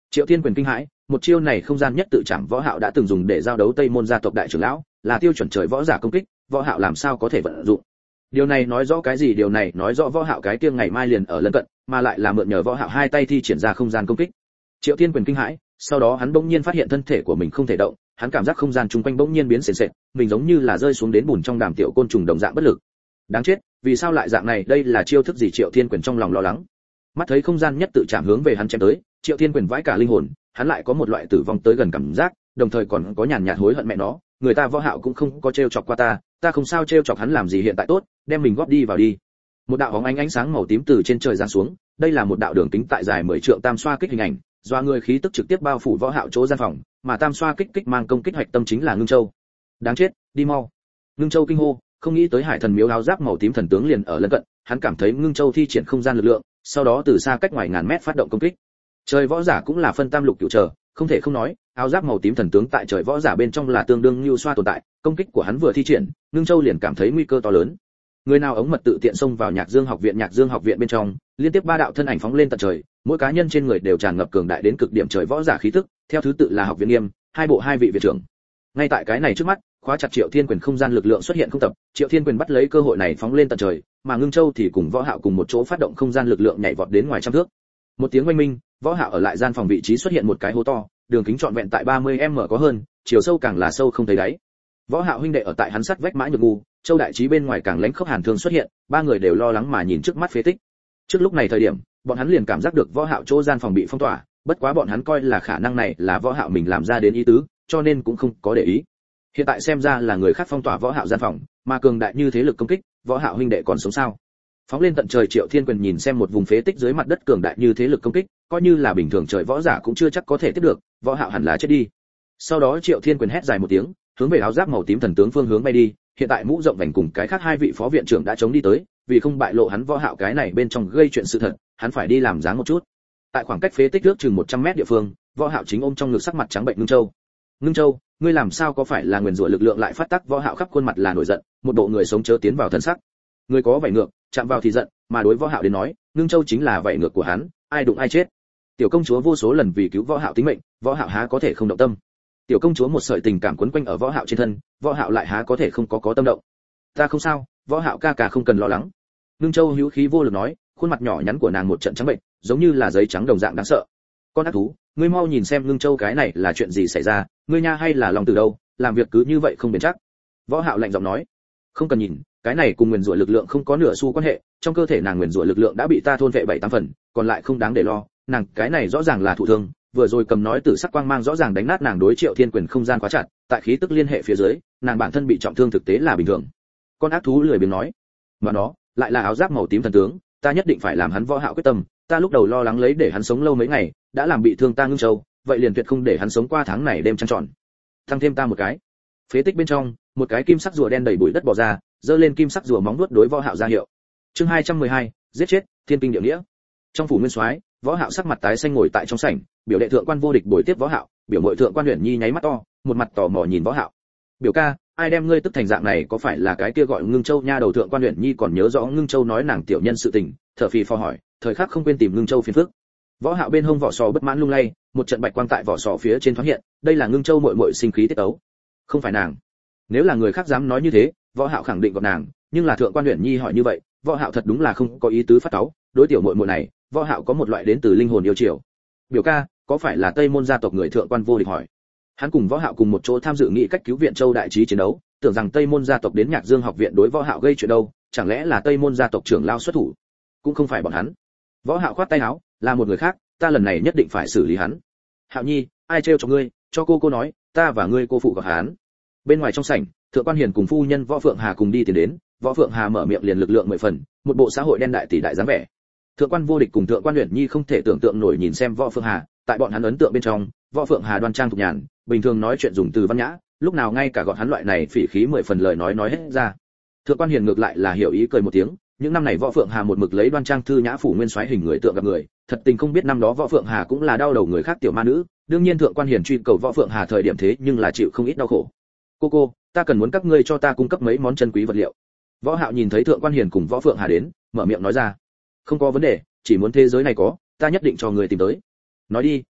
Triệu Thiên Quyền kinh hãi, một chiêu này không gian nhất tự chạm Võ Hạo đã từng dùng để giao đấu Tây môn gia tộc đại trưởng lão, là tiêu chuẩn trời võ giả công kích, Võ Hạo làm sao có thể vận dụng. Điều này nói rõ cái gì? Điều này nói rõ Võ Hạo cái kia ngày mai liền ở lân cận, mà lại là mượn nhờ Võ Hạo hai tay thi triển ra không gian công kích. Triệu Thiên Quyền kinh hãi, sau đó hắn bỗng nhiên phát hiện thân thể của mình không thể động, hắn cảm giác không gian chung quanh bỗng nhiên biến sền sệt, mình giống như là rơi xuống đến bùn trong đàm tiểu côn trùng đồng dạng bất lực. Đáng chết, vì sao lại dạng này? Đây là chiêu thức gì? Triệu Thiên Quyền trong lòng lo lắng. Mắt thấy không gian nhất tự chạm hướng về hắn chém tới, Triệu Thiên Quyền vãi cả linh hồn, hắn lại có một loại tử vong tới gần cảm giác, đồng thời còn có nhàn nhạt hối hận mẹ nó, người ta Võ Hạo cũng không có trêu chọc qua ta không sao trêu chọc hắn làm gì, hiện tại tốt, đem mình góp đi vào đi. Một đạo bóng ánh sáng màu tím từ trên trời giáng xuống, đây là một đạo đường kính tại dài 10 trượng tam xoa kích hình ảnh, doa người khí tức trực tiếp bao phủ Võ Hạo chỗ gian phòng, mà tam xoa kích mang công kích hoạch tâm chính là Ngưng Châu. Đáng chết, đi mau. Ngưng Châu kinh hô, không nghĩ tới Hải Thần Miếu áo giáp màu tím thần tướng liền ở lân cận, hắn cảm thấy Ngưng Châu thi triển không gian lực lượng, sau đó từ xa cách ngoài ngàn mét phát động công kích. Trời võ giả cũng là phân tam lục cửu trở, không thể không nói, áo giáp màu tím thần tướng tại trời võ giả bên trong là tương đương như xoa tồn tại, công kích của hắn vừa thi triển, Ngưng Châu liền cảm thấy nguy cơ to lớn. Người nào ống mật tự tiện xông vào Nhạc Dương học viện bên trong, liên tiếp ba đạo thân ảnh phóng lên tận trời, mỗi cá nhân trên người đều tràn ngập cường đại đến cực điểm trời võ giả khí tức, theo thứ tự là Học viện Nghiêm, hai bộ hai vị viện trưởng. Ngay tại cái này trước mắt, khóa chặt Triệu Thiên Quyền không gian lực lượng xuất hiện không tập, Triệu Thiên Quyền bắt lấy cơ hội này phóng lên tận trời, mà Ngưng Châu thì cùng Võ Hạo cùng một chỗ phát động không gian lực lượng nhảy vọt đến ngoài trăm thước. Một tiếng oanh minh, Võ Hạo ở lại gian phòng vị trí xuất hiện một cái hố to, đường kính trọn vẹn tại 30m có hơn, chiều sâu càng là sâu không thấy đáy. Võ Hạo huynh đệ ở tại hắn sắt vách Mã Nhược Ngu, Châu Đại Trí bên ngoài càng lãnh khốc hàn thương xuất hiện, ba người đều lo lắng mà nhìn trước mắt phế tích. Trước lúc này thời điểm, bọn hắn liền cảm giác được Võ Hạo chỗ gian phòng bị phong tỏa, bất quá bọn hắn coi là khả năng này là Võ Hạo mình làm ra đến ý tứ, cho nên cũng không có để ý. Hiện tại xem ra là người khác phong tỏa Võ Hạo gian phòng, mà cường đại như thế lực công kích, Võ Hạo huynh đệ còn sống sao? Phóng lên tận trời, Triệu Thiên Quyền nhìn xem một vùng phế tích dưới mặt đất cường đại như thế lực công kích, coi như là bình thường trời võ giả cũng chưa chắc có thể tiếp được, Võ Hạo hẳn là chết đi. Sau đó Triệu Thiên Quyền hét dài một tiếng, hướng về áo giáp màu tím thần tướng phương hướng bay đi, hiện tại Mũ Rộng Vành cùng cái khác hai vị phó viện trưởng đã chống đi tới, vì không bại lộ hắn Võ Hạo cái này bên trong gây chuyện sự thật, hắn phải đi làm dáng một chút. Tại khoảng cách phế tích trước chừng 100m địa phương, Võ Hạo chính ôm trong ngực sắc mặt trắng bệnh Ngưng Châu. Ngưng Châu, ngươi làm sao có phải là nguyền rủa lực lượng lại phát tác? Võ Hạo khắp khuôn mặt là nổi giận, một bộ người sống chớ tiến vào thần sắc. Người có vảy ngược, chạm vào thì giận, mà đối Võ Hạo đến nói, Ngưng Châu chính là vảy ngược của hắn, ai đụng ai chết. Tiểu công chúa vô số lần vì cứu Võ Hạo tính mệnh, Võ Hạo há có thể không động tâm. Tiểu công chúa một sợi tình cảm quấn quanh ở Võ Hạo trên thân, Võ Hạo lại há có thể không có tâm động. Ta không sao, Võ Hạo ca ca không cần lo lắng. Ngưng Châu hữu khí vô lực nói, khuôn mặt nhỏ nhắn của nàng một trận trắng bệnh, giống như là giấy trắng đồng dạng đáng sợ. Con ác thú, ngươi mau nhìn xem Ngưng Châu cái này là chuyện gì xảy ra, ngươi nha hay là lòng từ đâu, làm việc cứ như vậy không bền chắc. Võ Hạo lạnh giọng nói, không cần nhìn, cái này cùng nguyền rủa lực lượng không có nửa xu quan hệ, trong cơ thể nàng nguyền rủa lực lượng đã bị ta thôn vệ 7-8 phần, còn lại không đáng để lo, nàng cái này rõ ràng là thụ thương, vừa rồi cầm nói tử sắc quang mang rõ ràng đánh nát nàng đối Triệu Thiên Quyền không gian khóa chặt, tại khí tức liên hệ phía dưới, nàng bản thân bị trọng thương thực tế là bình thường. Con ác thú lười biếng nói, mà nó lại là áo giáp màu tím thần tướng, ta nhất định phải làm hắn Võ Hạo quyết tâm, ta lúc đầu lo lắng lấy để hắn sống lâu mấy ngày, đã làm bị thương ta Ngưng Châu, vậy liền tuyệt không để hắn sống qua tháng này đêm trăng tròn. Thăng thêm ta một cái. Phế tích bên trong, một cái kim sắc rùa đen đầy bụi đất bò ra, giơ lên kim sắc rùa móng vuốt đối Võ Hạo ra hiệu. Chương 212, giết chết, thiên kinh địa nghĩa. Trong phủ nguyên soái, Võ Hạo sắc mặt tái xanh ngồi tại trong sảnh, biểu đệ thượng quan vô địch bồi tiếp Võ Hạo, biểu muội thượng quan Uyển Nhi nháy mắt to, một mặt tò mò nhìn Võ Hạo. Biểu ca, ai đem ngươi tức thành dạng này, có phải là cái kia gọi Ngưng Châu nha đầu? Thượng quan Uyển Nhi còn nhớ rõ Ngưng Châu nói nàng tiểu nhân sự tình, thở phì phò hỏi, thời khắc không quên tìm Ngưng Châu phiền phức. Võ Hạo bên hông vỏ sò bất mãn lung lay, một trận bạch quang tại vỏ sò phía trên thoáng hiện, đây là Ngưng Châu muội muội sinh khí tiết tấu. Không phải nàng. Nếu là người khác dám nói như thế, Võ Hạo khẳng định gọn nàng, nhưng là thượng quan Uyển Nhi hỏi như vậy, Võ Hạo thật đúng là không có ý tứ phát cáu, đối tiểu muội muội này, Võ Hạo có một loại đến từ linh hồn yêu chiều. Biểu ca, có phải là Tây môn gia tộc người? Thượng quan vô địch hỏi. Hắn cùng Võ Hạo cùng một chỗ tham dự nghị cách cứu viện Châu Đại Trí chiến đấu, tưởng rằng Tây môn gia tộc đến Nhạc Dương học viện đối Võ Hạo gây chuyện đâu, chẳng lẽ là Tây môn gia tộc trưởng lao xuất thủ? Cũng không phải bọn hắn. Võ Hạo khoát tay áo, là một người khác, ta lần này nhất định phải xử lý hắn. Hạo Nhi, ai trêu cho ngươi, cho cô nói, ta và ngươi cô phụ gặp hắn. Bên ngoài trong sảnh, thượng quan hiền cùng phu nhân Võ Phượng Hà cùng đi tiến đến, Võ Phượng Hà mở miệng liền lực lượng 10 phần, một bộ xã hội đen đại tỷ đại dáng vẻ. Thượng quan vô địch cùng thượng quan Uyển Nhi không thể tưởng tượng nổi nhìn xem Võ Phượng Hà, tại bọn hắn ấn tượng bên trong, Võ Phượng Hà đoan trang thục nhàn, bình thường nói chuyện dùng từ văn nhã, lúc nào ngay cả gọn hắn loại này phỉ khí 10 phần lời nói hết ra. Thượng quan hiền ngược lại là hiểu ý cười một tiếng, những năm này Võ Phượng Hà một mực lấy đoan trang thư nhã phủ nguyên soái hình người tượng gặp người, thật tình không biết năm đó Võ Phượng Hà cũng là đau đầu người khác tiểu ma nữ, đương nhiên thượng quan hiền truy cầu Võ Phượng Hà thời điểm thế nhưng là chịu không ít đau khổ. Cô, ta cần muốn các ngươi cho ta cung cấp mấy món chân quý vật liệu. Võ Hạo nhìn thấy thượng quan hiền cùng Võ Phượng Hà đến, mở miệng nói ra. Không có vấn đề, chỉ muốn thế giới này có, ta nhất định cho người tìm tới. Nói đi,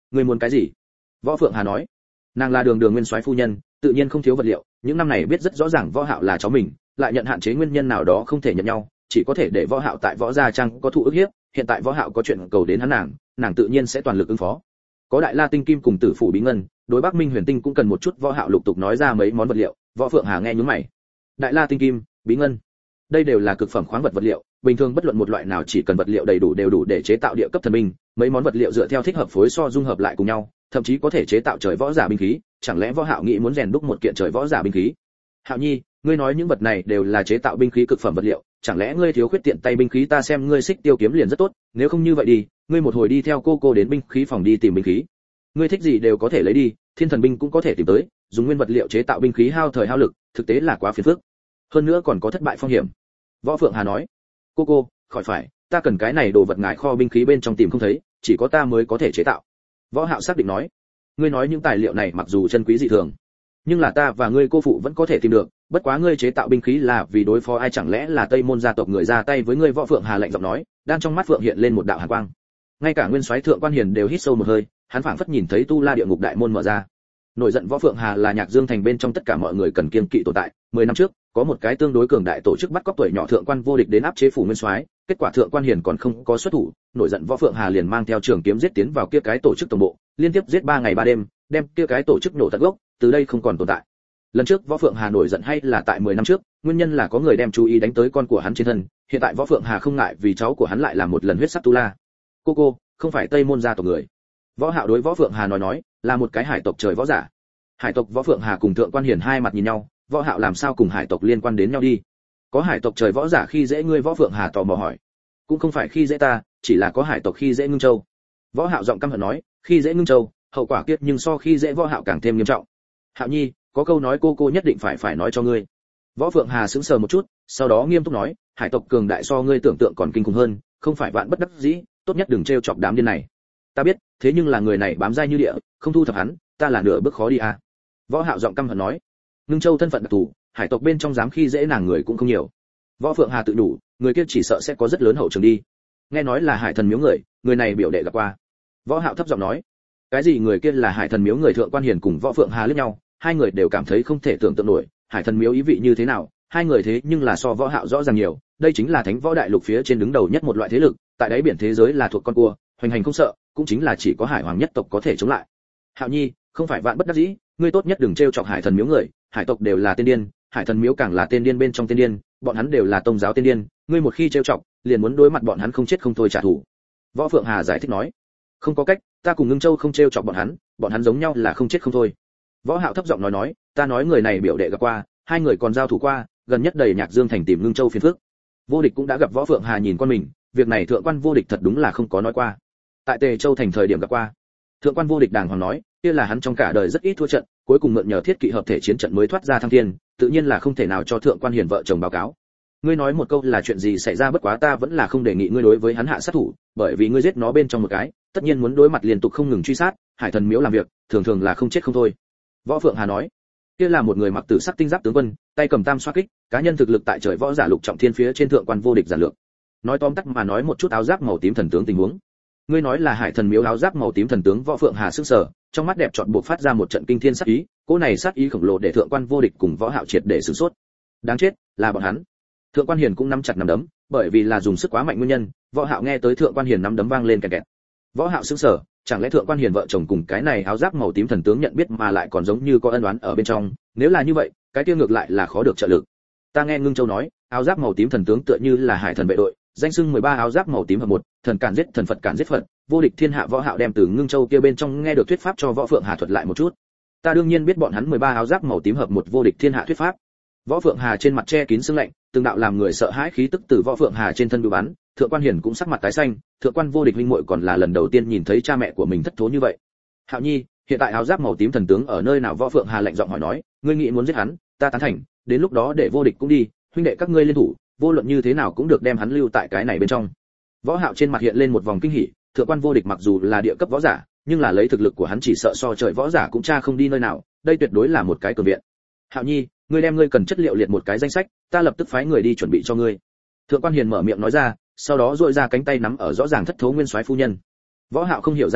ngươi muốn cái gì? Võ Phượng Hà nói. Nàng là Đường nguyên soái phu nhân, tự nhiên không thiếu vật liệu, những năm này biết rất rõ ràng Võ Hạo là cháu mình, lại nhận hạn chế nguyên nhân nào đó không thể nhận nhau, chỉ có thể để Võ Hạo tại Võ gia trang có thụ ức hiếp, hiện tại Võ Hạo có chuyện cầu đến hắn nàng tự nhiên sẽ toàn lực ứng phó. Có Đại La tinh kim cùng Tử phủ bí ngân, đối Bắc Minh Huyền tinh cũng cần một chút. Võ Hạo lục tục nói ra mấy món vật liệu, Võ Phượng Hà nghe nhướng mày. Đại La tinh kim, bí ngân, đây đều là cực phẩm khoáng vật liệu, bình thường bất luận một loại nào chỉ cần vật liệu đầy đủ đều đủ để chế tạo địa cấp thần binh, mấy món vật liệu dựa theo thích hợp phối so dung hợp lại cùng nhau, thậm chí có thể chế tạo trời võ giả binh khí, chẳng lẽ Võ Hạo nghĩ muốn rèn đúc một kiện trời võ giả binh khí? Hạo Nhi, ngươi nói những vật này đều là chế tạo binh khí cực phẩm vật liệu, chẳng lẽ ngươi thiếu khuyết tiện tay binh khí? Ta xem ngươi xích tiêu kiếm liền rất tốt, nếu không như vậy đi, ngươi một hồi đi theo cô đến binh khí phòng đi tìm binh khí. Ngươi thích gì đều có thể lấy đi, thiên thần binh cũng có thể tìm tới, dùng nguyên vật liệu chế tạo binh khí hao thời hao lực, thực tế là quá phiền phức. Hơn nữa còn có thất bại phong hiểm. Võ Phượng Hà nói, cô, khỏi phải, ta cần cái này đồ vật ngài kho binh khí bên trong tìm không thấy, chỉ có ta mới có thể chế tạo. Võ Hạo xác định nói, ngươi nói những tài liệu này mặc dù chân quý dị thường, nhưng là ta và ngươi cô phụ vẫn có thể tìm được, bất quá ngươi chế tạo binh khí là vì đối phó ai? Chẳng lẽ là Tây Môn gia tộc người ra tay với ngươi? Võ Phượng Hà lạnh giọng nói, đang trong mắt Phượng hiện lên một đạo hàn quang. Ngay cả nguyên soái Thượng Quan Hiền đều hít sâu một hơi, hắn phảng phất nhìn thấy tu la địa ngục đại môn mở ra. Nổi giận Võ Phượng Hà là Nhạc Dương thành bên trong tất cả mọi người cần kiêng kỵ tồn tại. 10 năm trước, có một cái tương đối cường đại tổ chức bắt cóc tuổi nhỏ Thượng Quan Vô Địch đến áp chế phủ nguyên soái, kết quả Thượng Quan Hiền còn không có xuất thủ, nổi giận Võ Phượng Hà liền mang theo trường kiếm giết tiến vào kia cái tổ chức tổng bộ, liên tiếp giết 3 ngày 3 đêm, đem kia cái tổ chức nổ tận gốc, từ đây không còn tồn tại. Lần trước Võ Phượng Hà nổi giận hay là tại 10 năm trước, nguyên nhân là có người đem chú ý đánh tới con của hắn trên thân, hiện tại Võ Phượng Hà không ngại vì cháu của hắn lại làm một lần huyết sắc tu la. Cô, không phải Tây Môn gia tộc người. Võ Hạo đối Võ Phượng Hà nói, là một cái hải tộc trời võ giả. Hải tộc Võ Phượng Hà cùng Thượng Quan Hiền hai mặt nhìn nhau, Võ Hạo làm sao cùng hải tộc liên quan đến nhau đi? Có hải tộc trời võ giả khi dễ ngươi? Võ Phượng Hà tò mò hỏi. Cũng không phải khi dễ ta, chỉ là có hải tộc khi dễ Ngưng Châu. Võ Hạo giọng căm hận nói, khi dễ Ngưng Châu, hậu quả kiếp nhưng so khi dễ Võ Hạo càng thêm nghiêm trọng. Hạo Nhi, có câu nói cô nhất định phải nói cho ngươi. Võ Phượng Hà sững sờ một chút, sau đó nghiêm túc nói, hải tộc cường đại so ngươi tưởng tượng còn kinh khủng hơn, không phải vạn bất đắc dĩ, tốt nhất đừng trêu chọc đám điên này. Ta biết, thế nhưng là người này bám dai như địa, không thu thập hắn, ta là nửa bước khó đi à. Võ Hạo giọng căm hận nói, Ngưng Châu thân phận đặc thù, hải tộc bên trong dám khi dễ nàng người cũng không nhiều. Võ Phượng Hà tự đủ, người kia chỉ sợ sẽ có rất lớn hậu trường đi. Nghe nói là Hải Thần miếu người này biểu đệ gặp qua. Võ Hạo thấp giọng nói, cái gì người kia là Hải Thần miếu người? Thượng Quan Hiền cùng Võ Phượng Hà liếc nhau, hai người đều cảm thấy không thể tưởng tượng nổi, Hải Thần miếu ý vị như thế nào, hai người thế nhưng là so Võ Hạo rõ ràng nhiều, đây chính là Thánh Võ Đại Lục phía trên đứng đầu nhất một loại thế lực, tại đáy biển thế giới là thuộc con cua, hoành hành không sợ, cũng chính là chỉ có Hải Hoàng nhất tộc có thể chống lại. Hạo Nhi, không phải vạn bất đắc dĩ, ngươi tốt nhất đừng trêu chọc Hải Thần miếu người, hải tộc đều là tiên điên, Hải Thần miếu càng là tiên điên bên trong tiên điên, bọn hắn đều là tông giáo tiên điên, ngươi một khi trêu chọc, liền muốn đối mặt bọn hắn không chết không thôi trả thù. Võ Phượng Hà giải thích nói, không có cách, ta cùng Ngưng Châu không trêu chọc bọn hắn giống nhau là không chết không thôi. Võ Hạo thấp giọng nói, ta nói người này biểu đệ gặp qua, hai người còn giao thủ qua, gần nhất đầy Nhạc Dương thành tìm Ngưng Châu phiền phức. Vô Địch cũng đã gặp Võ Phượng Hà nhìn con mình, việc này Thượng Quan Vô Địch thật đúng là không có nói qua. Tại Tề Châu thành thời điểm gặp qua. Thượng Quan Vô Địch đàng hoàng nói, kia là hắn trong cả đời rất ít thua trận, cuối cùng mượn nhờ thiết kỵ hợp thể chiến trận mới thoát ra thăng thiên, tự nhiên là không thể nào cho Thượng Quan Hiền vợ chồng báo cáo. Ngươi nói một câu là chuyện gì xảy ra? Bất quá ta vẫn là không đề nghị ngươi đối với hắn hạ sát thủ, bởi vì ngươi giết nó bên trong một cái, tất nhiên muốn đối mặt liên tục không ngừng truy sát, Hải Thần miếu làm việc, thường thường là không chết không thôi. Võ Phượng Hà nói, kia là một người mặc tử sắc tinh giáp tướng quân, tay cầm tam xoa kích, cá nhân thực lực tại trời võ giả lục trọng thiên phía trên. Thượng Quan Vô Địch giản lược nói tóm tắt mà nói một chút áo giáp màu tím thần tướng tình huống. Ngươi nói là Hải Thần miếu áo giáp màu tím thần tướng? Võ Phượng Hà sững sờ, trong mắt đẹp chọn buộc phát ra một trận kinh thiên sát ý, cỗ này sát ý khổng lồ để Thượng Quan Vô Địch cùng Võ Hạo triệt để sửng sốt. Đáng chết, là bọn hắn. Thượng Quan Hiền cũng nắm chặt nắm đấm, bởi vì là dùng sức quá mạnh nguyên nhân, Võ Hạo nghe tới Thượng Quan Hiền nắm đấm vang lên kẹt kẹt. Võ Hạo sững sờ, chẳng lẽ Thượng Quan Hiền vợ chồng cùng cái này áo giáp màu tím thần tướng nhận biết mà lại còn giống như có ân oán ở bên trong, nếu là như vậy, cái kia ngược lại là khó được trợ lực. Ta nghe Ngưng Châu nói, áo giáp màu tím thần tướng tựa như là Hải Thần vệ đội, danh xưng 13 áo giáp màu tím hợp một, thần cản giết thần, Phật cản giết Phật, vô địch thiên hạ. Võ Hạo đem từ Ngưng Châu kia bên trong nghe được thuyết pháp cho Võ Phượng Hà thuật lại một chút. Ta đương nhiên biết bọn hắn 13 áo giáp màu tím hợp một vô địch thiên hạ thuyết pháp. Võ Phượng Hà trên mặt che kín sương lạnh, từng đạo làm người sợ hãi khí tức từ Võ Phượng Hà trên thân bưu bắn. Thượng Quan Hiền cũng sắc mặt tái xanh, Thượng Quan Vô Địch huynh muội còn là lần đầu tiên nhìn thấy cha mẹ của mình thất thố như vậy. Hạo Nhi, hiện tại áo giáp màu tím thần tướng ở nơi nào? Võ Phượng Hà lạnh giọng hỏi nói, ngươi nghĩ muốn giết hắn, ta tán thành, đến lúc đó để Vô Địch cũng đi, huynh đệ các ngươi liên thủ, vô luận như thế nào cũng được đem hắn lưu tại cái này bên trong. Võ Hạo trên mặt hiện lên một vòng kinh hỉ, Thượng Quan Vô Địch mặc dù là địa cấp võ giả, nhưng là lấy thực lực của hắn chỉ sợ so trời võ giả cũng tra không đi nơi nào, đây tuyệt đối là một cái cường viện. Hạo Nhi, ngươi đem ngươi cần chất liệu liệt một cái danh sách, ta lập tức phái người đi chuẩn bị cho ngươi. Thượng Quan Hiền mở miệng nói ra, sau đó duỗi ra cánh tay nắm ở rõ ràng thất thố nguyên soái phu nhân. Võ Hạo không hiểu ra sao,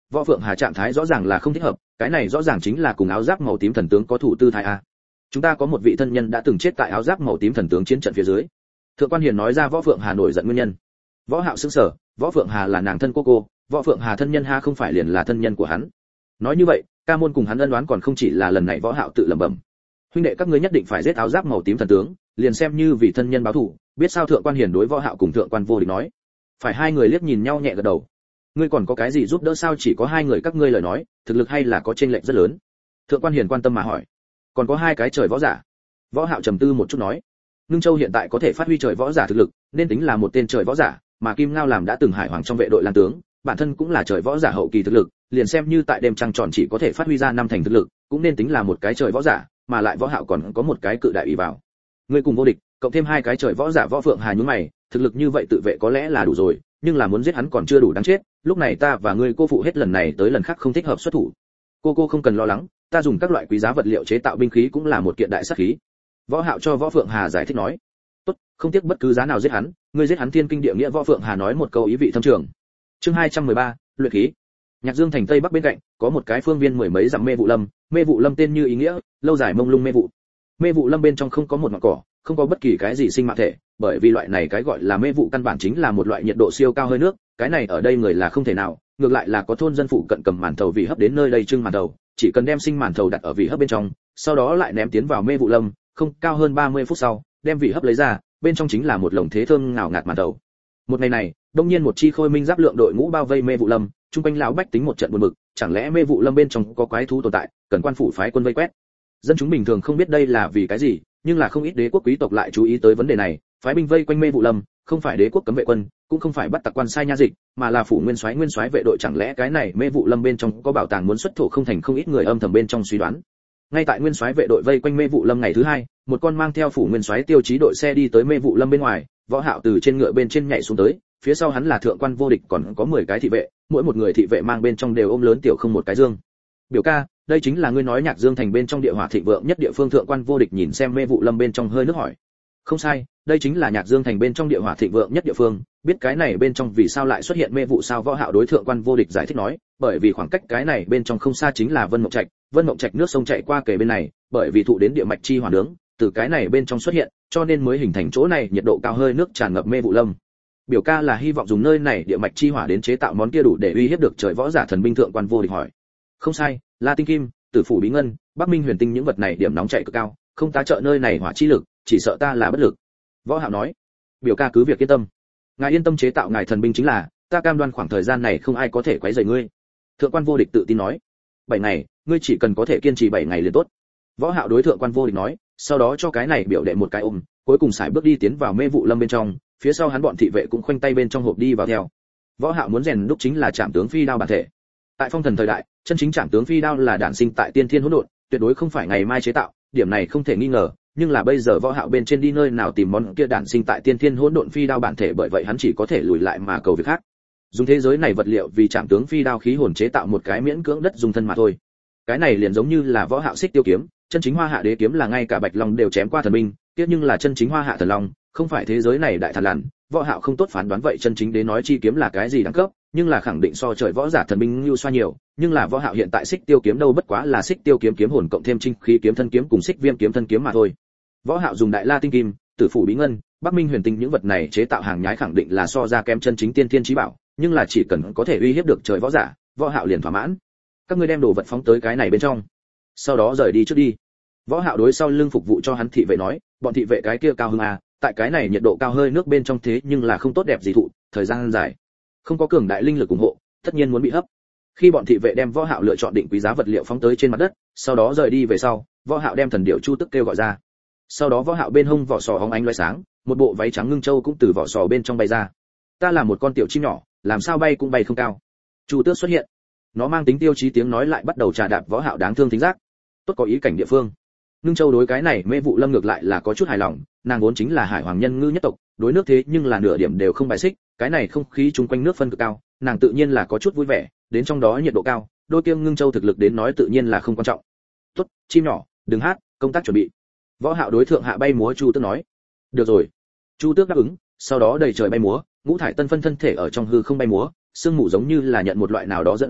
Võ Phượng Hà trạng thái rõ ràng là không thích hợp, cái này rõ ràng chính là cùng áo giáp màu tím thần tướng có thủ tư thái a. Chúng ta có một vị thân nhân đã từng chết tại áo giáp màu tím thần tướng chiến trận phía dưới. Thượng quan Hiền nói ra Võ Phượng Hà nổi giận nguyên nhân. Võ Hạo sững sờ, Võ Phượng Hà là nàng thân cô, Võ Phượng Hà thân nhân ha không phải liền là thân nhân của hắn. Nói như vậy, ca môn cùng hắn ân đoán còn không chỉ là lần này. Võ Hạo tự lẩm bẩm. Huynh đệ các ngươi nhất định phải giết áo giáp màu tím thần tướng, liền xem như vì thân nhân báo thù. Biết sao Thượng quan Hiền đối Võ Hạo cùng Thượng quan Vô Địch nói. Phải hai người liếc nhìn nhau nhẹ gật đầu. Ngươi còn có cái gì giúp đỡ sao? Chỉ có hai người các ngươi lời nói, thực lực hay là có chênh lệch rất lớn. Thượng quan Hiền quan tâm mà hỏi. Còn có hai cái trời võ giả. Võ Hạo trầm tư một chút nói. Ngưng Châu hiện tại có thể phát huy trời võ giả thực lực, nên tính là một tên trời võ giả, mà Kim Ngao làm đã từng hải hoàng trong vệ đội lan tướng, bản thân cũng là trời võ giả hậu kỳ thực lực, liền xem như tại đêm trăng tròn chỉ có thể phát huy ra năm thành thực lực, cũng nên tính là một cái trời võ giả, mà lại Võ Hạo còn có một cái cự đại ủy vào. Ngươi cùng Vô Địch, cộng thêm hai cái trời võ giả. Võ Phượng Hà nhướng mày, thực lực như vậy tự vệ có lẽ là đủ rồi, nhưng là muốn giết hắn còn chưa đủ đáng chết, lúc này ta và ngươi cô phụ hết lần này tới lần khác không thích hợp xuất thủ. Cô không cần lo lắng, ta dùng các loại quý giá vật liệu chế tạo binh khí cũng là một kiện đại sát khí. Võ Hạo cho Võ Phượng Hà giải thích nói. Tốt, không tiếc bất cứ giá nào giết hắn, ngươi giết hắn thiên kinh địa nghĩa. Võ Phượng Hà nói một câu ý vị thâm trường. Chương 213, luyện khí. Nhạc Dương thành tây bắc bên cạnh có một cái phương viên mười mấy dặm mê vụ lâm tên như ý nghĩa, lâu dài mông lung mê vụ lâm bên trong không có một ngọn cỏ, không có bất kỳ cái gì sinh mạng thể, bởi vì loại này cái gọi là mê vụ căn bản chính là một loại nhiệt độ siêu cao hơi nước, cái này ở đây người là không thể nào, ngược lại là có thôn dân phụ cận cầm màn thầu vị hấp đến nơi đây trưng màn thầu, chỉ cần đem sinh màn thầu đặt ở vị hấp bên trong, sau đó lại ném tiến vào mê vụ lâm, không cao hơn 30 phút sau, đem vị hấp lấy ra, bên trong chính là một lồng thế thơm ngào ngạt màn thầu. Một ngày này, đông nhiên một chi khôi minh giáp lượng đội ngũ bao vây mê vụ lâm, trung quanh lão bách tính một trận buồn bực, chẳng lẽ mê vụ lâm bên trong có quái thú tồn tại, cần quan phủ phái quân vây quét. Dân chúng bình thường không biết đây là vì cái gì, nhưng là không ít đế quốc quý tộc lại chú ý tới vấn đề này, phái binh vây quanh mê vụ lâm, không phải đế quốc cấm vệ quân, cũng không phải bắt tặc quan sai nha dịch, mà là phủ nguyên soái vệ đội. Chẳng lẽ cái này mê vụ lâm bên trong có bảo tàng muốn xuất thổ không thành? Không ít người âm thầm bên trong suy đoán. Ngay tại nguyên soái vệ đội vây quanh mê vụ lâm ngày thứ hai, một con mang theo phủ nguyên soái tiêu chí đội xe đi tới mê vụ lâm bên ngoài, Võ Hạo từ trên ngựa bên trên nhảy xuống tới, phía sau hắn là Thượng quan Vô Địch, còn có 10 cái thị vệ, mỗi một người thị vệ mang bên trong đều ôm lớn tiểu không một cái dương. Biểu ca, đây chính là ngươi nói Nhạc Dương thành bên trong địa hỏa thịnh vượng nhất địa phương. Thượng quan Vô Địch nhìn xem mê vụ lâm bên trong hơi nước hỏi. Không sai, đây chính là Nhạc Dương thành bên trong địa hỏa thịnh vượng nhất địa phương. Biết cái này bên trong vì sao lại xuất hiện mê vụ sao? Võ Hạo đối Thượng quan Vô Địch giải thích nói, bởi vì khoảng cách cái này bên trong không xa chính là Vân Mộng Trạch nước sông chảy qua kề bên này, bởi vì thụ đến địa mạch chi hỏa nướng, từ cái này bên trong xuất hiện, cho nên mới hình thành chỗ này nhiệt độ cao hơi nước tràn ngập mê vụ lâm. Biểu ca là hy vọng dùng nơi này địa mạch chi hỏa đến chế tạo món kia đủ để uy hiếp được trời võ giả thần binh. Thượng quan Vô Địch hỏi. Không sai, La Tinh Kim, Tử Phủ Bí Ngân, Bắc Minh Huyền Tinh, những vật này điểm nóng chạy cực cao, không tá trợ nơi này hỏa chi lực, chỉ sợ ta là bất lực. Võ Hạo nói. Biểu ca cứ việc yên tâm, ngài yên tâm chế tạo ngài thần binh chính là, ta cam đoan khoảng thời gian này không ai có thể quấy rầy ngươi. Thượng quan Vô Địch tự tin nói. 7 ngày, ngươi chỉ cần có thể kiên trì 7 ngày liền tốt. Võ Hạo đối Thượng quan Vô Địch nói, sau đó cho cái này biểu đệ một cái ôm, cuối cùng sải bước đi tiến vào mê vụ lâm bên trong, phía sau hắn bọn thị vệ cũng khoanh tay bên trong hộp đi vào theo. Võ Hạo muốn rèn đúc chính là Trảm tướng phi đao bản thể. Tại phong thần thời đại, chân chính Trảm tướng phi đao là đản sinh tại tiên thiên hỗn độn, tuyệt đối không phải ngày mai chế tạo, điểm này không thể nghi ngờ, nhưng là bây giờ Võ Hạo bên trên đi nơi nào tìm món kia đản sinh tại tiên thiên hỗn độn phi đao bản thể, bởi vậy hắn chỉ có thể lùi lại mà cầu việc khác. Dùng thế giới này vật liệu vì Trảm tướng phi đao khí hồn chế tạo một cái miễn cưỡng đất dùng thân mà thôi. Cái này liền giống như là Võ Hạo xích tiêu kiếm, chân chính Hoa Hạ đế kiếm là ngay cả Bạch Long đều chém qua thần binh, tiếc nhưng là chân chính Hoa Hạ thần long, không phải thế giới này đại thần lằn. Võ Hạo không tốt phán đoán vậy chân chính đế nói chi kiếm là cái gì đẳng cấp, nhưng là khẳng định so trời võ giả thần binh lưu xoa nhiều, nhưng là Võ Hạo hiện tại xích tiêu kiếm đâu bất quá là xích tiêu kiếm kiếm hồn cộng thêm trinh khí kiếm thân kiếm cùng xích viêm kiếm thân kiếm mà thôi. Võ Hạo dùng đại la tinh kim, tử phủ bí ngân, Bắc Minh huyền tinh những vật này chế tạo hàng nhái khẳng định là so ra kém chân chính tiên thiên chí bảo, nhưng là chỉ cần có thể uy hiếp được trời võ giả, Võ Hạo liền thỏa mãn. Các ngươi đem đồ vật phóng tới cái này bên trong, sau đó rời đi trước đi. Võ Hạo đối sau lưng phục vụ cho hắn thị vệ nói, bọn thị vệ cái kia cao hứng à, tại cái này nhiệt độ cao hơi nước bên trong thế nhưng là không tốt đẹp gì thụ, thời gian dài, không có cường đại linh lực ủng hộ, tất nhiên muốn bị hấp. Khi bọn thị vệ đem Võ Hạo lựa chọn định quý giá vật liệu phóng tới trên mặt đất, sau đó rời đi về sau, Võ Hạo đem thần điểu chu tức kêu gọi ra. Sau đó Võ Hạo bên hông vỏ sò hóng ánh lóe sáng, một bộ váy trắng ngưng châu cũng từ vỏ sò bên trong bay ra. Ta là một con tiểu chim nhỏ, làm sao bay cũng bay không cao. Chu tước xuất hiện, nó mang tính tiêu chí tiếng nói lại bắt đầu trà đạp Võ Hạo đáng thương thính giác. Tốt có ý cảnh địa phương. Ngưng châu đối cái này mê vụ lâm ngược lại là có chút hài lòng, nàng vốn chính là hải hoàng nhân ngư nhất tộc, đối nước thế nhưng là nửa điểm đều không bài xích, cái này không khí chung quanh nước phân cực cao, nàng tự nhiên là có chút vui vẻ, đến trong đó nhiệt độ cao, đôi kia Ngưng châu thực lực đến nói tự nhiên là không quan trọng. Tốt, chim nhỏ, đừng hát, công tác chuẩn bị. Võ Hạo đối thượng hạ bay múa Chu Tước nói. Được rồi. Chu Tước đáp ứng, sau đó đầy trời bay múa, ngũ thải tân phân thân thể ở trong hư không bay múa, sương mù giống như là nhận một loại nào đó dẫn dắt,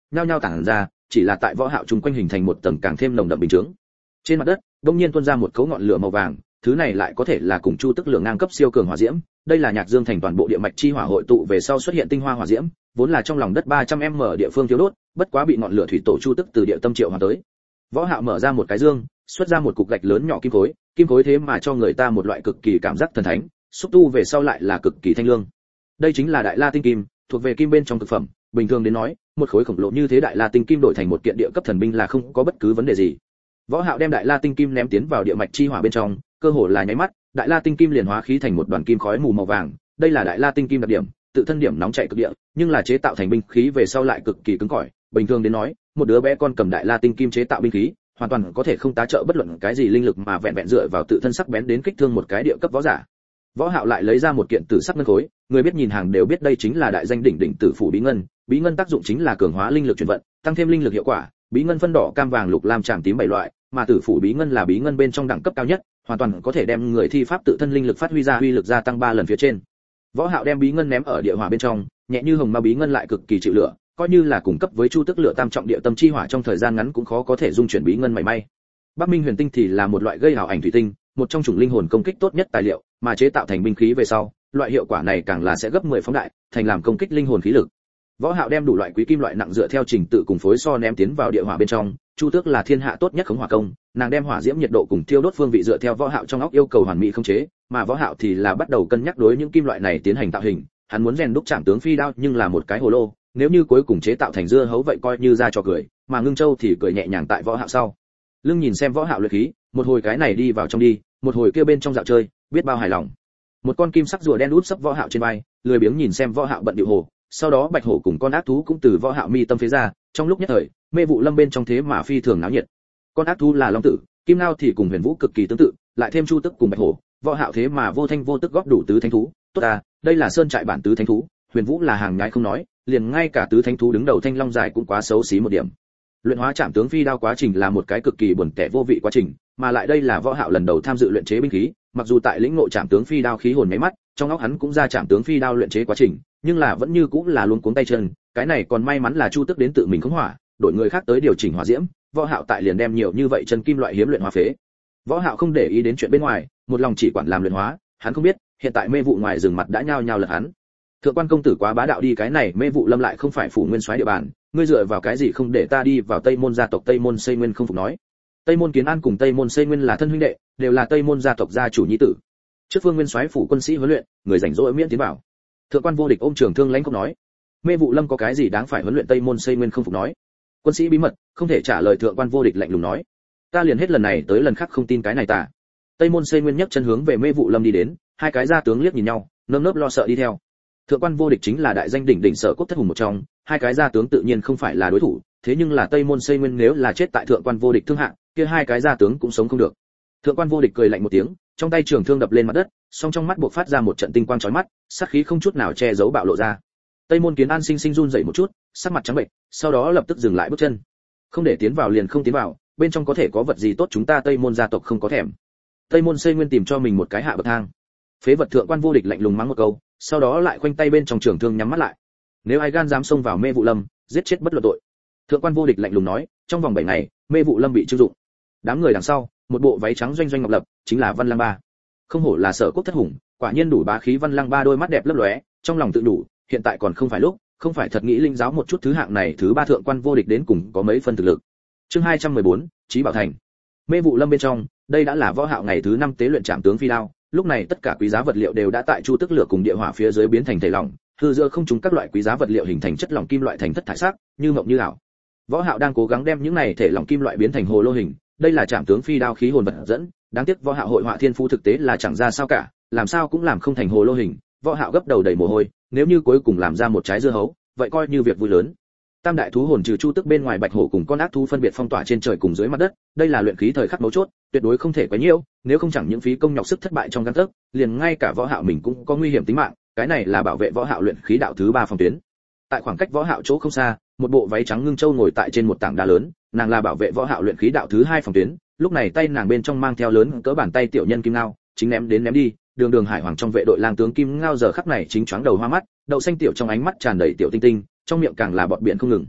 nhao nhao tản ra, chỉ là tại võ hạo chung quanh hình thành một tầng càng thêm nồng đậm bình chứng. Trên mặt đất, đột nhiên tuôn ra một cấu ngọn lửa màu vàng, thứ này lại có thể là cùng chu tức lượng ngang cấp siêu cường hỏa diễm, đây là Nhạc Dương thành toàn bộ địa mạch chi hỏa hội tụ về sau xuất hiện tinh hoa hỏa diễm, vốn là trong lòng đất 300m địa phương thiếu đốt, bất quá bị ngọn lửa thủy tổ chu tức từ địa tâm triệu hòa tới. Võ Hạo mở ra một cái dương, xuất ra một cục gạch lớn nhỏ kim khối thế mà cho người ta một loại cực kỳ cảm giác thần thánh, xúc tu về sau lại là cực kỳ thanh lương. Đây chính là Đại La tinh kim, thuộc về kim bên trong thực phẩm, bình thường đến nói, một khối khổng lồ như thế Đại La tinh kim đổi thành một kiện địa cấp thần binh là không có bất cứ vấn đề gì. Võ Hạo đem Đại La tinh kim ném tiến vào địa mạch chi hỏa bên trong, cơ hồ là nháy mắt, Đại La tinh kim liền hóa khí thành một đoàn kim khói mù màu vàng, đây là Đại La tinh kim đặc điểm, tự thân điểm nóng chảy cực địa, nhưng là chế tạo thành binh khí về sau lại cực kỳ cứng cỏi, bình thường đến nói, một đứa bé con cầm Đại La tinh kim chế tạo binh khí, hoàn toàn có thể không tá trợ bất luận cái gì linh lực mà vẹn vẹn dựa vào tự thân sắc bén đến kích thương một cái địa cấp võ giả. Võ Hạo lại lấy ra một kiện tử sắc ngân khối, người biết nhìn hàng đều biết đây chính là đại danh đỉnh đỉnh tử phủ bí ngân tác dụng chính là cường hóa linh lực chuyển vận, tăng thêm linh lực hiệu quả, bí ngân phân đỏ cam vàng lục lam tràm tím 7 loại, mà tử phủ bí ngân là bí ngân bên trong đẳng cấp cao nhất, hoàn toàn có thể đem người thi pháp tự thân linh lực phát huy ra uy lực gia tăng 3 lần phía trên. Võ Hạo đem bí ngân ném ở địa hỏa bên trong, nhẹ như hồng ma bí ngân lại cực kỳ chịu lửa, coi như là cung cấp với chu tức lửa tam trọng địa tâm chi hỏa trong thời gian ngắn cũng khó có thể dung chuyển bí ngân mảy may. Bắc Minh Huyền Tinh thì là một loại gây hào ảnh thủy tinh, một trong chủng linh hồn công kích tốt nhất tài liệu, mà chế tạo thành binh khí về sau, loại hiệu quả này càng là sẽ gấp 10 phóng đại, thành làm công kích linh hồn khí lực. Võ Hạo đem đủ loại quý kim loại nặng dựa theo trình tự cùng phối so ném tiến vào địa hỏa bên trong, Chu Tước là thiên hạ tốt nhất khống hỏa công, nàng đem hỏa diễm nhiệt độ cùng thiêu đốt phương vị dựa theo Võ Hạo trong óc yêu cầu hoàn mỹ khống chế, mà Võ Hạo thì là bắt đầu cân nhắc đối những kim loại này tiến hành tạo hình, hắn muốn rèn đúc Trảm Tướng Phi đao nhưng là một cái hồ lô, nếu như cuối cùng chế tạo thành dưa hấu vậy coi như ra cho cười, mà Ngưng Châu thì cười nhẹ nhàng tại Võ Hạo sau. Lưng nhìn xem Võ Hạo luyện khí, một hồi cái này đi vào trong đi, một hồi kia bên trong dạo chơi, biết bao hài lòng. Một con kim sắc rùa đen út sấp Võ Hạo trên vai, lười biếng nhìn xem Võ Hạo bận điệu hồ, sau đó bạch hổ cùng con ác thú cũng từ Võ Hạo mi tâm phế ra, trong lúc nhất thời, mê vụ lâm bên trong thế mà phi thường náo nhiệt. Con ác thú là long tử, kim ngao thì cùng huyền vũ cực kỳ tương tự, lại thêm chu tức cùng bạch hổ, Võ Hạo thế mà vô thanh vô tức góp đủ tứ thánh thú, tốt à, đây là sơn trại bản tứ thánh thú, huyền vũ là hàng nhái không nói, liền ngay cả tứ thánh thú đứng đầu thanh long dài cũng quá xấu xí một điểm. Luyện hóa Trảm Tướng Phi đao quá trình là một cái cực kỳ buồn tẻ vô vị quá trình, mà lại đây là Võ Hạo lần đầu tham dự luyện chế binh khí, mặc dù tại lĩnh ngộ Trảm Tướng Phi đao khí hồn mấy mắt, trong óc hắn cũng ra Trảm Tướng Phi đao luyện chế quá trình, nhưng là vẫn như cũng là luống cuống tay chân, cái này còn may mắn là Chu Tức đến tự mình khống hỏa, đổi người khác tới điều chỉnh hỏa diễm, Võ Hạo tại liền đem nhiều như vậy chân kim loại hiếm luyện hóa phế. Võ Hạo không để ý đến chuyện bên ngoài, một lòng chỉ quản làm luyện hóa, hắn không biết, hiện tại mê vụ ngoài rừng mặt đã nhao nhao lật hắn. Thượng quan công tử quá bá đạo đi, cái này mê vụ lâm lại không phải phủ nguyên soái địa bàn, ngươi dựa vào cái gì không để ta đi vào Tây Môn gia tộc? Tây Môn Xây Nguyên không phục nói. Tây Môn Kiến An cùng Tây Môn Xây Nguyên là thân huynh đệ, đều là Tây Môn gia tộc gia chủ nhi tử. Trước phương nguyên soái phủ quân sĩ huấn luyện, người rảnh rỗi miễn tiến vào. Thượng quan Vô Địch ôm trường thương lãnh không nói. Mê vụ lâm có cái gì đáng phải huấn luyện? Tây Môn Xây Nguyên không phục nói. Quân sĩ bí mật, không thể trả lời. Thượng quan Vô Địch lạnh lùng nói. Ta liền hết lần này tới lần khác không tin cái này ta. Tây Môn Xây Nguyên nhấc chân hướng về mê vụ lâm đi đến, hai cái gia tướng liếc nhìn nhau, nơm nớp lo sợ đi theo. Thượng quan Vô Địch chính là đại danh đỉnh đỉnh Sở Quốc thất hùng một trong, hai cái gia tướng tự nhiên không phải là đối thủ, thế nhưng là Tây Môn Xây Nguyên nếu là chết tại Thượng quan Vô Địch thương hạng, kia hai cái gia tướng cũng sống không được. Thượng quan Vô Địch cười lạnh một tiếng, trong tay trường thương đập lên mặt đất, song trong mắt bộc phát ra một trận tinh quang chói mắt, sát khí không chút nào che giấu bạo lộ ra. Tây Môn Kiến An sinh sinh run rẩy một chút, sắc mặt trắng bệch, sau đó lập tức dừng lại bước chân. Không để tiến vào liền không tiến vào, bên trong có thể có vật gì tốt chúng ta Tây Môn gia tộc không có thèm. Tây Môn Xây Nguyên tìm cho mình một cái hạ bậc thang. Phế vật. Thượng quan Vô Địch lạnh lùng mắng một câu, sau đó lại khoanh tay bên trong trường thương nhắm mắt lại. Nếu ai gan dám xông vào mê vụ lâm, giết chết bất luận tội. Thượng quan Vô Địch lạnh lùng nói, trong vòng 7 ngày, mê vụ lâm bị trưng dụng. Đám người đằng sau, một bộ váy trắng doanh doanh ngọc lập, chính là Văn Lăng Ba. Không hổ là Sở Quốc thất hùng, quả nhiên đủ bá khí. Văn Lăng Ba đôi mắt đẹp lấp lóe, trong lòng tự đủ, hiện tại còn không phải lúc, không phải thật nghĩ linh giáo một chút thứ hạng này. Thứ ba Thượng quan Vô Địch đến cùng có mấy phân thực lực. Chương 214, Chí Bảo Thành. Mê vụ lâm bên trong, đây đã là Võ Hạo ngày thứ 5 tế luyện Trảm Tướng Phi đao, lúc này tất cả quý giá vật liệu đều đã tại chu tức lửa cùng địa hỏa phía dưới biến thành thể lỏng, hư giữa không chúng các loại quý giá vật liệu hình thành chất lỏng kim loại thành thất thải sắc, như mộng như ảo. Võ Hạo đang cố gắng đem những này thể lỏng kim loại biến thành hồ lô hình, đây là Trảm Tướng Phi đao khí hồn vật dẫn, đáng tiếc Võ Hạo hội họa thiên phú thực tế là chẳng ra sao cả, làm sao cũng làm không thành hồ lô hình. Võ Hạo gấp đầu đầy mồ hôi, nếu như cuối cùng làm ra một trái dưa hấu, vậy coi như việc vui lớn. Tam đại thú hồn trừ chu tức bên ngoài bạch hổ cùng con ác thú phân biệt phong tỏa trên trời cùng dưới mặt đất, đây là luyện khí thời khắc mấu chốt, tuyệt đối không thể quá nhiễu, nếu không chẳng những phí công nhọc sức thất bại trong gang tấc, liền ngay cả Võ Hạo mình cũng có nguy hiểm tính mạng, cái này là bảo vệ Võ Hạo luyện khí đạo thứ 3 phòng tuyến. Tại khoảng cách Võ Hạo chỗ không xa, một bộ váy trắng Ngưng Châu ngồi tại trên một tảng đá lớn, nàng là bảo vệ Võ Hạo luyện khí đạo thứ 2 phòng tuyến, lúc này tay nàng bên trong mang theo lớn cỡ bàn tay tiểu nhân kim ngao, chính ném đến ném đi, đường đường hải hoàng trong vệ đội lang tướng kim ngao giờ khắc này chính choáng đầu hoa mắt, đậu xanh tiểu trong ánh mắt tràn đầy tiểu tinh tinh, trong miệng càng là bọt biển không ngừng.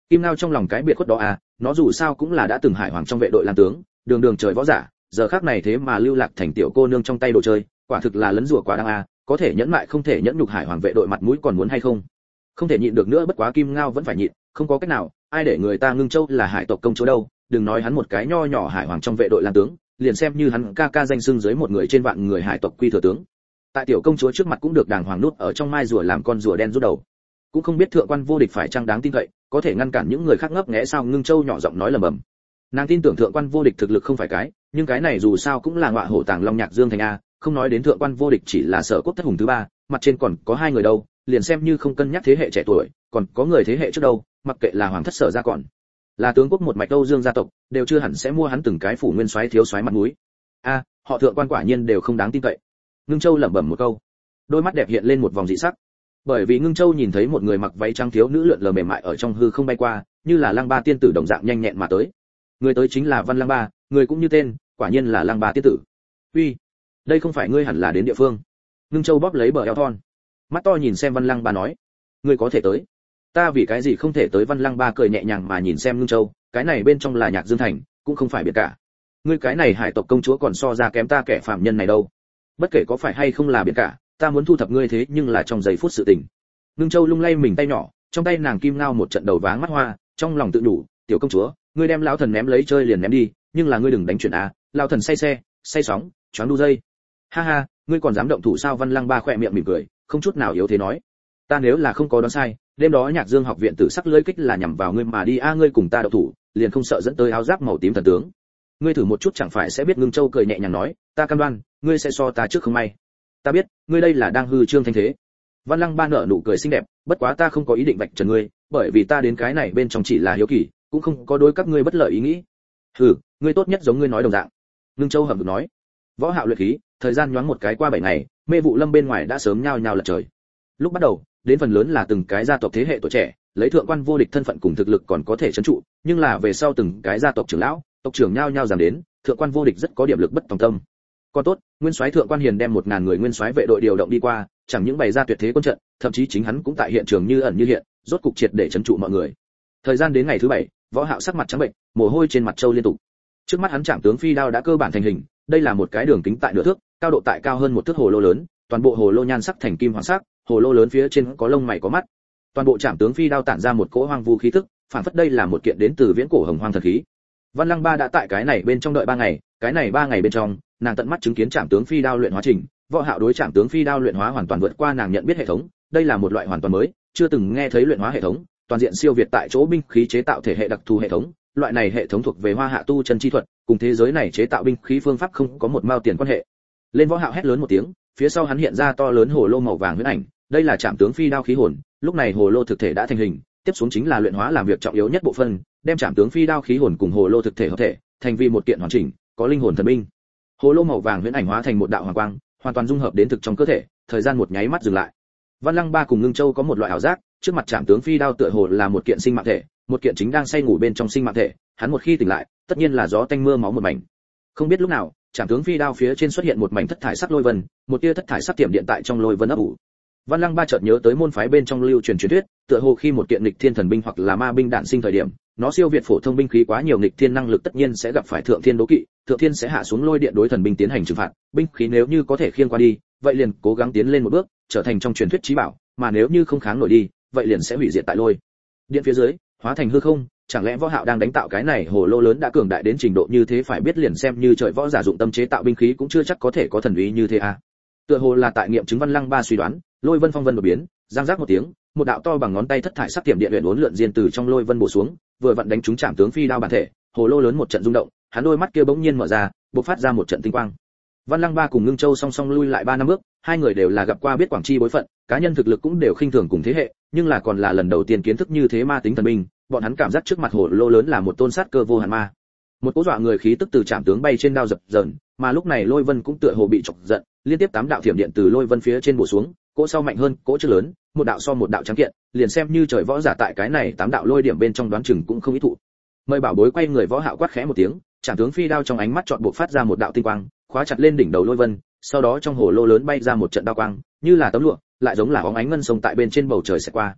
Kim Ngao trong lòng cái biệt khuất đó à, nó dù sao cũng là đã từng hải hoàng trong vệ đội làm tướng, đường đường trời võ giả, giờ khắc này thế mà lưu lạc thành tiểu cô nương trong tay đồ chơi, quả thực là lấn rùa quá đáng à, có thể nhẫn mại không thể nhẫn nhục hải hoàng vệ đội mặt mũi còn muốn hay không? Không thể nhịn được nữa, bất quá Kim Ngao vẫn phải nhịn, không có cách nào, ai để người ta Ngưng Châu là hải tộc công chúa đâu, đừng nói hắn một cái nho nhỏ hải hoàng trong vệ đội làm tướng, liền xem như hắn ca ca danh xưng dưới một người trên vạn người hải tộc quy thừa tướng. Tại tiểu công chúa trước mặt cũng được đàng hoàng nút ở trong mai rùa làm con rùa đen rút đầu. Cũng không biết thượng quan vô địch phải chăng đáng tin cậy, có thể ngăn cản những người khác ngấp nghé sao? Ngưng Châu nhỏ giọng nói lẩm bẩm. Nàng tin tưởng thượng quan vô địch thực lực không phải cái, nhưng cái này dù sao cũng là ngọa hổ tàng long Nhạc Dương thành a, không nói đến thượng quan vô địch chỉ là sở quốc thất hùng thứ ba, mặt trên còn có hai người đâu, liền xem như không cân nhắc thế hệ trẻ tuổi, còn có người thế hệ trước đâu, mặc kệ là hoàng thất sở ra còn là tướng quốc một mạch Âu Dương gia tộc, đều chưa hẳn sẽ mua hắn từng cái phủ nguyên soái thiếu soái mặt mũi. A, họ thượng quan quả nhiên đều không đáng tin cậy. Ngưng Châu lẩm bẩm một câu, đôi mắt đẹp hiện lên một vòng dị sắc. Bởi vì Ngưng Châu nhìn thấy một người mặc váy trắng thiếu nữ lượn lờ mềm mại ở trong hư không bay qua, như là Lăng Ba tiên tử đồng dạng nhanh nhẹn mà tới. Người tới chính là Văn Lăng Ba, người cũng như tên, quả nhiên là Lăng Ba tiên tử. Uy, đây không phải ngươi hẳn là đến địa phương. Ngưng Châu bóp lấy bờ eo thon, mắt to nhìn xem Văn Lăng Ba nói, ngươi có thể tới, ta vì cái gì không thể tới? Văn Lăng Ba cười nhẹ nhàng mà nhìn xem Ngưng Châu, cái này bên trong là Nhạc Dương thành, cũng không phải biển cả. Ngươi cái này hải tộc công chúa còn so ra kém ta kẻ phàm nhân này đâu. Bất kể có phải hay không là biển cả, ta muốn thu thập ngươi thế nhưng là trong giây phút sự tình. Ngưng Châu lung lay mình tay nhỏ, trong tay nàng Kim Ngao một trận đầu váng mắt hoa, trong lòng tự đủ, tiểu công chúa, ngươi đem lão thần ném lấy chơi liền ném đi, nhưng là ngươi đừng đánh chuyển a, lão thần say xe, say sóng, choáng đu dây. Ha ha, ngươi còn dám động thủ sao? Văn Lăng Ba khỏe miệng mỉm cười, không chút nào yếu thế nói, ta nếu là không có đoán sai, đêm đó Nhạc Dương học viện tử sắc lưỡi kích là nhằm vào ngươi mà đi a, ngươi cùng ta động thủ, liền không sợ dẫn tới áo giáp màu tím thần tướng. Ngươi thử một chút chẳng phải sẽ biết. Ngưng Châu cười nhẹ nhàng nói, ta cam đoan, ngươi sẽ so ta trước không may. Ta biết, ngươi đây là đang hư trương thanh thế. Văn Lăng Ba nở nụ cười xinh đẹp, bất quá ta không có ý định vạch trần ngươi, bởi vì ta đến cái này bên trong chỉ là hiếu kỳ, cũng không có đối các ngươi bất lợi ý nghĩ. Hừ, ngươi tốt nhất giống ngươi nói đồng dạng. Ngưng Châu hầm hực nói. Võ Hạo luyện khí, thời gian nhoáng một cái qua 7 ngày, mê vụ lâm bên ngoài đã sớm nhao nhao lật trời. Lúc bắt đầu, đến phần lớn là từng cái gia tộc thế hệ tuổi trẻ, lấy thượng quan vô địch thân phận cùng thực lực còn có thể trấn trụ, nhưng là về sau từng cái gia tộc trưởng lão, tộc trưởng nhao nhao giảm đến, thượng quan vô địch rất có điểm lực bất tòng tâm. Còn tốt, nguyên soái thượng quan hiền đem 1000 người nguyên soái vệ đội điều động đi qua, chẳng những bày ra tuyệt thế quân trận, thậm chí chính hắn cũng tại hiện trường như ẩn như hiện, rốt cục triệt để trấn trụ mọi người. Thời gian đến ngày thứ 7, Võ Hạo sắc mặt trắng bệnh, mồ hôi trên mặt trâu liên tục. Trước mắt hắn Trảm tướng phi đao đã cơ bản thành hình, đây là một cái đường kính tại nửa thước, cao độ tại cao hơn một thước hồ lô lớn, toàn bộ hồ lô nhan sắc thành kim hoàng sắc, hồ lô lớn phía trên có lông mày có mắt. Toàn bộ Trảm tướng phi đao tản ra một cỗ hoang vu khí tức, phản phất đây là một kiện đến từ viễn cổ hồng hoang thần khí. Văn Lăng Ba đã tại cái này bên trong đợi 3 ngày, cái này 3 ngày bên trong, nàng tận mắt chứng kiến Trảm tướng phi đao luyện hóa trình, Võ Hạo đối Trảm tướng phi đao luyện hóa hoàn toàn vượt qua nàng nhận biết hệ thống, đây là một loại hoàn toàn mới, chưa từng nghe thấy luyện hóa hệ thống, toàn diện siêu việt tại chỗ binh khí chế tạo thể hệ đặc thù hệ thống, loại này hệ thống thuộc về Hoa Hạ tu chân chi thuật, cùng thế giới này chế tạo binh khí phương pháp không có một mao tiền quan hệ. Lên Võ Hạo hét lớn một tiếng, phía sau hắn hiện ra to lớn hồ lô màu vàng huyễn ảnh, đây là Trảm tướng phi đao khí hồn, lúc này hồ lô thực thể đã thành hình, tiếp xuống chính là luyện hóa làm việc trọng yếu nhất bộ phận, đem Trảm tướng phi đao khí hồn cùng hồ lô thực thể hợp thể, thành vì một kiện hoàn chỉnh, có linh hồn thần binh. Hồ lô màu vàng huyễn ảnh hóa thành một đạo hoàng quang, hoàn toàn dung hợp đến thực trong cơ thể, thời gian một nháy mắt dừng lại. Văn Lăng Ba cùng Ngưng Châu có một loại ảo giác, trước mặt Trảm tướng phi đao tựa hồ là một kiện sinh mạng thể, một kiện chính đang say ngủ bên trong sinh mạng thể, hắn một khi tỉnh lại, tất nhiên là gió tanh mưa máu một mảnh. Không biết lúc nào, Trảm tướng phi đao phía trên xuất hiện một mảnh thất thải sắc lôi vân, một tia thất thải sắc tiệm điện tại trong lôi vân ấp ủ. Văn Lăng Ba chợt nhớ tới môn phái bên trong lưu truyền truyền thuyết, tựa hồ khi một kiện nghịch thiên thần binh hoặc là ma binh đản sinh thời điểm, nó siêu việt phổ thông binh khí quá nhiều nghịch thiên năng lực tất nhiên sẽ gặp phải thượng thiên đố kỵ, thượng thiên sẽ hạ xuống lôi điện đối thần binh tiến hành trừng phạt, binh khí nếu như có thể khiêng qua đi, vậy liền cố gắng tiến lên một bước, trở thành trong truyền thuyết chí bảo, mà nếu như không kháng nổi đi, vậy liền sẽ hủy diệt tại lôi điện phía dưới, hóa thành hư không. Chẳng lẽ Võ Hạo đang đánh tạo cái này hồ lô lớn đã cường đại đến trình độ như thế? Phải biết liền xem như trời võ giả dụng tâm chế tạo binh khí cũng chưa chắc có thể có thần uy như thế à. Tựa hồ là tại nghiệm chứng Văn Lăng Ba suy đoán, lôi vân phong vân đột biến, giang giác một tiếng, một đạo to bằng ngón tay thất thải sắc tiệm điện luyện uốn lượn diên từ trong lôi vân bổ xuống, vừa vặn đánh trúng Trảm tướng phi đao bản thể, hồ lô lớn một trận rung động, hắn đôi mắt kia bỗng nhiên mở ra, bộc phát ra một trận tinh quang. Văn Lăng Ba cùng Ngưng Châu song song lui lại 3 năm bước, hai người đều là gặp qua biết quảng chi bối phận, cá nhân thực lực cũng đều khinh thường cùng thế hệ, nhưng là còn là lần đầu tiên kiến thức như thế ma tính thần binh, bọn hắn cảm giác trước mặt hồ lô lớn là một tôn sát cơ vô hạn ma. Một cỗ dọa người khí tức từ Trảm tướng bay trên đao dập dờn, mà lúc này lôi vân cũng tựa hồ bị chọc giận, liên tiếp 8 đạo thiểm điện từ lôi vân phía trên bổ xuống, cỗ sau mạnh hơn, cỗ trước lớn, một đạo so một đạo trắng kiện, liền xem như trời võ giả tại cái này 8 đạo lôi điểm bên trong đoán chừng cũng không ít thụ. Mời bảo bối quay người Võ Hạo quát khẽ một tiếng, Trảm tướng phi đao trong ánh mắt chọn bộc phát ra một đạo tinh quang, khóa chặt lên đỉnh đầu lôi vân, sau đó trong hồ lô lớn bay ra một trận đao quang, như là tấm lụa, lại giống là bóng ánh ngân sông tại bên trên bầu trời sẽ qua.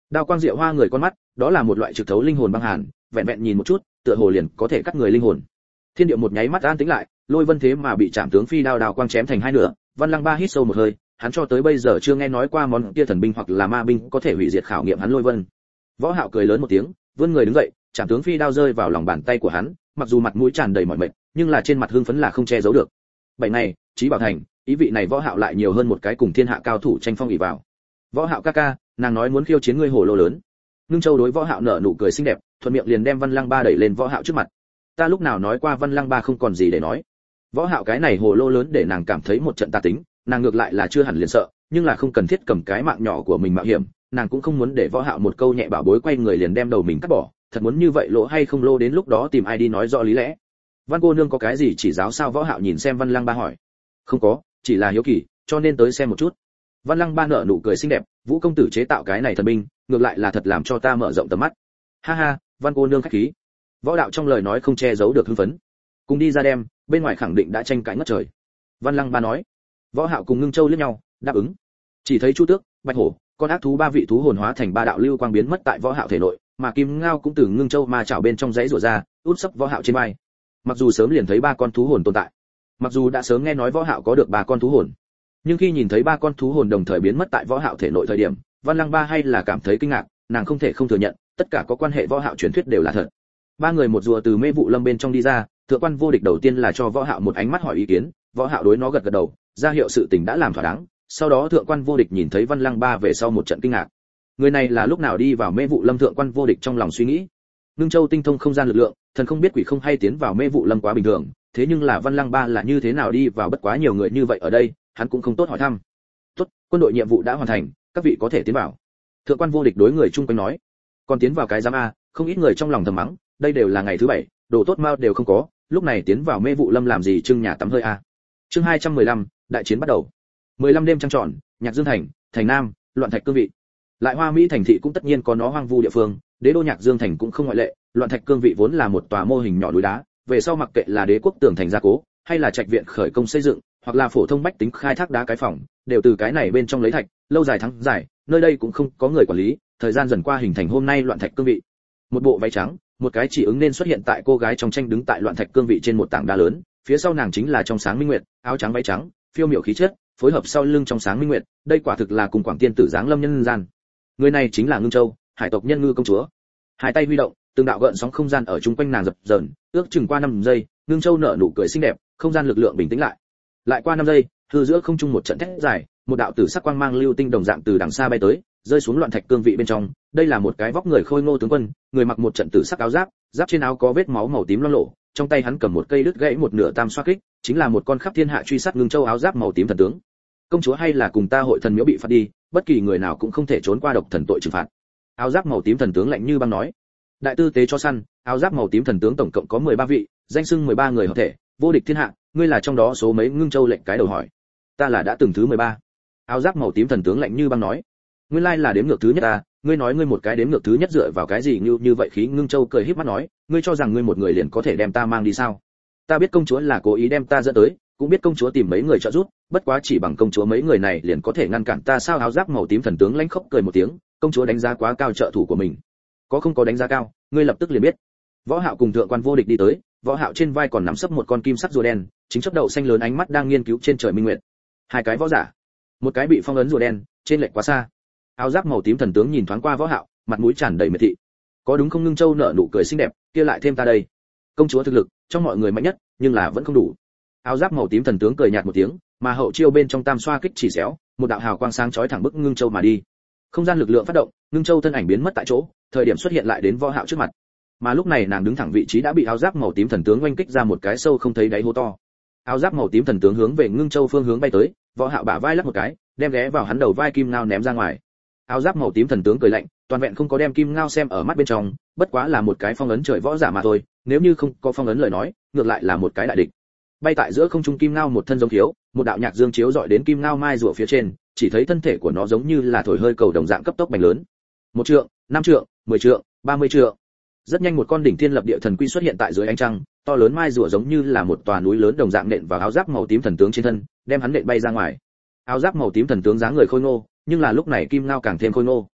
Đao quang diệu hoa người con mắt, đó là một loại trực thấu linh hồn băng hàn, vẹn vẹn nhìn một chút, tựa hồ liền có thể cắt người linh hồn. Thiên địa một nháy mắt an tĩnh lại, Lôi Vân thế mà bị Trảm tướng phi đao quang chém thành hai nửa. Văn Lăng Ba hít sâu một hơi, hắn cho tới bây giờ chưa nghe nói qua món kia thần binh hoặc là ma binh có thể hủy diệt khảo nghiệm hắn Lôi Vân. Võ Hạo cười lớn một tiếng, vươn người đứng dậy, Trảm tướng phi đao rơi vào lòng bàn tay của hắn, mặc dù mặt mũi tràn đầy mỏi mệt, nhưng là trên mặt hưng phấn là không che giấu được. Bảy này, Chí Bảo Thành, ý vị này Võ Hạo lại nhiều hơn một cái cùng thiên hạ cao thủ tranh phong ỷ vào. Võ Hạo ca ca, nàng nói muốn khiêu chiến ngươi hồ lô lớn. Ngưng Châu đối Võ Hạo nở nụ cười xinh đẹp, thuận miệng liền đem Văn Lăng Ba đẩy lên Võ Hạo trước mặt. Ta lúc nào nói qua Văn Lăng Ba không còn gì để nói. Võ Hạo cái này hồ lô lớn để nàng cảm thấy một trận tà tính, nàng ngược lại là chưa hẳn liền sợ, nhưng là không cần thiết cầm cái mạng nhỏ của mình mạo hiểm, nàng cũng không muốn để Võ Hạo một câu nhẹ bảo bối quay người liền đem đầu mình cắt bỏ, thật muốn như vậy lỗ hay không lô đến lúc đó tìm ai đi nói rõ lý lẽ. Văn cô nương có cái gì chỉ giáo sao? Võ Hạo nhìn xem Văn Lăng Ba hỏi. Không có, chỉ là hiếu kỳ, cho nên tới xem một chút. Văn Lăng Ba nở nụ cười xinh đẹp, Vũ công tử chế tạo cái này thần binh, ngược lại là thật làm cho ta mở rộng tầm mắt. Ha ha, Văn cô nương khách khí. Võ đạo trong lời nói không che giấu được hưng phấn. Cùng đi ra đem, bên ngoài khẳng định đã tranh cãi ngất trời. Văn Lăng Ba nói. Võ Hạo cùng Ngưng Châu liếc nhau, đáp ứng. Chỉ thấy Chu Tước, Bạch Hổ, con ác thú ba vị thú hồn hóa thành ba đạo lưu quang biến mất tại Võ Hạo thể nội, mà Kim Ngao cũng từ Ngưng Châu ma chảo bên trong giấy rủa ra, út sấp Võ Hạo trên vai. Mặc dù sớm liền thấy ba con thú hồn tồn tại, mặc dù đã sớm nghe nói Võ Hạo có được ba con thú hồn, nhưng khi nhìn thấy ba con thú hồn đồng thời biến mất tại Võ Hạo thể nội thời điểm, Văn Lăng Ba hay là cảm thấy kinh ngạc, nàng không thể không thừa nhận, tất cả có quan hệ Võ Hạo truyền thuyết đều là thật. Ba người một rùa từ mê vụ lâm bên trong đi ra, Thượng quan Vô Địch đầu tiên là cho Võ Hạo một ánh mắt hỏi ý kiến, Võ Hạo đối nó gật gật đầu, ra hiệu sự tình đã làm thỏa đáng. Sau đó Thượng quan Vô Địch nhìn thấy Văn Lăng Ba về sau một trận kinh ngạc. Người này là lúc nào đi vào mê vụ lâm? Thượng quan Vô Địch trong lòng suy nghĩ. Ngưng Châu tinh thông không gian lực lượng, thần không biết quỷ không hay tiến vào mê vụ lâm quá bình thường, thế nhưng là Văn Lăng Ba là như thế nào đi vào? Bất quá nhiều người như vậy ở đây, hắn cũng không tốt hỏi thăm. Tốt, quân đội nhiệm vụ đã hoàn thành, các vị có thể tiến vào. Thượng quan Vô Địch đối người chung quanh nói. Còn tiến vào cái giám a? Không ít người trong lòng thầm mắng, đây đều là ngày thứ bảy, đồ tốt mau đều không có, lúc này tiến vào mê vụ lâm làm gì? Trưng nhà tắm hơi a. Chương 215, đại chiến bắt đầu. 15 đêm trăng tròn, Nhạc Dương thành, thành Nam, loạn thạch cương vị. Lại Hoa Mỹ thành thị cũng tất nhiên có nó hoang vu địa phương, đế đô Nhạc Dương thành cũng không ngoại lệ, loạn thạch cương vị vốn là một tòa mô hình nhỏ núi đá, về sau mặc kệ là đế quốc tường thành gia cố, hay là trạch viện khởi công xây dựng, hoặc là phổ thông bách tính khai thác đá cái phòng, đều từ cái này bên trong lấy thạch, lâu dài tháng dài, nơi đây cũng không có người quản lý, thời gian dần qua hình thành hôm nay loạn thạch cương vị. Một bộ váy trắng, một cái chỉ ứng nên xuất hiện tại cô gái trong tranh đứng tại loạn thạch cương vị trên một tảng đá lớn, phía sau nàng chính là trong sáng minh nguyệt, áo trắng váy trắng, phiêu miểu khí chất, phối hợp sau lưng trong sáng minh nguyệt, đây quả thực là cùng Quảng Tiên tử giáng lâm nhân gian. Người này chính là Ngưng Châu, hải tộc nhân ngư công chúa. Hai tay huy động, từng đạo gợn sóng không gian ở chung quanh nàng dập dờn, ước chừng qua 5 giây, Ngưng Châu nở nụ cười xinh đẹp, không gian lực lượng bình tĩnh lại. Lại qua 5 giây, hư giữa không trung một trận thét dài, một đạo tử sắc quang mang lưu tinh đồng dạng từ đằng xa bay tới, rơi xuống loạn thạch cương vị bên trong. Đây là một cái vóc người khôi ngô tướng quân, người mặc một trận tử sắc áo giáp, giáp trên áo có vết máu màu tím loang lổ, trong tay hắn cầm một cây đứt gãy một nửa tam xoa kích, chính là một con khắp thiên hạ truy sát Ngưng Châu áo giáp màu tím thần tướng. Công chúa hay là cùng ta hội thần miếu bị phạt đi, bất kỳ người nào cũng không thể trốn qua độc thần tội trừng phạt. Áo giáp màu tím thần tướng lạnh như băng nói. Đại tư tế cho săn, áo giáp màu tím thần tướng tổng cộng có 13 vị, danh xưng 13 người hợp thể, vô địch thiên hạ, ngươi là trong đó số mấy? Ngưng Châu lệnh cái đầu hỏi. Ta là đã từng thứ 13. Áo giáp màu tím thần tướng lạnh như băng nói. Nguyên lai là đếm ngược thứ nhất ta, ngươi nói ngươi một cái đếm ngược thứ nhất dựa vào cái gì như vậy khí? Ngưng Châu cười híp mắt nói, ngươi cho rằng ngươi một người liền có thể đem ta mang đi sao? Ta biết công chúa là cố ý đem ta dẫn tới, cũng biết công chúa tìm mấy người trợ giúp, bất quá chỉ bằng công chúa mấy người này liền có thể ngăn cản ta sao? Áo giáp màu tím thần tướng lãnh khốc cười một tiếng, công chúa đánh giá quá cao trợ thủ của mình. Có không có đánh giá cao, ngươi lập tức liền biết. Võ Hạo cùng Thượng quan Vô Địch đi tới, Võ Hạo trên vai còn nắm sấp một con kim sắc rùa đen, chính chớp đậu xanh lớn ánh mắt đang nghiên cứu trên trời minh nguyệt. Hai cái võ giả, một cái bị phong ấn rùa đen, trên lệch quá xa. Áo giáp màu tím thần tướng nhìn thoáng qua Võ Hạo, mặt mũi tràn đầy miệt thị. Có đúng không? Ngưng Châu nở nụ cười xinh đẹp, kia lại thêm ta đây. Công chúa thực lực trong mọi người mạnh nhất, nhưng là vẫn không đủ. Áo giáp màu tím thần tướng cười nhạt một tiếng, mà hậu chiêu bên trong tam xoa kích chỉ xéo, một đạo hào quang sáng chói thẳng bức Ngưng Châu mà đi. Không gian lực lượng phát động, Ngưng Châu thân ảnh biến mất tại chỗ, thời điểm xuất hiện lại đến Võ Hạo trước mặt. Mà lúc này nàng đứng thẳng vị trí đã bị áo giáp màu tím thần tướng oanh kích ra một cái sâu không thấy đáy hố to. Áo giáp màu tím thần tướng hướng về Ngưng Châu phương hướng bay tới, Võ Hạo bả vai lắc một cái, đem ghé vào hắn đầu vai kim ngao ném ra ngoài. Áo giáp màu tím thần tướng cười lạnh, toàn vẹn không có đem kim ngao xem ở mắt bên trong, bất quá là một cái phong ấn trời võ giả mà thôi, nếu như không có phong ấn lời nói, ngược lại là một cái đại địch. Bay tại giữa không trung kim ngao một thân giống thiếu, một đạo nhạc dương chiếu dọi đến kim ngao mai rùa phía trên, chỉ thấy thân thể của nó giống như là thổi hơi cầu đồng dạng cấp tốc bành lớn. 1 trượng, 5 trượng, 10 trượng, 30 trượng. Rất nhanh một con đỉnh thiên lập địa thần quy xuất hiện tại dưới ánh trăng, to lớn mai rùa giống như là một tòa núi lớn đồng dạng nện vào áo giáp màu tím thần tướng trên thân, đem hắn nện bay ra ngoài. Áo giáp màu tím thần tướng dáng người khôi ngô, nhưng là lúc này kim ngao càng thêm khôi ngô.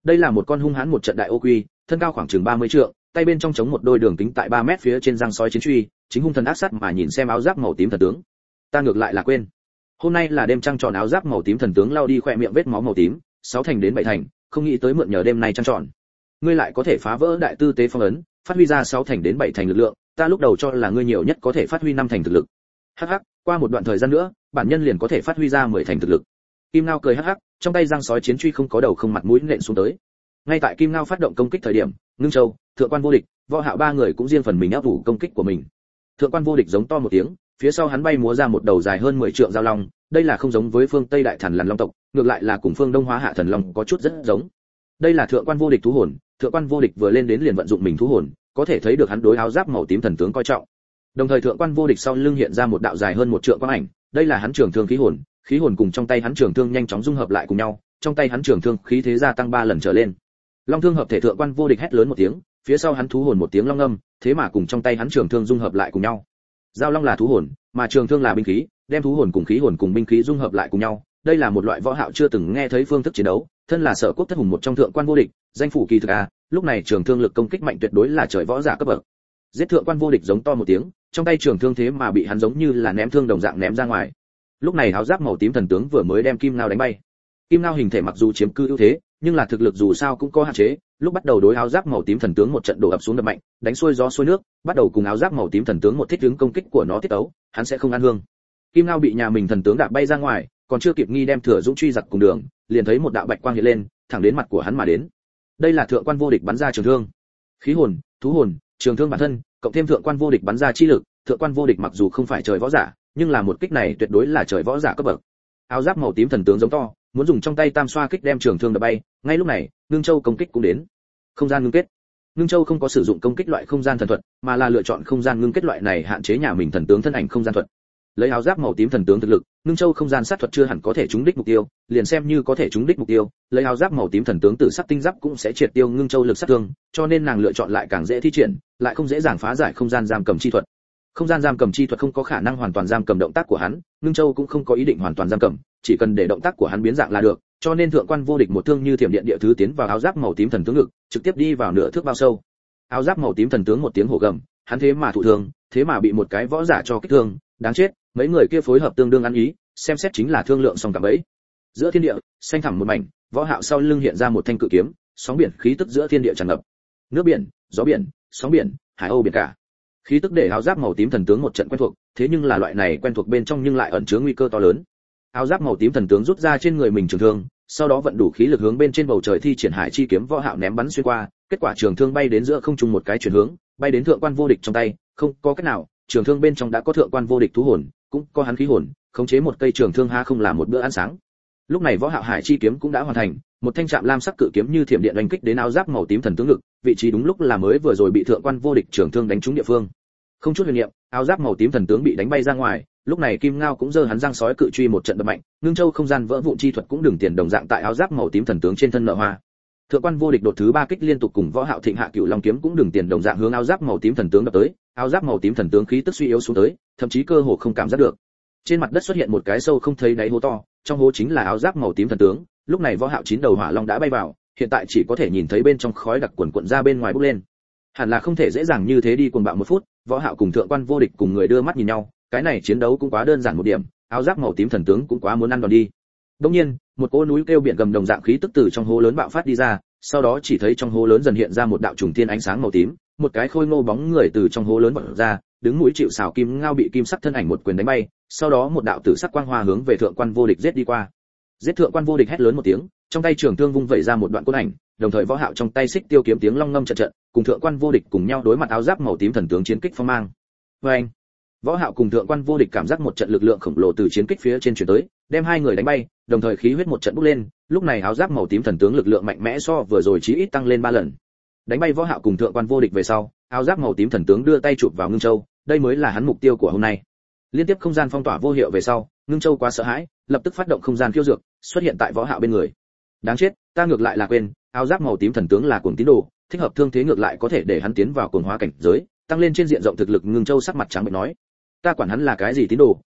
Đây là một con hung hãn một trận đại ô quy, thân cao khoảng chừng 30 trượng, tay bên trong chống một đôi đường kính tại 3 mét phía trên răng sói chiến truy, chính hung thần ác sát mà nhìn xem áo giáp màu tím thần tướng. Ta ngược lại là quên, hôm nay là đêm trăng tròn, áo giáp màu tím thần tướng lau đi khỏe miệng vết máu màu tím, 6 thành đến 7 thành, không nghĩ tới mượn nhờ đêm nay trăng tròn, ngươi lại có thể phá vỡ đại tư tế phong ấn, phát huy ra 6 thành đến 7 thành lực lượng, ta lúc đầu cho là ngươi nhiều nhất có thể phát huy 5 thành thực lực. Hắc hắc, qua một đoạn thời gian nữa, bản nhân liền có thể phát huy ra 10 thành thực lực. Kim Ngao cười hắc hắc, trong tay răng sói chiến truy không có đầu không mặt mũi nện xuống tới. Ngay tại Kim Ngao phát động công kích thời điểm, Ngưng Châu, Thượng Quan Vô Địch, Võ Hạo ba người cũng riêng phần mình áp đủ công kích của mình. Thượng Quan Vô Địch giống to một tiếng, phía sau hắn bay múa ra một đầu dài hơn 10 trượng giao long, đây là không giống với phương Tây đại thần lằn long tộc, ngược lại là cùng phương Đông Hóa Hạ thần long có chút rất giống. Đây là Thượng Quan Vô Địch thú hồn, Thượng Quan Vô Địch vừa lên đến liền vận dụng mình thú hồn, có thể thấy được hắn đối áo giáp màu tím thần tướng coi trọng. Đồng thời Thượng Quan Vô Địch sau lưng hiện ra một đạo dài hơn 1 trượng quang ảnh, đây là hắn trường thương khí hồn cùng trong tay hắn trường thương nhanh chóng dung hợp lại cùng nhau, trong tay hắn trường thương khí thế gia tăng 3 lần trở lên. Long thương hợp thể, Thượng Quan Vô Địch hét lớn một tiếng, phía sau hắn thú hồn một tiếng long âm, thế mà cùng trong tay hắn trường thương dung hợp lại cùng nhau. Giao long là thú hồn, mà trường thương là binh khí, đem thú hồn cùng khí hồn cùng binh khí dung hợp lại cùng nhau, đây là một loại Võ Hạo chưa từng nghe thấy phương thức chiến đấu, thân là Sở Quốc thất hùng một trong Thượng Quan Vô Địch, danh phủ kỳ thực a, lúc này trường thương lực công kích mạnh tuyệt đối là trời võ giả cấp bậc. Giết Thượng Quan Vô Địch giống to một tiếng, trong tay trường thương thế mà bị hắn giống như là ném thương đồng dạng ném ra ngoài. Lúc này áo giáp màu tím thần tướng vừa mới đem Kim Ngao đánh bay. Kim Ngao hình thể mặc dù chiếm cư ưu thế, nhưng là thực lực dù sao cũng có hạn chế, lúc bắt đầu đối áo giáp màu tím thần tướng một trận đổ ập xuống đập mạnh, đánh xuôi gió xuôi nước, bắt đầu cùng áo giáp màu tím thần tướng một thích ứng công kích của nó tiết tấu, hắn sẽ không ăn hương. Kim Ngao bị nhà mình thần tướng đạp bay ra ngoài, còn chưa kịp nghi đem Thừa Dũng truy giặc cùng đường, liền thấy một đạo bạch quang hiện lên, thẳng đến mặt của hắn mà đến. Đây là Thượng Quan Vô Địch bắn ra trường thương, khí hồn, thú hồn, trường thương bản thân, cộng thêm Thượng Quan Vô Địch bắn ra chi lực, Thượng Quan Vô Địch mặc dù không phải trời võ giả, nhưng là một kích này tuyệt đối là trời võ giả cấp bậc. Áo giáp màu tím thần tướng giống to, muốn dùng trong tay tam xoa kích đem trường thương đập bay, ngay lúc này, Ngưng Châu công kích cũng đến. Không gian ngưng kết. Ngưng Châu không có sử dụng công kích loại không gian thần thuật, mà là lựa chọn không gian ngưng kết loại này hạn chế nhà mình thần tướng thân ảnh không gian thuật. Lấy áo giáp màu tím thần tướng thực lực, Ngưng Châu không gian sát thuật chưa hẳn có thể trúng đích mục tiêu, liền xem như có thể trúng đích mục tiêu, lấy áo giáp màu tím thần tướng tự sắc tinh giáp cũng sẽ triệt tiêu Ngưng Châu lực sát thương, cho nên nàng lựa chọn lại càng dễ thi triển, lại không dễ dàng phá giải không gian giam cầm chi thuật. Không gian giam cầm chi thuật không có khả năng hoàn toàn giam cầm động tác của hắn, Ngưng Châu cũng không có ý định hoàn toàn giam cầm, chỉ cần để động tác của hắn biến dạng là được, cho nên Thượng Quan Vô Địch một thương như thiểm điện địa thứ tiến vào áo giáp màu tím thần tướng ngực, trực tiếp đi vào nửa thước bao sâu. Áo giáp màu tím thần tướng một tiếng hổ gầm, hắn thế mà thụ thương, thế mà bị một cái võ giả cho kích thương, đáng chết, mấy người kia phối hợp tương đương ăn ý, xem xét chính là thương lượng xong cả bấy. Giữa thiên địa, xanh thẳm một mảnh, Võ Hạo sau lưng hiện ra một thanh cự kiếm, sóng biển khí tức giữa thiên địa tràn ngập. Nước biển, gió biển, sóng biển, hải âu biển cả. Khí tức để áo giáp màu tím thần tướng một trận quen thuộc, thế nhưng là loại này quen thuộc bên trong nhưng lại ẩn chứa nguy cơ to lớn. Áo giáp màu tím thần tướng rút ra trên người mình trường thương, sau đó vận đủ khí lực hướng bên trên bầu trời thi triển hải chi kiếm Võ Hạo ném bắn xuyên qua, kết quả trường thương bay đến giữa không trung một cái chuyển hướng, bay đến Thượng Quan Vô Địch trong tay, không có cách nào, trường thương bên trong đã có Thượng Quan Vô Địch thú hồn, cũng có hắn khí hồn, khống chế một cây trường thương ha không là một bữa ăn sáng. Lúc này Võ Hạo hải chi kiếm cũng đã hoàn thành, một thanh trạm lam sắc cự kiếm như thiểm điện đánh kích đến áo giáp màu tím thần tướng lực, vị trí đúng lúc là mới vừa rồi bị Thượng Quan Vô Địch trường thương đánh trúng địa phương. Không chút huyền niệm, áo giáp màu tím thần tướng bị đánh bay ra ngoài, lúc này Kim Ngao cũng giơ hắn răng sói cự truy một trận đập mạnh, Ngưng Châu không gian vỡ vụn chi thuật cũng đừng tiền đồng dạng tại áo giáp màu tím thần tướng trên thân nở hoa. Thượng Quan Vô Địch đột thứ 3 kích liên tục cùng Võ Hạo thịnh hạ cửu long kiếm cũng đừng tiền đồng dạng hướng áo giáp màu tím thần tướng đập tới, áo giáp màu tím thần tướng khí tức suy yếu xuống tới, thậm chí cơ hồ không cảm giác được. Trên mặt đất xuất hiện một cái sâu không thấy đáy hố to, trong hố chính là áo giáp màu tím thần tướng, lúc này Võ Hạo 9 đầu hỏa long đã bay vào, hiện tại chỉ có thể nhìn thấy bên trong khói đặc quần quần ra bên ngoài bốc lên. Hẳn là không thể dễ dàng như thế đi cuồng bạo một phút, Võ Hạo cùng Thượng Quan Vô Địch cùng người đưa mắt nhìn nhau, cái này chiến đấu cũng quá đơn giản một điểm, áo giáp màu tím thần tướng cũng quá muốn ăn đòn đi. Đương nhiên, một cỗ núi kêu biển gầm đồng dạng khí tức từ trong hố lớn bạo phát đi ra, sau đó chỉ thấy trong hố lớn dần hiện ra một đạo trùng thiên ánh sáng màu tím, một cái khôi ngô bóng người từ trong hố lớn bật ra, đứng mũi chịu sào Kim Ngao bị kim sắc thân ảnh một quyền đánh bay, sau đó một đạo tử sắc quang hoa hướng về Thượng Quan Vô Địch giết đi qua. Giết Thượng Quan Vô Địch hét lớn một tiếng, trong tay trường thương vung vẩy ra một đoạn côn ảnh, đồng thời Võ Hạo trong tay xích tiêu kiếm tiếng long ngâm trận trận, cùng Thượng Quan Vô Địch cùng nhau đối mặt áo giáp màu tím thần tướng chiến kích phong mang. Oeng! Võ Hạo cùng Thượng Quan Vô Địch cảm giác một trận lực lượng khổng lồ từ chiến kích phía trên truyền tới, đem hai người đánh bay, đồng thời khí huyết một trận bốc lên, lúc này áo giáp màu tím thần tướng lực lượng mạnh mẽ so vừa rồi chí ít tăng lên 3 lần. Đánh bay Võ Hạo cùng Thượng Quan Vô Địch về sau, áo giáp màu tím thần tướng đưa tay chụp vào Ngưng Châu, đây mới là hắn mục tiêu của hôm nay. Liên tiếp không gian phong tỏa vô hiệu về sau, Ngưng Châu quá sợ hãi, lập tức phát động không gian khiêu dược, xuất hiện tại Võ Hạo bên người. Đáng chết, ta ngược lại là quên, áo giáp màu tím thần tướng là cuồng tín đồ, thích hợp thương thế ngược lại có thể để hắn tiến vào cuồng hóa cảnh giới, tăng lên trên diện rộng thực lực. Ngưng Châu sắc mặt trắng bệch nói, ta quản hắn là cái gì tín đồ,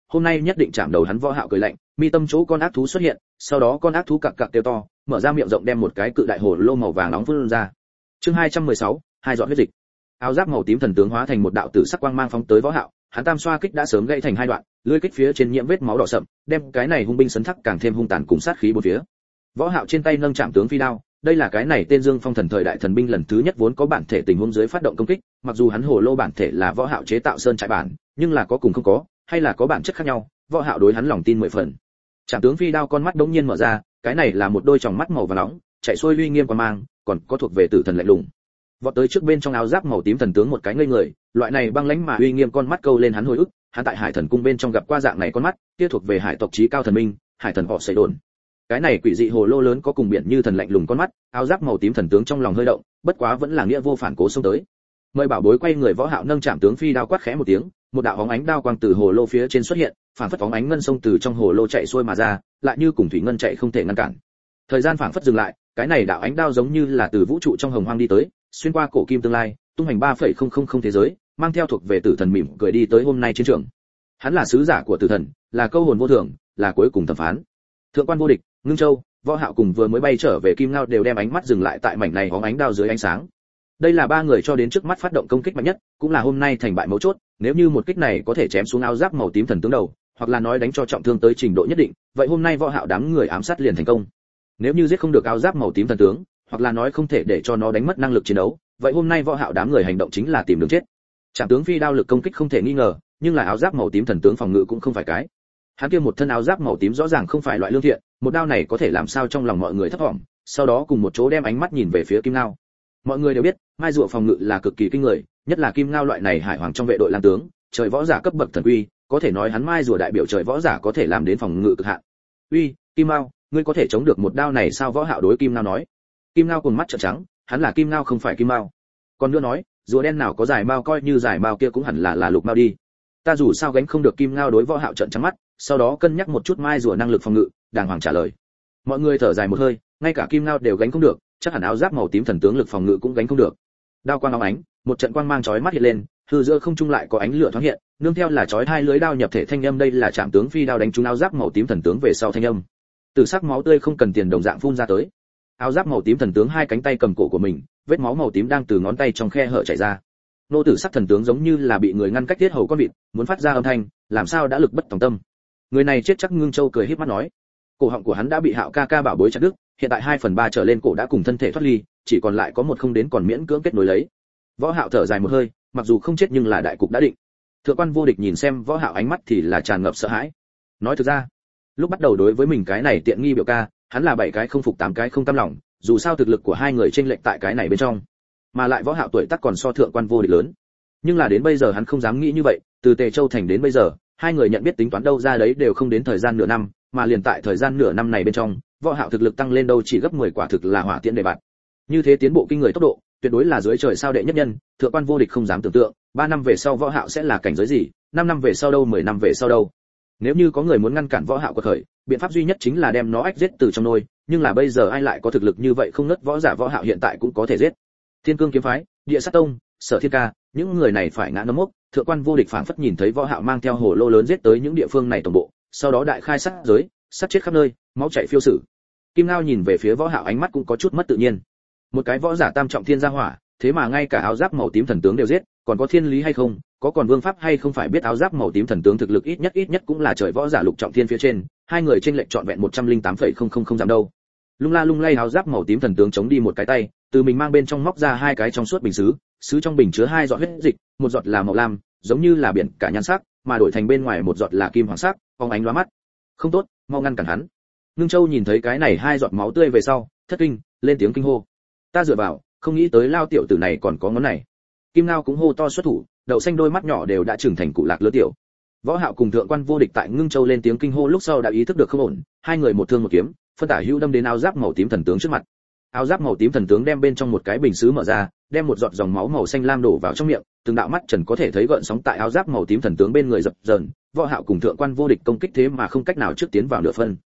hôm nay nhất định chạm đầu hắn. Võ Hạo cười lạnh, mi tâm chỗ con ác thú xuất hiện, sau đó con ác thú cặc cặc kêu to, mở ra miệng rộng đem một cái cự đại hồ lô màu vàng nóng phun ra. Chương 216, hai giọt huyết dịch. Áo giáp màu tím thần tướng hóa thành một đạo tử sắc quang mang phóng tới Võ Hạo, hắn tam xoa kích đã sớm gãy thành hai đoạn, lưỡi kích phía trên nhiễm vết máu đỏ sậm, đem cái này hung binh sấn thắc càng thêm hung tàn cùng sát khí bốn phía. Võ Hạo trên tay nâng chạm tướng phi đao, đây là cái này tên Dương Phong thần thời đại thần binh lần thứ nhất vốn có bản thể tình huống dưới phát động công kích, mặc dù hắn hồ lô bản thể là Võ Hạo chế tạo sơn trại bản, nhưng là có cùng không có, hay là có bản chất khác nhau, Võ Hạo đối hắn lòng tin 10 phần. Chạm tướng phi đao con mắt đống nhiên mở ra, cái này là một đôi tròng mắt màu vàng nóng, chạy xuôi uy nghiêm quan mang, còn có thuộc về tử thần lạnh lùng. Vọt tới trước bên trong áo giáp màu tím thần tướng một cái ngây người, loại này băng lãnh mà uy nghiêm con mắt câu lên hắn hồi ức, hắn tại Hải Thần cung bên trong gặp qua dạng này con mắt, kia thuộc về hải tộc chí cao thần minh, Hải Thần họ Sẩy Đồn. Cái này quỷ dị hồ lô lớn có cùng biển như thần lạnh lùng con mắt, áo giáp màu tím thần tướng trong lòng hơi động, bất quá vẫn là nghĩa vô phản cố xông tới. Mời bảo bối quay người. Võ Hạo nâng chạm tướng phi đao quát khẽ một tiếng, một đạo bóng ánh đao quang từ hồ lô phía trên xuất hiện, phản phất bóng ánh ngân sông từ trong hồ lô chạy xuôi mà ra, lại như cùng thủy ngân chạy không thể ngăn cản. Thời gian phản phất dừng lại, cái này đạo ánh đao giống như là từ vũ trụ trong hồng hoang đi tới, xuyên qua cổ kim tương lai, tung hành 3,000 thế giới, mang theo thuộc về tử thần mỉm cười đi tới hôm nay chiến trường. Hắn là sứ giả của tử thần, là câu hồn vô thượng, là cuối cùng thẩm phán. Thượng quan vô địch, Ngưng Châu, Võ Hạo cùng vừa mới bay trở về Kim Ngao đều đem ánh mắt dừng lại tại mảnh này hóng ánh đao dưới ánh sáng. Đây là ba người cho đến trước mắt phát động công kích mạnh nhất, cũng là hôm nay thành bại mấu chốt, nếu như một kích này có thể chém xuống áo giáp màu tím thần tướng đầu, hoặc là nói đánh cho trọng thương tới trình độ nhất định, vậy hôm nay Võ Hạo đám người ám sát liền thành công. Nếu như giết không được áo giáp màu tím thần tướng, hoặc là nói không thể để cho nó đánh mất năng lực chiến đấu, vậy hôm nay Võ Hạo đám người hành động chính là tìm đường chết. Trảm tướng phi đao lực công kích không thể nghi ngờ, nhưng là áo giáp màu tím thần tướng phòng ngự cũng không phải cái. Hắn kia một thân áo giáp màu tím rõ ràng không phải loại lương thiện, một đao này có thể làm sao trong lòng mọi người thấp vọng, sau đó cùng một chỗ đem ánh mắt nhìn về phía Kim Ngao. Mọi người đều biết, mai rùa phòng ngự là cực kỳ kinh người, nhất là Kim Ngao loại này hải hoàng trong vệ đội lang tướng, trời võ giả cấp bậc thần uy, có thể nói hắn mai rùa đại biểu trời võ giả có thể làm đến phòng ngự cực hạn. "Uy, Kim Ngao, ngươi có thể chống được một đao này sao?" Võ Hạo đối Kim Ngao nói. Kim Ngao cùng mắt trợn trắng, hắn là Kim Ngao không phải Kim Mao. Còn nữa nói, rùa đen nào có dài mao coi như dài mao kia cũng hẳn là lục mao đi. Ta dù sao gánh không được. Kim Ngao đối Võ Hạo trợn trắng mắt, sau đó cân nhắc một chút mai rùa năng lực phòng ngự, đàng hoàng trả lời. Mọi người thở dài một hơi, ngay cả Kim Ngao đều gánh không được, chắc hẳn áo giáp màu tím thần tướng lực phòng ngự cũng gánh không được. Đao quang óng ánh, một trận quang mang chói mắt hiện lên, hư giữa không trung lại có ánh lửa thoáng hiện, nương theo là chói hai lưới đao nhập thể thanh âm, đây là Trảm tướng phi đao đánh trúng áo giáp màu tím thần tướng về sau thanh âm. Từ sắc máu tươi không cần tiền đồng dạng phun ra tới. Áo giáp màu tím thần tướng hai cánh tay cầm cổ của mình, vết máu màu tím đang từ ngón tay trong khe hở chảy ra. Nô tử sắc thần tướng giống như là bị người ngăn cách tiết hầu con vịt, muốn phát ra âm thanh, làm sao đã lực bất tòng tâm. Người này chết chắc. Ngưng Châu cười híp mắt nói. Cổ họng của hắn đã bị Hạo ca ca bảo bối chặt đứt, hiện tại 2/3 trở lên cổ đã cùng thân thể thoát ly, chỉ còn lại có một không đến còn miễn cưỡng kết nối lấy. Võ Hạo thở dài một hơi, mặc dù không chết nhưng là đại cục đã định. Thượng quan vô địch nhìn xem Võ Hạo ánh mắt thì là tràn ngập sợ hãi. Nói thực ra, lúc bắt đầu đối với mình cái này tiện nghi biểu ca, hắn là 7 cái không phục 8 cái không cam lòng, dù sao thực lực của hai người chênh lệch tại cái này bên trong, mà lại Võ Hạo tuổi tác còn so thượng quan vô địch lớn. Nhưng là đến bây giờ hắn không dám nghĩ như vậy, từ Tề Châu thành đến bây giờ, hai người nhận biết tính toán đâu ra đấy đều không đến thời gian nửa năm, mà liền tại thời gian nửa năm này bên trong, Võ Hạo thực lực tăng lên đâu chỉ gấp 10, quả thực là hỏa tiễn đề bạt. Như thế tiến bộ kinh người tốc độ, tuyệt đối là dưới trời sao đệ nhất nhân, thượng quan vô địch không dám tưởng tượng, 3 năm về sau Võ Hạo sẽ là cảnh giới gì, 5 năm về sau đâu, 10 năm về sau đâu. Nếu như có người muốn ngăn cản Võ Hạo quật khởi, biện pháp duy nhất chính là đem nó ách giết từ trong nôi, nhưng là bây giờ ai lại có thực lực như vậy không ngất võ giả. Võ Hạo hiện tại cũng có thể giết. Thiên Cương kiếm phái, Địa Sát tông, Sở Thiên ca, những người này phải ngã nấm mốc. Thượng quan vô địch phảng phất nhìn thấy Võ Hạo mang theo hồ lô lớn giết tới những địa phương này tổng bộ, sau đó đại khai sát giới, sát chết khắp nơi, máu chảy phiêu sử. Kim Ngao nhìn về phía Võ Hạo ánh mắt cũng có chút mất tự nhiên. Một cái võ giả tam trọng thiên gia hỏa, thế mà ngay cả áo giáp màu tím thần tướng đều giết, còn có thiên lý hay không, có còn vương pháp hay không phải biết. Áo giáp màu tím thần tướng thực lực ít nhất cũng là trời võ giả lục trọng thiên phía trên, hai người trên lệnh trọn vẹn 108,000 giảm đâu. Lung la lung lay áo giáp màu tím thần tướng chống đi một cái tay, từ mình mang bên trong móc ra hai cái trong suốt bình sứ trong bình chứa 2 giọt huyết dịch, một giọt là màu lam, giống như là biển cả nhan sắc, mà đổi thành bên ngoài một giọt là kim hoàng sắc, phóng ánh lóa mắt. Không tốt, mau ngăn cản hắn. Ngưng Châu nhìn thấy cái này 2 giọt máu tươi về sau, thất kinh, lên tiếng kinh hô. Ta dựa vào, không nghĩ tới lao tiểu tử này còn có ngón này. Kim Ngao cũng hô to xuất thủ, đậu xanh đôi mắt nhỏ đều đã trưởng thành cụ lạc lứa tiểu. Võ Hạo cùng thượng quan vô địch tại Ngưng Châu lên tiếng kinh hô lúc sau đã ý thức được không ổn, hai người một thương một kiếm, phân tả hữu đâm đến áo giáp màu tím thần tướng trước mặt. Áo giáp màu tím thần tướng đem bên trong một cái bình sứ mở ra, đem một giọt dòng máu màu xanh lam đổ vào trong miệng, từng đạo mắt trần có thể thấy gợn sóng tại áo giáp màu tím thần tướng bên người dập dờn. Võ Hạo cùng thượng quan vô địch công kích thế mà không cách nào trước tiến vào nửa phân.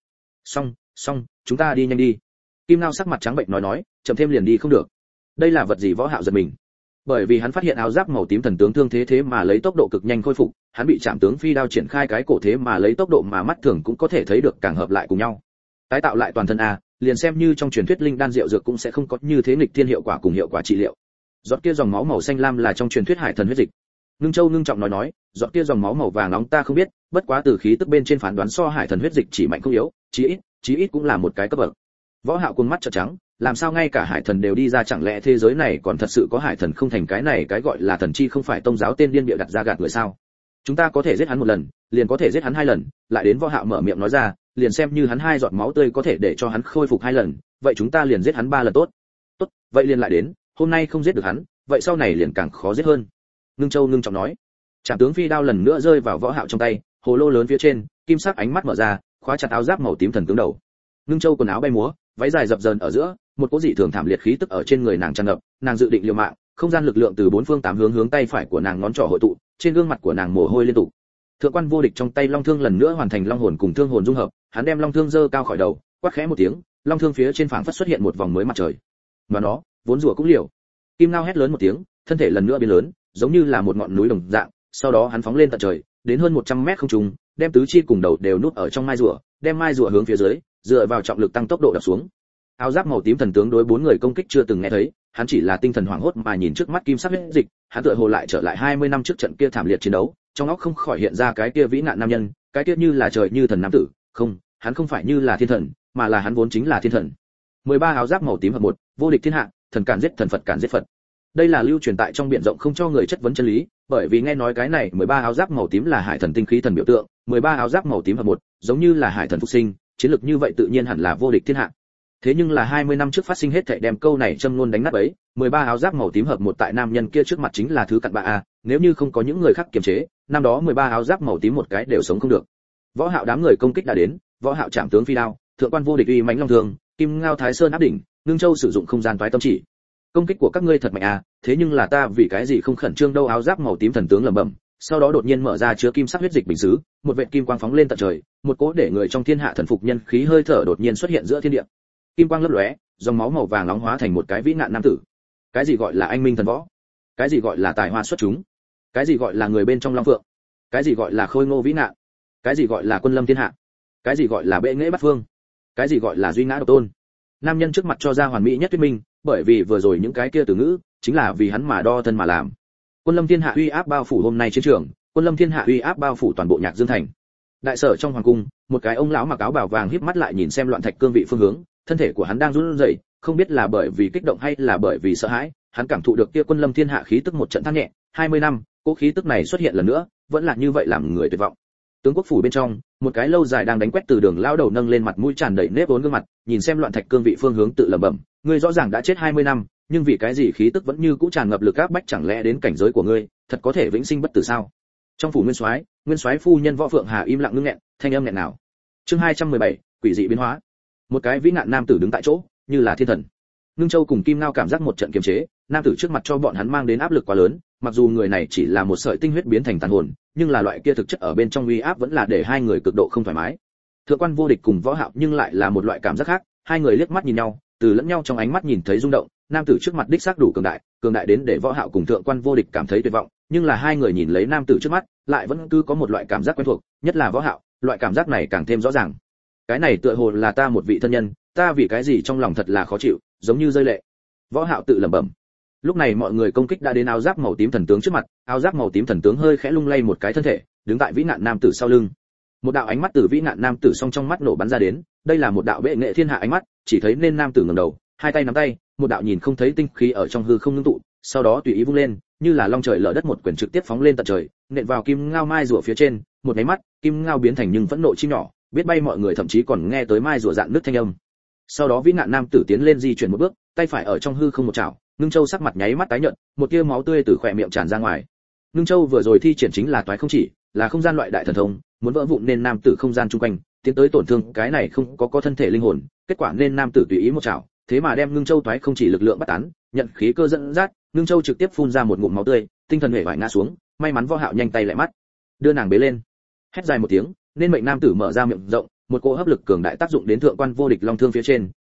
Xong, chúng ta đi nhanh đi. Kim Ngao sắc mặt trắng bệch nói, chậm thêm liền đi không được. Đây là vật gì? Võ Hạo giật mình. Bởi vì hắn phát hiện áo giáp màu tím thần tướng thương thế mà lấy tốc độ cực nhanh khôi phục, hắn bị chạm tướng phi đao triển khai cái cổ thế mà lấy tốc độ mà mắt thường cũng có thể thấy được càng hợp lại cùng nhau. Tái tạo lại toàn thân a, liền xem như trong truyền thuyết linh đan rượu dược cũng sẽ không có như thế nghịch thiên hiệu quả cùng hiệu quả trị liệu. Giọt kia dòng máu màu xanh lam là trong truyền thuyết hải thần huyết dịch. Ngưng Châu ngưng trọng nói, giọt kia dòng máu màu vàng nóng ta không biết, bất quá từ khí tức bên trên phán đoán so hải thần huyết dịch chỉ mạnh không yếu, chí ít cũng là một cái cấp bậc. Võ Hạo cuồng mắt trợn trắng, làm sao ngay cả hải thần đều đi ra, chẳng lẽ thế giới này còn thật sự có hải thần không thành cái này cái gọi là thần chi không phải tông giáo tên điên bịa đặt ra gạt người sao? Chúng ta có thể giết hắn một lần, liền có thể giết hắn hai lần, lại đến Võ Hạo mở miệng nói ra, liền xem như hắn hai giọt máu tươi có thể để cho hắn khôi phục hai lần, vậy chúng ta liền giết hắn ba lần tốt. Tốt, vậy liền lại đến, hôm nay không giết được hắn, vậy sau này liền càng khó giết hơn. Ngưng Châu ngưng trọng nói. Trảm tướng phi đao lần nữa rơi vào Võ Hạo trong tay, hồ lô lớn phía trên, kim sắc ánh mắt mở ra, khóa chặt áo giáp màu tím thần tướng đầu. Ngưng Châu quần áo bay múa, váy dài dập dờn ở giữa, một cỗ dị thường thảm liệt khí tức ở trên người nàng tràn ngập, nàng dự định liều mạng, không gian lực lượng từ bốn phương tám hướng hướng tay phải của nàng ngón trỏ hội tụ, trên gương mặt của nàng mồ hôi liên tục. Thượng quan vô địch trong tay long thương lần nữa hoàn thành long hồn cùng thương hồn dung hợp, hắn đem long thương giơ cao khỏi đầu, quát khẽ một tiếng, long thương phía trên phảng phất xuất hiện một vòng mới mặt trời. Và nó, vốn rùa cũng liều. Kim Ngao hét lớn một tiếng, thân thể lần nữa biến lớn, giống như là một ngọn núi đồng dạng, sau đó hắn phóng lên tận trời, đến hơn 100 mét không trung, đem tứ chi cùng đầu đều nuốt ở trong mai rùa, đem mai rùa hướng phía dưới, dựa vào trọng lực tăng tốc độ đập xuống. Áo giáp màu tím thần tướng đối bốn người công kích chưa từng nghe thấy, hắn chỉ là tinh thần hoảng hốt mà nhìn trước mắt kim sắc huyết dịch, hắn tựa hồ lại trở lại 20 năm trước trận kia thảm liệt chiến đấu, trong óc không khỏi hiện ra cái kia vĩ nạn nam nhân, cái kia như là trời như thần nam tử, không, hắn không phải như là thiên thần, mà là hắn vốn chính là thiên thần. 13 áo giáp màu tím hợp một, vô địch thiên hạ, thần cản giết thần, Phật cản giết Phật. Đây là lưu truyền tại trong biển rộng không cho người chất vấn chân lý, bởi vì nghe nói cái này 13 áo giáp màu tím là hải thần tinh khí thần biểu tượng, 13 áo giáp màu tím hợp một, giống như là hải thần phục sinh, chiến lược như vậy tự nhiên hẳn là vô địch thiên hạ. Thế nhưng là 20 năm trước phát sinh hết thảy đem câu này châm luôn đánh nát ấy, 13 áo giáp màu tím hợp một tại nam nhân kia trước mặt chính là thứ cặn bã a, nếu như không có những người khác kiềm chế, năm đó 13 áo giáp màu tím một cái đều sống không được. Võ Hạo đám người công kích đã đến, Võ Hạo chạm tướng phi đao, thượng quan vô địch uy mãnh long thường, Kim Ngao Thái Sơn áp đỉnh, Ngưng Châu sử dụng không gian toái tâm chỉ. Công kích của các ngươi thật mạnh a, thế nhưng là ta vì cái gì không khẩn trương đâu, áo giáp màu tím thần tướng lẩm bẩm, sau đó đột nhiên mở ra chứa kim sắc huyết dịch bình sứ, một vệt kim quang phóng lên tận trời, một cỗ để người trong thiên hạ thần phục nhân khí hơi thở đột nhiên xuất hiện giữa thiên địa. Kim quang lấp lóe, dòng máu màu vàng nóng hóa thành một cái vĩ nạn nam tử. Cái gì gọi là anh minh thần võ? Cái gì gọi là tài hoa xuất chúng? Cái gì gọi là người bên trong long phượng? Cái gì gọi là khôi ngô vĩ nạn? Cái gì gọi là quân lâm thiên hạ? Cái gì gọi là bệ nghệ bát phương? Cái gì gọi là duy ngã độc tôn? Nam nhân trước mặt cho ra hoàn mỹ nhất thuyết minh, bởi vì vừa rồi những cái kia từ ngữ chính là vì hắn mà đo thân mà làm. Quân lâm thiên hạ uy áp bao phủ hôm nay chiến trường, quân lâm thiên hạ uy áp bao phủ toàn bộ Nhạc Dương thành. Đại sở trong hoàng cung, một cái ông lão mặc áo bào vàng híp mắt lại nhìn xem loạn thạch cương vị phương hướng, thân thể của hắn đang run rẩy, không biết là bởi vì kích động hay là bởi vì sợ hãi, hắn cảm thụ được kia quân lâm thiên hạ khí tức một trận than nhẹ, 20 năm, cỗ khí tức này xuất hiện lần nữa, vẫn là như vậy làm người tuyệt vọng. Tướng quốc phủ bên trong, một cái lâu dài đang đánh quét từ đường lao đầu nâng lên mặt mũi tràn đầy nếp vốn gương mặt, nhìn xem loạn thạch cương vị phương hướng tự lẩm bẩm, ngươi rõ ràng đã chết 20 năm, nhưng vì cái gì khí tức vẫn như cũ tràn ngập lực áp bách, chẳng lẽ đến cảnh giới của ngươi, thật có thể vĩnh sinh bất tử sao? Trong phủ Nguyên Soái phu nhân Võ Phượng Hà im lặng ngưng nghẹn, thanh âm nghẹn nào. Chương 217, quỷ dị biến hóa. Một cái vĩ nạn nam tử đứng tại chỗ, như là thiên thần. Ngưng Châu cùng Kim Ngao cảm giác một trận kiềm chế, nam tử trước mặt cho bọn hắn mang đến áp lực quá lớn, mặc dù người này chỉ là một sợi tinh huyết biến thành tàn hồn, nhưng là loại kia thực chất ở bên trong uy áp vẫn là để hai người cực độ không thoải mái. Thượng quan vô địch cùng Võ Hạo nhưng lại là một loại cảm giác khác, hai người liếc mắt nhìn nhau, từ lẫn nhau trong ánh mắt nhìn thấy rung động, nam tử trước mặt đích xác đủ cường đại đến để Võ Hạo cùng Thượng quan vô địch cảm thấy tuyệt vọng, nhưng là hai người nhìn lấy nam tử trước mắt, lại vẫn cứ có một loại cảm giác quen thuộc, nhất là Võ Hạo, loại cảm giác này càng thêm rõ ràng. Cái này tựa hồ là ta một vị thân nhân, ta vì cái gì trong lòng thật là khó chịu, giống như rơi lệ. Võ Hạo tự lẩm bẩm. Lúc này mọi người công kích đã đến áo giáp màu tím thần tướng trước mặt, áo giáp màu tím thần tướng hơi khẽ lung lay một cái thân thể, đứng tại vĩ nạn nam tử sau lưng. Một đạo ánh mắt từ vĩ nạn nam tử song trong mắt nổ bắn ra đến, đây là một đạo bệ nghệ thiên hạ ánh mắt, chỉ thấy nên nam tử ngẩng đầu, hai tay nắm tay, một đạo nhìn không thấy tinh khí ở trong hư không ngưng tụ, sau đó tùy ý vung lên, như là long trời lở đất một quyền trực tiếp phóng lên tận trời, nện vào Kim Ngao mai rùa phía trên, một cái mắt, Kim Ngao biến thành nhưng phẫn nộ chim nhỏ, biết bay mọi người thậm chí còn nghe tới mai rùa dạn nước thanh âm. Sau đó vĩ nạn nam tử tiến lên di chuyển một bước, tay phải ở trong hư không một chảo, Ngưng Châu sắc mặt nháy mắt tái nhợt, một tia máu tươi từ khóe miệng tràn ra ngoài. Ngưng Châu vừa rồi thi triển chính là toái không chỉ, là không gian loại đại thần thông, muốn vỡ vụn nên nam tử không gian chung quanh, tiến tới tổn thương cái này không có thân thể linh hồn, kết quả nên nam tử tùy ý một chảo, thế mà đem Ngưng Châu toái không chỉ lực lượng bắt tán, nhận khí cơ dẫn dắt, Ngưng Châu trực tiếp phun ra một ngụm máu tươi, tinh thần hề vải ngã xuống, may mắn Võ Hạo nhanh tay lại mắt, đưa nàng bế lên. Hét dài một tiếng, nên mệnh nam tử mở ra miệng rộng, một cỗ hấp lực cường đại tác dụng đến thượng quan vô địch long thương phía trên,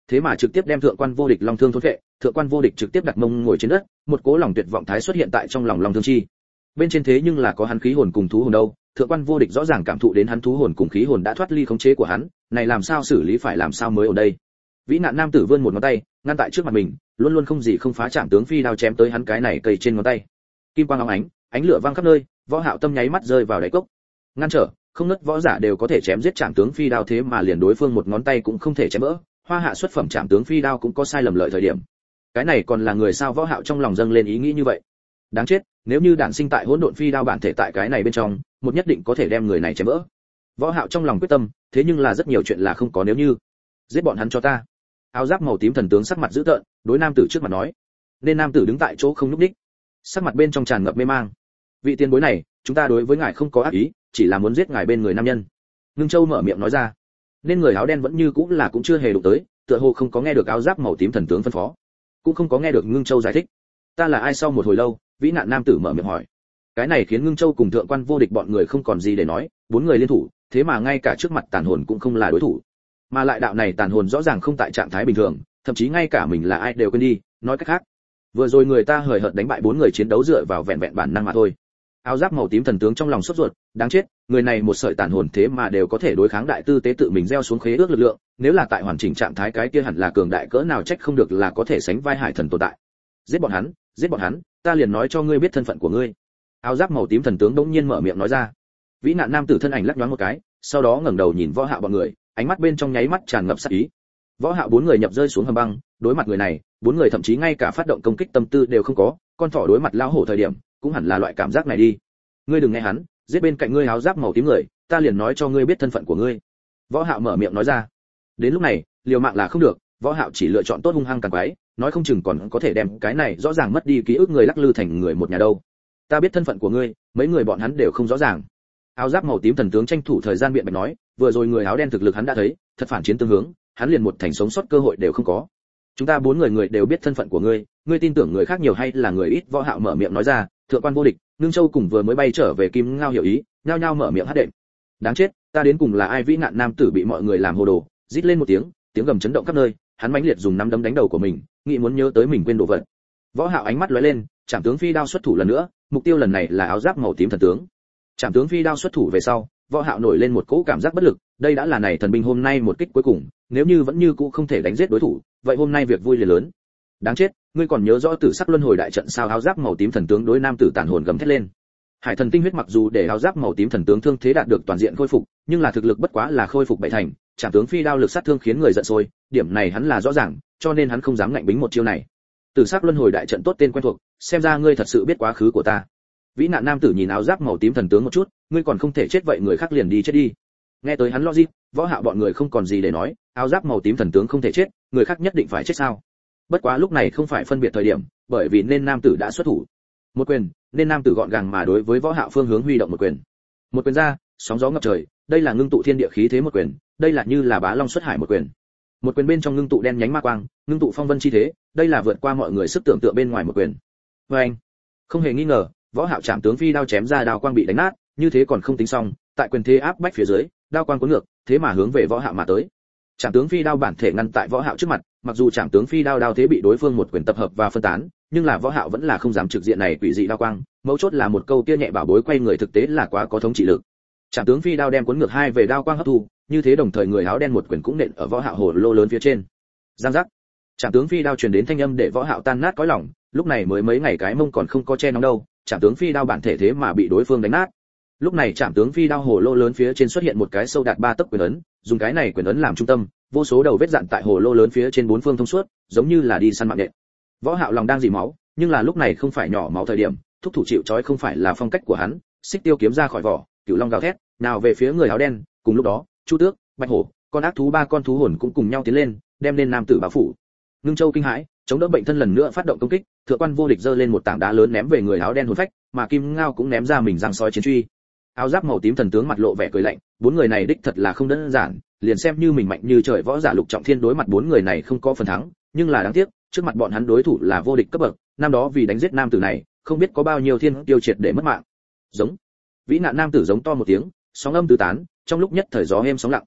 thế mà trực tiếp đem thượng quan vô địch long thương thôn vệ. Thượng quan vô địch trực tiếp đặt mông ngồi trên đất, một cỗ lòng tuyệt vọng thái xuất hiện tại trong lòng long thương chi. Bên trên thế nhưng là có hắn khí hồn cùng thú hồn đâu, thượng quan vô địch rõ ràng cảm thụ đến hắn thú hồn cùng khí hồn đã thoát ly khống chế của hắn, này làm sao xử lý phải làm sao mới ở đây. Vĩ nạn nam tử vươn một ngón tay, ngăn tại trước mặt mình, luôn luôn không gì không phá chạm tướng phi đao chém tới hắn cái này cây trên ngón tay. Kim quang óng ánh, ánh lửa vang khắp nơi, Võ Hạo tâm nháy mắt rơi vào đáy cốc. Ngăn trở, không ngất võ giả đều có thể chém giết chạm tướng phi đao thế mà liền đối phương một ngón tay cũng không thể chém vỡ, hoa hạ xuất phẩm chạm tướng phi đao cũng có sai lầm lợi thời điểm. Cái này còn là người sao? Võ Hạo trong lòng dâng lên ý nghĩ như vậy. Đáng chết, nếu như đản sinh tại hỗn độn phi đao bản thể tại cái này bên trong, một nhất định có thể đem người này chém vỡ. Võ Hạo trong lòng quyết tâm, thế nhưng là rất nhiều chuyện là không có nếu như. Giết bọn hắn cho ta. Áo giáp màu tím thần tướng sắc mặt dữ tợn, đối nam tử trước mặt nói. Nên nam tử đứng tại chỗ không nhúc nhích, sắc mặt bên trong tràn ngập mê mang. Vị tiền bối này, chúng ta đối với ngài không có ác ý, chỉ là muốn giết ngài bên người nam nhân. Ngưng Châu mở miệng nói ra. Nên người áo đen vẫn như cũng cũng chưa hề đụng tới, tựa hồ không có nghe được áo giáp màu tím thần tướng phân phó, cũng không có nghe được Ngưng Châu giải thích. Ta là ai? Sau một hồi lâu, vĩ nạn nam tử mở miệng hỏi. Cái này khiến Ngưng Châu cùng thượng quan vô địch bọn người không còn gì để nói, bốn người liên thủ, thế mà ngay cả trước mặt tàn hồn cũng không là đối thủ. Mà lại đạo này tàn hồn rõ ràng không tại trạng thái bình thường, thậm chí ngay cả mình là ai đều quên đi, nói cách khác, vừa rồi người ta hời hợt đánh bại bốn người chiến đấu dựa vào vẹn vẹn bản năng mà thôi. Áo giáp màu tím thần tướng trong lòng sốt ruột, đáng chết, người này một sợi tàn hồn thế mà đều có thể đối kháng đại tư tế tự mình gieo xuống khế ước lực lượng, nếu là tại hoàn chỉnh trạng thái cái kia hẳn là cường đại cỡ nào, trách không được là có thể sánh vai hải thần tồn tại. Giết bọn hắn, ta liền nói cho ngươi biết thân phận của ngươi. Áo giáp màu tím thần tướng đống nhiên mở miệng nói ra. Vĩ nạn nam tử thân ảnh lắc nhoáng một cái, sau đó ngẩng đầu nhìn Võ Hạo bọn người, ánh mắt bên trong nháy mắt tràn ngập sát ý. Võ Hạo bốn người nhập rơi xuống hầm băng, đối mặt người này, bốn người thậm chí ngay cả phát động công kích tâm tư đều không có, con thỏ đối mặt lão hổ thời điểm, cũng hẳn là loại cảm giác này đi. Ngươi đừng nghe hắn, giết bên cạnh ngươi áo giáp màu tím người, ta liền nói cho ngươi biết thân phận của ngươi. Võ Hạo mở miệng nói ra. Đến lúc này, liều mạng là không được, Võ Hạo chỉ lựa chọn tốt hung hăng càng quái, nói không chừng còn có thể đem cái này rõ ràng mất đi ký ức người lắc lư thành người một nhà đâu. Ta biết thân phận của ngươi, mấy người bọn hắn đều không rõ ràng. Áo giáp màu tím thần tướng tranh thủ thời gian biện bạch nói, vừa rồi người áo đen thực lực hắn đã thấy, thật phản chiến tương hướng, hắn liền một thành sống sót cơ hội đều không có. Chúng ta bốn người đều biết thân phận của ngươi, ngươi tin tưởng người khác nhiều hay là người ít? Võ Hạo mở miệng nói ra. Thượng quan vô địch, Ngưng Châu cùng vừa mới bay trở về Kim Ngao hiểu ý, nhao nhao mở miệng hát đệm. Đáng chết, ta đến cùng là ai? Vĩ nạn nam tử bị mọi người làm hồ đồ, rít lên một tiếng, tiếng gầm chấn động khắp nơi, hắn mãnh liệt dùng nắm đấm đánh đầu của mình, nghĩ muốn nhớ tới mình quên đồ vật. Võ Hạo ánh mắt lóe lên, Trảm tướng phi đao xuất thủ lần nữa, mục tiêu lần này là áo giáp màu tím thần tướng. Trảm tướng phi đao xuất thủ về sau, Võ Hạo nổi lên một cỗ cảm giác bất lực, đây đã là này thần binh hôm nay một kích cuối cùng, nếu như vẫn như cũ không thể đánh giết đối thủ, vậy hôm nay việc vui liền lớn. Đáng chết, ngươi còn nhớ rõ Tử Sắc Luân Hồi đại trận sao? Áo giáp màu tím thần tướng đối nam tử tàn hồn gầm thét lên. Hải thần tinh huyết mặc dù để áo giáp màu tím thần tướng thương thế đạt được toàn diện khôi phục, nhưng là thực lực bất quá là khôi phục bảy thành, Trảm tướng phi đao lực sát thương khiến người giận sôi, điểm này hắn là rõ ràng, cho nên hắn không dám ngạnh bính một chiêu này. Tử Sắc Luân Hồi đại trận tốt tên quen thuộc, xem ra ngươi thật sự biết quá khứ của ta. Vĩ nạn nam tử nhìn áo giáp màu tím thần tướng một chút, ngươi còn không thể chết vậy người khác liền đi chết đi. Nghe tới hắn logic, Võ Hạo bọn người không còn gì để nói, áo giáp màu tím thần tướng không thể chết, người khác nhất định phải chết sao? Bất quá lúc này không phải phân biệt thời điểm, bởi vì nên nam tử đã xuất thủ. Một quyền, nên nam tử gọn gàng mà đối với Võ Hạo phương hướng huy động một quyền. Một quyền ra, sóng gió ngập trời, đây là ngưng tụ thiên địa khí thế một quyền, đây là như là bá long xuất hải một quyền. Một quyền bên trong ngưng tụ đen nhánh ma quang, ngưng tụ phong vân chi thế, đây là vượt qua mọi người sức tưởng tượng bên ngoài một quyền. Oeng! Không hề nghi ngờ, Võ Hạo chạm tướng phi đao chém ra đao quang bị đánh nát, như thế còn không tính xong, tại quyền thế áp bách phía dưới, đao quang cuốn ngược, thế mà hướng về Võ Hạo mà tới. Trảm tướng phi đao bản thể ngăn tại Võ Hạo trước mặt, mặc dù trảm tướng phi đao đao thế bị đối phương một quyền tập hợp và phân tán, nhưng là Võ Hạo vẫn là không dám trực diện này quỷ dị đao quang, mấu chốt là một câu kia nhẹ bảo bối quay người thực tế là quá có thống trị lực. Trảm tướng phi đao đem cuốn ngược hai về đao quang hấp thu, như thế đồng thời người áo đen một quyền cũng nện ở Võ Hạo hồ lô lớn phía trên. Giang giác. Trảm tướng phi đao truyền đến thanh âm để Võ Hạo tan nát cõi lòng, lúc này mới mấy ngày cái mông còn không có che nóng đâu, trảm tướng phi đao bản thể thế mà bị đối phương đánh nát. Lúc này trảm tướng phi đao hồ lô lớn phía trên xuất hiện một cái sâu đạt 3 tấc quyền ấn, dùng cái này quyền ấn làm trung tâm, vô số đầu vết dạn tại hồ lô lớn phía trên bốn phương thông suốt, giống như là đi săn mạng nhện. Võ Hạo lòng đang dỉ máu, nhưng là lúc này không phải nhỏ máu thời điểm, thúc thủ chịu trói không phải là phong cách của hắn, xích tiêu kiếm ra khỏi vỏ, cửu long gào thét, nào về phía người áo đen, cùng lúc đó, Chu Tước, Bạch Hổ, con ác thú ba con thú hồn cũng cùng nhau tiến lên, đem lên nam tử bao phủ. Ngưng Châu kinh hãi, chống đỡ bệnh thân lần nữa phát động công kích, Thượng quan vô địch giơ lên một tảng đá lớn ném về người áo đen hồn phách, mà Kim Ngao cũng ném ra mình răng sói chiến truy. Áo giáp màu tím thần tướng mặt lộ vẻ cười lạnh, bốn người này đích thật là không đơn giản, liền xem như mình mạnh như trời võ giả lục trọng thiên đối mặt bốn người này không có phần thắng, nhưng là đáng tiếc, trước mặt bọn hắn đối thủ là vô địch cấp bậc, năm đó vì đánh giết nam tử này, không biết có bao nhiêu thiên tiêu triệt để mất mạng. Giống. Vĩ nạn nam tử giống to một tiếng, sóng âm tứ tán, trong lúc nhất thời gió êm sóng lặng.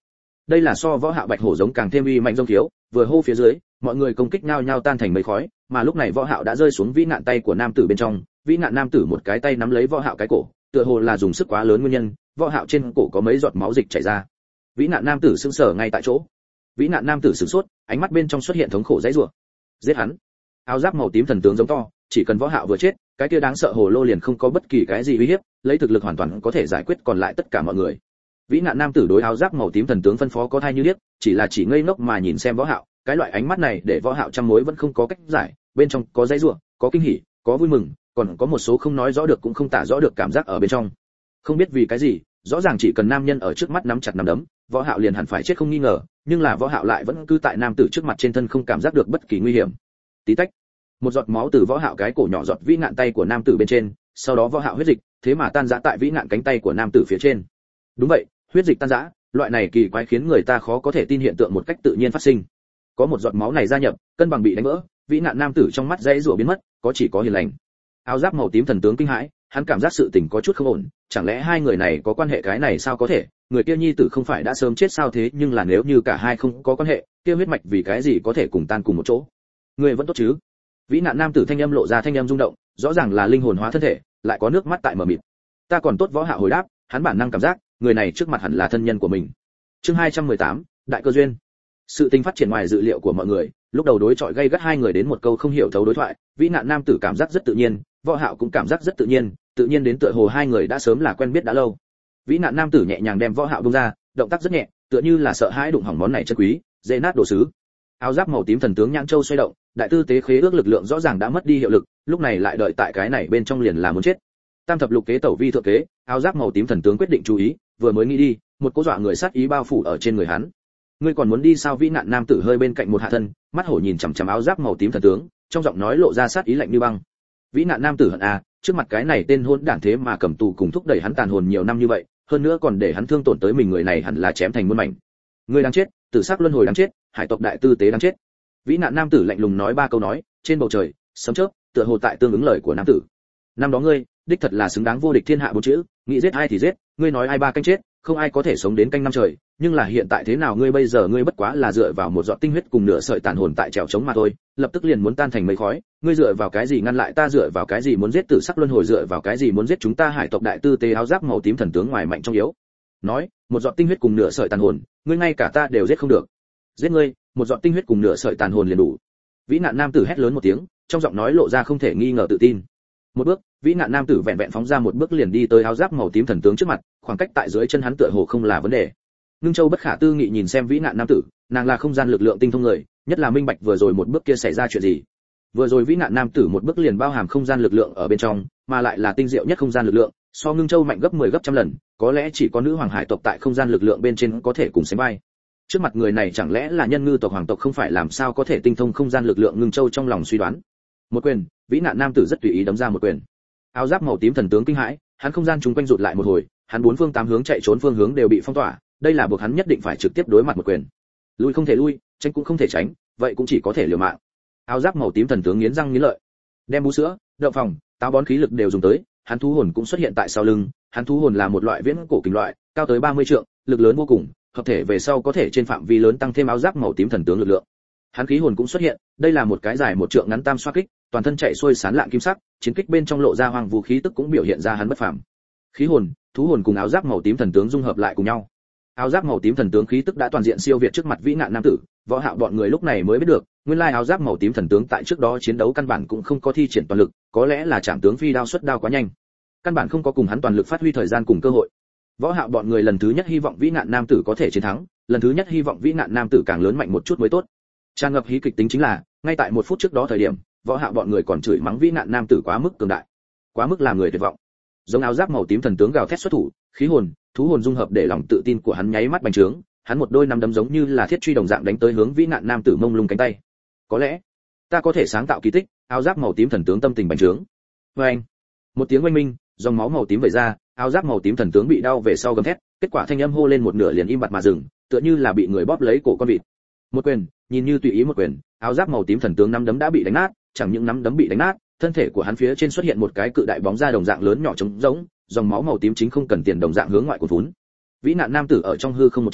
đây là so võ hạo bạch hổ giống càng thêm uy mạnh giống thiếu, vừa hô phía dưới, mọi người công kích nhao nhao tan thành mây khói, mà lúc này võ hạo đã rơi xuống vĩ nạn tay của nam tử bên trong, vĩ nạn nam tử một cái tay nắm lấy võ hạo cái cổ, tựa hồ là dùng sức quá lớn nguyên nhân, võ hạo trên cổ có mấy giọt máu dịch chảy ra. Vĩ nạn nam tử sững sờ ngay tại chỗ. Vĩ nạn nam tử sửng sốt, ánh mắt bên trong xuất hiện thống khổ dãy rủa. Giết hắn. Áo giáp màu tím thần tướng giống to, chỉ cần võ hạo vừa chết, cái kia đáng sợ hồ lô liền không có bất kỳ cái gì uy hiếp, lấy thực lực hoàn toàn có thể giải quyết còn lại tất cả mọi người. Vĩ nạn nam tử đối áo giáp màu tím thần tướng phân phó có thai như điếc, chỉ ngây ngốc mà nhìn xem võ hạo, cái loại ánh mắt này để võ hạo trăm mối vẫn không có cách giải, bên trong có dãy rủa, có kinh hỉ, có vui mừng, còn có một số không nói rõ được cũng không tả rõ được cảm giác ở bên trong. Không biết vì cái gì, rõ ràng chỉ cần nam nhân ở trước mắt nắm chặt nắm đấm, võ hạo liền hẳn phải chết không nghi ngờ, nhưng là võ hạo lại vẫn cứ tại nam tử trước mặt trên thân không cảm giác được bất kỳ nguy hiểm. Tí tách, một giọt máu từ võ hạo cái cổ nhỏ giọt vĩ nạn tay của nam tử bên trên, sau đó võ hạo huyết dịch, thế mà tan rã tại vĩ nạn cánh tay của nam tử phía trên. Đúng vậy, huyết dịch tan rã, loại này kỳ quái khiến người ta khó có thể tin hiện tượng một cách tự nhiên phát sinh. Có một giọt máu này gia nhập, cân bằng bị đánh vỡ, vĩ nạn nam tử trong mắt dãy rủa biến mất, có chỉ có hiền lành. Áo giáp màu tím thần tướng kinh hãi, hắn cảm giác sự tình có chút không ổn, chẳng lẽ hai người này có quan hệ, cái này sao có thể, người kia nhi tử không phải đã sớm chết sao, thế nhưng là nếu như cả hai không có quan hệ, kia huyết mạch vì cái gì có thể cùng tan cùng một chỗ? Người vẫn tốt chứ? Vĩ nạn nam tử thanh âm lộ ra thanh âm rung động, rõ ràng là linh hồn hóa thân thể, lại có nước mắt tại mờ mịt. Ta còn tốt, võ hạo hồi đáp, hắn bản năng cảm giác, người này trước mặt hẳn là thân nhân của mình. Chương 218, đại cơ duyên. Sự tình phát triển ngoài dự liệu của mọi người, lúc đầu đối chọi gay gắt hai người đến một câu không hiểu thấu đối thoại, vĩ nạn nam tử cảm giác rất tự nhiên, võ hạo cũng cảm giác rất tự nhiên đến tựa hồ hai người đã sớm là quen biết đã lâu. Vĩ nạn nam tử nhẹ nhàng đem võ hạo buông ra, động tác rất nhẹ, tựa như là sợ hãi đụng hỏng món này chân quý, dễ nát đồ sứ. Áo giáp màu tím thần tướng nhãn châu xoay động, đại tư tế khế ước lực lượng rõ ràng đã mất đi hiệu lực, lúc này lại đợi tại cái này bên trong liền là muốn chết. Tam thập lục kế tẩu vi thượng kế, áo giáp màu tím thần tướng quyết định chú ý, vừa mới nghĩ đi, một cỗ dọa người sát ý bao phủ ở trên người hắn. Ngươi còn muốn đi sao? Vĩ nạn nam tử hơi bên cạnh một hạ thân, mắt hổ nhìn chằm chằm áo giáp màu tím thần tướng, trong giọng nói lộ ra sát ý lạnh như băng. Vĩ nạn nam tử hận à, trước mặt cái này tên hôn đản thế mà cầm tù cùng thúc đẩy hắn tàn hồn nhiều năm như vậy, hơn nữa còn để hắn thương tổn tới mình, người này hẳn là chém thành muôn mảnh. Ngươi đang chết, tử sắc luân hồi đáng chết, hải tộc đại tư tế đáng chết. Vĩ nạn nam tử lạnh lùng nói ba câu nói, trên bầu trời sấm chớp tựa hồ tại tương ứng lời của nam tử. Năm đó ngươi đích thật là xứng đáng vô địch thiên hạ bốn chữ, nghĩ giết ai thì giết, ngươi nói ai ba canh chết, không ai có thể sống đến canh năm trời, nhưng là hiện tại thế nào, ngươi bây giờ ngươi bất quá là dựa vào một giọt tinh huyết cùng nửa sợi tàn hồn tại trèo chống mà thôi, lập tức liền muốn tan thành mây khói, ngươi dựa vào cái gì ngăn lại ta, dựa vào cái gì muốn giết tử sắc luân hồi, dựa vào cái gì muốn giết chúng ta hải tộc đại tư tế áo giáp màu tím thần tướng ngoài mạnh trong yếu. Nói, một giọt tinh huyết cùng nửa sợi tàn hồn, ngươi ngay cả ta đều giết không được. Giết ngươi, một giọt tinh huyết cùng nửa sợi tàn hồn liền đủ. Vĩ nạn nam tử hét lớn một tiếng, trong giọng nói lộ ra không thể nghi ngờ tự tin. Một bước, vĩ nạn nam tử vẹn vẹn phóng ra một bước liền đi tới áo giáp màu tím thần tướng trước mặt, khoảng cách tại dưới chân hắn tựa hồ không là vấn đề. Ngưng Châu bất khả tư nghị nhìn xem vĩ nạn nam tử, nàng là không gian lực lượng tinh thông người, nhất là minh bạch vừa rồi một bước kia xảy ra chuyện gì. Vừa rồi vĩ nạn nam tử một bước liền bao hàm không gian lực lượng ở bên trong, mà lại là tinh diệu nhất không gian lực lượng, so Ngưng Châu mạnh gấp 10 gấp trăm lần, có lẽ chỉ có nữ hoàng hải tộc tại không gian lực lượng bên trên có thể cùng sánh vai. Trước mặt người này chẳng lẽ là nhân ngư tộc hoàng tộc, không phải làm sao có thể tinh thông không gian lực lượng? Ngưng Châu trong lòng suy đoán. Một quyền, vĩ nạn nam tử rất tùy ý đấm ra một quyền. Áo giáp màu tím thần tướng kinh hãi, hắn không gian chúng quanh rụt lại một hồi, hắn bốn phương tám hướng chạy trốn phương hướng đều bị phong tỏa, đây là buộc hắn nhất định phải trực tiếp đối mặt một quyền. Lui không thể lui, tránh cũng không thể tránh, vậy cũng chỉ có thể liều mạng. Áo giáp màu tím thần tướng nghiến răng nghiến lợi, đem bú sữa, đậu phòng, táo bón khí lực đều dùng tới, hắn thú hồn cũng xuất hiện tại sau lưng, hắn thú hồn là một loại viễn cổ kình loại, cao tới 30 trượng, lực lớn vô cùng, hợp thể về sau có thể trên phạm vi lớn tăng thêm áo giáp màu tím thần tướng lực lượng. Hắn khí hồn cũng xuất hiện, đây là một cái dài một trượng ngắn tam xoa kích, toàn thân chạy xuôi sán lạng kim sắc, chiến kích bên trong lộ ra hoàng vũ khí tức cũng biểu hiện ra hắn bất phàm. Khí hồn, thú hồn cùng áo giáp màu tím thần tướng dung hợp lại cùng nhau. Áo giáp màu tím thần tướng khí tức đã toàn diện siêu việt trước mặt vĩ nạn nam tử, võ hạo bọn người lúc này mới biết được, nguyên lai áo giáp màu tím thần tướng tại trước đó chiến đấu căn bản cũng không có thi triển toàn lực, có lẽ là chạm tướng phi đao xuất đao quá nhanh, căn bản không có cùng hắn toàn lực phát huy thời gian cùng cơ hội. Võ hạo bọn người lần thứ nhất hy vọng vĩ nạn nam tử có thể chiến thắng, lần thứ nhất hy vọng vĩ nạn nam tử càng lớn mạnh một chút mới tốt. Tràn ngập hí kịch tính chính là, ngay tại một phút trước đó thời điểm, võ hạo bọn người còn chửi mắng vĩ nạn nam tử quá mức cường đại, quá mức làm người tuyệt vọng. Giống áo giáp màu tím thần tướng gào thét xuất thủ, khí hồn, thú hồn dung hợp để lòng tự tin của hắn nháy mắt bành trướng, hắn một đôi nắm đấm giống như là thiết truy đồng dạng đánh tới hướng vĩ nạn nam tử mông lung cánh tay. Có lẽ ta có thể sáng tạo kỳ tích. Áo giáp màu tím thần tướng tâm tình bành trướng. Oeng! Một tiếng oanh minh, dòng máu màu tím vẩy ra, áo giáp màu tím thần tướng bị đau về sau gầm thét, kết quả thanh âm hô lên một nửa liền im bặt mà dừng, tựa như là bị người bóp lấy cổ con vịt. Một quyền, nhìn như tùy ý một quyền, áo giáp màu tím thần tướng nắm đấm đã bị đánh nát, chẳng những nắm đấm bị đánh nát, thân thể của hắn phía trên xuất hiện một cái cự đại bóng da đồng dạng lớn nhỏ trống rỗng, dòng máu màu tím chính không cần tiền đồng dạng hướng ngoại cuồn vốn. Vĩ nạn nam tử ở trong hư không một chảo,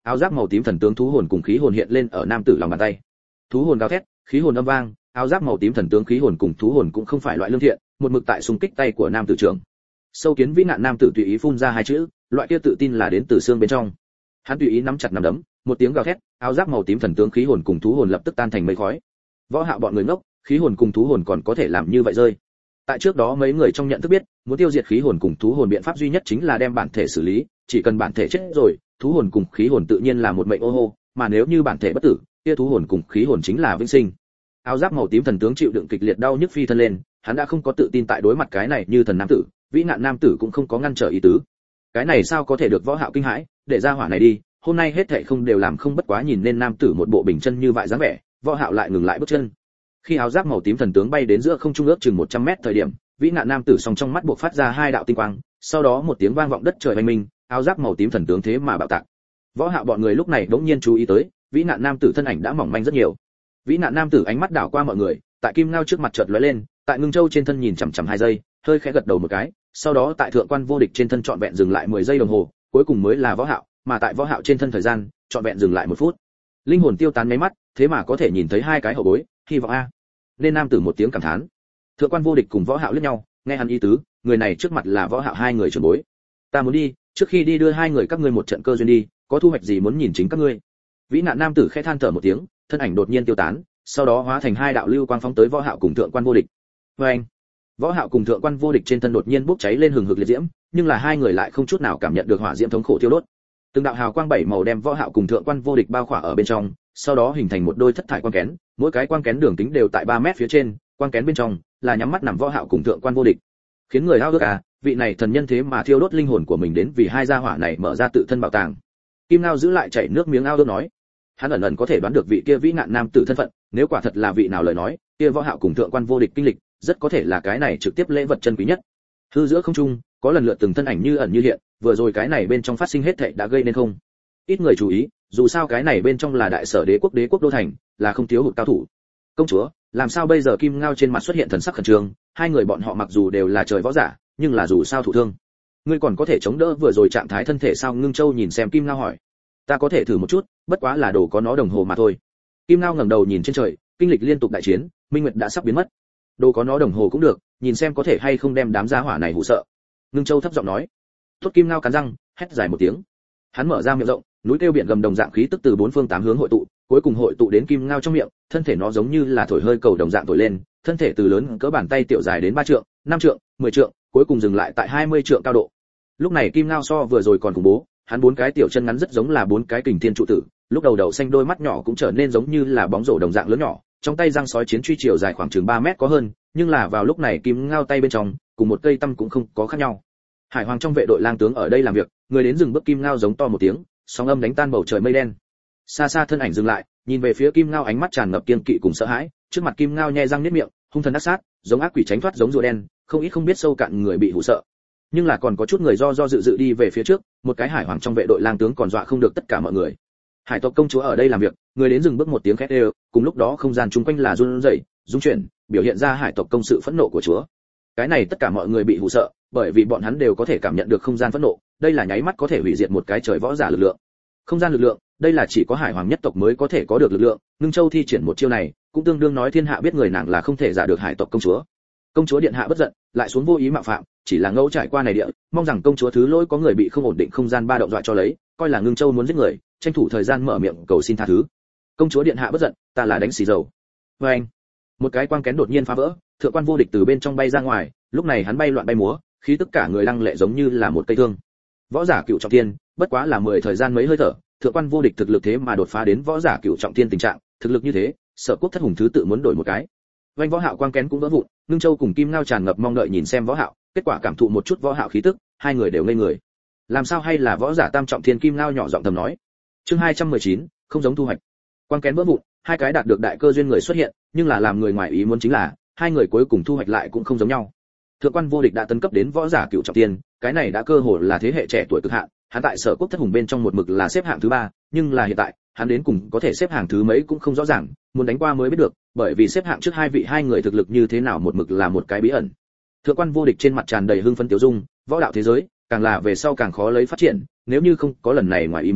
áo giáp màu tím thần tướng thú hồn cùng khí hồn hiện lên ở nam tử lòng bàn tay. Thú hồn gào thét, khí hồn âm vang, áo giáp màu tím thần tướng khí hồn cùng thú hồn cũng không phải loại lương thiện, một mực tại xung kích tay của nam tử trưởng. Sâu kiến vĩ nạn nam tử tùy ý phun ra hai chữ, loại kia tự tin là đến từ xương bên trong. Hắn tùy ý nắm chặt nắm đấm, một tiếng gào thét, áo giáp màu tím thần tướng khí hồn cùng thú hồn lập tức tan thành mây khói. Võ Hạo bọn người ngốc, khí hồn cùng thú hồn còn có thể làm như vậy rơi. Tại trước đó mấy người trong nhận thức biết, muốn tiêu diệt khí hồn cùng thú hồn biện pháp duy nhất chính là đem bản thể xử lý, chỉ cần bản thể chết rồi, thú hồn cùng khí hồn tự nhiên là một mệnh ô hô, mà nếu như bản thể bất tử, kia thú hồn cùng khí hồn chính là vĩnh sinh. Áo giáp màu tím thần tướng chịu đựng kịch liệt đau nhức phi thân lên, hắn đã không có tự tin tại đối mặt cái này như thần nam tử, vĩ nạn nam tử cũng không có ngăn trở ý tứ. Cái này sao có thể được Võ Hạo kinh hãi, để ra hỏa này đi, hôm nay hết thảy không đều làm không bất quá nhìn nên nam tử một bộ bình chân như vậy dáng vẻ, Võ Hạo lại ngừng lại bước chân. Khi áo giáp màu tím thần tướng bay đến giữa không trung ước chừng 100 mét thời điểm, vĩ nạn nam tử song trong mắt buộc phát ra hai đạo tinh quang, sau đó một tiếng vang vọng đất trời oanh minh, áo giáp màu tím thần tướng thế mà bạo tạc. Võ Hạo bọn người lúc này đống nhiên chú ý tới, vĩ nạn nam tử thân ảnh đã mỏng manh rất nhiều. Vĩ nạn nam tử ánh mắt đảo qua mọi người, tại kim ngao trước mặt chợt lóe lên, tại Ngưng Châu trên thân nhìn chằm chằm 2 giây, hơi khẽ gật đầu một cái, sau đó tại thượng quan vô địch trên thân trọn vẹn dừng lại 10 giây đồng hồ, cuối cùng mới là Võ Hạo, mà tại Võ Hạo trên thân thời gian trọn vẹn dừng lại 1 phút. Linh hồn tiêu tán mấy mắt, thế mà có thể nhìn thấy 2 cái hậu bối, hy vọng a. Nên nam tử một tiếng cảm thán. Thượng quan vô địch cùng Võ Hạo liếc nhau, nghe hắn ý tứ, người này trước mặt là Võ Hạo 2 người trưởng bối. Ta muốn đi, trước khi đi đưa 2 người các ngươi một trận cơ duyên đi, có thu hoạch gì muốn nhìn chính các ngươi. Vĩ nạn nam tử khẽ than thở một tiếng, thân ảnh đột nhiên tiêu tán, sau đó hóa thành 2 đạo lưu quang phóng tới Võ Hạo cùng thượng quan vô địch. Oeng! Võ Hạo cùng thượng quan vô địch trên thân đột nhiên bốc cháy lên hừng hực liệt diễm, nhưng là 2 người lại không chút nào cảm nhận được hỏa diễm thống khổ thiêu đốt. Từng đạo hào quang 7 màu đem Võ Hạo cùng thượng quan vô địch bao khỏa ở bên trong, sau đó hình thành một đôi thất thải quang kén, mỗi cái quang kén đường kính đều tại 3 mét phía trên, quang kén bên trong là nhắm mắt nằm Võ Hạo cùng thượng quan vô địch. Khiến người hao ước vị này thần nhân thế mà thiêu đốt linh hồn của mình đến vì 2 gia hỏa này mở ra tự thân bảo tàng. Kim Ngao giữ lại chảy nước miếng ao ước nói, hắn ẩn ẩn có thể đoán được vị kia vĩ nạn nam tử thân phận, nếu quả thật là vị nào lời nói, kia Võ Hạo cùng thượng quan vô địch kinh lịch, rất có thể là cái này trực tiếp lễ vật chân quý nhất. Hư giữa không trung, có lần lượt từng thân ảnh như ẩn như hiện, vừa rồi cái này bên trong phát sinh hết thảy đã gây nên không ít người chú ý, dù sao cái này bên trong là đại sở đế quốc đô thành, là không thiếu hụt cao thủ. Công chúa, làm sao bây giờ? Kim Ngao trên mặt xuất hiện thần sắc khẩn trương, 2 người bọn họ mặc dù đều là trời võ giả, nhưng là dù sao thụ thương. Ngươi còn có thể chống đỡ vừa rồi trạng thái thân thể sao? Ngưng Châu nhìn xem Kim Ngao hỏi. Ta có thể thử một chút, bất quá là đồ có nó đồng hồ mà thôi. Kim Ngao ngẩng đầu nhìn trên trời, kinh lịch liên tục đại chiến, minh nguyệt đã sắp biến mất. Đồ có nó đồng hồ cũng được, nhìn xem có thể hay không đem đám gia hỏa này hù sợ. Ngưng Châu thấp giọng nói. Tốt. Kim Ngao cắn răng, hét dài một tiếng. Hắn mở ra miệng rộng, núi kêu biển gầm đồng dạng khí tức từ 4 phương 8 hướng hội tụ, cuối cùng hội tụ đến Kim Ngao trong miệng, thân thể nó giống như là thổi hơi cầu đồng dạng thổi lên, thân thể từ lớn cỡ bàn tay tiểu dài đến 3 trượng, 5 trượng, 10 trượng, cuối cùng dừng lại tại 20 trượng cao độ. Lúc này Kim Ngao so vừa rồi còn khủng bố, hắn 4 cái tiểu chân ngắn rất giống là 4 cái kình thiên trụ tử, lúc đầu xanh đôi mắt nhỏ cũng trở nên giống như là bóng rổ đồng dạng lớn nhỏ, trong tay răng sói chiến truy chiều dài khoảng chừng 3 mét có hơn, nhưng là vào lúc này Kim Ngao tay bên trong, cùng một cây tăm cũng không có khác nhau. Hải Hoàng trong vệ đội lang tướng ở đây làm việc, người đến dừng bước. Kim Ngao giống to một tiếng, sóng âm đánh tan bầu trời mây đen. Xa xa thân ảnh dừng lại, nhìn về phía Kim Ngao, ánh mắt tràn ngập kiên kỵ cùng sợ hãi. Trước mặt Kim Ngao nhe răng niết miệng, hung thần ác sát, giống ác quỷ tránh thoát giống rùa đen, không ít không biết sâu cạn người bị hù sợ. Nhưng là còn có chút người do dự đi về phía trước, một cái Hải Hoàng trong vệ đội lang tướng còn dọa không được tất cả mọi người. Hải tộc công chúa ở đây làm việc, người đến dừng bước một tiếng khét đều, cùng lúc đó không gian chung quanh là run rẩy, rung chuyển, biểu hiện ra hải tộc công sự phẫn nộ của chúa. Cái này tất cả mọi người bị hù sợ, bởi vì bọn hắn đều có thể cảm nhận được không gian phẫn nộ, đây là nháy mắt có thể hủy diệt một cái trời võ giả lực lượng. Không gian lực lượng, đây là chỉ có Hải Hoàng nhất tộc mới có thể có được lực lượng, Ngưng Châu thi triển một chiêu này, cũng tương đương nói thiên hạ biết người nàng là không thể giả được hải tộc công chúa. Công chúa điện hạ bất giận, lại xuống vô ý mạo phạm, chỉ là ngẫu trải qua này địa, mong rằng công chúa thứ lỗi, có người bị không ổn định không gian ba động dọa cho lấy, coi là Ngưng Châu muốn giết người, tranh thủ thời gian mở miệng cầu xin tha thứ. Công chúa điện hạ bất giận, ta là đánh xì dầu. Và anh, một cái quang kén đột nhiên phá vỡ, thượng quan vô địch từ bên trong bay ra ngoài, lúc này hắn bay loạn bay múa, khí tức cả người lăng lệ giống như là một cây thương. Võ giả cựu trọng thiên, bất quá là 10 thời gian mấy hơi thở, thượng quan vô địch thực lực thế mà đột phá đến võ giả cựu trọng thiên tình trạng, thực lực như thế, Sở Quốc thất hùng thứ tự muốn đổi một cái. Vành Võ Hạo quang kén cũng vỡ vụn, Ngưng Châu cùng Kim Ngao tràn ngập mong đợi nhìn xem Võ Hạo, kết quả cảm thụ một chút Võ Hạo khí tức, 2 người đều ngây người. Làm sao hay là võ giả tam trọng thiên? Kim Ngao nhỏ giọng thầm nói. Chương 219, không giống thu hoạch. Quang kén vỡ vụn, 2 cái đạt được đại cơ duyên người xuất hiện, nhưng là làm người ngoài ý muốn chính là, 2 người cuối cùng thu hoạch lại cũng không giống nhau. Thượng quan vô địch đã tấn cấp đến võ giả cựu trọng thiên, cái này đã cơ hồ là thế hệ trẻ tuổi cực hạn, hắn tại Sở Quốc thất hùng bên trong một mực là xếp hạng thứ 3, nhưng là hiện tại, hắn đến cùng có thể xếp hạng thứ mấy cũng không rõ ràng, muốn đánh qua mới biết được, bởi vì xếp hạng trước 2 người thực lực như thế nào một mực là một cái bí ẩn. Thượng quan vô địch trên mặt tràn đầy hưng phấn tiêu dung, võ đạo thế giới, càng là về sau càng khó lấy phát triển, nếu như không có lần này ngoài ý muốn,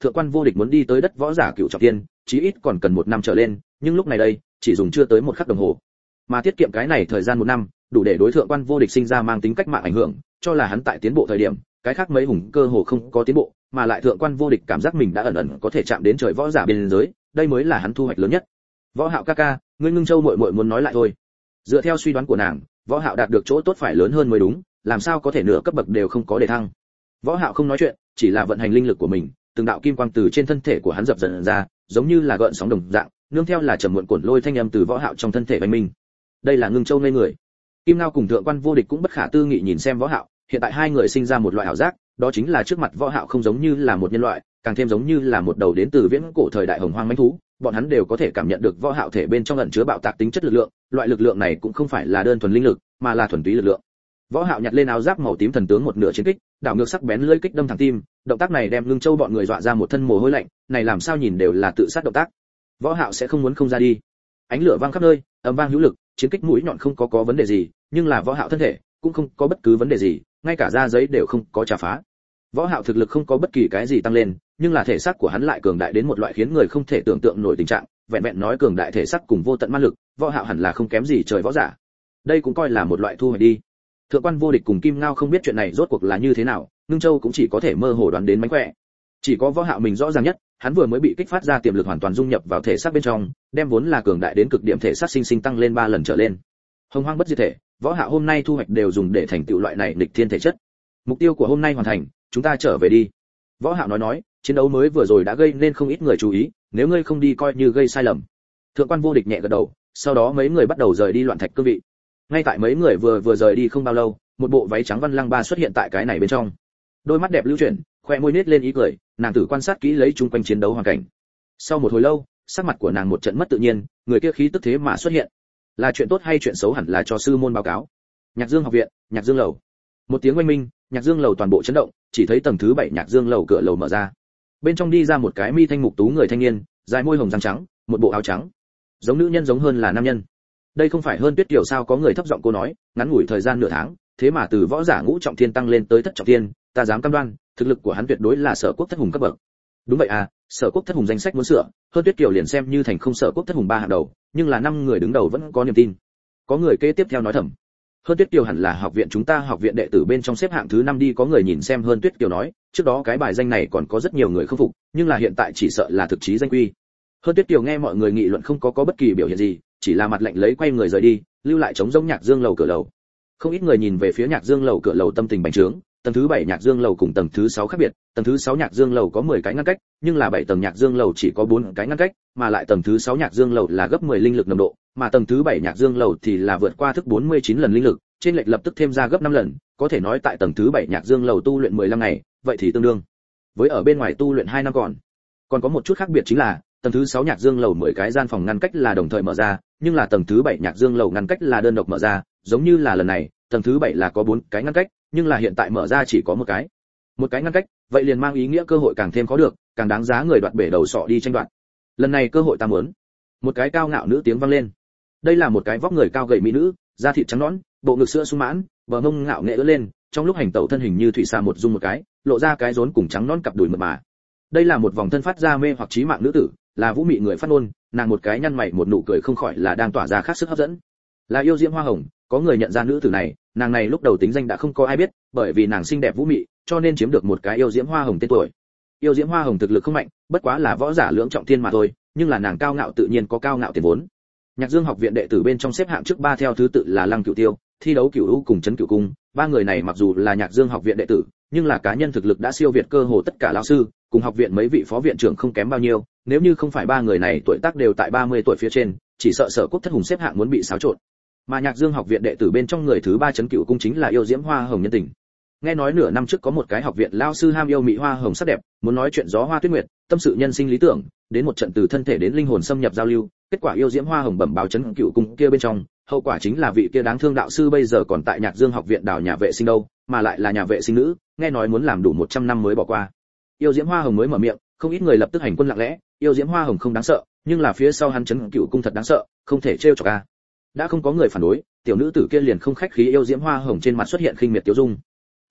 thượng quan vô địch muốn đi tới đất võ giả cửu trọng thiên, chí ít còn cần 1 năm trở lên, nhưng lúc này đây, chỉ dùng chưa tới 1 khắc đồng hồ. Mà tiết kiệm cái này thời gian 1 năm, đủ để đối thượng quan vô địch sinh ra mang tính cách mạng ảnh hưởng, cho là hắn tại tiến bộ thời điểm, cái khác mấy hùng cơ hồ không có tiến bộ, mà lại thượng quan vô địch cảm giác mình đã ẩn ẩn có thể chạm đến trời võ giả biên giới, đây mới là hắn thu hoạch lớn nhất. Võ Hạo ca ca, ngươi Ngưng Châu muội muội muốn nói lại thôi. Dựa theo suy đoán của nàng, Võ Hạo đạt được chỗ tốt phải lớn hơn mới đúng, làm sao có thể nửa cấp bậc đều không có để thăng. Võ Hạo không nói chuyện, chỉ là vận hành linh lực của mình, từng đạo kim quang từ trên thân thể của hắn dập dần ra, giống như là gợn sóng đồng dạng, nương theo là trầm muộn cuộn lôi thanh âm từ Võ Hạo trong thân thể vang minh. Đây là Ngưng Châu ngây người. Kim Ngao cùng thượng quan vô địch cũng bất khả tư nghị nhìn xem Võ Hạo, hiện tại hai người sinh ra một loại ảo giác, đó chính là trước mặt Võ Hạo không giống như là một nhân loại, càng thêm giống như là một đầu đến từ viễn cổ thời đại hồng hoang mãnh thú, bọn hắn đều có thể cảm nhận được Võ Hạo thể bên trong ẩn chứa bạo tạc tính chất lực lượng, loại lực lượng này cũng không phải là đơn thuần linh lực, mà là thuần túy lực lượng. Võ Hạo nhặt lên áo giáp màu tím thần tướng một nửa chiến kích, đảo ngược sắc bén lưỡi kích đâm thẳng tim, động tác này đem Ngưng Châu bọn người dọa ra một thân mồ hôi lạnh, này làm sao nhìn đều là tự sát động tác. Võ Hạo sẽ không muốn không ra đi. Ánh lửa vang khắp nơi, âm vang hữu lực, chiến kích mũi nhọn không có vấn đề gì, nhưng là Võ Hạo thân thể cũng không có bất cứ vấn đề gì, ngay cả da giấy đều không có chà phá. Võ Hạo thực lực không có bất kỳ cái gì tăng lên, nhưng là thể xác của hắn lại cường đại đến một loại khiến người không thể tưởng tượng nổi tình trạng, vẹn vẹn nói cường đại thể xác cùng vô tận ma lực, Võ Hạo hẳn là không kém gì trời võ giả. Đây cũng coi là một loại thu hoạch đi. Thượng quan vô địch cùng Kim Ngao không biết chuyện này rốt cuộc là như thế nào, Ngưng Châu cũng chỉ có thể mơ hồ đoán đến mánh khỏe. Chỉ có Võ Hạo mình rõ ràng nhất, hắn vừa mới bị kích phát ra tiềm lực hoàn toàn dung nhập vào thể xác bên trong, đem vốn là cường đại đến cực điểm thể xác sinh sinh tăng lên 3 lần trở lên. Hồng hoang bất diệt thể, Võ Hạo hôm nay thu hoạch đều dùng để thành tựu loại này nghịch thiên thể chất. Mục tiêu của hôm nay hoàn thành, chúng ta trở về đi. Võ Hạo nói, chiến đấu mới vừa rồi đã gây nên không ít người chú ý, nếu ngươi không đi coi như gây sai lầm. Thượng quan vô địch nhẹ gật đầu, sau đó mấy người bắt đầu rời đi loạn thạch cương vị. Ngay tại mấy người vừa rời đi không bao lâu, một bộ váy trắng văn lăng ba xuất hiện tại cái này bên trong. Đôi mắt đẹp lưu chuyển, khoe môi nết lên ý cười, nàng tử quan sát kỹ lấy chung quanh chiến đấu hoàn cảnh. Sau một hồi lâu, sắc mặt của nàng một trận mất tự nhiên, người kia khí tức thế mà xuất hiện. Là chuyện tốt hay chuyện xấu hẳn là cho sư môn báo cáo. Nhạc Dương học viện, Nhạc Dương lầu. Một tiếng oanh minh, Nhạc Dương lầu toàn bộ chấn động, chỉ thấy tầng thứ 7 Nhạc Dương lầu cửa lầu mở ra. Bên trong đi ra một cái mi thanh mục tú người thanh niên, dài môi hồng răng trắng, một bộ áo trắng. Giống nữ nhân giống hơn là nam nhân. Đây không phải Hơn Tuyết Kiều sao, có người thấp giọng cô nói, ngắn ngủi thời gian nửa tháng, thế mà từ võ giả ngũ trọng thiên tăng lên tới thất trọng thiên, ta dám cam đoan, thực lực của hắn tuyệt đối là Sở Quốc thất hùng cấp bậc. Đúng vậy à, Sở Quốc thất hùng danh sách muốn sửa, Hơn Tuyết Kiều liền xem như thành không Sở Quốc thất hùng 3 hàng đầu, nhưng là 5 người đứng đầu vẫn có niềm tin. Có người kế tiếp theo nói thầm, Hơn Tuyết Kiều hẳn là học viện chúng ta học viện đệ tử bên trong xếp hạng thứ 5 đi, có người nhìn xem Hơn Tuyết Kiều nói, trước đó cái bài danh này còn có rất nhiều người không phục, nhưng là hiện tại chỉ sợ là thực chí danh quy. Hơn Tuyết Kiều nghe mọi người nghị luận không có bất kỳ biểu hiện gì, chỉ là mặt lạnh lấy quay người rời đi, lưu lại trống rỗng Nhạc Dương lầu cửa lầu. Không ít người nhìn về phía Nhạc Dương lầu cửa lầu tâm tình bành trướng, tầng thứ 7 Nhạc Dương lầu cùng tầng thứ 6 khác biệt, tầng thứ 6 Nhạc Dương lầu có 10 cái ngăn cách, nhưng là 7 tầng Nhạc Dương lầu chỉ có 4 cái ngăn cách, mà lại tầng thứ 6 Nhạc Dương lầu là gấp 10 linh lực nồng độ, mà tầng thứ 7 Nhạc Dương lầu thì là vượt qua thức 49 lần linh lực, trên lệch lập tức thêm ra gấp 5 lần, có thể nói tại tầng thứ 7 Nhạc Dương lầu tu luyện 15 ngày, vậy thì tương đương với ở bên ngoài tu luyện 2 năm còn. Còn có một chút khác biệt chính là, tầng thứ 6 Nhạc Dương lầu 10 cái gian phòng ngăn cách là đồng thời mở ra, nhưng là tầng thứ 7 Nhạc Dương lầu ngăn cách là đơn độc mở ra, giống như là lần này, tầng thứ 7 là có 4 cái ngăn cách, nhưng là hiện tại mở ra chỉ có một cái. Một cái ngăn cách, vậy liền mang ý nghĩa cơ hội càng thêm khó được, càng đáng giá người đoạt bể đầu sọ đi tranh đoạt. Lần này cơ hội ta muốn. Một cái cao ngạo nữ tiếng vang lên. Đây là một cái vóc người cao gầy mỹ nữ, da thịt trắng nõn, bộ ngực sữa sung mãn, bờ mông ngạo nghệ ưỡn lên, trong lúc hành tẩu thân hình như thủy xà một dung một cái, lộ ra cái rốn cùng trắng nõn cặp đùi mượt mà. Đây là một vòng thân phát ra mê hoặc trí mạng nữ tử, là vũ mị người phát ngôn, nàng một cái nhăn mày một nụ cười không khỏi là đang tỏa ra khác sức hấp dẫn. Là Yêu Diễm Hoa Hồng, có người nhận ra nữ tử này, nàng này lúc đầu tính danh đã không có ai biết, bởi vì nàng xinh đẹp vũ mị, cho nên chiếm được một cái Yêu Diễm Hoa Hồng tên tuổi. Yêu Diễm Hoa Hồng thực lực không mạnh, bất quá là võ giả lưỡng trọng thiên mà thôi, nhưng là nàng cao ngạo tự nhiên có cao ngạo tiền vốn. Nhạc Dương học viện đệ tử bên trong xếp hạng trước 3 theo thứ tự là Lăng Cửu Tiêu, Thi Đấu Cửu U cùng Trấn Cửu Cung, 3 người này mặc dù là Nhạc Dương học viện đệ tử, nhưng là cá nhân thực lực đã siêu việt cơ hồ tất cả lão sư, cùng học viện mấy vị phó viện trưởng không kém bao nhiêu, nếu như không phải 3 người này tuổi tác đều tại 30 tuổi phía trên, chỉ sợ Sở Quốc thất hùng xếp hạng muốn bị xáo trộn. Mà Nhạc Dương học viện đệ tử bên trong người thứ 3 Trấn Cửu Cung chính là Yêu Diễm Hoa Hồng nhân tình. Nghe nói nửa năm trước có một cái học viện lao sư ham yêu mỹ hoa hồng sắc đẹp, muốn nói chuyện gió hoa tuyết nguyệt, tâm sự nhân sinh lý tưởng, đến một trận từ thân thể đến linh hồn xâm nhập giao lưu, kết quả Yêu Diễm Hoa Hồng bẩm báo Trấn Cửu Cung kia bên trong, hậu quả chính là vị kia đáng thương đạo sư bây giờ còn tại Nhạc Dương học viện đào nhà vệ sinh đâu, mà lại là nhà vệ sinh nữ, nghe nói muốn làm đủ 100 năm mới bỏ qua. Yêu Diễm Hoa Hồng mới mở miệng, không ít người lập tức hành quân lặng lẽ, Yêu Diễm Hoa Hồng không đáng sợ, nhưng là phía sau hắn Trấn Cửu Cung thật đáng sợ, không thể trêu chọc a. Đã không có người phản đối, tiểu nữ tử kia liền không khách khí, Yêu Diễm Hoa Hồng trên mặt xuất hiện khinh miệt tiêu dung.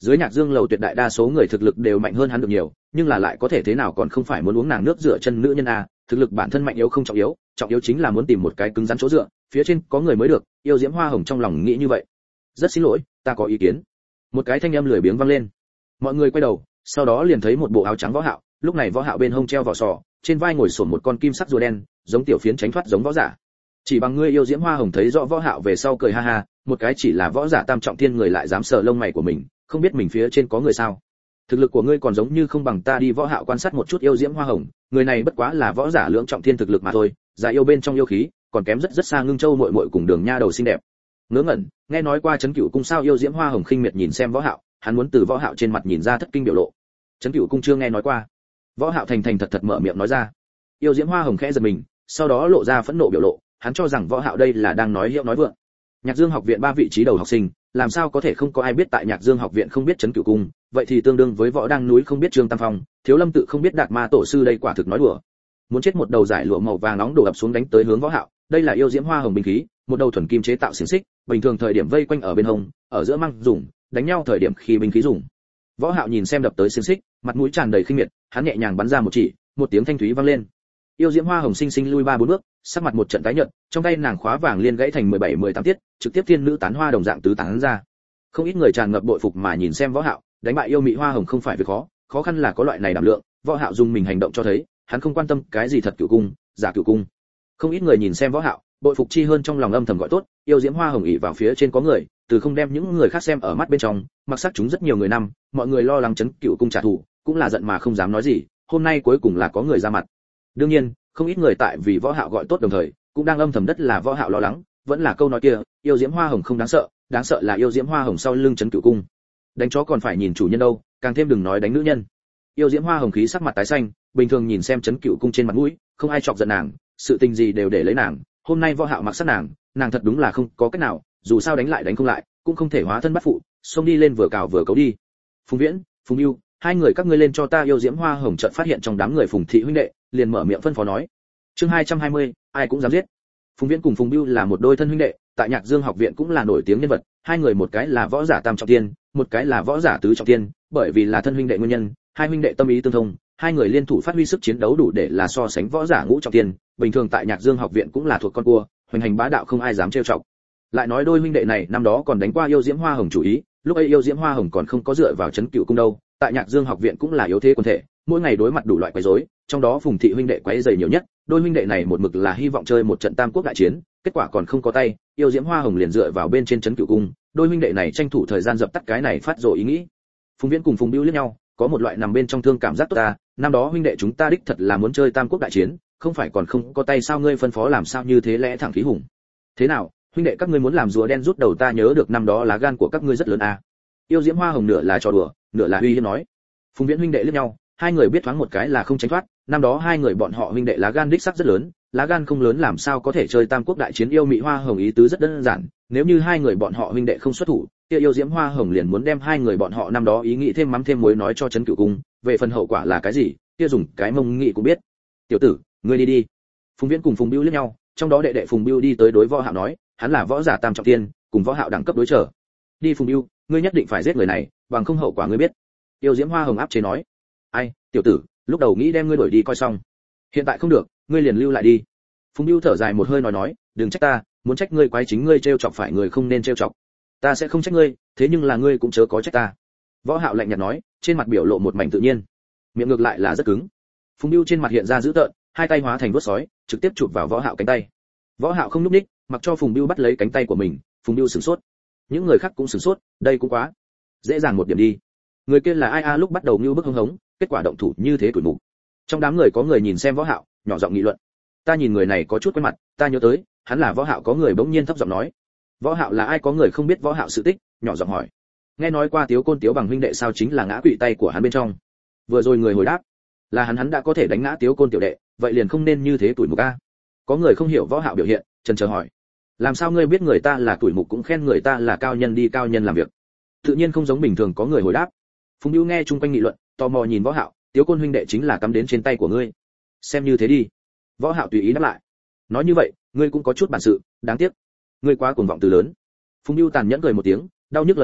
Dưới Nhạc Dương lầu tuyệt đại đa số người thực lực đều mạnh hơn hắn được nhiều, nhưng là lại có thể thế nào còn không phải muốn uống nàng nước dựa chân nữ nhân a, thực lực bản thân mạnh yếu không trọng yếu chính là muốn tìm một cái cứng rắn chỗ dựa, phía trên có người mới được, Yêu Diễm Hoa Hồng trong lòng nghĩ như vậy. Rất xin lỗi, ta có ý kiến. Một cái thanh âm lười biếng vang lên. Mọi người quay đầu, sau đó liền thấy một bộ áo trắng Võ Hạo, lúc này Võ Hạo bên hông treo vỏ sò, trên vai ngồi xổm một con kim sắc rùa đen, giống tiểu phiến tránh thoát giống võ giả. Chỉ bằng ngươi Yêu Diễm Hoa Hồng thấy rõ Võ Hạo về sau cười ha ha, một cái chỉ là võ giả tam trọng thiên người lại dám sờ lông mày của mình, không biết mình phía trên có người sao? Thực lực của ngươi còn giống như không bằng ta đi. Võ Hạo quan sát một chút Yêu Diễm Hoa Hồng, người này bất quá là võ giả lưỡng trọng thiên thực lực mà thôi, giả yêu bên trong yêu khí, còn kém rất xa Ngưng Châu muội muội cùng Đường Nha đầu xinh đẹp. Ngớ ngẩn, nghe nói qua Trấn Cửu cung sao? Yêu Diễm Hoa Hồng khinh miệt nhìn xem Võ Hạo, hắn muốn từ Võ Hạo trên mặt nhìn ra thất kinh biểu lộ. Trấn Cửu cung chưa nghe nói qua. Võ Hạo thành thành thật thật mở miệng nói ra. Yêu Diễm Hoa Hồng khẽ giật mình, sau đó lộ ra phẫn nộ biểu lộ, hắn cho rằng Võ Hạo đây là đang nói hiệu nói vượng. Nhạc Dương học viện 3 vị trí đầu học sinh, làm sao có thể không có ai biết tại Nhạc Dương học viện không biết Trấn Cửu cung, vậy thì tương đương với Võ Đang núi không biết Trương Tam Phong, Thiếu Lâm tự không biết Đạt Ma tổ sư, đây quả thực nói đùa. Muốn chết một đầu giải lụa màu vàng nóng đổ ập xuống đánh tới hướng Võ Hạo, đây là Yêu Diễm Hoa Hồng binh khí, một đầu thuần kim chế tạo xiềng xích, bình thường thời điểm vây quanh ở bên hông, ở giữa mang dùng, đánh nhau thời điểm khi binh khí dùng. Võ Hạo nhìn xem đập tới xiềng xích, mặt mũi tràn đầy khinh miệt, hắn nhẹ nhàng bắn ra một chỉ, một tiếng thanh thúy vang lên. Yêu Diễm Hoa Hồng sinh sinh lui 3-4 bước, sắc mặt một trận tái nhợt, trong tay nàng khóa vàng liên gãy thành 17-18 tiết, trực tiếp thiên nữ tán hoa đồng dạng tứ tán ra. Không ít người tràn ngập bội phục mà nhìn xem Võ Hạo, đánh bại yêu mị Hoa Hồng không phải việc khó, khó khăn là có loại này đảm lượng. Võ Hạo dùng mình hành động cho thấy, hắn không quan tâm cái gì thật cửu cung, giả cửu cung. Không ít người nhìn xem Võ Hạo, bội phục chi hơn trong lòng âm thầm gọi tốt. Yêu Diễm Hoa Hồng ỷ vào phía trên có người, từ không đem những người khác xem ở mắt bên trong, mặc sắc chúng rất nhiều người năm, mọi người lo lắng Trấn Cửu cung trả thù, cũng là giận mà không dám nói gì. Hôm nay cuối cùng là có người ra mặt. Đương nhiên, không ít người tại vì Võ Hạo gọi tốt đồng thời, cũng đang âm thầm đất là Võ Hạo lo lắng, vẫn là câu nói kia, Yêu Diễm Hoa Hồng không đáng sợ là Yêu Diễm Hoa Hồng sau lưng Trấn Cửu cung. Đánh chó còn phải nhìn chủ nhân đâu, càng thêm đừng nói đánh nữ nhân. Yêu Diễm Hoa Hồng khí sắc mặt tái xanh, bình thường nhìn xem Trấn Cửu cung trên mặt mũi, không ai chọc giận nàng, sự tình gì đều để lấy nàng, hôm nay Võ Hạo mặc sát nàng thật đúng là không có cách nào, dù sao đánh lại đánh không lại, cũng không thể hóa thân bắt phụ, xông đi lên vừa cào vừa cấu đi. Phùng Viễn, Phùng Ưu, hai người các ngươi lên cho ta. Yêu Diễm Hoa Hồng chợt phát hiện trong đám người Phùng thị huynh đệ, liền mở miệng phân phó nói. Chương 220, ai cũng dám giết. Phùng Viễn cùng Phùng Ưu là một đôi thân huynh đệ, tại Nhạc Dương học viện cũng là nổi tiếng nhân vật, hai người một cái là võ giả tam trọng thiên, một cái là võ giả tứ trọng thiên, bởi vì là thân huynh đệ nguyên nhân, hai huynh đệ tâm ý tương thông, hai người liên thủ phát huy sức chiến đấu đủ để là so sánh võ giả ngũ trọng thiên, bình thường tại Nhạc Dương học viện cũng là thuộc con cua, hoành hành bá đạo không ai dám trêu chọc. Lại nói đôi huynh đệ này năm đó còn đánh qua Yêu Diễm Hoa Hồng chủ ý, lúc ấy Yêu Diễm Hoa Hồng còn không có dựa vào Trấn Cửu cung đâu, tại Nhạc Dương học viện cũng là yếu thế quân thể, mỗi ngày đối mặt đủ loại quấy rối, trong đó Phùng thị huynh đệ quấy rầy nhiều nhất, đôi huynh đệ này một mực là hy vọng chơi một trận tam quốc đại chiến, kết quả còn không có tay, Yêu Diễm Hoa Hồng liền dựa vào bên trên Trấn Cửu cung, đôi huynh đệ này tranh thủ thời gian dập tắt cái này phát rồ ý nghĩ. Phùng Viễn cùng Phùng Bưu liếc nhau, có một loại nằm bên trong thương cảm giác tốt ta, năm đó huynh đệ chúng ta đích thật là muốn chơi tam quốc đại chiến, không phải còn không có tay sao? Ngươi phân phó làm sao như thế lẽ thẳng khí hùng. Thế nào, huynh đệ các ngươi muốn làm rùa đen rút đầu? Ta nhớ được năm đó lá gan của các ngươi rất lớn à. Yêu Diễm Hoa Hồng nửa là trò đùa, nửa là uy hiếp nói. Phùng Viễn huynh đệ liếc nhau, hai người biết thoáng một cái là không tránh thoát, năm đó hai người bọn họ huynh đệ lá gan đích sắc rất lớn, lá gan không lớn làm sao có thể chơi tam quốc đại chiến? Yêu Mị Hoa Hồng ý tứ rất đơn giản, nếu như hai người bọn họ huynh đệ không xuất thủ, kia Yêu Diễm Hoa Hồng liền muốn đem hai người bọn họ năm đó ý nghĩ thêm mắm thêm muối nói cho Trấn Cửu cung, về phần hậu quả là cái gì, kia dùng cái mông nghị cũng biết. Tiểu tử, ngươi đi đi. Phùng Viễn cùng Phùng Bưu liếc nhau, trong đó đệ đệ Phùng Bưu đi tới đối Võ Hạo nói, hắn là võ giả tam trọng thiên, cùng Võ Hạo đẳng cấp đối trở. Đi Phùng Bưu, ngươi nhất định phải giết người này, bằng không hậu quả ngươi biết. Yêu Diễm Hoa Hồng áp chế nói. Ai, tiểu tử, lúc đầu nghĩ đem ngươi đuổi đi coi xong, hiện tại không được, ngươi liền lưu lại đi. Phùng Bưu thở dài một hơi nói, đừng trách ta, muốn trách ngươi quái chính ngươi trêu chọc phải người không nên trêu chọc. Ta sẽ không trách ngươi, thế nhưng là ngươi cũng chớ có trách ta. Võ Hạo lạnh nhạt nói, trên mặt biểu lộ một mảnh tự nhiên, miệng ngược lại là rất cứng. Phùng Bưu trên mặt hiện ra dữ tợn, hai tay hóa thành vuốt sói, trực tiếp chụp vào Võ Hạo cánh tay. Võ Hạo không lúc ních, mặc cho Phùng Bưu bắt lấy cánh tay của mình. Phùng Bưu sửng sốt, những người khác cũng sửng sốt, đây cũng quá dễ dàng một điểm đi. Người kia là ai a? Lúc bắt đầu như bức hống hống, kết quả động thủ như thế tuổi mục. Trong đám người có người nhìn xem Võ Hạo, nhỏ giọng nghị luận. Ta nhìn người này có chút quen mặt, ta nhớ tới, hắn là Võ Hạo. Có người bỗng nhiên thấp giọng nói. Võ Hạo là ai? Có người không biết Võ Hạo sự tích, nhỏ giọng hỏi. Nghe nói qua Tiếu Côn Tiếu Bằng huynh đệ sao? Chính là ngã quỵ tay của hắn bên trong. Vừa rồi người hồi đáp, là hắn đã có thể đánh ngã Tiếu Côn tiểu đệ, vậy liền không nên như thế tuổi mục a. Có người không hiểu Võ Hạo biểu hiện, chần chờ hỏi. Làm sao ngươi biết người ta là tuổi mục cũng khen người ta là cao nhân? Đi cao nhân làm việc tự nhiên không giống bình thường. Có người hồi đáp. Phùng Bưu nghe chung quanh nghị luận, tò mò nhìn Võ Hạo, Tiếu Côn huynh đệ chính là cắm đến trên tay của ngươi, xem như thế đi. Võ Hạo tùy ý đáp lại. Nói như vậy, ngươi cũng có chút bản sự, đáng tiếc, ngươi quá cuồng vọng từ lớn. Phùng Bưu tàn nhẫn cười một tiếng, đau nhức lời nói,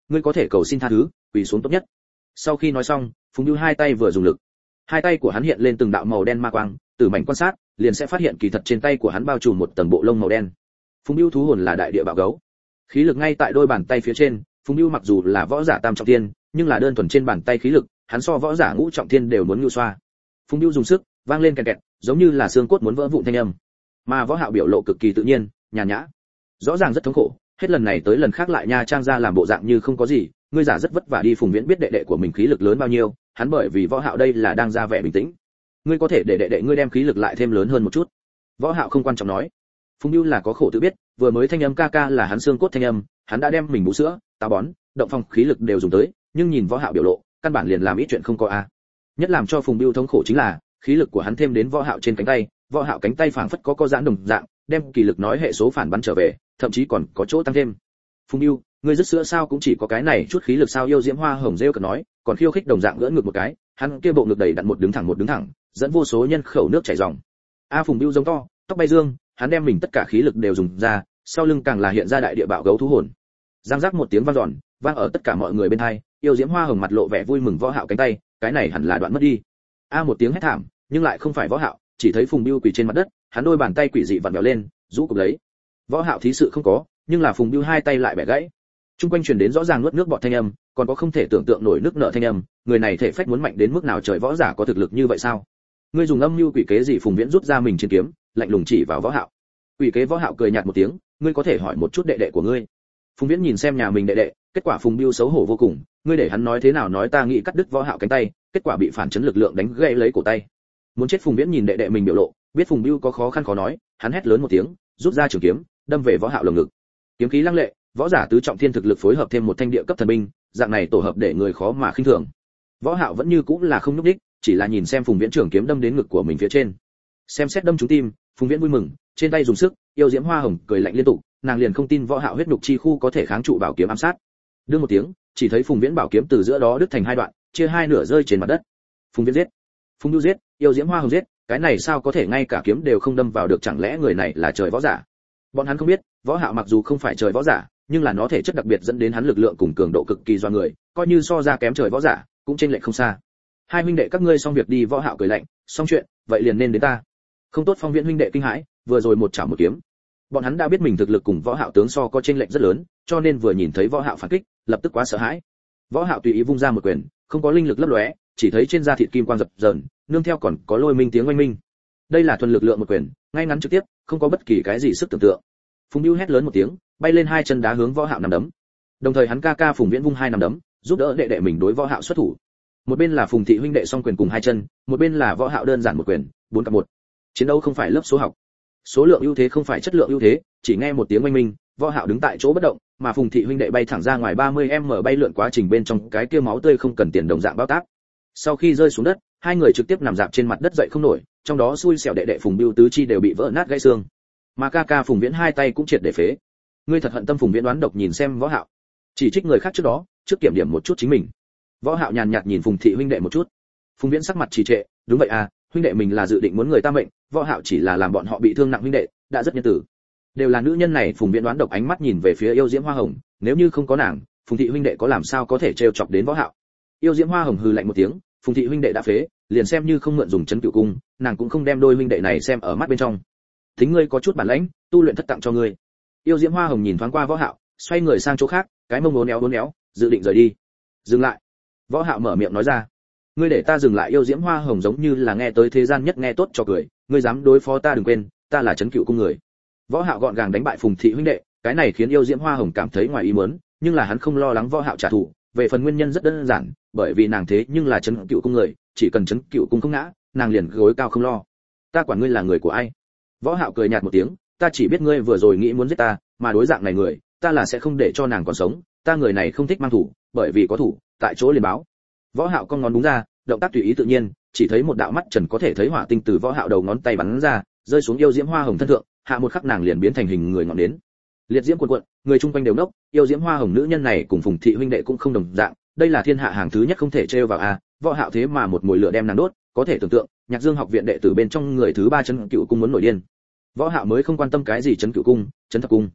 ngươi có thể cầu xin tha thứ, quỳ xuống tốt nhất. Sau khi nói xong, Phùng Bưu hai tay vừa dùng lực, hai tay của hắn hiện lên từng đạo màu đen ma quang, từ mảnh quan sát liền sẽ phát hiện kỳ thật trên tay của hắn bao trùm một tầng bộ lông màu đen. Phùng Bưu thú hồn là đại địa bạo gấu, khí lực ngay tại đôi bàn tay phía trên. Phùng Bưu mặc dù là võ giả tam trọng thiên, nhưng là đơn thuần trên bàn tay khí lực, hắn so võ giả ngũ trọng thiên đều muốn nhu xoa. Phùng Bưu dùng sức, vang lên kẹt kẹt, giống như là xương cốt muốn vỡ vụn thanh âm. Mà Võ Hạo biểu lộ cực kỳ tự nhiên, nhàn nhã, rõ ràng rất thống khổ, hết lần này tới lần khác lại nha trang ra làm bộ dạng như không có gì. Ngươi giả rất vất vả đi. Phùng Viễn biết đệ đệ của mình khí lực lớn bao nhiêu, hắn bởi vì Võ Hạo đây là đang ra vẻ bình tĩnh. Ngươi có thể để đệ đệ ngươi đem khí lực lại thêm lớn hơn một chút. Võ Hạo không quan trọng nói. Phùng Bưu là có khổ tự biết, vừa mới thanh âm ca ca là hắn xương cốt thanh âm, hắn đã đem mình bú sữa, táo bón, động phong khí lực đều dùng tới, nhưng nhìn Võ Hạo biểu lộ, căn bản liền làm ít chuyện không có a. Nhất làm cho Phùng Bưu thống khổ chính là, khí lực của hắn thêm đến Võ Hạo trên cánh tay, Võ Hạo cánh tay phảng phất có giãn đồng dạng, đem kỳ lực nói hệ số phản bắn trở về, thậm chí còn có chỗ tăng thêm. Phùng Bưu, ngươi dứt sữa sao cũng chỉ có cái này chút khí lực sao? Yêu Diễm Hoa Hồng rêu cợt nói, còn khiêu khích đồng dạng gỡ ngược một cái, hắn kia bộ ngực đầy đặn một đứng thẳng, dẫn vô số nhân khẩu nước chảy ròng. A Phùng Bưu giống to, tóc bay dương, hắn đem mình tất cả khí lực đều dùng ra, sau lưng càng là hiện ra đại địa bạo gấu thú hồn. Giang giác một tiếng vang dọn, vang ở tất cả mọi người bên tai, Yêu Diễm Hoa Hồng mặt lộ vẻ vui mừng. Võ Hạo cánh tay, cái này hẳn là đoạn mất đi. A một tiếng hét thảm, nhưng lại không phải Võ Hạo, chỉ thấy Phùng Bưu quỳ trên mặt đất, hắn đôi bàn tay quỷ dị vặn vẹo lên, rũ cục lấy. Võ Hạo thí sự không có, nhưng là Phùng Bưu hai tay lại bẻ gãy. Trung quanh truyền đến rõ ràng nuốt nước bọt thanh âm, còn có không thể tưởng tượng nổi nước nợ thanh âm, người này thể phách muốn mạnh đến mức nào? Trời, võ giả có thực lực như vậy sao? Ngươi dùng âm mưu quỷ kế gì? Phùng Viễn rút ra mình chiến kiếm, lạnh lùng chỉ vào Võ Hạo. Quỷ kế? Võ Hạo cười nhạt một tiếng, ngươi có thể hỏi một chút đệ đệ của ngươi. Phùng Viễn nhìn xem nhà mình đệ đệ, kết quả Phùng Bưu xấu hổ vô cùng, ngươi để hắn nói thế nào? Nói ta nghĩ cắt đứt Võ Hạo cánh tay, kết quả bị phản chấn lực lượng đánh gãy lấy cổ tay. Muốn chết. Phùng Viễn nhìn đệ đệ mình biểu lộ, biết Phùng Bưu có khó khăn khó nói, hắn hét lớn một tiếng, rút ra trường kiếm, đâm về Võ Hạo lồng ngực. Kiếm khí lăng lệ, võ giả tứ trọng thiên thực lực phối hợp thêm một thanh địa cấp thần binh, dạng này tổ hợp để người khó mà khinh thường. Võ Hạo vẫn như cũ là không nhúc nhích, chỉ là nhìn xem Phùng Viễn trường kiếm đâm đến ngực của mình phía trên. Xem xét đâm trúng tim, Phùng Viễn vui mừng, trên tay dùng sức. Yêu Diễm Hoa Hồng cười lạnh liên tục, nàng liền không tin Võ Hạo huyết nhục chi khu có thể kháng trụ bảo kiếm ám sát. Đương một tiếng, chỉ thấy Phùng Viễn bảo kiếm từ giữa đó đứt thành hai đoạn, chia hai nửa rơi trên mặt đất. Phùng Viễn giết, Phùng Bưu giết, Yêu Diễm Hoa Hồng giết, cái này sao có thể, ngay cả kiếm đều không đâm vào được? Chẳng lẽ người này là trời võ giả? Bọn hắn không biết, Võ Hạo mặc dù không phải trời võ giả, nhưng là nó thể chất đặc biệt dẫn đến hắn lực lượng cùng cường độ cực kỳ doa người, coi như so ra kém trời võ giả, cũng chênh lệch không xa. Hai huynh đệ các ngươi xong việc đi. Võ Hạo cười lạnh, xong chuyện, vậy liền nên đến ta. Không tốt. Phong Viễn huynh đệ kinh hãi, vừa rồi một chảo một kiếm. Bọn hắn đã biết mình thực lực cùng Võ Hạo tướng so có chênh lệch rất lớn, cho nên vừa nhìn thấy Võ Hạo phản kích, lập tức quá sợ hãi. Võ Hạo tùy ý vung ra một quyền, không có linh lực lấp lóe, chỉ thấy trên da thịt kim quang dập dờn, nương theo còn có lôi minh tiếng oanh minh. Đây là thuần lực lượng một quyền, ngay ngắn trực tiếp, không có bất kỳ cái gì sức tưởng tượng. Phùng Bưu hét lớn một tiếng, bay lên hai chân đá hướng Võ Hạo nằm đấm. Đồng thời hắn ca ca Phùng Viễn vung hai nằm đấm, giúp đỡ đệ đệ mình đối Võ Hạo xuất thủ. Một bên là Phùng thị huynh đệ song quyền cùng hai chân, một bên là Võ Hạo đơn giản một quyền, 4-1. Chiến đấu không phải lớp số học, số lượng ưu thế không phải chất lượng ưu thế, chỉ nghe một tiếng oanh minh, Võ Hạo đứng tại chỗ bất động, mà Phùng thị huynh đệ bay thẳng ra ngoài 30m, bay lượn quá trình bên trong cái kia máu tươi không cần tiền đồng dạng bao tác. Sau khi rơi xuống đất, hai người trực tiếp nằm rạp trên mặt đất dậy không nổi, trong đó xui xẻo đệ đệ Phùng Bưu tứ chi đều bị vỡ nát gãy xương, mà ca ca Phùng Viễn hai tay cũng triệt để phế. Ngươi thật hận tâm? Phùng Viễn đoán độc nhìn xem Võ Hạo, chỉ trích người khác trước đó, trước kiểm điểm một chút chính mình. Võ Hạo nhàn nhạt nhìn Phùng thị huynh đệ một chút. Phùng Viễn sắc mặt trì trệ, đúng vậy à, huynh đệ mình là dự định muốn người ta mệnh, Võ Hạo chỉ là làm bọn họ bị thương nặng huynh đệ, đã rất nhân tử. Đều là nữ nhân này. Phùng Viễn đoán độc ánh mắt nhìn về phía Yêu Diễm Hoa Hồng, nếu như không có nàng, Phùng thị huynh đệ có làm sao có thể trêu chọc đến Võ Hạo. Yêu Diễm Hoa Hồng hừ lạnh một tiếng, Phùng thị huynh đệ đã phế, liền xem như không mượn dùng chấn cửu cung, nàng cũng không đem đôi huynh đệ này xem ở mắt bên trong. Thính ngươi có chút bản lãnh, tu luyện thất tặng cho ngươi. Yêu Diễm Hoa Hồng nhìn thoáng qua Võ Hạo, xoay người sang chỗ khác, cái mông uốn éo, dự định rời đi. Dừng lại. Võ Hạo mở miệng nói ra, ngươi để ta dừng lại? Yêu Diễm Hoa Hồng giống như là nghe tới thế gian nhất nghe tốt cho cười, ngươi dám đối phó ta đừng quên, ta là chấn cửu cung người. Võ Hạo gọn gàng đánh bại Phùng thị huynh đệ, cái này khiến Yêu Diễm Hoa Hồng cảm thấy ngoài ý muốn, nhưng là hắn không lo lắng Võ Hạo trả thù, về phần nguyên nhân rất đơn giản, bởi vì nàng thế nhưng là chấn cửu cung người, chỉ cần chấn cửu cung không ngã, nàng liền gối cao không lo. Ta quản ngươi là người của ai? Võ Hạo cười nhạt một tiếng, ta chỉ biết ngươi vừa rồi nghĩ muốn giết ta, mà đối dạng này người, ta là sẽ không để cho nàng còn sống, ta người này không thích mang thủ, bởi vì có thủ, tại chỗ liền báo. Võ Hạo cong ngón đúng ra, động tác tùy ý tự nhiên, chỉ thấy một đạo mắt trần có thể thấy hỏa tinh từ Võ Hạo đầu ngón tay bắn ra, rơi xuống Yêu Diễm Hoa Hồng thân thượng, hạ một khắc nàng liền biến thành hình người ngọn nến. Liệt diễm cuồn cuộn, người chung quanh đều nốc, Yêu Diễm Hoa Hồng nữ nhân này cùng Phùng thị huynh đệ cũng không đồng dạng, đây là thiên hạ hàng thứ nhất không thể trêu vào a. Võ Hạo thế mà một mùi lửa đem nàng đốt, có thể tưởng tượng, Nhạc Dương học viện đệ tử bên trong người thứ ba chấn cửu cung muốn nổi điên. Võ Hạo mới không quan tâm cái gì chấn cửu cung, chấn thập cung.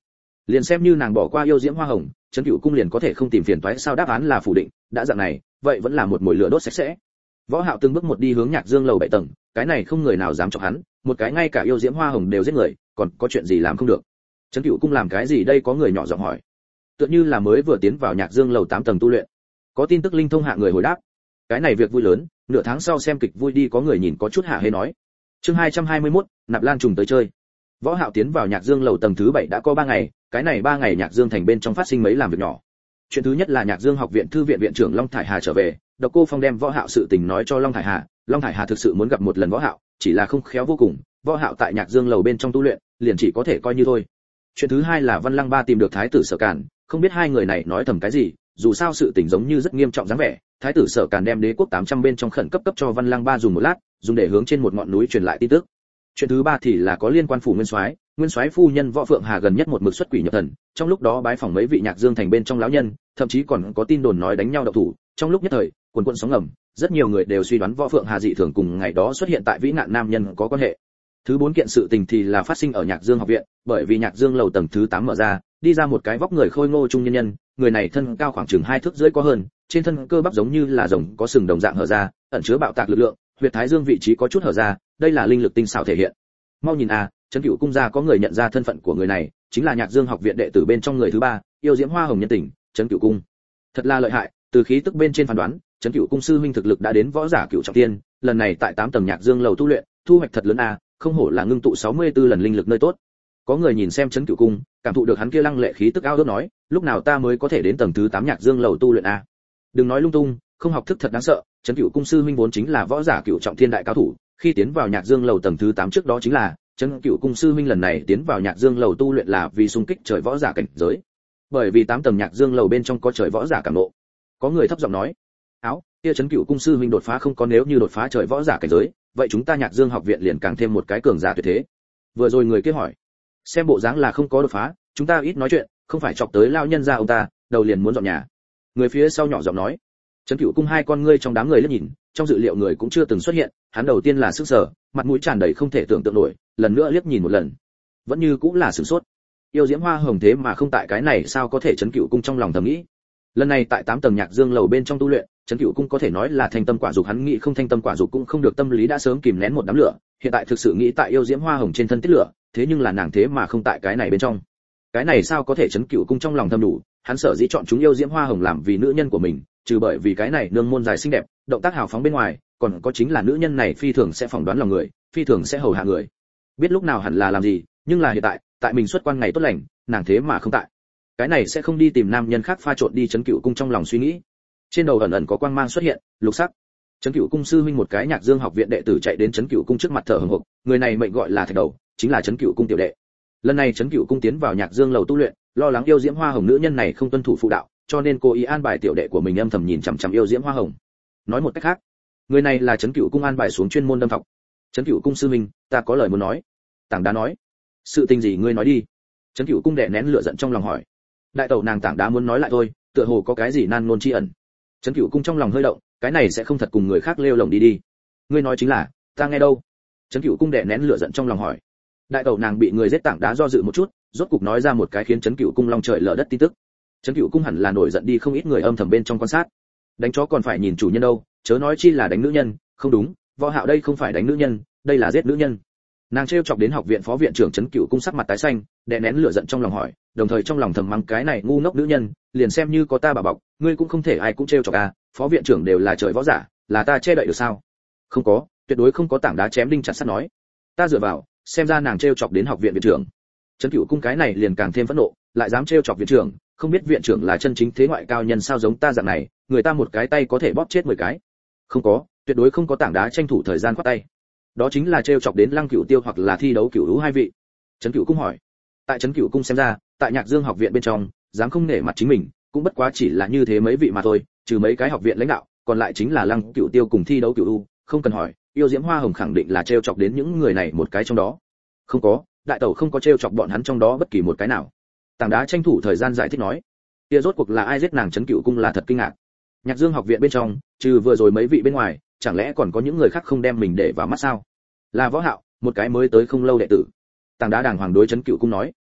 Liền xem như nàng bỏ qua yêu diễm hoa hồng, Trấn Cửu cung liền có thể không tìm phiền toái sao? Đáp án là phủ định, đã dạng này, vậy vẫn là một mồi lửa đốt sạch sẽ. Võ Hạo từng bước một đi hướng Nhạc Dương lầu 7 tầng, cái này không người nào dám chọc hắn, một cái ngay cả yêu diễm hoa hồng đều giết người, còn có chuyện gì làm không được? Trấn Cửu cung làm cái gì đây? Có người nhỏ giọng hỏi. Tựa như là mới vừa tiến vào Nhạc Dương lầu 8 tầng tu luyện. Có tin tức linh thông hạ người hồi đáp. Cái này việc vui lớn, nửa tháng sau xem kịch vui đi. Có người nhìn có chút hạ hê nói. Chương 221, Nạp Lan trùng tới chơi. Võ Hạo tiến vào Nhạc Dương lầu tầng thứ 7 đã có 3 ngày, cái này 3 ngày Nhạc Dương thành bên trong phát sinh mấy làm việc nhỏ. Chuyện thứ nhất là Nhạc Dương học viện thư viện viện trưởng Long Thải Hà trở về, Độc Cô Phong đem Võ Hạo sự tình nói cho Long Thải Hà, Long Thải Hà thực sự muốn gặp một lần Võ Hạo, chỉ là không khéo vô cùng, Võ Hạo tại Nhạc Dương lầu bên trong tu luyện, liền chỉ có thể coi như thôi. Chuyện thứ hai là Văn Lăng Ba tìm được thái tử Sở Càn, không biết hai người này nói thầm cái gì, dù sao sự tình giống như rất nghiêm trọng dáng vẻ, thái tử Sở Càn đem đế quốc 800 bên trong khẩn cấp cấp cho Văn Lăng Ba dùng một lát, dùng để hướng trên một ngọn núi truyền lại tin tức. Chuyện thứ ba thì là có liên quan phủ Nguyên Soái phu nhân Võ Phượng Hà gần nhất một mực xuất quỷ nhập thần, trong lúc đó bái phỏng mấy vị Nhạc Dương thành bên trong lão nhân, thậm chí còn có tin đồn nói đánh nhau độc thủ, trong lúc nhất thời, quần quần sóng ngầm, rất nhiều người đều suy đoán Võ Phượng Hà dị thường cùng ngày đó xuất hiện tại Vĩ Ngạn nam nhân có quan hệ. Thứ 4 kiện sự tình thì là phát sinh ở Nhạc Dương học viện, bởi vì Nhạc Dương lầu tầng thứ 8 mở ra, đi ra một cái vóc người khôi ngô trung nhân nhân, người này thân cao khoảng chừng 2 thước rưỡi có hơn, trên thân cơ bắp giống như là rồng có sừng đồng dạng hở ra, ẩn chứa bạo tạc lực lượng, huyệt thái dương vị trí có chút hở ra, đây là linh lực tinh xảo thể hiện. Mau nhìn a, Trấn Cửu cung gia có người nhận ra thân phận của người này, chính là Nhạc Dương học viện đệ tử bên trong người thứ 3, yêu diễm hoa hồng nhân tình, Trấn Cửu cung. Thật là lợi hại, từ khí tức bên trên phán đoán, Trấn Cửu cung sư huynh thực lực đã đến võ giả cửu trọng thiên, lần này tại 8 tầng Nhạc Dương lầu tu luyện, thu hoạch thật lớn a, không hổ là ngưng tụ 64 lần linh lực nơi tốt. Có người nhìn xem Trấn Cửu cung, cảm thụ được hắn kia lăng lệ khí tức ao ước nói, lúc nào ta mới có thể đến tầng thứ 8 Nhạc Dương lầu tu luyện a? Đừng nói lung tung, không học thức thật đáng sợ, Trấn Cửu cung sư huynh vốn chính là võ giả cửu trọng thiên đại cao thủ, khi tiến vào Nhạc Dương lầu tầng thứ 8 trước đó chính là Trấn Cửu cung sư huynh lần này tiến vào Nhạc Dương lầu tu luyện là vì xung kích trời võ giả cảnh giới. Bởi vì 8 tầng Nhạc Dương lầu bên trong có trời võ giả cảm ngộ. Có người thấp giọng nói, áo, kia Trấn Cửu cung sư huynh đột phá không có, nếu như đột phá trời võ giả cảnh giới, vậy chúng ta Nhạc Dương học viện liền càng thêm một cái cường giả tuyệt thế. Vừa rồi người kia hỏi, xem bộ dáng là không có đột phá, chúng ta ít nói chuyện, không phải chọc tới lao nhân gia ông ta, đầu liền muốn dọn nhà. Người phía sau nhỏ giọng nói. Trấn Cửu cung hai con ngươi trong đám người liếc nhìn, trong dự liệu người cũng chưa từng xuất hiện, hắn đầu tiên là sững sờ, mặt mũi tràn đầy không thể tưởng tượng nổi, lần nữa liếc nhìn một lần, vẫn như cũng là sửng sốt. Yêu diễm hoa hồng thế mà không tại cái này sao có thể? Trấn Cửu cung trong lòng thầm nghĩ. Lần này tại 8 tầng Nhạc Dương lầu bên trong tu luyện, Trấn Cửu cung có thể nói là thanh tâm quả dục, hắn nghĩ không thanh tâm quả dục cũng không được, tâm lý đã sớm kìm nén một đám lửa, hiện tại thực sự nghĩ tại yêu diễm hoa hồng trên thân tiết lửa, thế nhưng là nàng thế mà không tại cái này bên trong. Cái này sao có thể? Trấn Cửu cung trong lòng thầm đủ, hắn sở dĩ chọn chúng yêu diễm hoa hồng làm vì nữ nhân của mình, trừ bởi vì cái này nương môn dài xinh đẹp, động tác hào phóng bên ngoài, còn có chính là nữ nhân này phi thường sẽ phỏng đoán lòng người, phi thường sẽ hầu hạ người, biết lúc nào hẳn là làm gì, nhưng là hiện tại mình xuất quan ngày tốt lành, nàng thế mà không tại. Cái này sẽ không đi tìm nam nhân khác pha trộn đi? Trấn Cửu cung trong lòng suy nghĩ. Trên đầu ẩn ẩn có quang mang xuất hiện, lục sắc. Trấn Cửu cung sư huynh một cái Nhạc Dương học viện đệ tử chạy đến Trấn Cửu cung trước mặt thở hổn hộc, người này mệnh gọi là Thạch Đầu, chính là Trấn Cửu cung tiểu đệ. Lần này Trấn Cửu cung tiến vào Nhạc Dương lầu tu luyện, lo lắng yêu diễm hoa hồng nữ nhân này không tuân thủ phụ đạo, cho nên cố ý an bài tiểu đệ của mình âm thầm nhìn chằm chằm yêu diễm hoa hồng. Nói một cách khác, người này là Trấn Cửu cung an bài xuống chuyên môn đâm thọc. Trấn Cửu cung sư huynh, ta có lời muốn nói. Tảng Đá nói. Sự tình gì ngươi nói đi? Trấn Cửu cung đè nén lửa giận trong lòng hỏi. Đại tẩu nàng Tảng Đá muốn nói lại thôi, tựa hồ có cái gì nan ngôn chi ẩn. Trấn Cửu cung trong lòng hơi động, cái này sẽ không thật cùng người khác lêu lồng đi. Ngươi nói chính là, ta nghe đâu? Trấn Cửu cung đè nén lửa giận trong lòng hỏi. Đại tẩu nàng bị người giết, Tảng Đá do dự một chút, rốt cục nói ra một cái khiến Trấn Cửu cung long trời lở đất tin tức. Trấn Cửu cung hẳn là nổi giận đi, không ít người âm thầm bên trong quan sát. Đánh chó còn phải nhìn chủ nhân đâu, chớ nói chi là đánh nữ nhân, không đúng, Võ Hạo đây không phải đánh nữ nhân, đây là giết nữ nhân. Nàng trêu chọc đến học viện phó viện trưởng Trấn Cửu cung sắc mặt tái xanh, đè nén lửa giận trong lòng hỏi, đồng thời trong lòng thầm mắng cái này ngu ngốc nữ nhân, liền xem như có ta bảo bọc, ngươi cũng không thể ai cũng trêu chọc a, phó viện trưởng đều là trời võ giả, là ta che đậy được sao? Không có, tuyệt đối không có. Tảng Đá chém đinh chặt sắt nói. Ta dựa vào, xem ra nàng trêu chọc đến học viện viện trưởng. Trấn Cửu cung cái này liền càng thêm phẫn nộ, lại dám trêu chọc viện trưởng, không biết viện trưởng là chân chính thế ngoại cao nhân sao? Giống ta dạng này, người ta một cái tay có thể bóp chết 10 cái. Không có, tuyệt đối không có. Tảng Đá tranh thủ thời gian khoát tay. Đó chính là trêu chọc đến Lăng Cửu Tiêu hoặc là thi đấu Cửu Lũ hai vị. Trấn Cửu cung hỏi. Tại Trấn Cửu cung xem ra, tại Nhạc Dương học viện bên trong, dám không nể mặt chính mình, cũng bất quá chỉ là như thế mấy vị mà thôi, trừ mấy cái học viện lãnh đạo, còn lại chính là Lăng Cửu Tiêu cùng thi đấu Cửu Lũ, không cần hỏi, yêu diễm hoa hồng khẳng định là trêu chọc đến những người này một cái trong đó. Không có, đại tẩu không có trêu chọc bọn hắn trong đó bất kỳ một cái nào. Tảng Đá tranh thủ thời gian giải thích nói. Kia rốt cuộc là ai giết nàng? Trấn Cửu cung là thật kinh ngạc. Nhạc Dương học viện bên trong, trừ vừa rồi mấy vị bên ngoài, chẳng lẽ còn có những người khác không đem mình để vào mắt sao? Là Võ Hạo, một cái mới tới không lâu đệ tử. Tảng Đá đàng hoàng đối Trấn Cửu cung nói.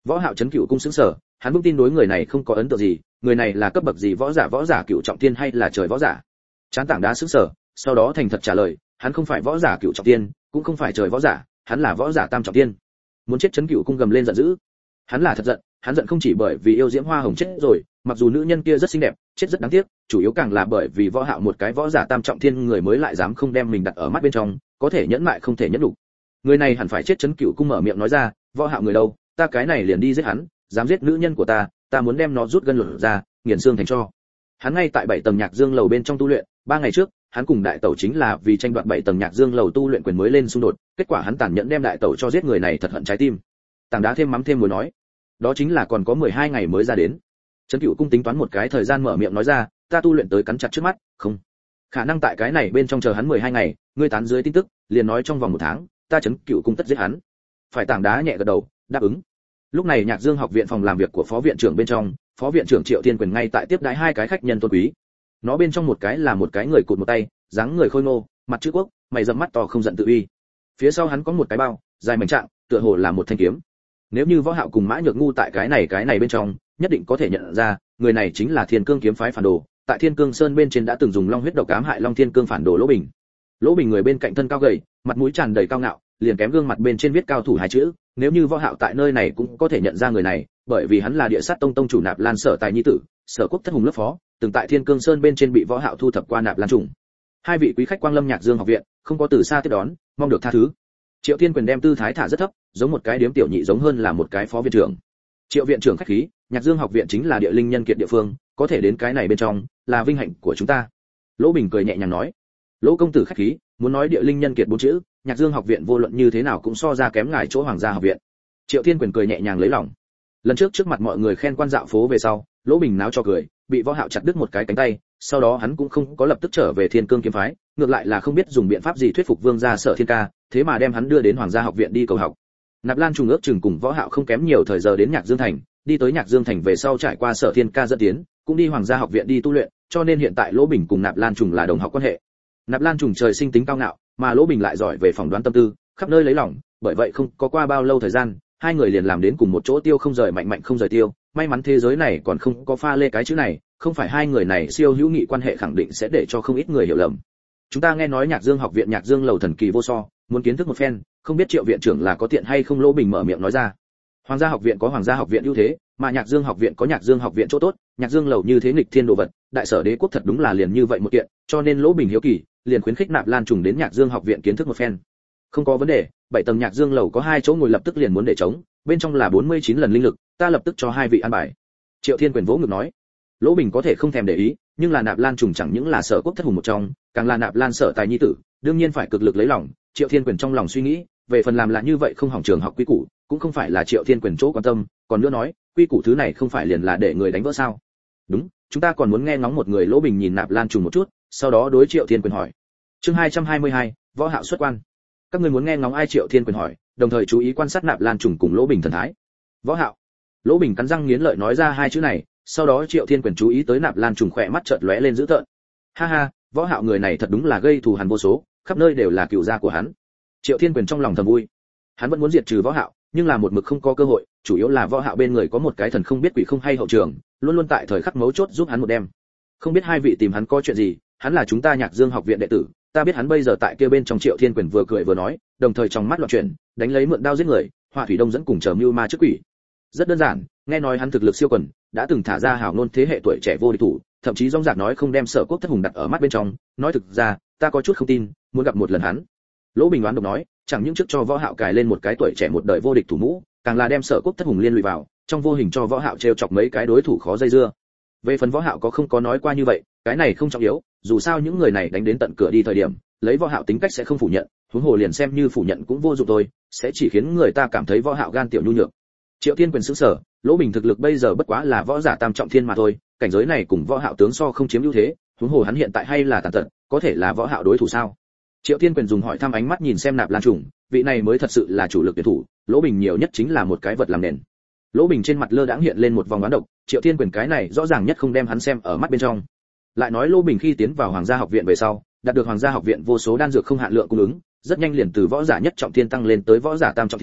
Võ Hạo chấn Cựu cung sững sờ, hắn vững tin đối người này không có ấn tượng gì, người này là cấp bậc gì võ giả Cựu trọng thiên hay là trời võ giả? Chán tảng đá sững sờ, sau đó thành thật trả lời, hắn không phải võ giả Cựu trọng thiên, cũng không phải trời võ giả, hắn là võ giả Tam trọng thiên. Muốn chết chấn Cựu cung gầm lên giận dữ. Hắn là thật giận, hắn giận không chỉ bởi vì yêu Diễm Hoa Hồng chết rồi, mặc dù nữ nhân kia rất xinh đẹp, chết rất đáng tiếc, chủ yếu càng là bởi vì Võ Hạo một cái võ giả Tam trọng thiên người mới lại dám không đem mình đặt ở mắt bên trong, có thể nhẫn mại không thể nhẫn đủ. Người này hẳn phải chết. Chấn Cựu cung mở miệng nói ra, Võ Hạo người đâu, ta cái này liền đi giết hắn, dám giết nữ nhân của ta muốn đem nó rút gân lột ra, nghiền xương thành tro. Hắn ngay tại 7 tầng Nhạc Dương lầu bên trong tu luyện, 3 ngày trước, hắn cùng đại tẩu chính là vì tranh đoạt 7 tầng Nhạc Dương lầu tu luyện quyền mới lên xung đột, kết quả hắn tàn nhẫn đem đại tẩu cho giết, người này thật hận trái tim. Tảng đá thêm mắm thêm muối nói, đó chính là còn có 12 ngày mới ra đến. Trấn Cựu cung tính toán một cái thời gian mở miệng nói ra, ta tu luyện tới cắn chặt trước mắt, không khả năng tại cái này bên trong chờ hắn 12 ngày, ngươi tán dưới tin tức, liền nói trong vòng 1 tháng, ta Trấn Cựu cung tất giết hắn. Phải. Tảng đá nhẹ gật đầu, đáp ứng. Lúc này Nhạc Dương học viện phòng làm việc của phó viện trưởng bên trong, phó viện trưởng Triệu Thiên Quyền ngay tại tiếp đãi 2 cái khách nhân tôn quý. Nó bên trong một cái là một cái người cụt một tay, dáng người khôi ngô, mặt chữ quốc, mày rậm mắt to không giận tự uy. Phía sau hắn có một cái bao, dài mảnh trạng, tựa hồ là một thanh kiếm. Nếu như Võ Hạo cùng Mã Nhược Ngu tại cái này bên trong, nhất định có thể nhận ra, người này chính là Thiên Cương kiếm phái phản đồ, tại Thiên Cương Sơn bên trên đã từng dùng long huyết độc ám hại Long Thiên Cương phản đồ Lỗ Bình. Lỗ Bình người bên cạnh thân cao gầy, mặt mũi tràn đầy cao ngạo, liền kém gương mặt bên trên viết cao thủ 2 chữ, nếu như Võ Hạo tại nơi này cũng có thể nhận ra người này, bởi vì hắn là Địa Sát Tông tông chủ Nạp Lan Sở Tài nhi tử, Sở Quốc thất hùng lớp phó, từng tại Thiên Cương Sơn bên trên bị Võ Hạo thu thập qua Nạp Lan trùng. 2 vị quý khách quang lâm Nhạc Dương học viện, không có từ xa tiếp đón, mong được tha thứ. Triệu Thiên Quyền đem tư thái thả rất thấp, giống một cái điếm tiểu nhị giống hơn là một cái phó viện trưởng. Triệu viện trưởng khách khí, Nhạc Dương học viện chính là địa linh nhân kiệt địa phương, có thể đến cái này bên trong, là vinh hạnh của chúng ta. Lỗ Bình cười nhẹ nhàng nói. Lỗ công tử khách khí, muốn nói địa linh nhân kiệt 4 chữ, Nhạc Dương học viện vô luận như thế nào cũng so ra kém ngài chỗ Hoàng gia học viện. Triệu Thiên Quyền cười nhẹ nhàng lấy lòng. Lần trước mặt mọi người khen quan dạo phố về sau, Lỗ Bình náo cho cười, bị Võ Hạo chặt đứt một cái cánh tay, sau đó hắn cũng không có lập tức trở về Thiên Cương kiếm phái, ngược lại là không biết dùng biện pháp gì thuyết phục Vương gia Sở Thiên Ca, thế mà đem hắn đưa đến Hoàng gia học viện đi cầu học. Nạp Lan trùng ước chừng cùng Võ Hạo không kém nhiều thời giờ đến Nhạc Dương thành, đi tới Nhạc Dương thành về sau trải qua Sở Thiên Ca dẫn tiến, cũng đi Hoàng gia học viện đi tu luyện, cho nên hiện tại Lỗ Bình cùng Nạp Lan trùng là đồng học quan hệ. Nạp Lan trùng trời sinh tính cao ngạo, mà Lỗ Bình lại giỏi về phỏng đoán tâm tư, khắp nơi lấy lòng, bởi vậy không có qua bao lâu thời gian, 2 người liền làm đến cùng một chỗ tiêu không rời mạnh không rời tiêu, may mắn thế giới này còn không có pha lê cái chữ này, không phải 2 người này siêu hữu nghị quan hệ khẳng định sẽ để cho không ít người hiểu lầm. Chúng ta nghe nói Nhạc Dương học viện Nhạc Dương lầu thần kỳ vô so, muốn kiến thức một phen, không biết Triệu viện trưởng là có tiện hay không. Lỗ Bình mở miệng nói ra. Hoàng gia học viện có Hoàng gia học viện ưu thế, mà Nhạc Dương học viện có Nhạc Dương học viện chỗ tốt, Nhạc Dương lầu như thế nghịch thiên đồ vật, đại sở đế quốc thật đúng là liền như vậy một kiện, cho nên Lỗ Bình hiếu kỳ, liền khuyến khích Nạp Lan trùng đến Nhạc Dương học viện kiến thức một phen. Không có vấn đề, 7 tầng Nhạc Dương lầu có 2 chỗ ngồi lập tức liền muốn để trống, bên trong là 49 lần linh lực, ta lập tức cho 2 vị an bài. Triệu Thiên Quyền vỗ ngực nói. Lỗ Bình có thể không thèm để ý, nhưng là Nạp Lan trùng chẳng những là Sở Quốc thất hùng một trong, càng là Nạp Lan Sở Tài nhi tử, đương nhiên phải cực lực lấy lòng. Triệu Thiên Quyền trong lòng suy nghĩ, về phần làm là như vậy không hỏng trường học quy củ, cũng không phải là Triệu Thiên Quyền chỗ quan tâm, còn nữa nói, quy củ thứ này không phải liền là để người đánh vỡ sao? Đúng, chúng ta còn muốn nghe ngóng một người. Lỗ Bình nhìn Nạp Lan trùng một chút, sau đó đối Triệu Thiên Quyền hỏi. Chương 222, Võ Hạo xuất quan. Các ngươi muốn nghe ngóng ai? Triệu Thiên Quyền hỏi, đồng thời chú ý quan sát Nạp Lan trùng cùng Lỗ Bình thần thái. Võ Hạo. Lỗ Bình cắn răng nghiến lợi nói ra 2 chữ này, sau đó Triệu Thiên Quyền chú ý tới Nạp Lan trùng khỏe mắt chợt lóe lên dữ tợn. Ha ha, Võ Hạo người này thật đúng là gây thù hằn vô số, khắp nơi đều là cựu gia của hắn. Triệu Thiên Quyền trong lòng thầm vui. Hắn vẫn muốn diệt trừ Võ Hạo, nhưng là một mực không có cơ hội, chủ yếu là Võ Hạo bên người có một cái thần không biết quỷ không hay hậu trường, luôn luôn tại thời khắc mấu chốt giúp hắn một đêm. Không biết 2 vị tìm hắn có chuyện gì? Hắn là chúng ta Nhạc Dương học viện đệ tử, ta biết hắn bây giờ tại kia bên trong. Triệu Thiên Quyền vừa cười vừa nói, đồng thời trong mắt loạn chuyển, đánh lấy mượn đao giết người, Hỏa Thủy Đông dẫn cùng chờ mưu ma trước quỷ. Rất đơn giản, nghe nói hắn thực lực siêu quần, đã từng thả ra hào ngôn thế hệ tuổi trẻ vô địch thủ, thậm chí rong rạc nói không đem Sở Quốc thất hùng đặt ở mắt bên trong, nói thực ra, ta có chút không tin, muốn gặp một lần hắn. Lỗ Bình đoán độc nói, chẳng những trước cho Võ Hạo cài lên một cái tuổi trẻ một đời vô địch thủ mũ, càng là đem Sở Quốc thất hùng liên lụy vào, trong vô hình cho Võ Hạo trêu chọc mấy cái đối thủ khó dây dưa. Về phần Võ Hạo có không có nói qua như vậy, cái này không trọng yếu, dù sao những người này đánh đến tận cửa đi thời điểm, lấy Võ Hạo tính cách sẽ không phủ nhận, huống hồ liền xem như phủ nhận cũng vô dụng thôi, sẽ chỉ khiến người ta cảm thấy Võ Hạo gan tiểu nhu nhược. Triệu Thiên Quyền sững sờ, Lỗ Bình thực lực bây giờ bất quá là võ giả tam trọng thiên mà thôi, cảnh giới này cùng Võ Hạo tướng so không chiếm ưu thế, huống hồ hắn hiện tại hay là tàn tật, có thể là Võ Hạo đối thủ sao? Triệu Thiên Quyền dùng hỏi thăm ánh mắt nhìn xem Nạp Lan trùng, vị này mới thật sự là chủ lực tuyển thủ, Lỗ Bình nhiều nhất chính là một cái vật làm nền. Lỗ Bình trên mặt lơ đãng hiện lên một vòng đoán độc, Triệu Thiên Quyền cái này rõ ràng nhất không đem hắn xem ở mắt bên trong. Lại nói Lỗ Bình khi tiến vào Hoàng gia học viện về sau, đạt được Hoàng gia học viện vô số đan dược không hạn lượng cung ứng, rất nhanh liền từ võ giả nhất trọng thiên tăng lên tới võ giả tam trọng thiên,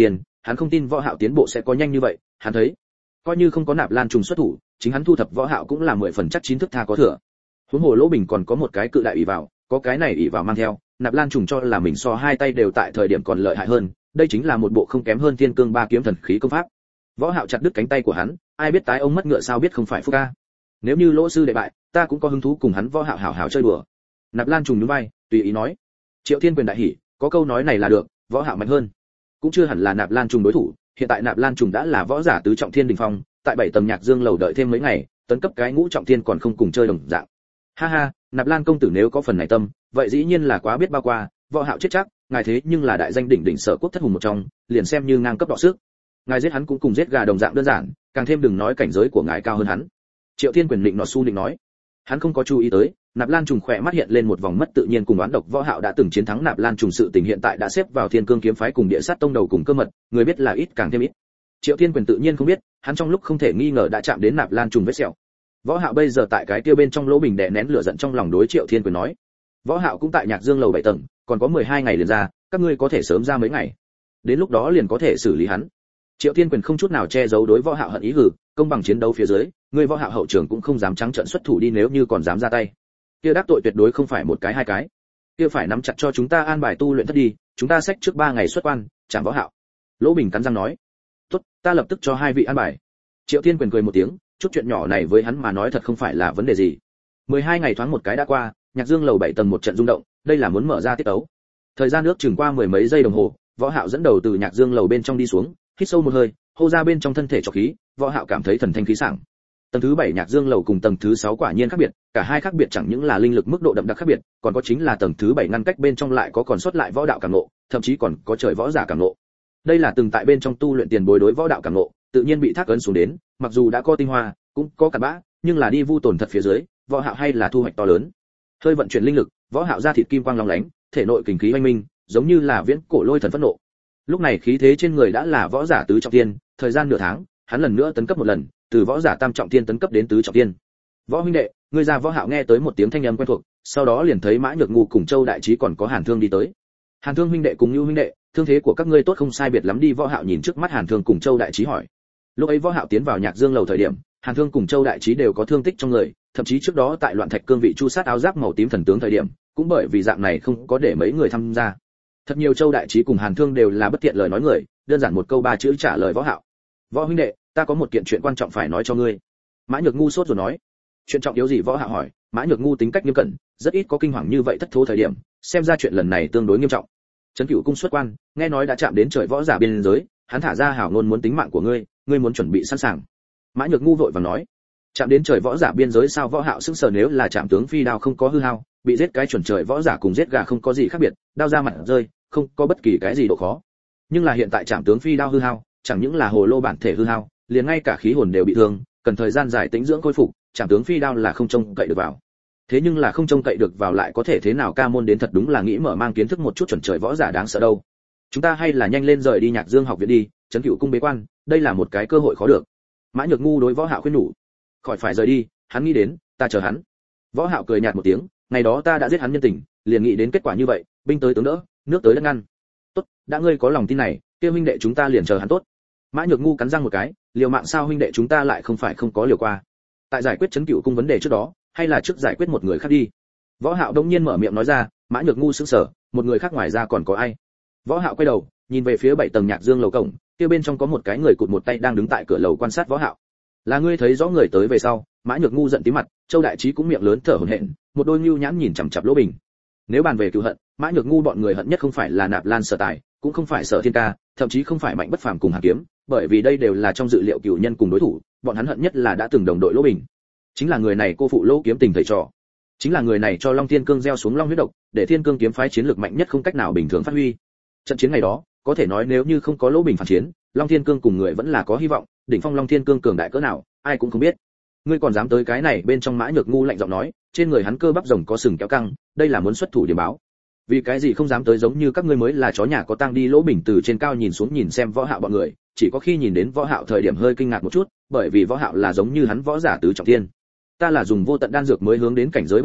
hắn không tin Võ Hạo tiến bộ sẽ có nhanh như vậy, hắn thấy, coi như không có Nạp Lan Trùng xuất thủ, chính hắn thu thập Võ Hạo cũng là 10 phần chắc chín thức tha có thừa. Huống hồ Lỗ Bình còn có một cái cự đại ỷ vào, có cái này ỷ vào mang theo, Nạp Lan Trùng cho là mình so hai tay đều tại thời điểm còn lợi hại hơn, đây chính là một bộ không kém hơn Thiên Cương Ba Kiếm thần khí công pháp. Võ Hạo chặt đứt cánh tay của hắn, ai biết tái ông mất ngựa sao biết không phải phúc a. Nếu như Lỗ sư đệ bại, ta cũng có hứng thú cùng hắn Võ Hạo hảo hảo chơi đùa. Nạp Lan Trùng nhún vai, tùy ý nói. Triệu Thiên Quyền đại hỉ, có câu nói này là được, Võ Hạo mạnh hơn. Cũng chưa hẳn là Nạp Lan Trùng đối thủ, hiện tại Nạp Lan Trùng đã là võ giả tứ trọng thiên đỉnh phong, tại 7 tầng Nhạc Dương lầu đợi thêm mấy ngày, tấn cấp cái ngũ trọng thiên còn không cùng chơi đồng dạng. Ha ha, Nạp Lan công tử nếu có phần này tâm, vậy dĩ nhiên là quá biết bao qua, Võ Hạo chết chắc, ngài thế nhưng là đại danh đỉnh đỉnh sở quốc thất hùng một trong, liền xem như ngang cấp đọ sức. Ngài giết hắn cũng cùng giết gà đồng dạng đơn giản, càng thêm đừng nói cảnh giới của ngài cao hơn hắn. Triệu Thiên Quyền định nọ su định nói. Hắn không có chú ý tới, Nạp Lan Trùng khỏe mắt hiện lên một vòng mất tự nhiên cùng đoán độc. Võ Hạo đã từng chiến thắng Nạp Lan Trùng, sự tình hiện tại đã xếp vào Thiên Cương kiếm phái cùng Địa Sát tông đầu cùng cơ mật, người biết là ít càng thêm ít. Triệu Thiên Quyền tự nhiên không biết, hắn trong lúc không thể nghi ngờ đã chạm đến Nạp Lan Trùng vết sẹo. Võ Hạo bây giờ tại cái kia bên trong Lỗ Bình đè nén lửa giận trong lòng đối Triệu Thiên Quyền nói. Võ Hạo cũng tại Nhạc Dương lầu 7 tầng, còn có 12 ngày liền ra, các ngươi có thể sớm ra mấy ngày. Đến lúc đó liền có thể xử lý hắn. Triệu Thiên Quyền không chút nào che giấu đối Võ Hạo hận ý hừ, công bằng chiến đấu phía dưới, ngươi Võ Hạo hậu trường cũng không dám trắng trợn xuất thủ đi, nếu như còn dám ra tay, kia đắc tội tuyệt đối không phải một cái hai cái, kia phải nắm chặt cho chúng ta an bài tu luyện thất đi, chúng ta xách trước 3 ngày xuất quan, chạm Võ Hạo. Lỗ Bình cắn răng nói, tốt, ta lập tức cho hai vị an bài. Triệu Thiên Quyền cười một tiếng, chút chuyện nhỏ này với hắn mà nói thật không phải là vấn đề gì. 12 ngày thoáng một cái đã qua, Nhạc Dương lầu 7 tầng một trận rung động, đây là muốn mở ra tiết ấu. Thời gian nước chừng qua mười mấy giây đồng hồ, Võ Hạo dẫn đầu từ Nhạc Dương lầu bên trong đi xuống, hít sâu một hơi, hô ra bên trong thân thể trọc khí, Võ Hạo cảm thấy thần thanh khí sảng. Tầng thứ 7 Nhạc Dương lầu cùng tầng thứ 6 quả nhiên khác biệt, cả hai khác biệt chẳng những là linh lực mức độ đậm đặc khác biệt, còn có chính là tầng thứ 7 ngăn cách bên trong lại có còn sót lại võ đạo cảm ngộ, thậm chí còn có trời võ giả cảm ngộ. Đây là từng tại bên trong tu luyện tiền bối đối võ đạo cảm ngộ, tự nhiên bị thác ấn xuống đến, mặc dù đã có tinh hoa, cũng có cặn bã, nhưng là đi vu tổn thật phía dưới, Võ Hạo hay là thu hoạch to lớn. Hơi vận chuyển linh lực, Võ Hạo ra thịt kim quang long lánh, thể nội kình khí oanh minh, giống như là viễn cổ lôi thần phẫn nộ. Lúc này khí thế trên người đã là võ giả tứ trọng thiên, thời gian nửa tháng, hắn lần nữa tấn cấp một lần, từ võ giả tam trọng thiên tấn cấp đến tứ trọng thiên. Võ huynh đệ, ngươi ra. Võ Hạo nghe tới một tiếng thanh âm quen thuộc, sau đó liền thấy Mã Nhược Ngu cùng Châu Đại Trí còn có Hàn Thương đi tới. Hàn Thương huynh đệ cùng Nưu huynh đệ, thương thế của các ngươi tốt không sai biệt lắm đi. Võ Hạo nhìn trước mắt Hàn Thương cùng Châu Đại Trí hỏi. Lúc ấy Võ Hạo tiến vào Nhạc Dương lầu thời điểm, Hàn Thương cùng Châu Đại Trí đều có thương tích trong người, thậm chí trước đó tại Loạn Thạch cương vị chu sát áo giáp màu tím thần tướng thời điểm, cũng bởi vì dạng này không có để mấy người tham gia. Thật nhiều Châu Đại Trí cùng Hàn Thương đều là bất tiện lời nói người, đơn giản một câu ba chữ trả lời Võ Hạo. Võ huynh đệ, ta có một kiện chuyện quan trọng phải nói cho ngươi. Mã Nhược Ngu sốt rồi nói. Chuyện trọng yếu gì? Võ Hạo hỏi. Mã Nhược Ngu tính cách nghiêm cẩn, rất ít có kinh hoàng như vậy thất thố thời điểm, xem ra chuyện lần này tương đối nghiêm trọng. Trấn Cửu cung xuất quan, nghe nói đã chạm đến trời võ giả biên giới, hắn thả ra hảo ngôn muốn tính mạng của ngươi, ngươi muốn chuẩn bị sẵn sàng. Mã Nhược Ngu vội vàng nói. Chạm đến trời võ giả biên giới sao? Võ Hạo sững sờ, nếu là chạm tướng phi đao không có hư hao, bị giết cái chuẩn trời võ giả cùng giết gà không có gì khác biệt, đao ra mặt rơi, không có bất kỳ cái gì độ khó. Nhưng là hiện tại chạm tướng phi đao hư hao, chẳng những là hồ lô bản thể hư hao, liền ngay cả khí hồn đều bị thương, cần thời gian dài tĩnh dưỡng khôi phục, chạm tướng phi đao là không trông cậy được vào. Thế nhưng là không trông cậy được vào lại có thể thế nào? Ca môn đến thật đúng là nghĩ mở mang kiến thức một chút chuẩn trời võ giả đáng sợ đâu. Chúng ta hay là nhanh lên rời đi Nhạc Dương học viện đi, Trấn Cửu cung bế quan, đây là một cái cơ hội khó được. Mã Nhược Ngu đối Võ Hạo khuyên nhủ. Khỏi phải rời đi, hắn nghĩ đến, ta chờ hắn. Võ Hạo cười nhạt một tiếng, ngày đó ta đã giết hắn nhân tình, liền nghĩ đến kết quả như vậy, binh tới tướng đỡ, nước tới đất ngăn. Tốt, đã ngươi có lòng tin này, kia huynh đệ chúng ta liền chờ hắn tốt. Mã Nhược Ngu cắn răng một cái, liều mạng sao? Huynh đệ chúng ta lại không phải không có liều qua. Tại giải quyết Trấn Cửu cung vấn đề trước đó, hay là trước giải quyết một người khác đi. Võ Hạo đống nhiên mở miệng nói ra. Mã Nhược Ngu sững sờ, một người khác ngoài ra còn có ai? Võ Hạo quay đầu, nhìn về phía 7 tầng Nhạc Dương lầu cổng, kia bên trong có một cái người cụt một tay đang đứng tại cửa lầu quan sát Võ Hạo. Là ngươi thấy rõ người tới về sau? Mã Nhược Ngu giận tím mặt, Châu Đại Trí cũng miệng lớn thở hổn hển, một đôi nhu nhãn nhìn chằm chằm Lỗ Bình. Nếu bàn về cừu hận, Mã Nhược Ngu bọn người hận nhất không phải là Nạp Lan Sở Tài, cũng không phải Sở Thiên Ca, thậm chí không phải Mạnh Bất Phàm cùng Hàn Kiếm, bởi vì đây đều là trong dự liệu cừu nhân cùng đối thủ, bọn hắn hận nhất là đã từng đồng đội Lỗ Bình. Chính là người này cô phụ Lỗ Kiếm Tình thầy trò. Chính là người này cho Long Thiên Cương gieo xuống long huyết độc, để Thiên Cương kiếm phái chiến lược mạnh nhất không cách nào bình thường phát huy. Trận chiến ngày đó, có thể nói nếu như không có Lỗ Bình phản chiến, Long Thiên Cương cùng người vẫn là có hy vọng, đỉnh phong Long Thiên Cương cường đại cỡ nào, ai cũng không biết. Ngươi còn dám tới cái này? Bên trong Mã Nhược Ngu lạnh giọng nói, trên người hắn cơ bắp rồng có sừng kéo căng, đây là muốn xuất thủ điểm báo. Vì cái gì không dám tới? Giống như các ngươi mới là chó nhà có tang đi. Lỗ Bình từ trên cao nhìn xuống nhìn xem Võ Hạo bọn người, chỉ có khi nhìn đến Võ Hạo thời điểm hơi kinh ngạc một chút, bởi vì Võ Hạo là giống như hắn võ giả tứ trọng thiên. Ta là dùng vô tận đan dược mới hướng đến cảnh giới bây giờ,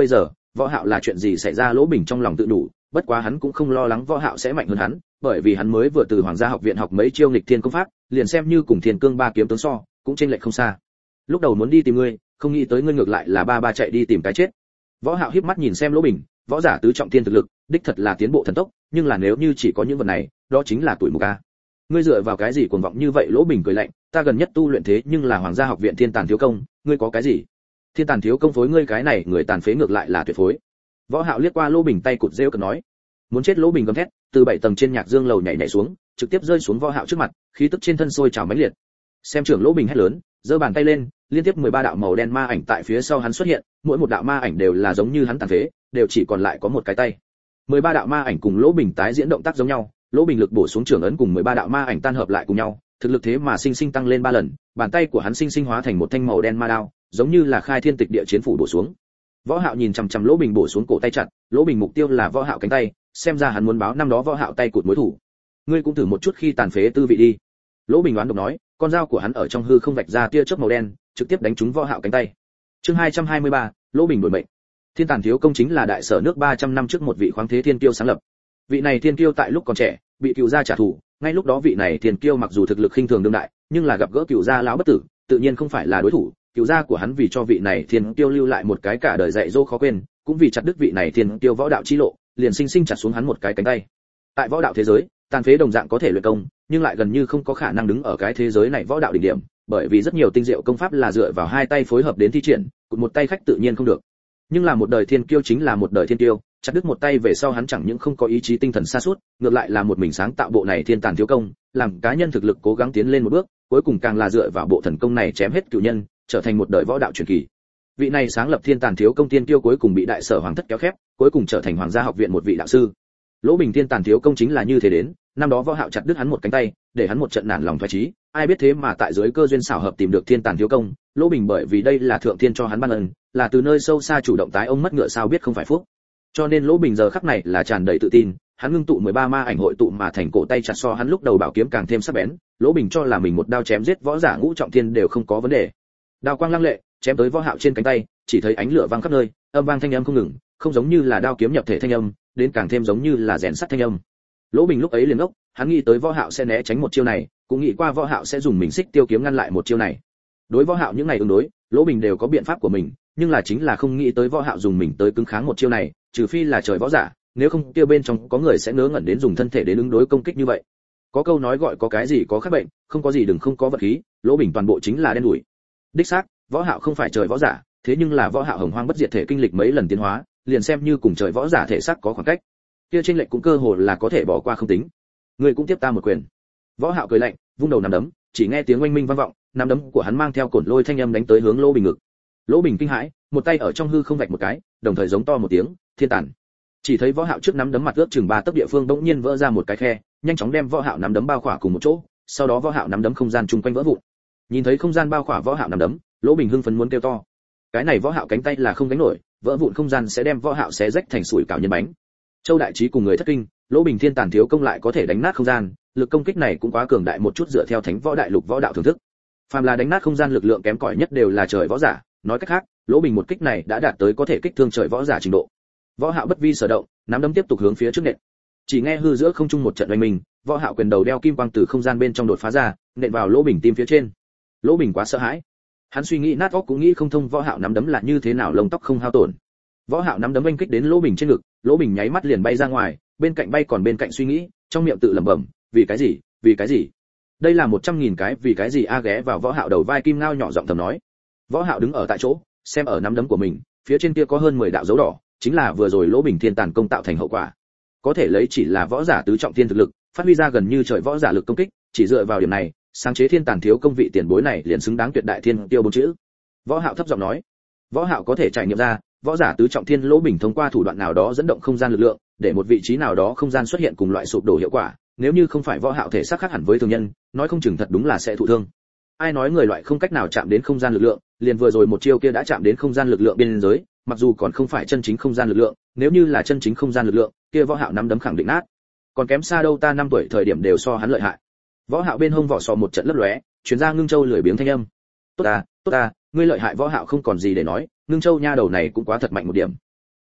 Võ Hạo là chuyện gì xảy ra, Lỗ Bình trong lòng tự đủ, bất quá hắn cũng không lo lắng Võ Hạo sẽ mạnh hơn hắn, bởi vì hắn mới vừa từ Hoàng gia học viện học mấy chiêu nghịch thiên công pháp, liền xem như cùng Thiên Cương ba kiếm tướng so, cũng chênh lệch không xa. Lúc đầu muốn đi tìm ngươi, không nghĩ tới ngươi ngược lại là ba chạy đi tìm cái chết. Võ Hạo híp mắt nhìn xem Lỗ Bình, võ giả tứ trọng thiên thực lực, đích thật là tiến bộ thần tốc, nhưng là nếu như chỉ có những vật này, đó chính là tuổi mục a. Ngươi dựa vào cái gì cuồng vọng như vậy? Lỗ Bình cười lạnh, ta gần nhất tu luyện thế nhưng là Hoàng gia học viện Thiên Tàn thiếu công, ngươi có cái gì? Thiên Tàn thiếu công phối ngươi cái này người tàn phế ngược lại là tuyệt phối. Võ Hạo liếc qua Lỗ Bình tay cụt rêu cợt nói. Muốn chết. Lỗ Bình gầm thét, từ 7 tầng trên nhạc dương lầu nhảy xuống, trực tiếp rơi xuống Võ Hạo trước mặt, khí tức trên thân sôi trào mãnh liệt. Xem trưởng Lỗ Bình hét lớn, giơ bàn tay lên, liên tiếp 13 đạo màu đen ma ảnh tại phía sau hắn xuất hiện, mỗi một đạo ma ảnh đều là giống như hắn tàn phế, đều chỉ còn lại có một cái tay. 13 đạo ma ảnh cùng Lỗ Bình tái diễn động tác giống nhau, Lỗ Bình lực bổ xuống trưởng ấn cùng 13 đạo ma ảnh tan hợp lại cùng nhau, thực lực thế mà sinh sinh tăng lên 3 lần, bàn tay của hắn sinh sinh hóa thành một thanh màu đen ma đao, giống như là khai thiên tịch địa chiến phủ bổ xuống. Võ Hạo nhìn chằm chằm Lỗ Bình bổ xuống cổ tay chặt, Lỗ Bình mục tiêu là Võ Hạo cánh tay, xem ra hắn muốn báo năm đó Võ Hạo tay cụt mối thủ. Ngươi cũng thử một chút khi tàn phế tư vị đi. Lỗ Bình đoán độc nói, con dao của hắn ở trong hư không vạch ra tia chớp màu đen, trực tiếp đánh trúng Võ Hạo cánh tay. Chương 223, Lỗ Bình đổi mệnh. Thiên Tàn thiếu công chính là đại sở nước 300 năm trước một vị khoáng thế thiên kiêu sáng lập. Vị này thiên kiêu tại lúc còn trẻ, bị Cửu gia trả thù, ngay lúc đó vị này thiên kiêu mặc dù thực lực khinh thường đương đại, nhưng là gặp gỡ Cửu gia lão bất tử, tự nhiên không phải là đối thủ. Cửu gia của hắn vì cho vị này thiên kiêu lưu lại một cái cả đời dạy dỗ khó quên, cũng vì chặt đứt vị này thiên kiêu võ đạo chi lộ, liền sinh sinh chặt xuống hắn một cái cánh tay. Tại võ đạo thế giới, tàn phế đồng dạng có thể luyện công, nhưng lại gần như không có khả năng đứng ở cái thế giới này võ đạo đỉnh điểm, bởi vì rất nhiều tinh diệu công pháp là dựa vào hai tay phối hợp đến thi triển, cụt một tay khách tự nhiên không được. Nhưng là một đời thiên kiêu chính là một đời thiên kiêu, chặt đứt một tay về sau hắn chẳng những không có ý chí tinh thần sa sút, ngược lại là một mình sáng tạo bộ này Thiên Tàn thiếu công, làm cá nhân thực lực cố gắng tiến lên một bước, cuối cùng càng là dựa vào bộ thần công này chém hết cửu nhân, trở thành một đời võ đạo truyền kỳ. Vị này sáng lập Thiên Tàn thiếu công tiên kiêu cuối cùng bị đại sở hoàng thất kéo khép, cuối cùng trở thành Hoàng gia học viện một vị đạo sư. Lỗ Bình Thiên Tàn thiếu công chính là như thế đến, năm đó Võ Hạo chặt đứt hắn một cánh tay, để hắn một trận nản lòng phách trí, ai biết thế mà tại dưới cơ duyên xảo hợp tìm được Thiên Tàn thiếu công, Lỗ Bình bởi vì đây là thượng thiên cho hắn ban ân, là từ nơi sâu xa chủ động tái ông mất ngựa sao biết không phải phúc. Cho nên Lỗ Bình giờ khắc này là tràn đầy tự tin, hắn ngưng tụ 13 ma ảnh hội tụ mà thành cổ tay chặt so hắn lúc đầu bảo kiếm càng thêm sắc bén, Lỗ Bình cho là mình một đao chém giết võ giả ngũ trọng thiên đều không có vấn đề. Đao quang lăng lệ, chém tới Võ Hạo trên cánh tay, chỉ thấy ánh lửa vang khắp nơi, âm vang thanh âm không ngừng, không giống như là đao kiếm nhập thể thanh âm, đến càng thêm giống như là rèn sắt thanh âm. Lỗ Bình lúc ấy liền ngốc, hắn nghĩ tới Võ Hạo sẽ né tránh một chiêu này, cũng nghĩ qua Võ Hạo sẽ dùng mình xích tiêu kiếm ngăn lại một chiêu này. Đối Võ Hạo những ngày ứng đối, Lỗ Bình đều có biện pháp của mình, nhưng là chính là không nghĩ tới Võ Hạo dùng mình tới cứng kháng một chiêu này, trừ phi là trời võ giả, nếu không kia bên trong có người sẽ ngớ ngẩn đến dùng thân thể đến ứng đối công kích như vậy. Có câu nói gọi có cái gì có khác bệnh, không có gì đừng không có vật khí, Lỗ Bình toàn bộ chính là đen đủi. Đích xác, Võ Hạo không phải trời võ giả, thế nhưng là Võ Hạo hồng hoang bất diệt thể kinh lịch mấy lần tiến hóa, liền xem như cùng trời võ giả thể xác có khoảng cách. Kia chênh lệch cũng cơ hồ là có thể bỏ qua không tính. Ngươi cũng tiếp ta một quyền. Võ Hạo cười lạnh, vung đầu nắm đấm, chỉ nghe tiếng oanh minh vang vọng, nắm đấm của hắn mang theo cổn lôi thanh âm đánh tới hướng Lỗ Bình ngực. Lỗ Bình kinh hãi, một tay ở trong hư không vạch một cái, đồng thời giống to một tiếng, thiên tàn. Chỉ thấy Võ Hạo trước nắm đấm mặt ước chừng 3 tấc địa phương bỗng nhiên vỡ ra một cái khe, nhanh chóng đem Võ Hạo nắm đấm bao khỏa cùng một chỗ, sau đó Võ Hạo nắm đấm không gian chung quanh vỡ vụn. Nhìn thấy không gian bao khỏa Võ Hạo nắm đấm, Lỗ Bình hưng phấn muốn kêu to. Cái này Võ Hạo cánh tay là không gánh nổi, vỡ vụn không gian sẽ đem Võ Hạo xé rách thành sủi cảo nhân bánh. Châu Đại Trí cùng người thất kinh, Lỗ Bình Thiên Tàn thiếu công lại có thể đánh nát không gian, lực công kích này cũng quá cường đại một chút dựa theo Thánh Võ Đại Lục võ đạo thưởng thức. Phàm là đánh nát không gian lực lượng kém cỏi nhất đều là trời võ giả, nói cách khác, Lỗ Bình một kích này đã đạt tới có thể kích thương trời võ giả trình độ. Võ Hạo bất vi sở động, nắm đấm tiếp tục hướng phía trước nện. Chỉ nghe hư giữa không trung một trận oanh minh, Võ Hạo quyền đầu đeo kim quang từ không gian bên trong đột phá ra, nện vào Lỗ Bình tim phía trên. Lỗ Bình quá sợ hãi, hắn suy nghĩ nát óc cũng nghĩ không thông Võ Hạo nắm đấm là như thế nào lông tóc không hao tổn. Võ Hạo nắm đấm oanh kích đến Lỗ Bình trên ngực, Lỗ Bình nháy mắt liền bay ra ngoài, bên cạnh bay còn bên cạnh suy nghĩ, trong miệng tự lẩm bẩm, vì cái gì, vì cái gì? Đây là 100.000 cái vì cái gì a ghé vào Võ Hạo đầu vai kim ngao nhỏ giọng thầm nói. Võ Hạo đứng ở tại chỗ, xem ở nắm đấm của mình, phía trên kia có hơn 10 đạo dấu đỏ, chính là vừa rồi Lỗ Bình Thiên Tàn công tạo thành hậu quả. Có thể lấy chỉ là võ giả tứ trọng thiên thực lực, phát huy ra gần như trời võ giả lực công kích, chỉ dựa vào điểm này, sáng chế Thiên Tàn thiếu công vị tiền bối này liền xứng đáng tuyệt đại thiên tiêu bốn chữ. Võ Hạo thấp giọng nói. Võ Hạo có thể trải nghiệm ra, võ giả tứ trọng thiên Lỗ Bình thông qua thủ đoạn nào đó dẫn động không gian lực lượng, để một vị trí nào đó không gian xuất hiện cùng loại sụp đổ hiệu quả, nếu như không phải Võ Hạo thể xác khác hẳn với thường nhân, nói không chừng thật đúng là sẽ thụ thương. Ai nói người loại không cách nào chạm đến không gian lực lượng, liền vừa rồi một chiêu kia đã chạm đến không gian lực lượng biên giới, mặc dù còn không phải chân chính không gian lực lượng, nếu như là chân chính không gian lực lượng, kia Võ Hạo nắm đấm khẳng định nát. Còn kém xa đâu, ta 5 tuổi thời điểm đều so hắn lợi hại. Võ Hạo bên hông vỏ sò một trận lấp lóe, truyền ra Ngưng Châu lười biếng thanh âm. Tốt ta, ngươi lợi hại. Võ Hạo không còn gì để nói, Ngưng Châu nha đầu này cũng quá thật mạnh một điểm.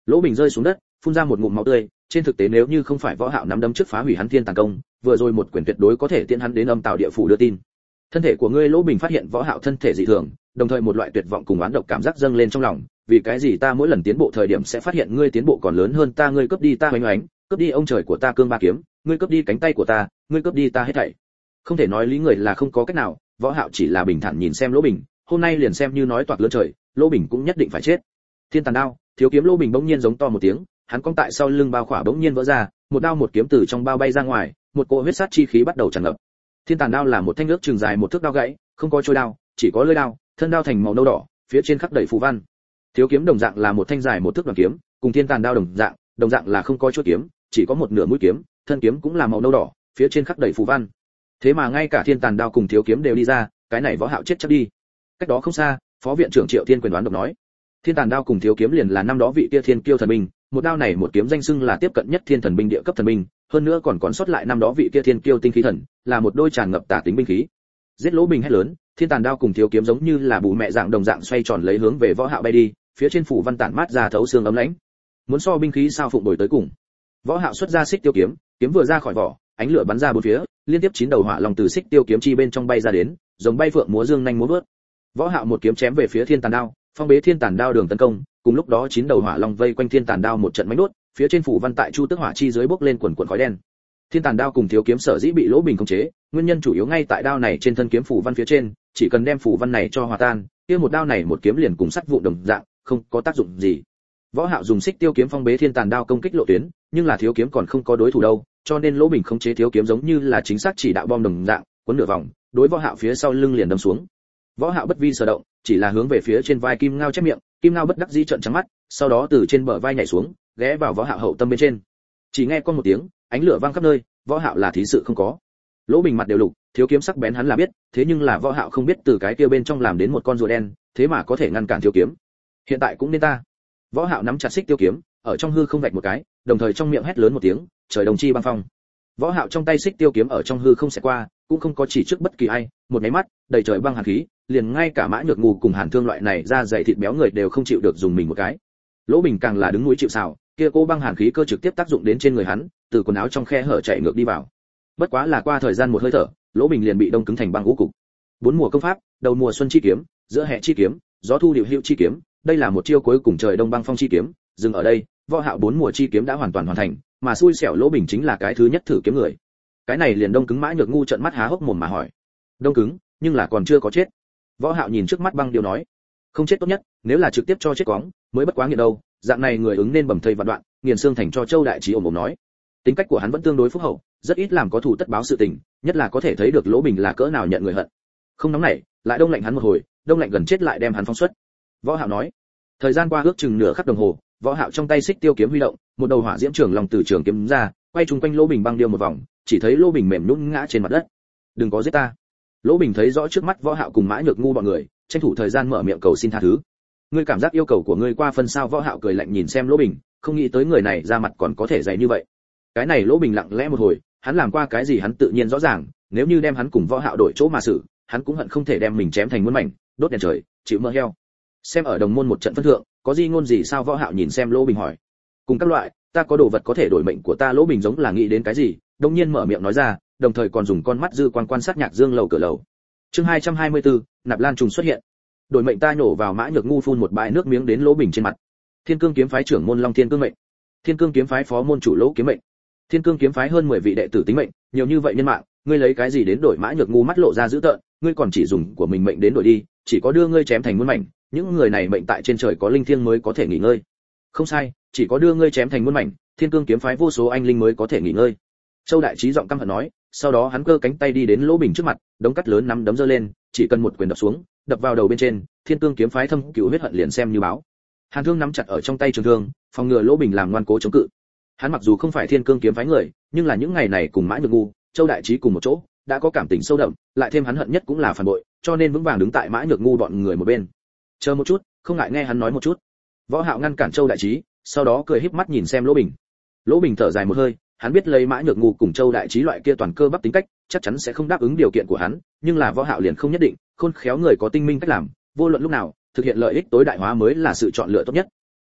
Lỗ Bình rơi xuống đất, phun ra một ngụm máu tươi, trên thực tế nếu như không phải Võ Hạo nắm đấm trước phá hủy hắn thiên tàn công, vừa rồi một quyền tuyệt đối có thể tiễn hắn đến âm tào địa phủ đưa tin. Thân thể của ngươi. Lỗ Bình phát hiện Võ Hạo thân thể dị thường, đồng thời một loại tuyệt vọng cùng oán độc cảm giác dâng lên trong lòng, vì cái gì ta mỗi lần tiến bộ thời điểm sẽ phát hiện ngươi tiến bộ còn lớn hơn ta, ngươi cướp đi ta oánh oánh, cướp đi ông trời của ta cương ba kiếm, ngươi cướp đi cánh tay của ta, ngươi cướp đi ta hết thảy. Không thể nói lý người là không có cách nào, Võ Hạo chỉ là bình thản nhìn xem Lỗ Bình, hôm nay liền xem như nói toạc lớn trời, Lỗ Bình cũng nhất định phải chết. Thiên tàn đao, thiếu kiếm. Lỗ Bình bỗng nhiên giống to một tiếng, hắn cong tại sau lưng bao khỏa bỗng nhiên vỡ ra, một đao một kiếm từ trong bao bay ra ngoài, một cỗ huyết sát chi khí bắt đầu tràn ngập. Thiên tàn đao là một thanh nước trường dài một thước đao gãy, không có trôi đao, chỉ có lưỡi đao, thân đao thành màu nâu đỏ, phía trên khắc đầy phù văn. Thiếu kiếm đồng dạng là một thanh dài một thước đoạn kiếm, cùng thiên tàn đao đồng dạng là không có chuôi kiếm, chỉ có một nửa mũi kiếm, thân kiếm cũng là màu nâu đỏ, phía trên khắc đầy phù văn. Thế mà ngay cả thiên tàn đao cùng thiếu kiếm đều đi ra, cái này Võ Hạo chết chắc đi. Cách đó không xa, phó viện trưởng Triệu Thiên quyền đoán độc nói, thiên tàn đao cùng thiếu kiếm liền là năm đó vị kia thiên kiêu thần binh, một đao này một kiếm danh xưng là tiếp cận nhất thiên thần binh địa cấp thần binh, hơn nữa còn sót lại năm đó vị kia thiên kiêu tinh khí thần, là một đôi tràn ngập tà tính binh khí. Giết Lỗ Bình hét lớn, thiên tàn đao cùng thiếu kiếm giống như là bù mẹ dạng đồng dạng xoay tròn lấy hướng về Võ Hạo bay đi, phía trên phủ văn tản mát ra thấu xương ấm lãnh. Muốn so binh khí sao phụng đổi tới cùng. Võ Hạo xuất ra xích tiêu kiếm, kiếm vừa ra khỏi vỏ, ánh lửa bắn ra bốn phía, liên tiếp 9 đầu hỏa long từ xích tiêu kiếm chi bên trong bay ra đến, giống bay phượng múa dương nhanh múa vớt. Võ Hạo một kiếm chém về phía thiên tàn đao, phong bế thiên tàn đao đường tấn công, cùng lúc đó 9 đầu hỏa long vây quanh thiên tàn đao một trận mãnh đốt, phía trên phủ văn tại chu tước hỏa chi dưới bốc lên quần quần khói đen. Thiên tàn đao cùng thiếu kiếm sở dĩ bị Lỗ Bình khống chế, nguyên nhân chủ yếu ngay tại đao này trên thân kiếm phủ văn phía trên, chỉ cần đem phủ văn này cho hòa tan, kia một đao này một kiếm liền cùng sắt vụn đồng dạng, không có tác dụng gì. Võ Hạo dùng xích tiêu kiếm phong bế thiên tàn đao công kích lộ tuyến, nhưng là thiếu kiếm còn không có đối thủ đâu, cho nên Lỗ Bình khống chế thiếu kiếm giống như là chính xác chỉ đạo bom đồng dạng, cuốn nửa vòng, đối Võ Hạo phía sau lưng liền đâm xuống. Võ Hạo bất vi sở động, chỉ là hướng về phía trên vai Kim Ngao chép miệng, Kim Ngao bất đắc dĩ trợn trắng mắt, sau đó từ trên bờ vai nhảy xuống, ghé vào Võ Hạo hậu tâm bên trên. Chỉ nghe con một tiếng, ánh lửa vang khắp nơi, Võ Hạo là thí sự không có. Lỗ Bình mặt đều lục, thiếu kiếm sắc bén hắn là biết, thế nhưng là Võ Hạo không biết từ cái kia bên trong làm đến một con rùa đen, thế mà có thể ngăn cản thiếu kiếm. Hiện tại cũng nên ta. Võ Hạo nắm chặt xích tiêu kiếm, ở trong hư không vạch một cái, đồng thời trong miệng hét lớn một tiếng, trời đồng chi băng phong. Võ Hạo trong tay xích tiêu kiếm ở trong hư không sẽ qua, cũng không có chỉ trước bất kỳ ai, một cái mắt, đầy trời băng hàn khí, liền ngay cả Mã Nhược Ngu cùng Hàn Thương loại này da dày thịt béo người đều không chịu được dùng mình một cái. Lỗ Bình càng là đứng núi chịu sào, kia cô băng hàn khí cơ trực tiếp tác dụng đến trên người hắn, từ quần áo trong khe hở chạy ngược đi vào. Bất quá là qua thời gian một hơi thở, Lỗ Bình liền bị đông cứng thành băng ngũ cục. 4 mùa công pháp, đầu mùa xuân chi kiếm, giữa hè chi kiếm, gió thu điều hữu chi kiếm, đây là một chiêu cuối cùng trời đông băng phong chi kiếm, dừng ở đây, Võ Hạo 4 mùa chi kiếm đã hoàn toàn hoàn thành, mà xui xẻo Lỗ Bình chính là cái thứ nhất thử kiếm người. Cái này liền đông cứng Mã Nhược Ngu trợn mắt há hốc mồm mà hỏi. Đông cứng, nhưng là còn chưa có chết. Võ Hạo nhìn trước mắt băng điêu nói, không chết tốt nhất, nếu là trực tiếp cho chết quóng, mới bất quá nghiệt đâu, dạng này người ứng nên bầm thây vạn đoạn, nghiền xương thành cho Châu đại trí ồm ồm nói. Tính cách của hắn vẫn tương đối phúc hậu, rất ít làm có thù tất báo sự tình, nhất là có thể thấy được Lỗ Bình là cỡ nào nhận người hận. Không nóng nảy, lại đông lạnh hắn một hồi, đông lạnh gần chết lại đem hắn phóng xuất. Võ Hạo nói. Thời gian qua ước chừng nửa khắc đồng hồ, Võ Hạo trong tay xích tiêu kiếm huy động, một đầu hỏa diễm trường lòng từ trường kiếm ra, quay chung quanh Lỗ Bình băng điêu một vòng, chỉ thấy Lỗ Bình mềm nhũn ngã trên mặt đất. Đừng có giết ta. Lỗ Bình thấy rõ trước mắt Võ Hạo cùng Mã Nhược Ngu bọn người, tranh thủ thời gian mở miệng cầu xin tha thứ. Ngươi cảm giác yêu cầu của ngươi qua phân sao? Võ Hạo cười lạnh nhìn xem Lỗ Bình, không nghĩ tới người này ra mặt còn có thể dày như vậy. Cái này Lỗ Bình lặng lẽ một hồi, hắn làm qua cái gì hắn tự nhiên rõ ràng, nếu như đem hắn cùng Võ Hạo đổi chỗ mà xử, hắn cũng hận không thể đem mình chém thành muôn mảnh, đốt đèn trời, chịu mơ heo. Xem ở đồng môn một trận phân thượng, có gì ngôn gì sao? Võ Hạo nhìn xem Lỗ Bình hỏi. Cùng các loại, ta có đồ vật có thể đổi mệnh của ta. Lỗ Bình giống là nghĩ đến cái gì, đột nhiên mở miệng nói ra, đồng thời còn dùng con mắt dư quan sát Nhạc Dương lầu cửa lầu. Chương 224, Nạp Lan trùng xuất hiện. Đổi mệnh ta nhổ vào. Mã Nhược Ngu phun một bãi nước miếng đến Lỗ Bình trên mặt. Thiên Cương kiếm phái trưởng môn Long Thiên Cương mệnh. Thiên Cương kiếm phái phó môn chủ Lỗ Kiếm mệnh. Thiên Cương kiếm phái hơn 10 vị đệ tử tính mệnh, nhiều như vậy nhân mạng, ngươi lấy cái gì đến đổi? Mã Nhược Ngu mắt lộ ra dữ tợn, ngươi còn chỉ dùng của mình mệnh đến đổi đi, chỉ có đưa ngươi chém thành muôn mảnh, những người này mệnh tại trên trời có linh thiêng mới có thể nghỉ ngơi. Không sai, chỉ có đưa ngươi chém thành muôn mảnh, Thiên Cương kiếm phái vô số anh linh mới có thể nghỉ ngơi. Châu đại trí giọng căm hận nói, sau đó hắn cơ cánh tay đi đến Lỗ Bình trước mặt, đống cắt lớn nắm đấm giơ lên, chỉ cần một quyền đập xuống, đập vào đầu bên trên, Thiên Cương kiếm phái thâm cửu huyết hận liền xem như báo. Hàn Thương nắm chặt ở trong tay trường thương, phòng ngừa Lỗ Bình làm ngoan cố chống cự. Hắn mặc dù không phải Thiên Cương kiếm phái người, nhưng là những ngày này cùng Mã Nhược Ngu, Châu đại trí cùng một chỗ, đã có cảm tình sâu đậm, lại thêm hắn hận nhất cũng là phản bội, cho nên vững vàng đứng tại Mã Nhược Ngu bọn người một bên. Chờ một chút, không ngại nghe hắn nói một chút. Võ Hạo ngăn cản Châu đại trí, sau đó cười híp mắt nhìn xem Lỗ Bình. Lỗ Bình thở dài một hơi, hắn biết lấy Mã Nhược Ngu cùng Châu đại trí loại kia toàn cơ bắp tính cách, chắc chắn sẽ không đáp ứng điều kiện của hắn, nhưng là Võ Hạo liền không nhất định, khôn khéo người có tinh minh cách làm, vô luận lúc nào, thực hiện lợi ích tối đại hóa mới là sự chọn lựa tốt nhất.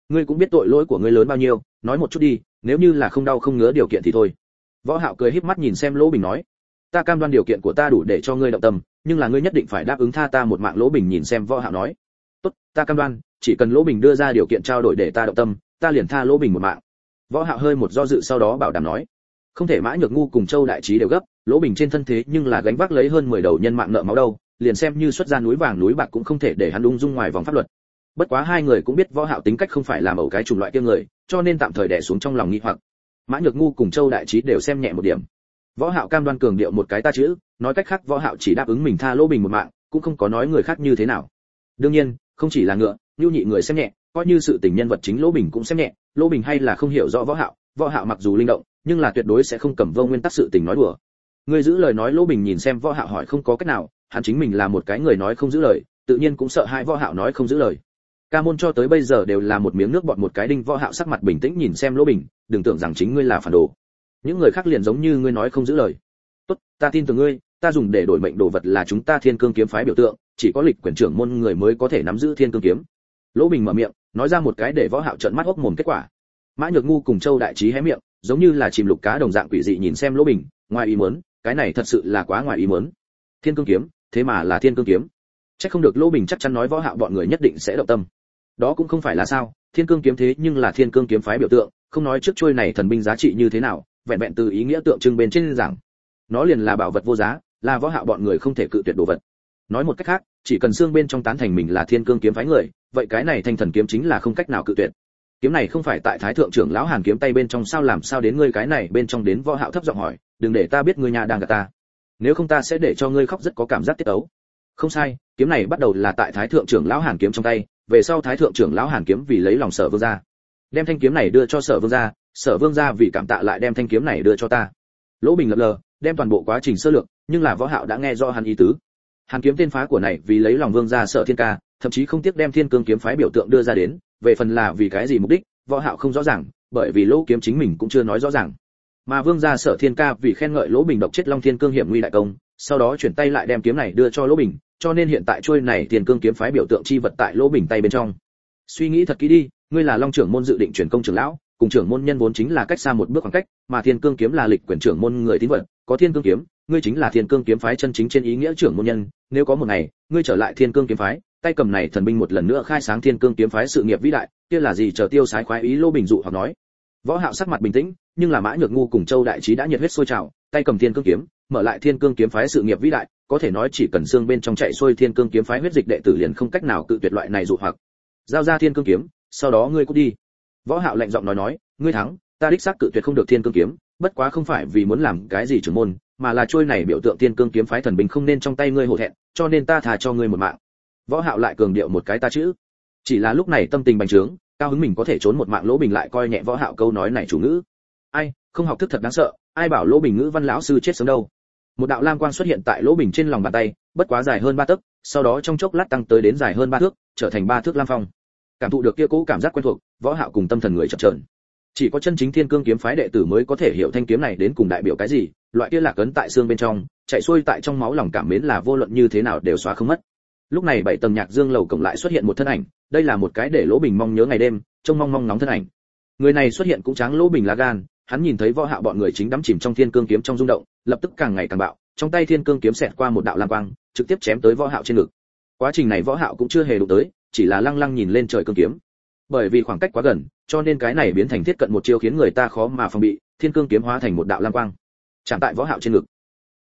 ngươi cũng biết tội lỗi của ngươi lớn bao nhiêu, nói một chút đi, nếu như là không đau không ngứa điều kiện thì thôi. Võ Hạo cười híp mắt nhìn xem Lỗ Bình nói, ta cam đoan điều kiện của ta đủ để cho ngươi động tâm, nhưng là ngươi nhất định phải đáp ứng tha ta một mạng. Lỗ Bình nhìn xem Võ Hạo nói, tốt, ta cam đoan, chỉ cần Lỗ Bình đưa ra điều kiện trao đổi để ta động tâm, ta liền tha Lỗ Bình một mạng. Võ Hạo hơi một do dự sau đó bảo đảm nói, không thể Mã Nhược Ngu cùng Châu Đại Trí đều gấp, Lỗ Bình trên thân thế nhưng là gánh vác lấy hơn 10 đầu nhân mạng nợ máu đâu, liền xem như xuất ra núi vàng núi bạc cũng không thể để hắn ung dung ngoài vòng pháp luật. Bất quá hai người cũng biết Võ Hạo tính cách không phải làm ẩu cái chủng loại kia người, cho nên tạm thời đè xuống trong lòng nghi hoặc. Mã Nhược Ngu cùng Châu Đại Trí đều xem nhẹ một điểm. Võ Hạo cam đoan cường điệu một cái ta chữ, nói cách khác Võ Hạo chỉ đáp ứng mình tha Lỗ Bình một mạng, cũng không có nói người khác như thế nào. Đương nhiên, không chỉ là ngựa, nhu nhị người xem nhẹ, coi như sự tình nhân vật chính Lỗ Bình cũng xem nhẹ. Lỗ Bình hay là không hiểu rõ Võ Hạo mặc dù linh động, nhưng là tuyệt đối sẽ không cầm vô nguyên tắc sự tình nói đùa. Người giữ lời nói. Lỗ Bình nhìn xem Võ Hạo hỏi không có cách nào, hắn chính mình là một cái người nói không giữ lời, tự nhiên cũng sợ hai Võ Hạo nói không giữ lời. Ca môn cho tới bây giờ đều là một miếng nước bọt một cái đinh. Võ Hạo sắc mặt bình tĩnh nhìn xem Lỗ Bình, đừng tưởng rằng chính ngươi là phản đồ. Những người khác liền giống như ngươi nói không giữ lời. Tốt, ta tin tưởng ngươi, ta dùng để đổi mệnh đồ vật là chúng ta Thiên Cương kiếm phái biểu tượng, chỉ có lịch quyền trưởng môn người mới có thể nắm giữ Thiên Cương kiếm. Lỗ Bình mở miệng, nói ra một cái để Võ Hạo trợn mắt hốc mồm kết quả. Mã Nhược Ngu cùng Châu Đại Trí hé miệng, giống như là chìm lục cá đồng dạng quỷ dị nhìn xem Lỗ Bình, ngoài ý muốn, cái này thật sự là quá ngoài ý muốn. Thiên Cương kiếm, thế mà là Thiên Cương kiếm. Chắc không được Lỗ Bình chắc chắn nói Võ Hạo bọn người nhất định sẽ động tâm. Đó cũng không phải là sao, Thiên Cương kiếm thế nhưng là Thiên Cương kiếm phái biểu tượng, không nói trước chuôi này thần binh giá trị như thế nào, vẹn vẹn từ ý nghĩa tượng trưng bên trên giảng, nó liền là bảo vật vô giá, là Võ Hạo bọn người không thể cự tuyệt đồ vật. Nói một cách khác, chỉ cần xương bên trong tán thành mình là Thiên Cương kiếm phái người, vậy cái này Thanh Thần kiếm chính là không cách nào cự tuyệt. Kiếm này không phải tại Thái thượng trưởng lão Hàn kiếm tay bên trong sao, làm sao đến ngươi cái này bên trong đến? Võ Hạo thấp giọng hỏi, đừng để ta biết ngươi nhà đang gạt ta, nếu không ta sẽ để cho ngươi khóc rất có cảm giác tiết tấu. Không sai, kiếm này bắt đầu là tại Thái thượng trưởng lão Hàn kiếm trong tay, về sau Thái thượng trưởng lão Hàn kiếm vì lấy lòng Sở Vương gia, đem thanh kiếm này đưa cho Sở Vương gia, Sở Vương gia vì cảm tạ lại đem thanh kiếm này đưa cho ta. Lỗ Bình lập lờ, đem toàn bộ quá trình sơ lược, nhưng là Võ Hạo đã nghe rõ hắn ý tứ. Hàn kiếm tên phá của này vì lấy lòng Vương gia Sở Thiên Ca, thậm chí không tiếc đem Thiên Cương kiếm phái biểu tượng đưa ra đến, về phần là vì cái gì mục đích, Võ Hạo không rõ ràng, bởi vì Lỗ Kiếm chính mình cũng chưa nói rõ ràng. Mà Vương gia Sở Thiên Ca vì khen ngợi Lỗ Bình độc chết Long Thiên Cương hiểm nguy đại công, sau đó chuyển tay lại đem kiếm này đưa cho Lỗ Bình, cho nên hiện tại chuôi này Thiên Cương kiếm phái biểu tượng chi vật tại Lỗ Bình tay bên trong. Suy nghĩ thật kỹ đi, ngươi là Long trưởng môn dự định truyền công trưởng lão, cùng trưởng môn nhân vốn chính là cách xa một bước khoảng cách, mà Thiên Cương kiếm là lịch quyền trưởng môn người tín vật, có Thiên Cương kiếm, ngươi chính là Thiên Cương kiếm phái chân chính trên ý nghĩa trưởng môn nhân, nếu có một ngày, ngươi trở lại Thiên Cương kiếm phái, tay cầm này thần binh một lần nữa khai sáng Thiên Cương kiếm phái sự nghiệp vĩ đại, kia là gì chờ tiêu sái khoái ý? Lỗ Bình dụ hoặc nói. Võ Hạo sắc mặt bình tĩnh, nhưng là Mã Nhược Ngu cùng Châu Đại Trí đã nhiệt huyết sôi trào, tay cầm Thiên Cương kiếm, mở lại Thiên Cương kiếm phái sự nghiệp vĩ đại, có thể nói chỉ cần xương bên trong chạy xuôi Thiên Cương kiếm phái huyết dịch đệ tử liền không cách nào cự tuyệt loại này dụ hoặc. Giao ra Thiên Cương kiếm, sau đó ngươi cút đi. Võ Hạo lạnh giọng nói, ngươi thắng, ta đích xác cự tuyệt không được Thiên Cương kiếm, bất quá không phải vì muốn làm cái gì trưởng môn, mà là trôi này biểu tượng Thiên Cương kiếm phái thần binh không nên trong tay ngươi hổ thẹn, cho nên ta thà cho ngươi một mạng. Võ Hạo lại cường điệu một cái ta chữ. Chỉ là lúc này tâm tình bành trướng, cao hứng mình có thể trốn một mạng. Lỗ Bình lại coi nhẹ Võ Hạo câu nói này chủ ngữ. Ai, không học thức thật đáng sợ, ai bảo Lỗ Bình ngữ văn lão sư chết sớm đâu. Một đạo lam quang xuất hiện tại Lỗ Bình trên lòng bàn tay, bất quá dài hơn 3 tấc, sau đó trong chốc lát tăng tới đến dài hơn 3 thước, trở thành 3 thước lam phong. Cảm thụ được kia cố cảm giác quen thuộc, Võ Hạo cùng tâm thần người chợt chờn. Chỉ có chân chính Thiên Cương kiếm phái đệ tử mới có thể hiểu thanh kiếm này đến cùng đại biểu cái gì, loại kia lạc ấn tại xương bên trong, chạy xuôi tại trong máu lòng cảm mến là vô luận như thế nào đều xóa không mất. Lúc này 7 tầng Nhạc Dương lầu cổng lại xuất hiện một thân ảnh, đây là một cái để Lỗ Bình mong nhớ ngày đêm, trông mong mong nóng thân ảnh. Người này xuất hiện cũng tráng Lỗ Bình lá gan, hắn nhìn thấy Võ Hạo bọn người chính đắm chìm trong Thiên Cương kiếm trong rung động, lập tức càng ngày càng bạo, trong tay Thiên Cương kiếm xẹt qua một đạo lam quang, trực tiếp chém tới Võ Hạo trên ngực. Quá trình này Võ Hạo cũng chưa hề đụng tới, chỉ là lăng lăng nhìn lên trời cương kiếm. Bởi vì khoảng cách quá gần, cho nên cái này biến thành thiết cận một chiêu khiến người ta khó mà phòng bị, Thiên Cương kiếm hóa thành một đạo lam quang, chạm tại Võ Hạo trên ngực.